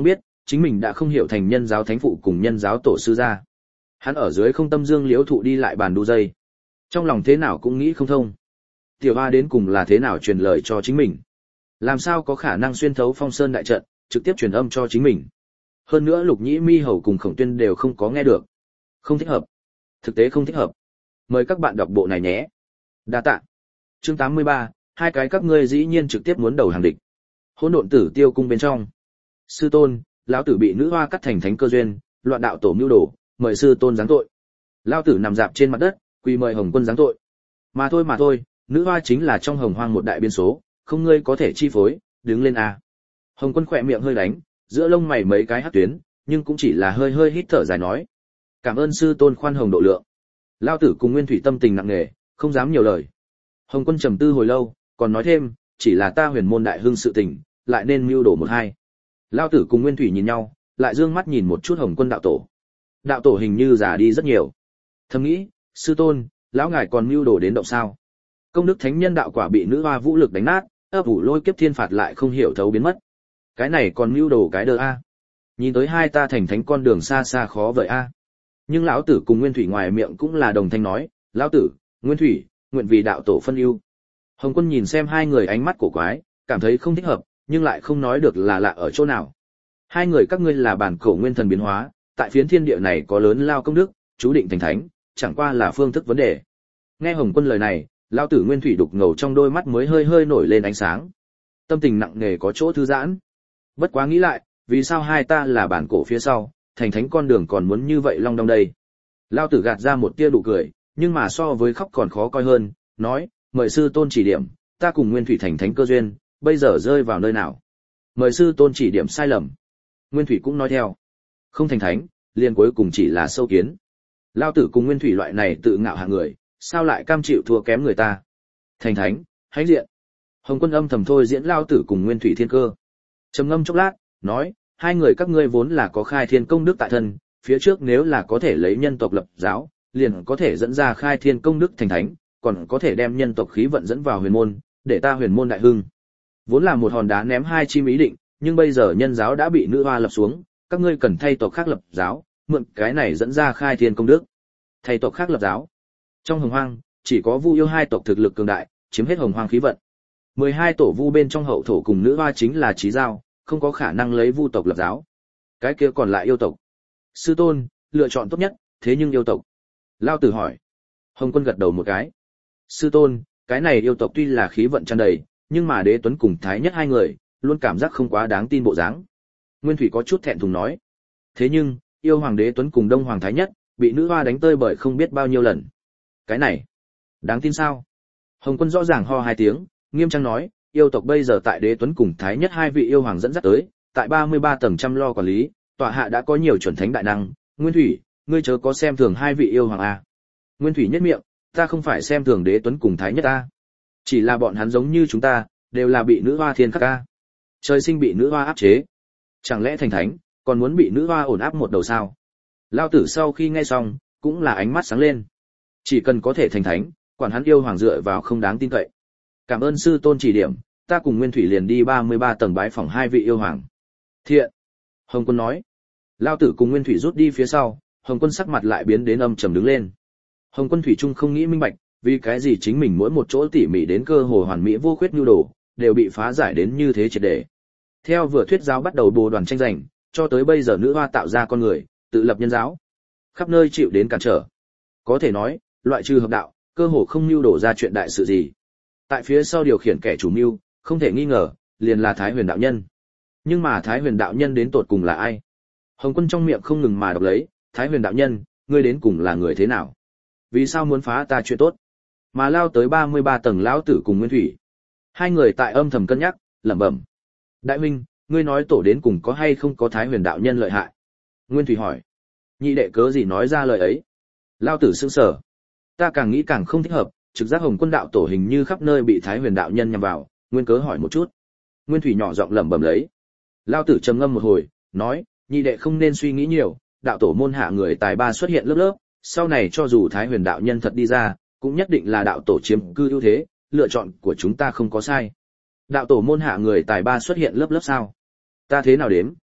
Speaker 1: chính mình đã không hiểu thành nhân giáo thánh phụ cùng nhân giáo tổ sư gia. Hắn ở dưới không tâm dương liễu thụ đi lại bàn đu dây. Trong lòng thế nào cũng nghĩ không thông. Tiểu Hoa đến cùng là thế nào truyền lời cho chính mình? Làm sao có khả năng xuyên thấu Phong Sơn đại trận, trực tiếp truyền âm cho chính mình? Hơn nữa Lục Nhĩ Mi Hầu cùng Khổng Tuyên đều không có nghe được. Không thích hợp. Thực tế không thích hợp. Mời các bạn đọc bộ này nhé. Đa tạ. Chương 83, hai cái các ngươi dĩ nhiên trực tiếp muốn đầu hàng địch. Hỗn độn tử tiêu cung bên trong. Sư tôn, lão tử bị nữ hoa cắt thành thánh cơ duyên, loạn đạo tổ mưu đồ, mời sư tôn giáng tội. Lão tử nằm dạp trên mặt đất, quỳ mời Hồng Quân giáng tội. Mà thôi, nữ hoa chính là trong hồng hoang một đại biên số, không ngươi có thể chi phối, đứng lên a. Hồng Quân khỏe miệng hơi đánh, giữa lông mày mấy cái hắc tuyến, nhưng cũng chỉ là hơi hơi hít thở dài nói: "Cảm ơn sư tôn khoan hồng độ lượng." Lão tử cùng Nguyên Thủy tâm tình nặng nề, không dám nhiều lời. Hồng Quân trầm tư hồi lâu, còn nói thêm: "Chỉ là ta huyền môn đại hưng sự tình, lại nên mưu đồ một hai." Lão tử cùng Nguyên Thủy nhìn nhau, lại dương mắt nhìn một chút Hồng Quân đạo tổ. Đạo tổ hình như già đi rất nhiều. Thầm nghĩ, sư tôn, lão ngài còn mưu đồ đến động sao? Công đức thánh nhân đạo quả bị nữ hoa vũ lực đánh nát, ấp ủ lôi kiếp thiên phạt lại không hiểu thấu biến mất. Cái này còn mưu đồ cái đơ a. Nhìn tới hai ta thành thánh con đường xa xa khó vậy a. Nhưng lão tử cùng Nguyên Thủy ngoài miệng cũng là đồng thanh nói: "Lão tử, Nguyên Thủy, nguyện vì đạo tổ phân ưu." Hồng Quân nhìn xem hai người ánh mắt cổ quái, cảm thấy không thích hợp, nhưng lại không nói được là lạ ở chỗ nào. Hai người các ngươi là bản cổ nguyên thần biến hóa, tại phiến thiên địa này có lớn lao công đức, chú định thành thánh, chẳng qua là phương thức vấn đề. Nghe Hồng Quân lời này, lão tử Nguyên Thủy đục ngầu trong đôi mắt mới hơi hơi nổi lên ánh sáng. Tâm tình nặng nề có chỗ thư giãn. Bất quá nghĩ lại, vì sao hai ta là bản cổ phía sau, thành thánh con đường còn muốn như vậy long đong đây? Lão tử gạt ra một tia nụ cười, nhưng mà so với khóc còn khó coi hơn, nói: "Mời sư tôn chỉ điểm, ta cùng Nguyên Thủy thành thánh cơ duyên, bây giờ rơi vào nơi nào? Mời sư tôn chỉ điểm sai lầm." Nguyên Thủy cũng nói theo: "Không thành thánh, liền cuối cùng chỉ là sâu kiến." Lão tử cùng Nguyên Thủy loại này tự ngạo hạng người, sao lại cam chịu thua kém người ta? Thành thánh, hãnh diện. Hồng Quân âm thầm thôi diễn Lão tử cùng Nguyên Thủy thiên cơ. Trầm ngâm chốc lát, nói: "Hai người các ngươi vốn là có khai thiên công đức tại thân, phía trước nếu là có thể lấy nhân tộc lập giáo, liền có thể dẫn ra khai thiên công đức thành thánh, còn có thể đem nhân tộc khí vận dẫn vào huyền môn, để ta huyền môn đại hưng." Vốn là một hòn đá ném hai chim ý định, nhưng bây giờ nhân giáo đã bị nữ hoa lập xuống, các ngươi cần thay tộc khác lập giáo, mượn cái này dẫn ra khai thiên công đức. Thay tộc khác lập giáo. Trong hồng hoang, chỉ có Vu yêu hai tộc thực lực cường đại, chiếm hết hồng hoang khí vận. 12 tổ Vu bên trong hậu thổ cùng nữ hoa chính là chí giao, không có khả năng lấy Vu tộc lập giáo. Cái kia còn lại yêu tộc. Sư tôn, lựa chọn tốt nhất, thế nhưng yêu tộc. Lão tử hỏi. Hồng Quân gật đầu một cái. Sư tôn, cái này yêu tộc tuy là khí vận tràn đầy, nhưng mà Đế Tuấn cùng Thái Nhất hai người, luôn cảm giác không quá đáng tin bộ dáng. Nguyên Thủy có chút thẹn thùng nói. Thế nhưng, yêu hoàng Đế Tuấn cùng Đông hoàng Thái Nhất, bị nữ hoa đánh tơi bởi không biết bao nhiêu lần. Cái này, đáng tin sao? Hồng Quân rõ ràng ho hai tiếng, nghiêm trang nói, yêu tộc bây giờ tại Đế Tuấn cùng Thái Nhất hai vị yêu hoàng dẫn dắt tới, tại 33 tầng chăm lo quản lý, tọa hạ đã có nhiều chuẩn thánh đại năng. Nguyên Thủy, ngươi chớ có xem thường hai vị yêu hoàng a. Nguyên Thủy nhếch miệng, ta không phải xem thường Đế Tuấn cùng Thái Nhất a, chỉ là bọn hắn giống như chúng ta, đều là bị nữ hoa thiên khắc a. Trời sinh bị nữ hoa áp chế, chẳng lẽ thành thánh còn muốn bị nữ hoa ổn áp một đầu sao? Lão tử sau khi nghe xong, cũng là ánh mắt sáng lên. Chỉ cần có thể thành thánh, quản hắn yêu hoàng dựa vào không đáng tin cậy. Cảm ơn sư tôn chỉ điểm, ta cùng Nguyên Thủy liền đi 33 tầng bái phỏng hai vị yêu hoàng. Thiện. Hồng Quân nói. Lão tử cùng Nguyên Thủy rút đi phía sau, Hồng Quân sắc mặt lại biến đến âm trầm đứng lên. Hồng Quân thủy chung không nghĩ minh bạch, vì cái gì chính mình mỗi một chỗ tỉ mỉ đến cơ hồ hoàn mỹ vô khuyết nhu đồ, đều bị phá giải đến như thế triệt để. Theo vừa thuyết giáo bắt đầu bồ đoàn tranh giành, cho tới bây giờ nữ hoa tạo ra con người, tự lập nhân giáo, khắp nơi chịu đến cản trở. Có thể nói, loại trừ hợp đạo, cơ hồ không nhu đổ ra chuyện đại sự gì. Tại phía sau điều khiển kẻ chủ mưu, không thể nghi ngờ, liền là Thái Huyền đạo nhân. Nhưng mà Thái Huyền đạo nhân đến tột cùng là ai? Hồng Quân trong miệng không ngừng mà đọc lấy, Thái Huyền đạo nhân, ngươi đến cùng là người thế nào? Vì sao muốn phá ta chuyện tốt? Mà lao tới 33 tầng lão tử cùng Nguyên Thủy. Hai người tại âm thầm cân nhắc, lẩm bẩm. Đại huynh, ngươi nói tổ đến cùng có hay không có Thái Huyền đạo nhân lợi hại? Nguyên Thủy hỏi. Nhị đệ cớ gì nói ra lời ấy? Lao tử sững sờ. Ta càng nghĩ càng không thích hợp, trực giác Hồng Quân đạo tổ hình như khắp nơi bị Thái Huyền đạo nhân nhằm vào, Nguyên cớ hỏi một chút. Nguyên Thủy nhỏ giọng lẩm bẩm lấy. Lao tử trầm ngâm một hồi, nói, nhị đệ không nên suy nghĩ nhiều, đạo tổ môn hạ người tài ba xuất hiện lớp lớp, sau này cho dù Thái Huyền đạo nhân thật đi ra, cũng nhất định là đạo tổ chiếm cư ưu thế, lựa chọn của chúng ta không có sai. Đạo tổ môn hạ người tài ba xuất hiện lớp lớp sao? Ta thế nào đếm,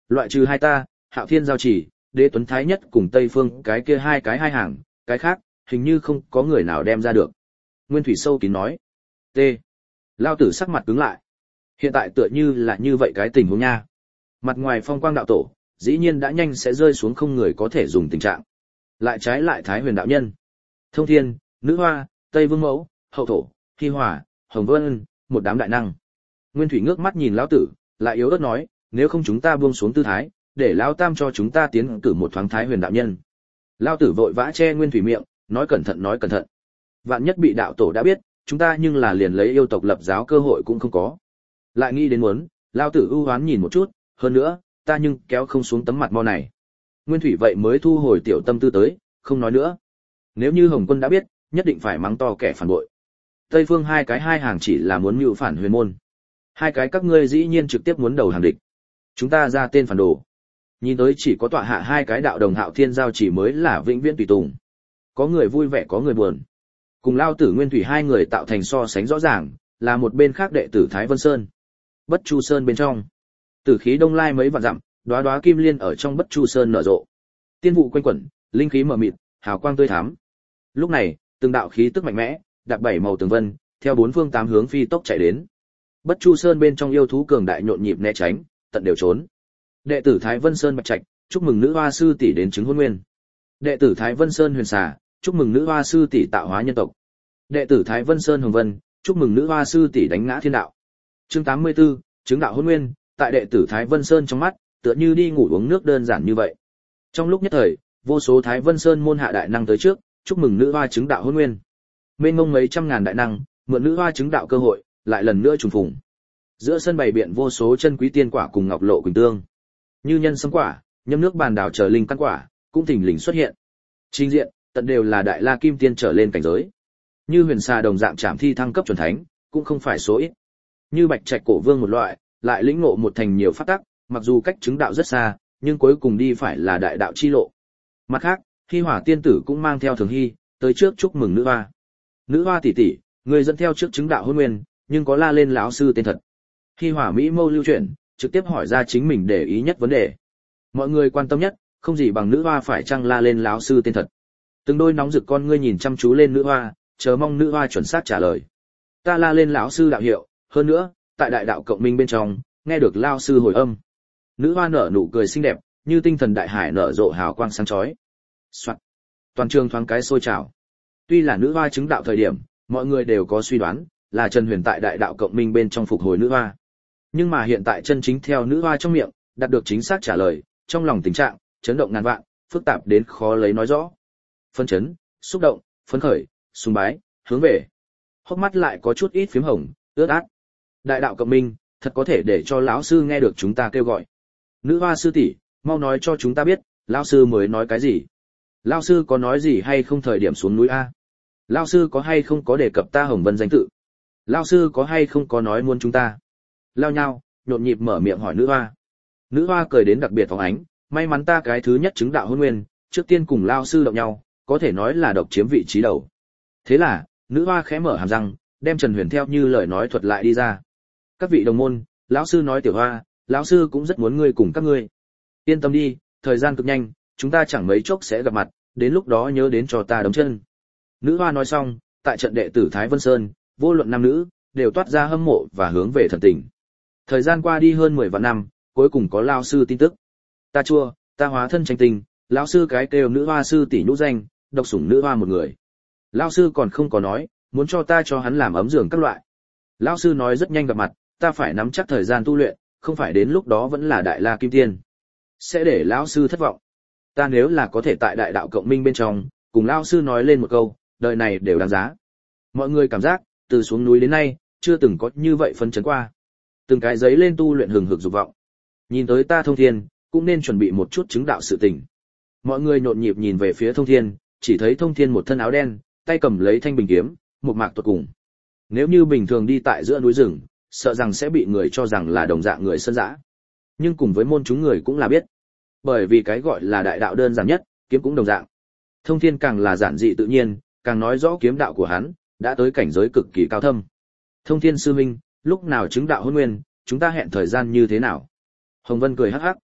Speaker 1: loại trừ hai ta, Hạo Thiên Giao Chỉ, Đế Tuấn Thái Nhất cùng Tây Phương cái kia hai cái hai hàng, cái khác, hình như không có người nào đem ra được. Nguyên Thủy sâu kín nói. T. Lao tử sắc mặt cứng lại. Hiện tại tựa như là như vậy cái tình huống nha. Mặt ngoài Phong Quang đạo tổ, dĩ nhiên đã nhanh sẽ rơi xuống không người có thể dùng tình trạng. Lại trái lại Thái Huyền đạo nhân, Thông Thiên, Nữ Hoa, Tây Vương Mẫu, Hậu Thổ, Hi Hỏa, Hồng Vân, một đám đại năng. Nguyên Thủy ngước mắt nhìn lão tử, lại yếu ớt nói, nếu không chúng ta buông xuống tư thái, để lão tam cho chúng ta tiến cử một thoáng Thái Huyền đạo nhân. Lão tử vội vã che Nguyên Thủy miệng, nói cẩn thận nói cẩn thận. Vạn nhất bị đạo tổ đã biết, chúng ta nhưng là liền lấy yêu tộc lập giáo cơ hội cũng không có. Lại nghĩ đến muốn, lão tử ưu hoán nhìn một chút, hơn nữa, ta nhưng kéo không xuống tấm mặt mo này. Nguyên Thủy vậy mới thu hồi tiểu tâm tư tới, không nói nữa. Nếu như Hồng Quân đã biết, nhất định phải mắng to kẻ phản bội. Tây Phương hai cái hai hàng chỉ là muốn mưu phản Huyền môn. Hai cái các ngươi dĩ nhiên trực tiếp muốn đầu hàng địch. Chúng ta ra tên phản đồ. Nhìn tới chỉ có tọa hạ hai cái đạo đồng Hạo Thiên Giao Chỉ mới là vĩnh viễn tùy tùng. Có người vui vẻ có người buồn. Cùng Lao Tử Nguyên Thủy hai người tạo thành so sánh rõ ràng, là một bên khác đệ tử Thái Vân Sơn. Bất Chu Sơn bên trong, tử khí đông lai mấy vạn dặm, đóa đóa kim liên ở trong Bất Chu Sơn nở rộ. Tiên vụ quanh quẩn, linh khí mờ mịt, hào quang tươi thắm. Lúc này, từng đạo khí tức mạnh mẽ, đạp bảy màu tường vân, theo bốn phương tám hướng phi tốc chạy đến. Bất Chu Sơn bên trong yêu thú cường đại nhộn nhịp né tránh, tận đều trốn. Đệ tử Thái Vân Sơn Bạch Trạch, chúc mừng nữ hoa sư tỷ đến chứng hôn nguyên. Đệ tử Thái Vân Sơn Huyền Xà, chúc mừng nữ hoa sư tỷ tạo hóa nhân tộc. Đệ tử Thái Vân Sơn Hồng Vân, chúc mừng nữ hoa sư tỷ đánh ngã thiên đạo. Chương 84, chứng đạo hôn nguyên, tại đệ tử Thái Vân Sơn trong mắt, tựa như đi ngủ uống nước đơn giản như vậy. Trong lúc nhất thời, vô số Thái Vân Sơn môn hạ đại năng tới trước, chúc mừng nữ hoa chứng đạo hôn nguyên. Mênh mông mấy trăm ngàn đại năng, mượn nữ hoa chứng đạo cơ hội, lại lần nữa trùng phùng. Giữa sân bày biện vô số chân quý tiên quả cùng ngọc lộ quỳnh tương, như nhân sâm quả, nhâm nước bàn đào chờ linh căn quả, cũng thình lình xuất hiện. Trình diện, tận đều là đại la kim tiên trở lên cảnh giới. Như Huyền Xà đồng dạng trảm thi thăng cấp chuẩn thánh, cũng không phải số ít. Như Bạch Trạch cổ vương một loại, lại lĩnh ngộ một thành nhiều pháp tắc, mặc dù cách chứng đạo rất xa, nhưng cuối cùng đi phải là đại đạo chi lộ. Mặt khác, Hi Hỏa tiên tử cũng mang theo Thường Hy, tới trước chúc mừng nữ hoa. Nữ hoa tỷ tỷ, người dẫn theo trước chứng đạo hôn nguyên, nhưng có la lên lão sư tên thật. Hi Hỏa mỹ mâu lưu chuyển, trực tiếp hỏi ra chính mình để ý nhất vấn đề. Mọi người quan tâm nhất, không gì bằng nữ hoa phải chăng la lên lão sư tên thật. Từng đôi nóng rực con ngươi nhìn chăm chú lên nữ hoa, chờ mong nữ hoa chuẩn xác trả lời. Ta la lên lão sư đạo hiệu, hơn nữa, tại đại đạo cộng minh bên trong, nghe được lão sư hồi âm. Nữ hoa nở nụ cười xinh đẹp, như tinh thần đại hải nở rộ hào quang sáng chói. Soạn. Toàn trường thoáng cái sôi trào. Tuy là nữ hoa chứng đạo thời điểm, mọi người đều có suy đoán, là Trần Huyền tại đại đạo cộng minh bên trong phục hồi nữ hoa. Nhưng mà hiện tại chân chính theo nữ hoa trong miệng, đạt được chính xác trả lời, trong lòng tình trạng, chấn động ngàn vạn, phức tạp đến khó lấy nói rõ. Phân chấn, xúc động, phấn khởi, sùng bái, hướng về. Hốc mắt lại có chút ít phím hồng, ướt át. Đại đạo cộng minh, thật có thể để cho lão sư nghe được chúng ta kêu gọi. Nữ hoa sư tỷ, mau nói cho chúng ta biết, lão sư mới nói cái gì? Lão sư có nói gì hay không thời điểm xuống núi a? Lão sư có hay không có đề cập ta Hồng Vân danh tự? Lão sư có hay không có nói muốn chúng ta? Lao nhau, nhộn nhịp mở miệng hỏi nữ hoa. Nữ hoa cười đến đặc biệt phóng ánh, may mắn ta cái thứ nhất chứng đạo hôn nguyên, trước tiên cùng lão sư động nhau, có thể nói là độc chiếm vị trí đầu. Thế là, nữ hoa khẽ mở hàm răng, đem Trần Huyền theo như lời nói thuật lại đi ra. Các vị đồng môn, lão sư nói tiểu hoa, lão sư cũng rất muốn ngươi cùng các ngươi. Yên tâm đi, thời gian cực nhanh, chúng ta chẳng mấy chốc sẽ gặp mặt, đến lúc đó nhớ đến cho ta đấm chân. Nữ hoa nói xong, tại trận đệ tử Thái Vân Sơn, vô luận nam nữ, đều toát ra hâm mộ và hướng về thần tình. Thời gian qua đi hơn 10 vạn năm, cuối cùng có lão sư tin tức. Ta chua, ta hóa thân tranh tình, lão sư cái kêu nữ hoa sư tỷ nhũ danh, độc sủng nữ hoa một người. Lão sư còn không có nói, muốn cho ta cho hắn làm ấm giường các loại. Lão sư nói rất nhanh gặp mặt, ta phải nắm chắc thời gian tu luyện, không phải đến lúc đó vẫn là đại la kim tiên. Sẽ để lão sư thất vọng. Ta nếu là có thể tại đại đạo cộng minh bên trong, cùng lão sư nói lên một câu, đời này đều đáng giá. Mọi người cảm giác, từ xuống núi đến nay, chưa từng có như vậy phấn chấn qua. Từng cái giấy lên tu luyện hừng hực dục vọng. Nhìn tới ta Thông Thiên, cũng nên chuẩn bị một chút chứng đạo sự tình. Mọi người nhộn nhịp nhìn về phía Thông Thiên, chỉ thấy Thông Thiên một thân áo đen, tay cầm lấy thanh bình kiếm, một mạc tuột cùng. Nếu như bình thường đi tại giữa núi rừng, sợ rằng sẽ bị người cho rằng là đồng dạng người sơn dã. Nhưng cùng với môn chúng người cũng là biết. Bởi vì cái gọi là đại đạo đơn giản nhất, kiếm cũng đồng dạng. Thông Thiên càng là giản dị tự nhiên, càng nói rõ kiếm đạo của hắn đã tới cảnh giới cực kỳ cao thâm. Thông Thiên sư huynh, lúc nào chứng đạo hôn nguyên, chúng ta hẹn thời gian như thế nào? Hồng Vân cười hắc hắc.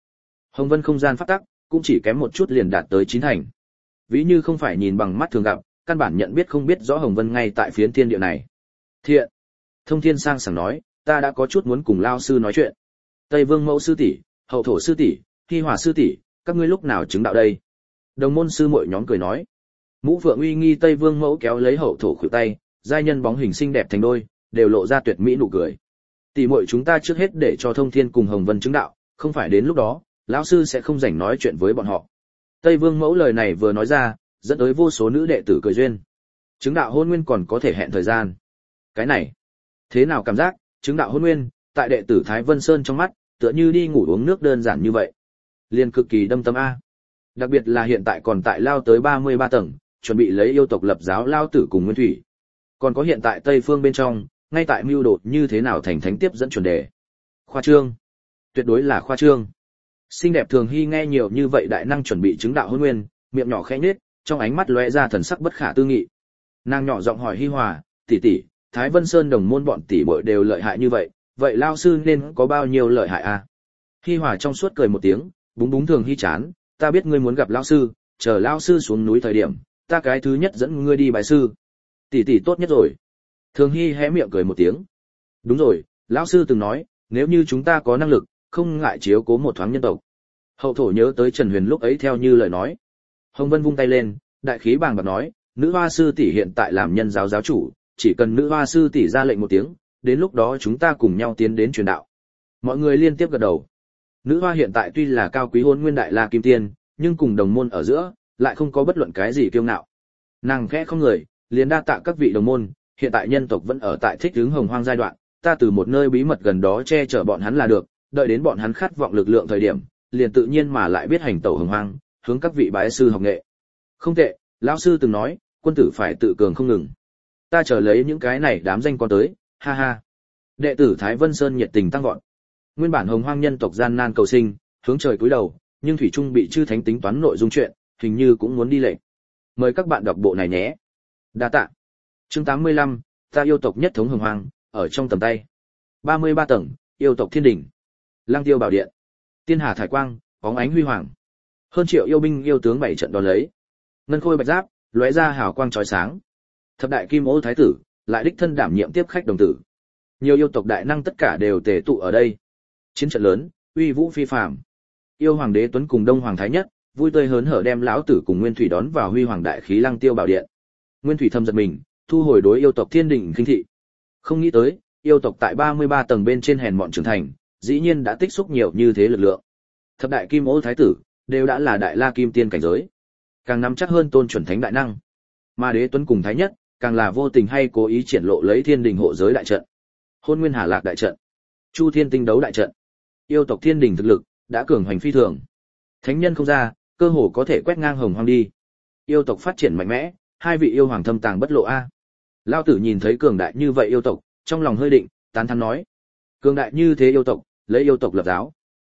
Speaker 1: Hồng Vân không gian pháp tắc cũng chỉ kém một chút liền đạt tới 9 thành. Ví như không phải nhìn bằng mắt thường gặp, căn bản nhận biết không biết rõ Hồng Vân ngay tại phiến thiên địa này. Thiện. Thông Thiên sang sảng nói, ta đã có chút muốn cùng lao sư nói chuyện. Tây Vương Mẫu sư tỷ, Hậu Thổ sư tỷ, Hi Hòa sư tỷ, các ngươi lúc nào chứng đạo đây? Đồng môn sư muội nhóm cười nói. Mũ Phượng uy nghi Tây Vương Mẫu kéo lấy Hậu Thổ khuỷu tay, giai nhân bóng hình xinh đẹp thành đôi, đều lộ ra tuyệt mỹ nụ cười. Tỷ muội chúng ta trước hết để cho Thông Thiên cùng Hồng Vân chứng đạo, không phải đến lúc đó, lão sư sẽ không rảnh nói chuyện với bọn họ. Tây Vương Mẫu lời này vừa nói ra, dẫn tới vô số nữ đệ tử cười duyên. Chứng đạo hôn nguyên còn có thể hẹn thời gian. Cái này, thế nào cảm giác, chứng đạo hôn nguyên, tại đệ tử Thái Vân Sơn trong mắt, tựa như đi ngủ uống nước đơn giản như vậy. Liền cực kỳ đâm tâm a. Đặc biệt là hiện tại còn tại lao tới 33 tầng, chuẩn bị lấy yêu tộc lập giáo lao tử cùng Nguyên Thủy. Còn có hiện tại Tây Phương bên trong, ngay tại mưu đột như thế nào thành thánh tiếp dẫn chuẩn đề. Khoa trương. Tuyệt đối là khoa trương. Xinh đẹp Thường Hy nghe nhiều như vậy đại năng chuẩn bị chứng đạo hôn nguyên, miệng nhỏ khẽ nhếch, trong ánh mắt lóe ra thần sắc bất khả tư nghị. Nàng nhỏ giọng hỏi Hi Hòa, tỷ tỷ, Thái Vân Sơn đồng môn bọn tỷ muội đều lợi hại như vậy, vậy lao sư nên có bao nhiêu lợi hại a? Hi Hòa trong suốt cười một tiếng, búng búng Thường Hy chán, ta biết ngươi muốn gặp lao sư, chờ lao sư xuống núi thời điểm, ta cái thứ nhất dẫn ngươi đi bài sư. Tỷ tỷ tốt nhất rồi. Thường Hy hé miệng cười một tiếng. Đúng rồi, lão sư từng nói, nếu như chúng ta có năng lực, không ngại chiếu cố một thoáng nhân tộc. Hậu Thổ nhớ tới Trần Huyền lúc ấy theo như lời nói. Hồng Vân vung tay lên, đại khí bàng bạc nói, nữ hoa sư tỷ hiện tại làm nhân giáo giáo chủ, chỉ cần nữ hoa sư tỷ ra lệnh một tiếng, đến lúc đó chúng ta cùng nhau tiến đến truyền đạo. Mọi người liên tiếp gật đầu. Nữ hoa hiện tại tuy là cao quý hôn nguyên đại la kim tiên, nhưng cùng đồng môn ở giữa, lại không có bất luận cái gì kiêu ngạo. Nàng khẽ không người, liền đa tạ các vị đồng môn, hiện tại nhân tộc vẫn ở tại thích ứng hồng hoang giai đoạn, ta từ một nơi bí mật gần đó che chở bọn hắn là được, đợi đến bọn hắn khát vọng lực lượng thời điểm, liền tự nhiên mà lại biết hành tẩu hồng hoang, hướng các vị bái sư học nghệ. Không tệ, lão sư từng nói, quân tử phải tự cường không ngừng. Ta chờ lấy những cái này đám danh con tới, ha ha. Đệ tử Thái Vân Sơn nhiệt tình tăng vọt. Nguyên bản hồng hoang nhân tộc gian nan cầu sinh, hướng trời cúi đầu, nhưng thủy trung bị chư thánh tính toán nội dung chuyện, hình như cũng muốn đi lệnh. Mời các bạn đọc bộ này nhé. Đa tạ. Chương 85, ta yêu tộc nhất thống hồng hoang, ở trong tầm tay. 33 tầng, yêu tộc thiên đỉnh. Lăng Tiêu bảo điện. Tiên hà thải quang, bóng ánh huy hoàng. Hơn triệu yêu binh yêu tướng bảy trận đón lấy. Ngân khôi bạch giáp, lóe ra hào quang chói sáng. Thập đại kim ô thái tử, lại đích thân đảm nhiệm tiếp khách đồng tử. Nhiều yêu tộc đại năng tất cả đều tề tụ ở đây. Chiến trận lớn, uy vũ phi phàm. Yêu hoàng đế Tuấn cùng Đông hoàng thái nhất, vui tươi hớn hở đem lão tử cùng Nguyên Thủy đón vào huy hoàng đại khí Lăng Tiêu bảo điện. Nguyên Thủy thầm giật mình, thu hồi đối yêu tộc thiên đỉnh khinh thị. Không nghĩ tới, yêu tộc tại 33 tầng bên trên hèn mọn trưởng thành, dĩ nhiên đã tích xúc nhiều như thế lực lượng. Thập đại kim ô thái tử đều đã là đại la kim tiên cảnh giới, càng nắm chắc hơn tôn chuẩn thánh đại năng. Mà đế Tuấn cùng thái nhất, càng là vô tình hay cố ý triển lộ lấy thiên đình hộ giới đại trận, hôn nguyên hà lạc đại trận, chu thiên tinh đấu đại trận. Yêu tộc thiên đình thực lực đã cường hoành phi thường, thánh nhân không ra, cơ hồ có thể quét ngang hồng hoang đi. Yêu tộc phát triển mạnh mẽ, hai vị yêu hoàng thâm tàng bất lộ a. Lao tử nhìn thấy cường đại như vậy yêu tộc, trong lòng hơi định, tán thán nói: cường đại như thế yêu tộc, lấy yêu tộc lập giáo,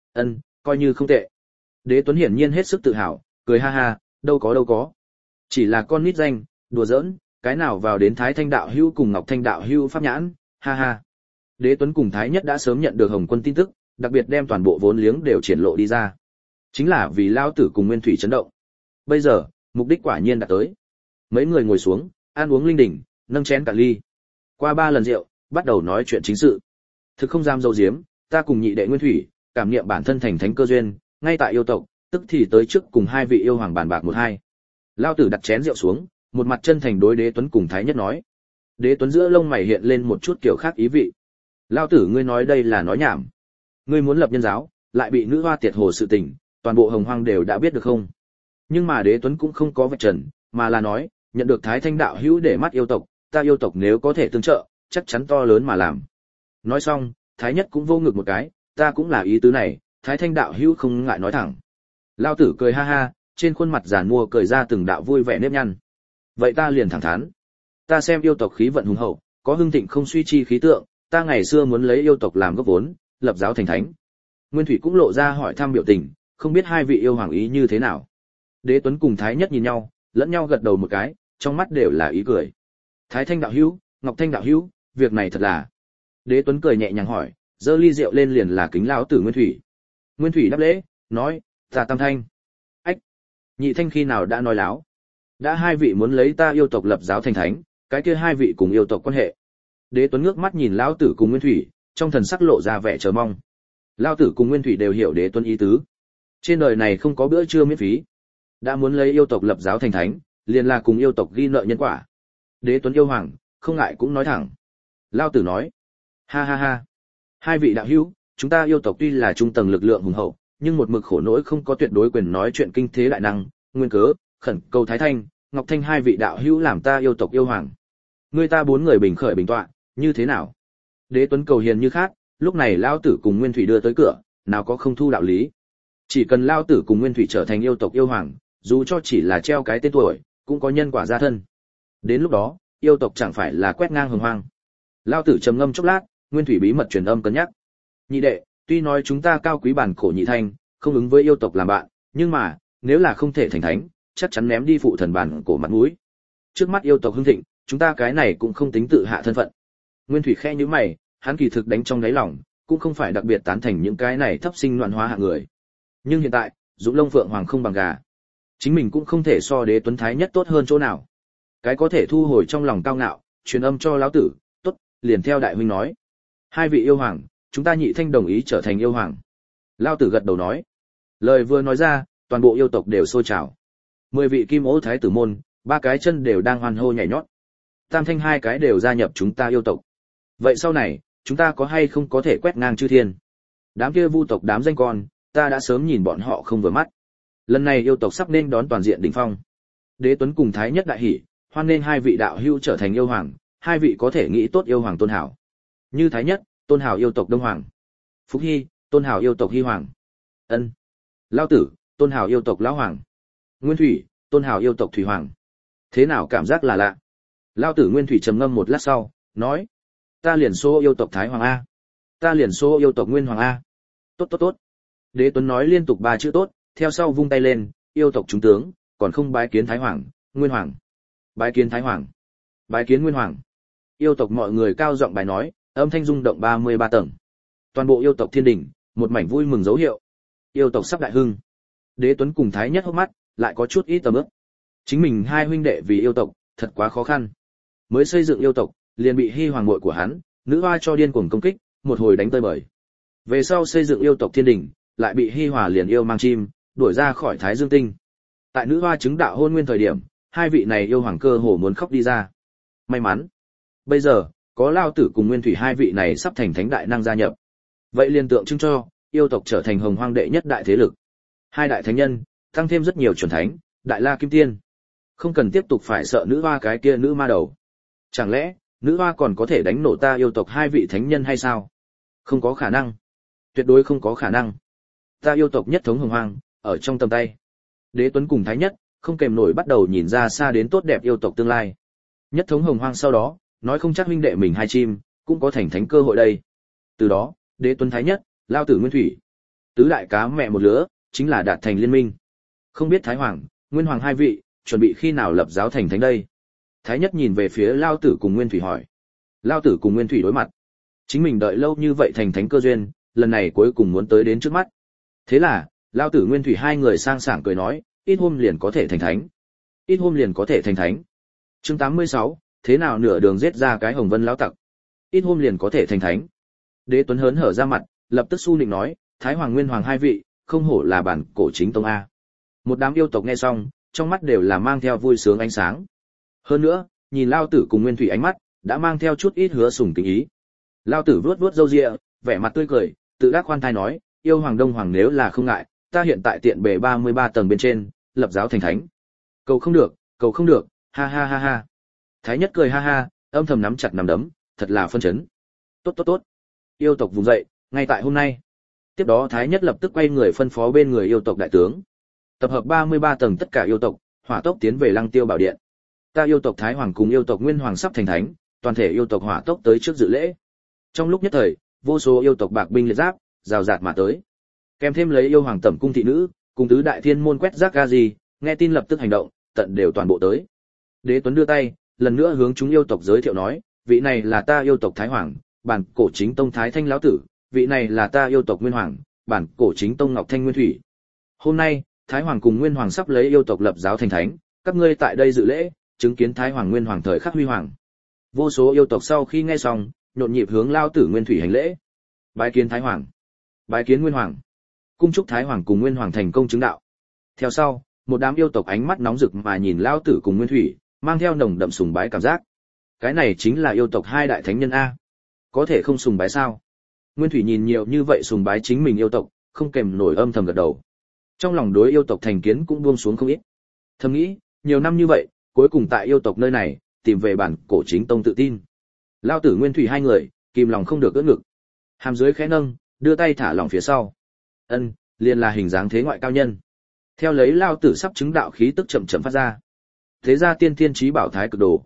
Speaker 1: coi như không tệ. Đế Tuấn hiển nhiên hết sức tự hào, cười ha ha, đâu có, chỉ là con nít danh, đùa giỡn, cái nào vào đến Thái Thanh đạo hữu cùng Ngọc Thanh đạo hữu pháp nhãn, ha ha. Đế Tuấn cùng Thái Nhất đã sớm nhận được Hồng Quân tin tức, đặc biệt đem toàn bộ vốn liếng đều triển lộ đi ra, chính là vì Lao tử cùng Nguyên Thủy chấn động. Bây giờ, mục đích quả nhiên đã tới. Mấy người ngồi xuống, ăn uống linh đình, nâng chén cả ly. Qua 3 lần rượu, bắt đầu nói chuyện chính sự. Thực không dám dâu diếm, ta cùng nhị đệ Nguyên Thủy, cảm nghiệm bản thân thành thánh cơ duyên, ngay tại yêu tộc, tức thì tới trước cùng hai vị yêu hoàng bàn bạc một hai. Lao tử đặt chén rượu xuống, một mặt chân thành đối Đế Tuấn cùng Thái Nhất nói. Đế Tuấn giữa lông mày hiện lên một chút kiểu khác ý vị. Lao tử ngươi nói đây là nói nhảm. Ngươi muốn lập nhân giáo, lại bị nữ hoa tiệt hồ sự tình, toàn bộ hồng hoang đều đã biết được không? Nhưng mà Đế Tuấn cũng không có vạch trần, mà là nói, nhận được Thái Thanh đạo hữu để mắt yêu tộc, ta yêu tộc nếu có thể tương trợ, chắc chắn to lớn mà làm. Nói xong, Thái Nhất cũng vô ngực một cái, ta cũng là ý tứ này, Thái Thanh đạo hữu không ngại nói thẳng. Lao tử cười ha ha, trên khuôn mặt giàn mua cười ra từng đạo vui vẻ nếp nhăn. Vậy ta liền thẳng thắn. Ta xem yêu tộc khí vận hùng hậu, có hưng thịnh không suy chi khí tượng, ta ngày xưa muốn lấy yêu tộc làm gốc vốn, lập giáo thành thánh. Nguyên Thủy cũng lộ ra hỏi thăm biểu tình, không biết hai vị yêu hoàng ý như thế nào. Đế Tuấn cùng Thái Nhất nhìn nhau, lẫn nhau gật đầu một cái, trong mắt đều là ý cười. Thái Thanh đạo hữu, Ngọc Thanh đạo hữu, việc này thật là. Đế Tuấn cười nhẹ nhàng hỏi, giơ ly rượu lên liền là kính lão tử Nguyên Thủy. Nguyên Thủy đáp lễ, nói, ta Tam Thanh. Ách, Nhị Thanh khi nào đã nói láo? Đã hai vị muốn lấy ta yêu tộc lập giáo thành thánh, cái kia hai vị cùng yêu tộc quan hệ. Đế Tuấn ngước mắt nhìn lão tử cùng Nguyên Thủy, trong thần sắc lộ ra vẻ chờ mong. Lão tử cùng Nguyên Thủy đều hiểu Đế Tuấn ý tứ. Trên đời này không có bữa trưa miễn phí. Đã muốn lấy yêu tộc lập giáo thành thánh, liền là cùng yêu tộc ghi nợ nhân quả. Đế Tuấn yêu hoàng, không ngại cũng nói thẳng. Lão tử nói, ha ha ha, hai vị đạo hữu, chúng ta yêu tộc tuy là trung tầng lực lượng hùng hậu, nhưng một mực khổ nỗi không có tuyệt đối quyền nói chuyện kinh thế đại năng, nguyên cớ, khẩn cầu Thái Thanh, Ngọc Thanh hai vị đạo hữu làm ta yêu tộc yêu hoàng. Người ta bốn người bình khởi bình tọa, như thế nào? Đế Tuấn cầu hiền như khác, lúc này Lão tử cùng Nguyên Thủy đưa tới cửa, nào có không thu đạo lý. Chỉ cần Lão tử cùng Nguyên Thủy trở thành yêu tộc yêu hoàng, dù cho chỉ là treo cái tên tuổi, cũng có nhân quả gia thân. Đến lúc đó, yêu tộc chẳng phải là quét ngang hồng hoang. Lão tử trầm ngâm chốc lát, Nguyên Thủy bí mật truyền âm cân nhắc. Nhị đệ, tuy nói chúng ta cao quý bản cổ nhị thanh, không ứng với yêu tộc làm bạn, nhưng mà, nếu là không thể thành thánh, chắc chắn ném đi phụ thần bản cổ mặt mũi. Trước mắt yêu tộc hưng thịnh, chúng ta cái này cũng không tính tự hạ thân phận. Nguyên Thủy khẽ nhíu mày, hắn kỳ thực đánh trong đáy lòng, cũng không phải đặc biệt tán thành những cái này thấp sinh loạn hóa hạng người. Nhưng hiện tại, Dũng Lông Phượng Hoàng không bằng gà. Chính mình cũng không thể so Đế Tuấn Thái nhất tốt hơn chỗ nào. Cái có thể thu hồi trong lòng cao ngạo, truyền âm cho lão tử, tốt, liền theo đại huynh nói. Hai vị yêu hoàng, chúng ta Nhị Thanh đồng ý trở thành yêu hoàng. Lão tử gật đầu nói. Lời vừa nói ra, toàn bộ yêu tộc đều sôi trào. 10 vị kim ô thái tử môn, 3 cái chân đều đang hoan hô nhảy nhót. Tam Thanh 2 cái đều gia nhập chúng ta yêu tộc. Vậy sau này, chúng ta có hay không có thể quét ngang chư thiên? Đám kia vu tộc đám danh con, ta đã sớm nhìn bọn họ không vừa mắt. Lần này yêu tộc sắp nên đón toàn diện đỉnh phong. Đế Tuấn cùng Thái Nhất đại hỉ, hoan nên hai vị đạo hữu trở thành yêu hoàng, hai vị có thể nghĩ tốt yêu hoàng tôn hảo. Như Thái Nhất, tôn hảo yêu tộc Đông Hoàng. Phúc Hy, tôn hảo yêu tộc Hy Hoàng. Ân. Lão tử, tôn hảo yêu tộc Lão Hoàng. Nguyên Thủy, tôn hảo yêu tộc Thủy Hoàng. Thế nào cảm giác là lạ? Lão tử Nguyên Thủy trầm ngâm một lát sau, nói: Ta liền số yêu tộc Thái Hoàng a. Ta liền số yêu tộc Nguyên Hoàng a. Tốt tốt tốt. Đế Tuấn nói liên tục 3 chữ tốt, theo sau vung tay lên, yêu tộc chúng tướng, còn không bái kiến Thái Hoàng, Nguyên Hoàng. Bái kiến Thái Hoàng. Bái kiến Nguyên Hoàng. Yêu tộc mọi người cao giọng bài nói, âm thanh rung động 33 tầng. Toàn bộ yêu tộc thiên đình, một mảnh vui mừng dấu hiệu. Yêu tộc sắp đại hưng. Đế Tuấn cùng Thái Nhất hốc mắt, lại có chút ít tầm ức. Chính mình hai huynh đệ vì yêu tộc, thật quá khó khăn. Mới xây dựng yêu tộc, liền bị Hy hoàng muội của hắn, nữ hoa cho điên cuồng công kích, một hồi đánh tơi bời. Về sau xây dựng yêu tộc thiên đình, lại bị Hy hòa liền yêu mang chim, đuổi ra khỏi Thái Dương Tinh. Tại nữ hoa chứng đạo hôn nguyên thời điểm, hai vị này yêu hoàng cơ hồ muốn khóc đi ra. May mắn, bây giờ có Lao Tử cùng Nguyên Thủy hai vị này sắp thành thánh đại năng gia nhập. Vậy liền tượng trưng cho yêu tộc trở thành hồng hoang đệ nhất đại thế lực. Hai đại thánh nhân, tăng thêm rất nhiều chuẩn thánh, đại la kim tiên. Không cần tiếp tục phải sợ nữ hoa cái kia nữ ma đầu. Chẳng lẽ, nữ hoa còn có thể đánh nổ ta yêu tộc hai vị thánh nhân hay sao? Không có khả năng. Tuyệt đối không có khả năng. Ta yêu tộc nhất thống hồng hoang, ở trong tầm tay. Đế Tuấn cùng Thái Nhất, không kèm nổi bắt đầu nhìn ra xa đến tốt đẹp yêu tộc tương lai. Nhất thống hồng hoang sau đó, nói không chắc huynh đệ mình hai chim, cũng có thành thánh cơ hội đây. Từ đó, Đế Tuấn Thái Nhất, Lao Tử Nguyên Thủy, tứ đại cá mẹ một lứa, chính là đạt thành liên minh. Không biết Thái Hoàng, Nguyên Hoàng hai vị, chuẩn bị khi nào lập giáo thành thánh đây? Thái Nhất nhìn về phía Lao Tử cùng Nguyên Thủy hỏi. Lao Tử cùng Nguyên Thủy đối mặt. Chính mình đợi lâu như vậy thành thánh cơ duyên, lần này cuối cùng muốn tới đến trước mắt. Thế là, Lao Tử Nguyên Thủy hai người sang sảng cười nói, ít hôm liền có thể thành thánh. Ít hôm liền có thể thành thánh. Chương 86, thế nào nửa đường giết ra cái Hồng Vân lão tặc. Ít hôm liền có thể thành thánh. Đế Tuấn hớn hở ra mặt, lập tức su nịnh nói, Thái Hoàng Nguyên Hoàng hai vị, không hổ là bản cổ chính tông a. Một đám yêu tộc nghe xong, trong mắt đều là mang theo vui sướng ánh sáng. Hơn nữa, nhìn Lao Tử cùng Nguyên Thủy ánh mắt, đã mang theo chút ít hứa sủng kính ý. Lao Tử vuốt vuốt râu ria, vẻ mặt tươi cười, tự đắc khoan thai nói, yêu Hoàng Đông Hoàng nếu là không ngại, ta hiện tại tiện bề 33 tầng bên trên, lập giáo thành thánh. Cầu không được, ha ha ha ha. Thái Nhất cười ha ha, âm thầm nắm chặt nắm đấm, thật là phân chấn. Tốt tốt tốt. Yêu tộc vùng dậy, ngay tại hôm nay. Tiếp đó Thái Nhất lập tức quay người phân phó bên người yêu tộc đại tướng. Tập hợp 33 tầng tất cả yêu tộc, hỏa tốc tiến về Lăng Tiêu Bảo Điện. Ta yêu tộc Thái Hoàng cùng yêu tộc Nguyên Hoàng sắp thành thánh, toàn thể yêu tộc hỏa tốc tới trước dự lễ. Trong lúc nhất thời, vô số yêu tộc bạc binh liệt giáp, rào rạt mà tới. Kèm thêm lấy yêu hoàng tẩm cung thị nữ, cùng tứ đại thiên môn quét rác ga gì, nghe tin lập tức hành động, tận đều toàn bộ tới. Đế Tuấn đưa tay, lần nữa hướng chúng yêu tộc giới thiệu nói, vị này là ta yêu tộc Thái Hoàng, bản cổ chính tông Thái Thanh lão tử, vị này là ta yêu tộc Nguyên Hoàng, bản cổ chính tông Ngọc Thanh Nguyên Thủy, Hôm nay, Thái Hoàng cùng Nguyên Hoàng sắp lấy yêu tộc lập giáo thành thánh, các ngươi tại đây dự lễ, chứng kiến Thái Hoàng Nguyên Hoàng thời khắc huy hoàng. Vô số yêu tộc sau khi nghe xong, nhộn nhịp hướng lao tử Nguyên Thủy hành lễ. Bái kiến Thái Hoàng, bái kiến Nguyên Hoàng. Cung chúc Thái Hoàng cùng Nguyên Hoàng thành công chứng đạo. Theo sau, một đám yêu tộc ánh mắt nóng rực mà nhìn lao tử cùng Nguyên Thủy, mang theo nồng đậm sùng bái cảm giác. Cái này chính là yêu tộc hai đại thánh nhân a. Có thể không sùng bái sao? Nguyên Thủy nhìn nhiều như vậy sùng bái chính mình yêu tộc, không kèm nổi âm thầm gật đầu. Trong lòng đối yêu tộc thành kiến cũng buông xuống không ít. Thầm nghĩ, nhiều năm như vậy, cuối cùng tại yêu tộc nơi này, tìm về bản cổ chính tông tự tin. Lao tử Nguyên Thủy hai người, kìm lòng không được ưỡn ngực. Hàm dưới khẽ nâng, đưa tay thả lỏng phía sau. Ân, liền là hình dáng thế ngoại cao nhân. Theo lấy lao tử sắp chứng đạo khí tức chậm chậm phát ra. Thế ra tiên thiên chí bảo thái cực đồ.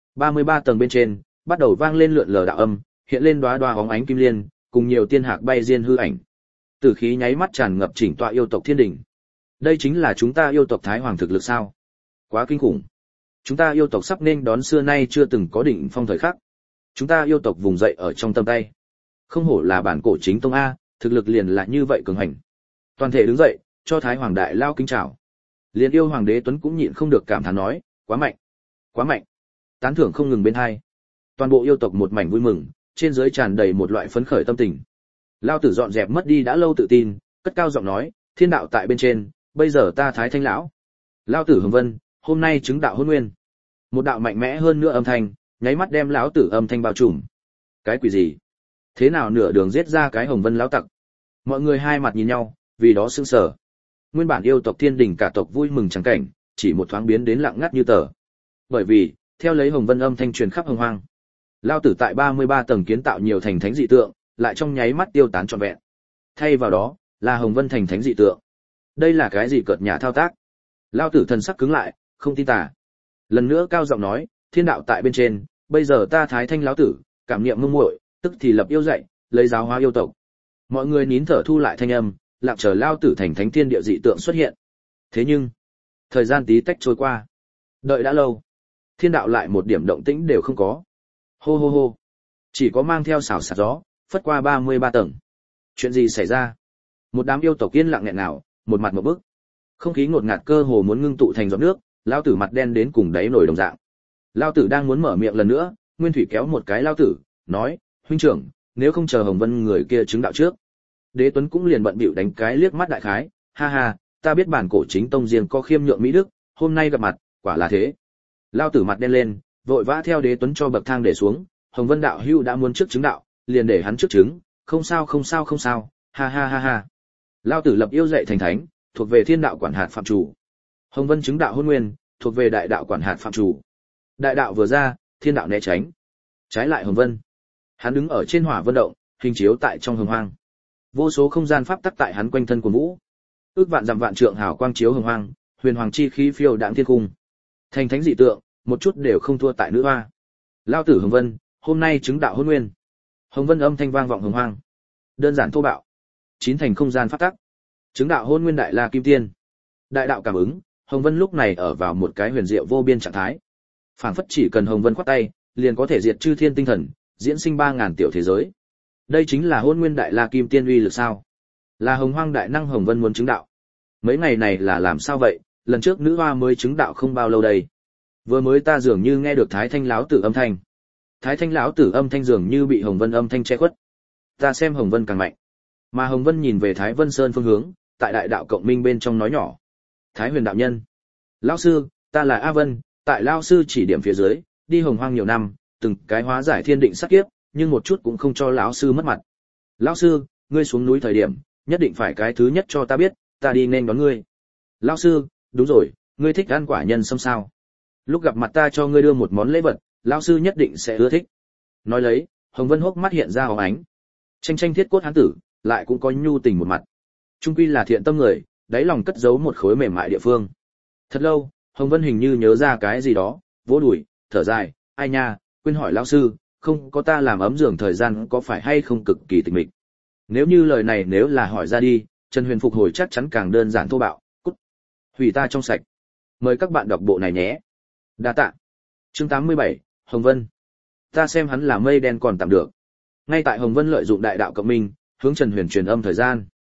Speaker 1: 33 tầng bên trên, bắt đầu vang lên lượn lờ đạo âm, hiện lên đóa đóa hóng ánh kim liên, cùng nhiều tiên hạc bay diên hư ảnh. Tử khí nháy mắt tràn ngập chỉnh tọa yêu tộc thiên đỉnh. Đây chính là chúng ta yêu tộc Thái Hoàng thực lực sao? Quá kinh khủng. Chúng ta yêu tộc sắp nên đón xưa nay chưa từng có đỉnh phong thời khắc. Chúng ta yêu tộc vùng dậy ở trong tầm tay. Không hổ là bản cổ chính tông a, thực lực liền là như vậy cường hành. Toàn thể đứng dậy, cho Thái Hoàng đại lao kính chào. Liền yêu Hoàng đế Tuấn cũng nhịn không được cảm thán nói, quá mạnh, quá mạnh. Tán thưởng không ngừng bên hai. Toàn bộ yêu tộc một mảnh vui mừng, trên dưới tràn đầy một loại phấn khởi tâm tình. Lao tử dọn dẹp mất đi đã lâu tự tin, cất cao giọng nói, thiên đạo tại bên trên, bây giờ ta Thái Thanh lão. Lao tử Hồng Vân, hôm nay chứng đạo hôn nguyên. Một đạo mạnh mẽ hơn nữa âm thanh, nháy mắt đem lão tử âm thanh bao trùm. Cái quỷ gì? Thế nào nửa đường giết ra cái Hồng Vân lão tặc? Mọi người hai mặt nhìn nhau, vì đó sững sờ. Nguyên bản yêu tộc thiên đình cả tộc vui mừng chẳng cảnh, chỉ một thoáng biến đến lặng ngắt như tờ. Bởi vì, theo lấy Hồng Vân âm thanh truyền khắp hồng hoang, lao tử tại 33 tầng kiến tạo nhiều thành thánh dị tượng, lại trong nháy mắt tiêu tán trọn vẹn. Thay vào đó, là Hồng Vân thành thánh dị tượng. Đây là cái gì cợt nhả thao tác? Lao tử thần sắc cứng lại, không tin tả. Lần nữa cao giọng nói, thiên đạo tại bên trên, bây giờ ta Thái Thanh lão tử, cảm niệm ngông muội, tức thì lập yêu dạy, lấy giáo hóa yêu tộc. Mọi người nín thở thu lại thanh âm, lặng chờ lao tử thành thánh thiên địa dị tượng xuất hiện. Thế nhưng, thời gian tí tách trôi qua, đợi đã lâu, thiên đạo lại một điểm động tĩnh đều không có. Hô hô hô, chỉ có mang theo xào xạc gió, phất qua 33 tầng. Chuyện gì xảy ra? Một đám yêu tộc yên lặng nghẹn nào, một mặt một bức. Không khí ngột ngạt cơ hồ muốn ngưng tụ thành giọt nước, lao tử mặt đen đến cùng đáy nổi đồng dạng. Lao tử đang muốn mở miệng lần nữa, Nguyên Thủy kéo một cái lao tử, nói, huynh trưởng, nếu không chờ Hồng Vân người kia chứng đạo trước. Đế Tuấn cũng liền bận bịu đánh cái liếc mắt đại khái, ha ha, ta biết bản cổ chính tông riêng có khiêm nhượng mỹ đức, hôm nay gặp mặt, quả là thế. Lao tử mặt đen lên, vội vã theo Đế Tuấn cho bậc thang để xuống, Hồng Vân đạo hưu đã muốn trước chứng đạo, liền để hắn trước chứng, không sao không sao không sao, ha ha ha ha. Lao tử lập yêu dạy thành thánh, thuộc về thiên đạo quản hạt phạm chủ. Hồng Vân chứng đạo hôn nguyên, thuộc về đại đạo quản hạt phạm chủ. Đại đạo vừa ra, thiên đạo né tránh. Trái lại Hồng Vân, hắn đứng ở trên hỏa vân động, hình chiếu tại trong hồng hoang. Vô số không gian pháp tắc tại hắn quanh thân của vũ. Ước vạn dặm vạn trượng hào quang chiếu hồng hoang, huyền hoàng chi khí phiêu đãng thiên cung. Thành thánh dị tượng, một chút đều không thua tại nữ hoa. Lao tử Hồng Vân, hôm nay chứng đạo hôn nguyên. Hồng Vân âm thanh vang vọng hồng hoang. Đơn giản thô bạo. Chín thành không gian pháp tắc. Chứng đạo hôn nguyên đại la kim tiên. Đại đạo cảm ứng, Hồng Vân lúc này ở vào một cái huyền diệu vô biên trạng thái. Phảng phất chỉ cần Hồng Vân khoát tay, liền có thể diệt chư thiên tinh thần, diễn sinh 3000 tiểu thế giới. Đây chính là hôn nguyên đại la kim tiên uy lực sao? Là hồng hoang đại năng Hồng Vân muốn chứng đạo. Mấy ngày này là làm sao vậy? Lần trước nữ hoa mới chứng đạo không bao lâu đây. Vừa mới ta dường như nghe được Thái Thanh lão tử âm thanh. Thái Thanh lão tử âm thanh dường như bị Hồng Vân âm thanh che khuất. Ta xem Hồng Vân càng mạnh. Mà Hồng Vân nhìn về Thái Vân Sơn phương hướng, tại đại đạo cộng minh bên trong nói nhỏ. Thái Huyền đạo nhân, lão sư, ta là A Vân, tại lão sư chỉ điểm phía dưới, đi hồng hoang nhiều năm, từng cái hóa giải thiên định sát kiếp, nhưng một chút cũng không cho lão sư mất mặt. Lão sư, ngươi xuống núi thời điểm, nhất định phải cái thứ nhất cho ta biết, ta đi nên đón ngươi. Lão sư, đúng rồi, ngươi thích ăn quả nhân sâm sao? Lúc gặp mặt ta cho ngươi đưa một món lễ vật, lão sư nhất định sẽ ưa thích. Nói lấy, Hồng Vân hốc mắt hiện ra hồng ánh. Tranh tranh thiết cốt hán tử, lại cũng có nhu tình một mặt. Trung quy là thiện tâm người, đáy lòng cất giấu một khối mềm mại địa phương. Thật lâu, Hồng Vân hình như nhớ ra cái gì đó, vỗ đùi, thở dài, ai nha, quên hỏi lão sư, không có ta làm ấm giường thời gian có phải hay không cực kỳ tịch mịch. Nếu như lời này nếu là hỏi ra đi, Trần Huyền phục hồi chắc chắn càng đơn giản thô bạo, cút. Hủy ta trong sạch. Mời các bạn đọc bộ này nhé. Đa tạ. Chương 87, Hồng Vân. Ta xem hắn là mây đen còn tạm được. Ngay tại Hồng Vân lợi dụng đại đạo cộng minh, hướng Trần Huyền truyền âm thời gian.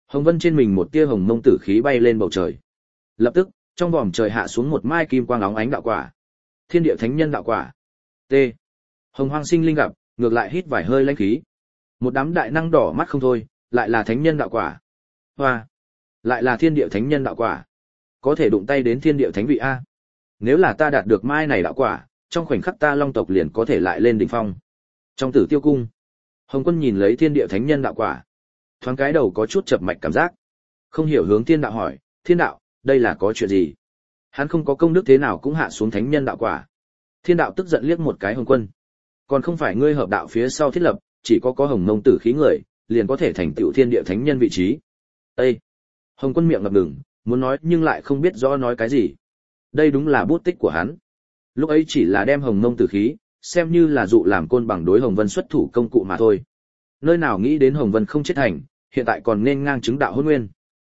Speaker 1: Hồng Vân trên mình một tia hồng mông tử khí bay lên bầu trời. Lập tức, trong vòm trời hạ xuống một mai kim quang óng ánh đạo quả. Thiên địa thánh nhân đạo quả. T. Hồng Hoang sinh linh gặp, ngược lại hít vài hơi lãnh khí. Một đám đại năng đỏ mắt không thôi, lại là thánh nhân đạo quả. Hoa, lại là thiên địa thánh nhân đạo quả. Có thể đụng tay đến thiên địa thánh vị a. Nếu là ta đạt được mai này đạo quả, trong khoảnh khắc ta Long tộc liền có thể lại lên đỉnh phong. Trong Tử Tiêu cung, Hồng Quân nhìn lấy thiên địa thánh nhân đạo quả, thoáng cái đầu có chút chập mạch cảm giác. Không hiểu hướng Thiên Đạo hỏi, Thiên Đạo, đây là có chuyện gì? Hắn không có công đức thế nào cũng hạ xuống thánh nhân đạo quả. Thiên Đạo tức giận liếc một cái Hồng Quân. Còn không phải ngươi hợp đạo phía sau thiết lập, chỉ có hồng mông tử khí người, liền có thể thành tựu thiên địa thánh nhân vị trí. Ê! Hồng Quân miệng ngập ngừng, muốn nói nhưng lại không biết rõ nói cái gì. Đây đúng là bút tích của hắn. Lúc ấy chỉ là đem hồng mông tử khí, xem như là dụ làm côn bằng đối Hồng Vân xuất thủ công cụ mà thôi. Nơi nào nghĩ đến Hồng Vân không chết thành, hiện tại còn nên ngang chứng đạo hôn nguyên.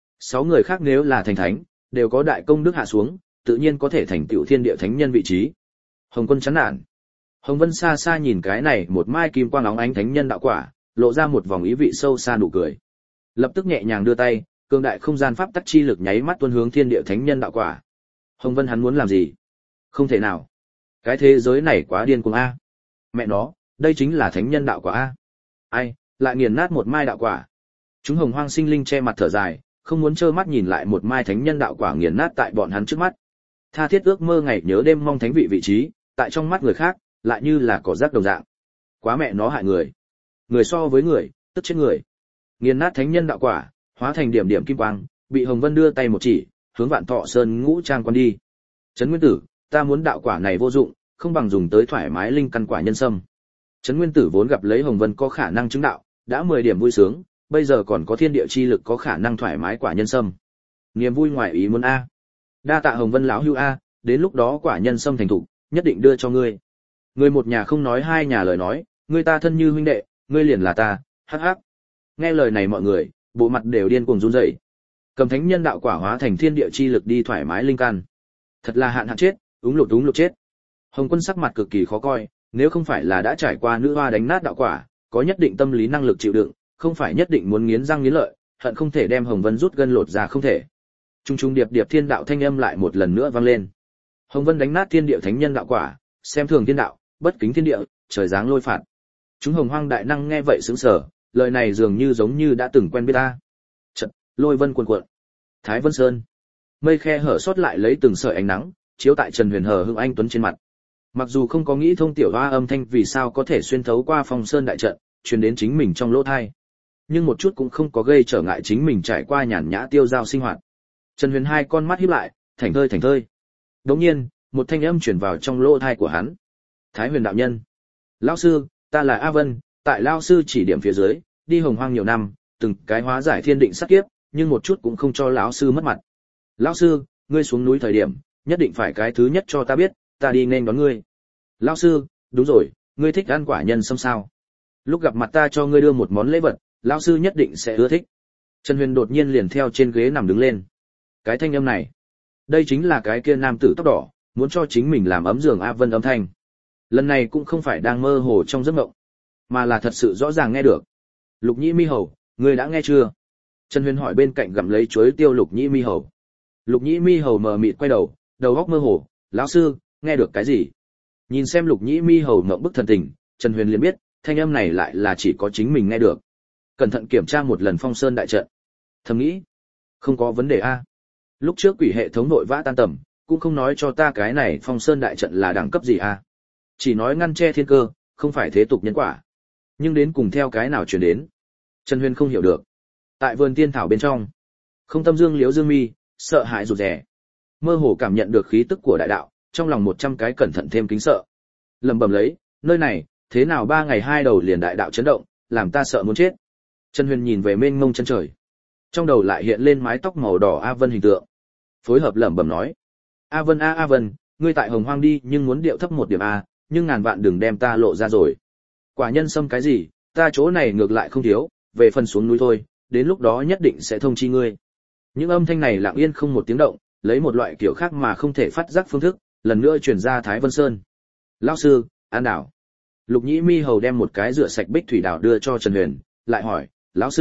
Speaker 1: 6 người khác nếu là thành thánh, đều có đại công đức hạ xuống, tự nhiên có thể thành tựu thiên địa thánh nhân vị trí. Hồng Quân chán nản. Hồng Vân xa xa nhìn cái này một mai kim quang óng ánh thánh nhân đạo quả, lộ ra một vòng ý vị sâu xa nụ cười. Lập tức nhẹ nhàng đưa tay, cường đại không gian pháp tắc chi lực nháy mắt tuôn hướng thiên địa thánh nhân đạo quả. Hồng Vân hắn muốn làm gì? Không thể nào. Cái thế giới này quá điên cuồng a. Mẹ nó, đây chính là thánh nhân đạo quả a. Ai, lại nghiền nát một mai đạo quả. Chúng Hồng Hoang sinh linh che mặt thở dài, không muốn trơ mắt nhìn lại một mai thánh nhân đạo quả nghiền nát tại bọn hắn trước mắt. Tha thiết ước mơ ngày nhớ đêm mong thánh vị vị trí, tại trong mắt người khác, lại như là cỏ rác đồng dạng. Quá mẹ nó hại người. Người so với người, tức chết người. Nghiền nát thánh nhân đạo quả, hóa thành điểm điểm kim quang, bị Hồng Vân đưa tay một chỉ, hướng Vạn Thọ Sơn ngũ trang quan đi. Trấn Nguyên Tử, ta muốn đạo quả này vô dụng, không bằng dùng tới thoải mái linh căn quả nhân sâm. Trấn Nguyên Tử vốn gặp lấy Hồng Vân có khả năng chứng đạo, đã 10 điểm vui sướng, bây giờ còn có thiên địa chi lực có khả năng thoải mái quả nhân sâm. Niềm vui ngoài ý muốn a. Đa tạ Hồng Vân lão hữu a, đến lúc đó quả nhân sâm thành thục, nhất định đưa cho ngươi. Người một nhà không nói hai nhà lời nói, ngươi ta thân như huynh đệ, ngươi liền là ta, hắc hắc. Nghe lời này mọi người, bộ mặt đều điên cuồng run rẩy. Cầm thánh nhân đạo quả hóa thành thiên địa chi lực đi thoải mái linh căn. Thật là hạn chết, úng lụt chết. Hồng Quân sắc mặt cực kỳ khó coi, nếu không phải là đã trải qua nữ hoa đánh nát đạo quả, có nhất định tâm lý năng lực chịu đựng, không phải nhất định muốn nghiến răng nghiến lợi, hận không thể đem Hồng Vân rút gân lột ra không thể. Trung trung điệp điệp thiên đạo thanh âm lại một lần nữa vang lên. Hồng Vân đánh nát thiên địa thánh nhân đạo quả, xem thường thiên đạo, bất kính thiên địa, trời giáng lôi phạt. Chúng Hồng Hoang đại năng nghe vậy sững sờ, lời này dường như giống như đã từng quen biết ta. Chợt, lôi vân cuồn cuộn. Thái Vân Sơn, mây khe hở sót lại lấy từng sợi ánh nắng, chiếu tại Trần Huyền hờ hững anh tuấn trên mặt. Mặc dù không có nghĩ thông tiểu hoa âm thanh vì sao có thể xuyên thấu qua Phong Sơn đại trận, truyền đến chính mình trong lỗ tai, nhưng một chút cũng không có gây trở ngại chính mình trải qua nhàn nhã tiêu dao sinh hoạt. Trần Huyền hai con mắt híp lại, thảnh thơi. Đống nhiên, một thanh âm truyền vào trong lỗ tai của hắn. Thái Huyền đạo nhân, lão sư, ta là A Vân, tại lão sư chỉ điểm phía dưới, đi Hồng Hoang nhiều năm, từng cái hóa giải thiên định sát kiếp, nhưng một chút cũng không cho lão sư mất mặt. Lão sư, ngươi xuống núi thời điểm, nhất định phải cái thứ nhất cho ta biết, ta đi nên đón ngươi. Lão sư, đúng rồi, ngươi thích ăn quả nhân sâm sao? Lúc gặp mặt ta cho ngươi đưa một món lễ vật, lão sư nhất định sẽ ưa thích. Trần Huyền đột nhiên liền theo trên ghế nằm đứng lên. Cái thanh âm này, đây chính là cái kia nam tử tóc đỏ, muốn cho chính mình làm ấm giường A Vân âm thanh. Lần này cũng không phải đang mơ hồ trong giấc mộng, mà là thật sự rõ ràng nghe được. Lục Nhĩ Mi Hầu, ngươi đã nghe chưa? Trần Huyền hỏi bên cạnh gặm lấy chuối tiêu Lục Nhĩ Mi Hầu. Lục Nhĩ Mi Hầu mờ mịt quay đầu, đầu óc mơ hồ, lão sư, nghe được cái gì? Nhìn xem Lục Nhĩ Mi Hầu ngậm bức thần tình, Trần Huyền liền biết, thanh âm này lại là chỉ có chính mình nghe được. Cẩn thận kiểm tra một lần Phong Sơn đại trận. Thầm nghĩ, không có vấn đề a. Lúc trước quỷ hệ thống nội vã tan tầm, cũng không nói cho ta cái này Phong Sơn đại trận là đẳng cấp gì a. Chỉ nói ngăn che thiên cơ, không phải thế tục nhân quả. Nhưng đến cùng theo cái nào truyền đến, Trần Huyền không hiểu được. Tại vườn tiên thảo bên trong, Không Tâm Dương liếu dương mi, sợ hãi rụt rè. Mơ hồ cảm nhận được khí tức của đại đạo, trong lòng 100 cái cẩn thận thêm kính sợ. Lẩm bẩm lấy, nơi này, thế nào 3 ngày 2 đầu liền đại đạo chấn động, làm ta sợ muốn chết. Trần Huyền nhìn về mênh mông chân trời. Trong đầu lại hiện lên mái tóc màu đỏ A Vân hình tượng. Phối hợp lẩm bẩm nói: A Vân A Vân, ngươi tại Hồng Hoang đi nhưng muốn điệu thấp một điểm a, nhưng ngàn vạn đừng đem ta lộ ra rồi. Quả nhân sâm cái gì, ta chỗ này ngược lại không thiếu, về phần xuống núi thôi, đến lúc đó nhất định sẽ thông chi ngươi. Những âm thanh này lặng yên không một tiếng động, lấy một loại kiểu khác mà không thể phát giác phương thức, lần nữa truyền ra Thái Vân Sơn. Lão sư, an đảo. Lục Nhĩ Mi Hầu đem một cái rửa sạch bích thủy đảo đưa cho Trần Huyền, lại hỏi: lão sư,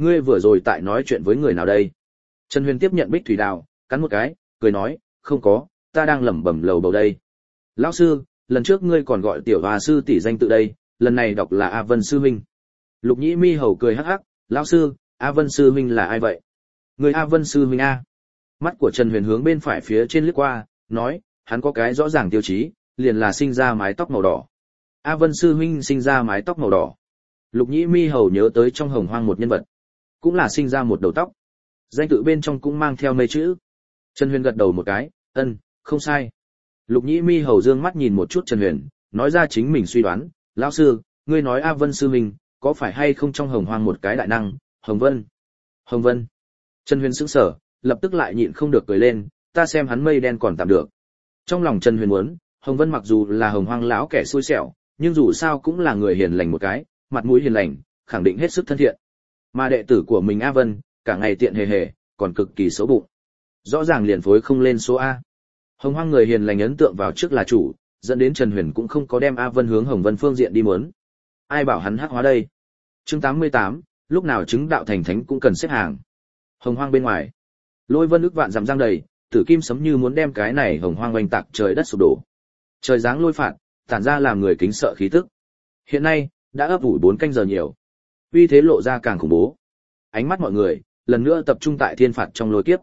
Speaker 1: Ngươi vừa rồi tại nói chuyện với người nào đây? Trần Huyền tiếp nhận bích thủy đào, cắn một cái, cười nói, không có, ta đang lẩm bẩm lầu bầu đây. Lão sư, lần trước ngươi còn gọi tiểu hòa sư tỷ danh tự đây, lần này đọc là A Vân sư huynh. Lục Nhĩ Mi hầu cười hắc hắc, lão sư, A Vân sư huynh là ai vậy? Người A Vân sư huynh a. Mắt của Trần Huyền hướng bên phải phía trên lướt qua, nói, hắn có cái rõ ràng tiêu chí, liền là sinh ra mái tóc màu đỏ. A Vân sư huynh sinh ra mái tóc màu đỏ. Lục Nhĩ Mi hầu nhớ tới trong Hồng Hoang một nhân vật, cũng là sinh ra một đầu tóc. Danh tự bên trong cũng mang theo mấy chữ. Trần Huyền gật đầu một cái, không sai. Lục Nhĩ Mi hầu dương mắt nhìn một chút Trần Huyền, nói ra chính mình suy đoán, lão sư, ngươi nói A Vân sư huynh, có phải hay không trong Hồng Hoang một cái đại năng, Hồng Vân? Hồng Vân. Trần Huyền sững sờ, lập tức lại nhịn không được cười lên, ta xem hắn mây đen còn tạm được. Trong lòng Trần Huyền muốn, Hồng Vân mặc dù là Hồng Hoang lão kẻ xui xẻo, nhưng dù sao cũng là người hiền lành một cái, mặt mũi hiền lành, khẳng định hết sức thân thiện. Mà đệ tử của mình A Vân, cả ngày tiện hề hề, còn cực kỳ xấu bụng. Rõ ràng liền phối không lên số A. Hồng Hoang người hiền lành ấn tượng vào trước là chủ, dẫn đến Trần Huyền cũng không có đem A Vân hướng Hồng Vân phương diện đi muốn. Ai bảo hắn hắc hóa đây? Chương 88, lúc nào chứng đạo thành thánh cũng cần xếp hàng. Hồng Hoang bên ngoài, Lôi Vân ức vạn dặm giang đầy, tử kim sấm như muốn đem cái này Hồng Hoang oanh tạc trời đất sụp đổ. Trời giáng lôi phạt, tản ra làm người kính sợ khí tức. Hiện nay, đã ấp ủ 4 canh giờ nhiều. Uy thế lộ ra càng khủng bố. Ánh mắt mọi người lần nữa tập trung tại thiên phạt trong lôi kiếp.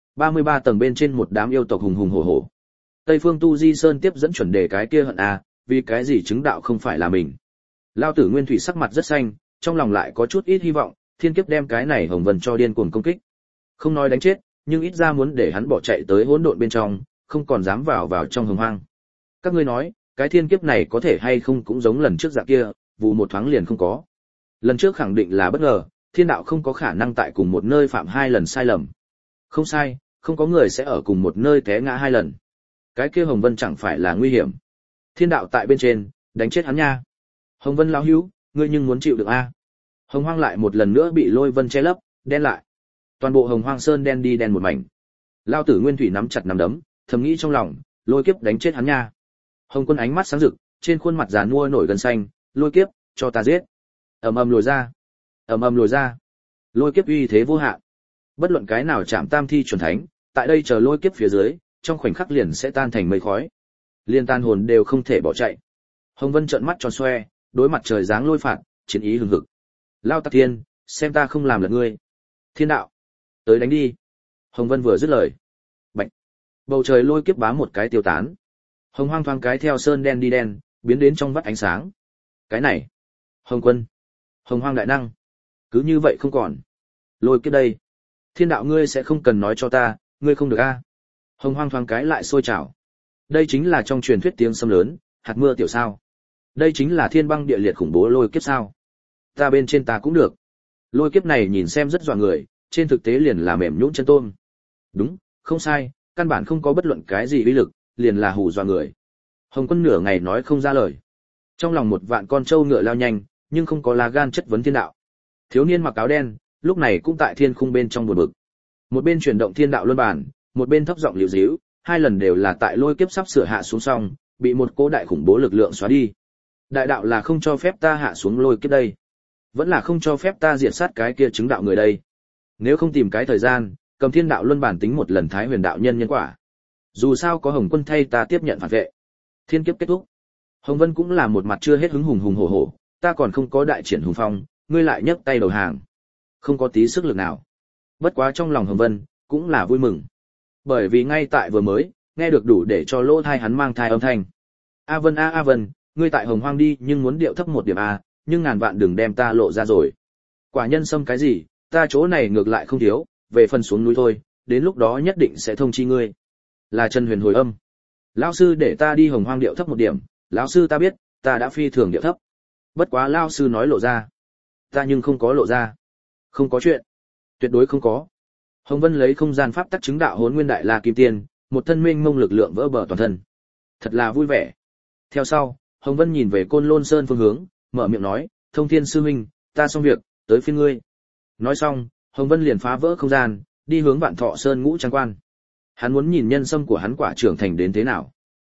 Speaker 1: 33 tầng bên trên một đám yêu tộc hùng hùng hổ hổ. Tây Phương Tu Di Sơn tiếp dẫn chuẩn đề cái kia hận a, vì cái gì chứng đạo không phải là mình. Lao tử Nguyên Thủy sắc mặt rất xanh, trong lòng lại có chút ít hy vọng, thiên kiếp đem cái này Hồng Vân cho điên cuồng công kích. Không nói đánh chết, nhưng ít ra muốn để hắn bỏ chạy tới hỗn độn bên trong, không còn dám vào trong Hồng Hoang. Các ngươi nói, cái thiên kiếp này có thể hay không cũng giống lần trước dạng kia, vụ một thoáng liền không có. Lần trước khẳng định là bất ngờ, thiên đạo không có khả năng tại cùng một nơi phạm 2 lần sai lầm. Không sai, không có người sẽ ở cùng một nơi té ngã 2 lần. Cái kia Hồng Vân chẳng phải là nguy hiểm. Thiên đạo tại bên trên, đánh chết hắn nha. Hồng Vân lão hữu, ngươi nhưng muốn chịu được a. Hồng Hoang lại một lần nữa bị Lôi Vân che lấp, đen lại. Toàn bộ Hồng Hoang Sơn đen đi đen một mảnh. Lao tử Nguyên Thủy nắm chặt nắm đấm, thầm nghĩ trong lòng, lôi kiếp đánh chết hắn nha. Hồng Quân ánh mắt sáng rực, trên khuôn mặt già nua nổi gân xanh, lôi kiếp, cho ta giết. Ầm ầm lùi ra, ầm ầm lùi ra. Lôi kiếp uy thế vô hạn. Bất luận cái nào chạm tam thi chuẩn thánh, tại đây chờ lôi kiếp phía dưới, trong khoảnh khắc liền sẽ tan thành mây khói. Liên tan hồn đều không thể bỏ chạy. Hồng Vân trợn mắt tròn xoe, đối mặt trời giáng lôi phạt, chiến ý hừng hực. Lao Tạc Thiên, xem ta không làm lật ngươi. Thiên đạo, tới đánh đi. Hồng Vân vừa dứt lời, bạch, bầu trời lôi kiếp bá một cái tiêu tán. Hồng Hoang thoáng cái theo sơn đen đi đen, biến đến trong vắt ánh sáng. Cái này, Hồng Quân, Hồng Hoang đại năng, cứ như vậy không còn. Lôi kiếp đây, thiên đạo ngươi sẽ không cần nói cho ta, ngươi không được a. Hồng Hoang thoáng cái lại sôi trào. Đây chính là trong truyền thuyết tiếng sấm lớn, hạt mưa tiểu sao. Đây chính là thiên băng địa liệt khủng bố lôi kiếp sao. Ta bên trên ta cũng được. Lôi kiếp này nhìn xem rất dọa người, trên thực tế liền là mềm nhũn chân tôm. Đúng, không sai, căn bản không có bất luận cái gì uy lực, liền là hù dọa người. Hồng Quân nửa ngày nói không ra lời. Trong lòng một vạn con trâu ngựa lao nhanh, nhưng không có lá gan chất vấn thiên đạo. Thiếu niên mặc áo đen, lúc này cũng tại thiên khung bên trong buồn bực. Một bên chuyển động thiên đạo luân bản, một bên thấp giọng liễu díu, 2 lần đều là tại lôi kiếp sắp sửa hạ xuống xong, bị một cỗ đại khủng bố lực lượng xóa đi. Đại đạo là không cho phép ta hạ xuống lôi kiếp đây, vẫn là không cho phép ta diệt sát cái kia chứng đạo người đây. Nếu không tìm cái thời gian, cầm thiên đạo luân bản tính một lần thái huyền đạo nhân nhân quả. Dù sao có Hồng Quân thay ta tiếp nhận phản vệ. Thiên kiếp kết thúc. Hồng Vân cũng là một mặt chưa hết hứng hùng hùng hổ hổ, ta còn không có đại triển hùng phong, ngươi lại nhấc tay đầu hàng. Không có tí sức lực nào. Bất quá trong lòng Hồng Vân cũng là vui mừng. Bởi vì ngay tại vừa mới, nghe được đủ để cho lỗ thai hắn mang thai âm thanh. A Vân A Vân, ngươi tại Hồng Hoang đi nhưng muốn điệu thấp một điểm a, nhưng ngàn vạn đừng đem ta lộ ra rồi. Quả nhân xâm cái gì, ta chỗ này ngược lại không thiếu, về phần xuống núi thôi, đến lúc đó nhất định sẽ thông chi ngươi. Là Trần Huyền hồi âm. Lão sư để ta đi Hồng Hoang điệu thấp một điểm, lão sư ta biết, ta đã phi thường điệu thấp. Bất quá lão sư nói lộ ra, ta nhưng không có lộ ra. Không có chuyện, tuyệt đối không có. Hồng Vân lấy không gian pháp tắc chứng đạo Hỗn Nguyên Đại La Kim Tiên, một thân mênh mông lực lượng vỡ bờ toàn thân. Thật là vui vẻ. Theo sau, Hồng Vân nhìn về Côn Lôn Sơn phương hướng, mở miệng nói, Thông Thiên sư huynh, ta xong việc, tới phiên ngươi. Nói xong, Hồng Vân liền phá vỡ không gian, đi hướng Vạn Thọ Sơn Ngũ Trang Quan. Hắn muốn nhìn nhân sâm của hắn quả trưởng thành đến thế nào.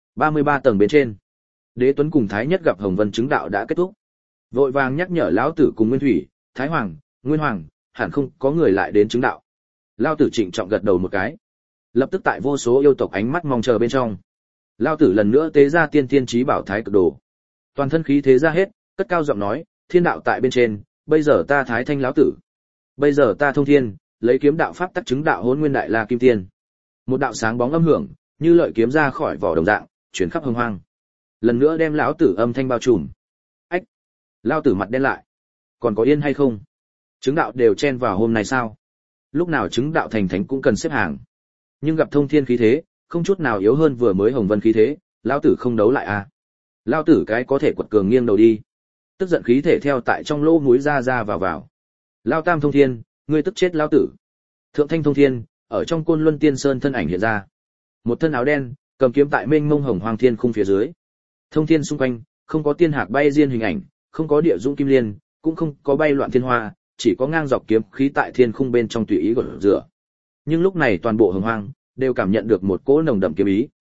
Speaker 1: 33 tầng bên trên, Đế Tuấn cùng Thái Nhất gặp Hồng Vân chứng đạo đã kết thúc. Vội vàng nhắc nhở lão tử cùng Nguyên Thủy, Thái Hoàng, Nguyên Hoàng, hẳn không có người lại đến chứng đạo. Lao tử trịnh trọng gật đầu một cái. Lập tức tại vô số yêu tộc ánh mắt mong chờ bên trong, Lao tử lần nữa tế ra tiên tiên chí bảo thái cực đồ. Toàn thân khí thế ra hết, cất cao giọng nói, thiên đạo tại bên trên, bây giờ ta thái thanh lão tử. Bây giờ ta thông thiên, lấy kiếm đạo pháp tắc chứng đạo hỗn nguyên đại la kim tiên. Một đạo sáng bóng âm hưởng, như lợi kiếm ra khỏi vỏ đồng dạng, chuyển khắp hồng hoang. Lần nữa đem lão tử âm thanh bao trùm. Ách! Lão tử mặt đen lại. Còn có yên hay không? Chứng đạo đều chen vào hôm nay sao? Lúc nào chứng đạo thành thánh cũng cần xếp hàng. Nhưng gặp thông thiên khí thế, không chút nào yếu hơn vừa mới hồng vân khí thế, lão tử không đấu lại à? Lão tử cái có thể quật cường nghiêng đầu đi. Tức giận khí thể theo tại trong lỗ mũi ra vào. Lão tam thông thiên, ngươi tức chết lão tử. Thượng thanh thông thiên, ở trong côn luân tiên sơn thân ảnh hiện ra. Một thân áo đen, cầm kiếm tại mênh mông hồng hoàng thiên khung phía dưới. Thông thiên xung quanh, không có tiên hạc bay diên hình ảnh, không có địa dũng kim liên, cũng không có bay loạn thiên hoa, chỉ có ngang dọc kiếm khí tại thiên khung bên trong tùy ý gột rửa. Nhưng lúc này toàn bộ hồng hoang đều cảm nhận được một cỗ nồng đậm kiếm ý.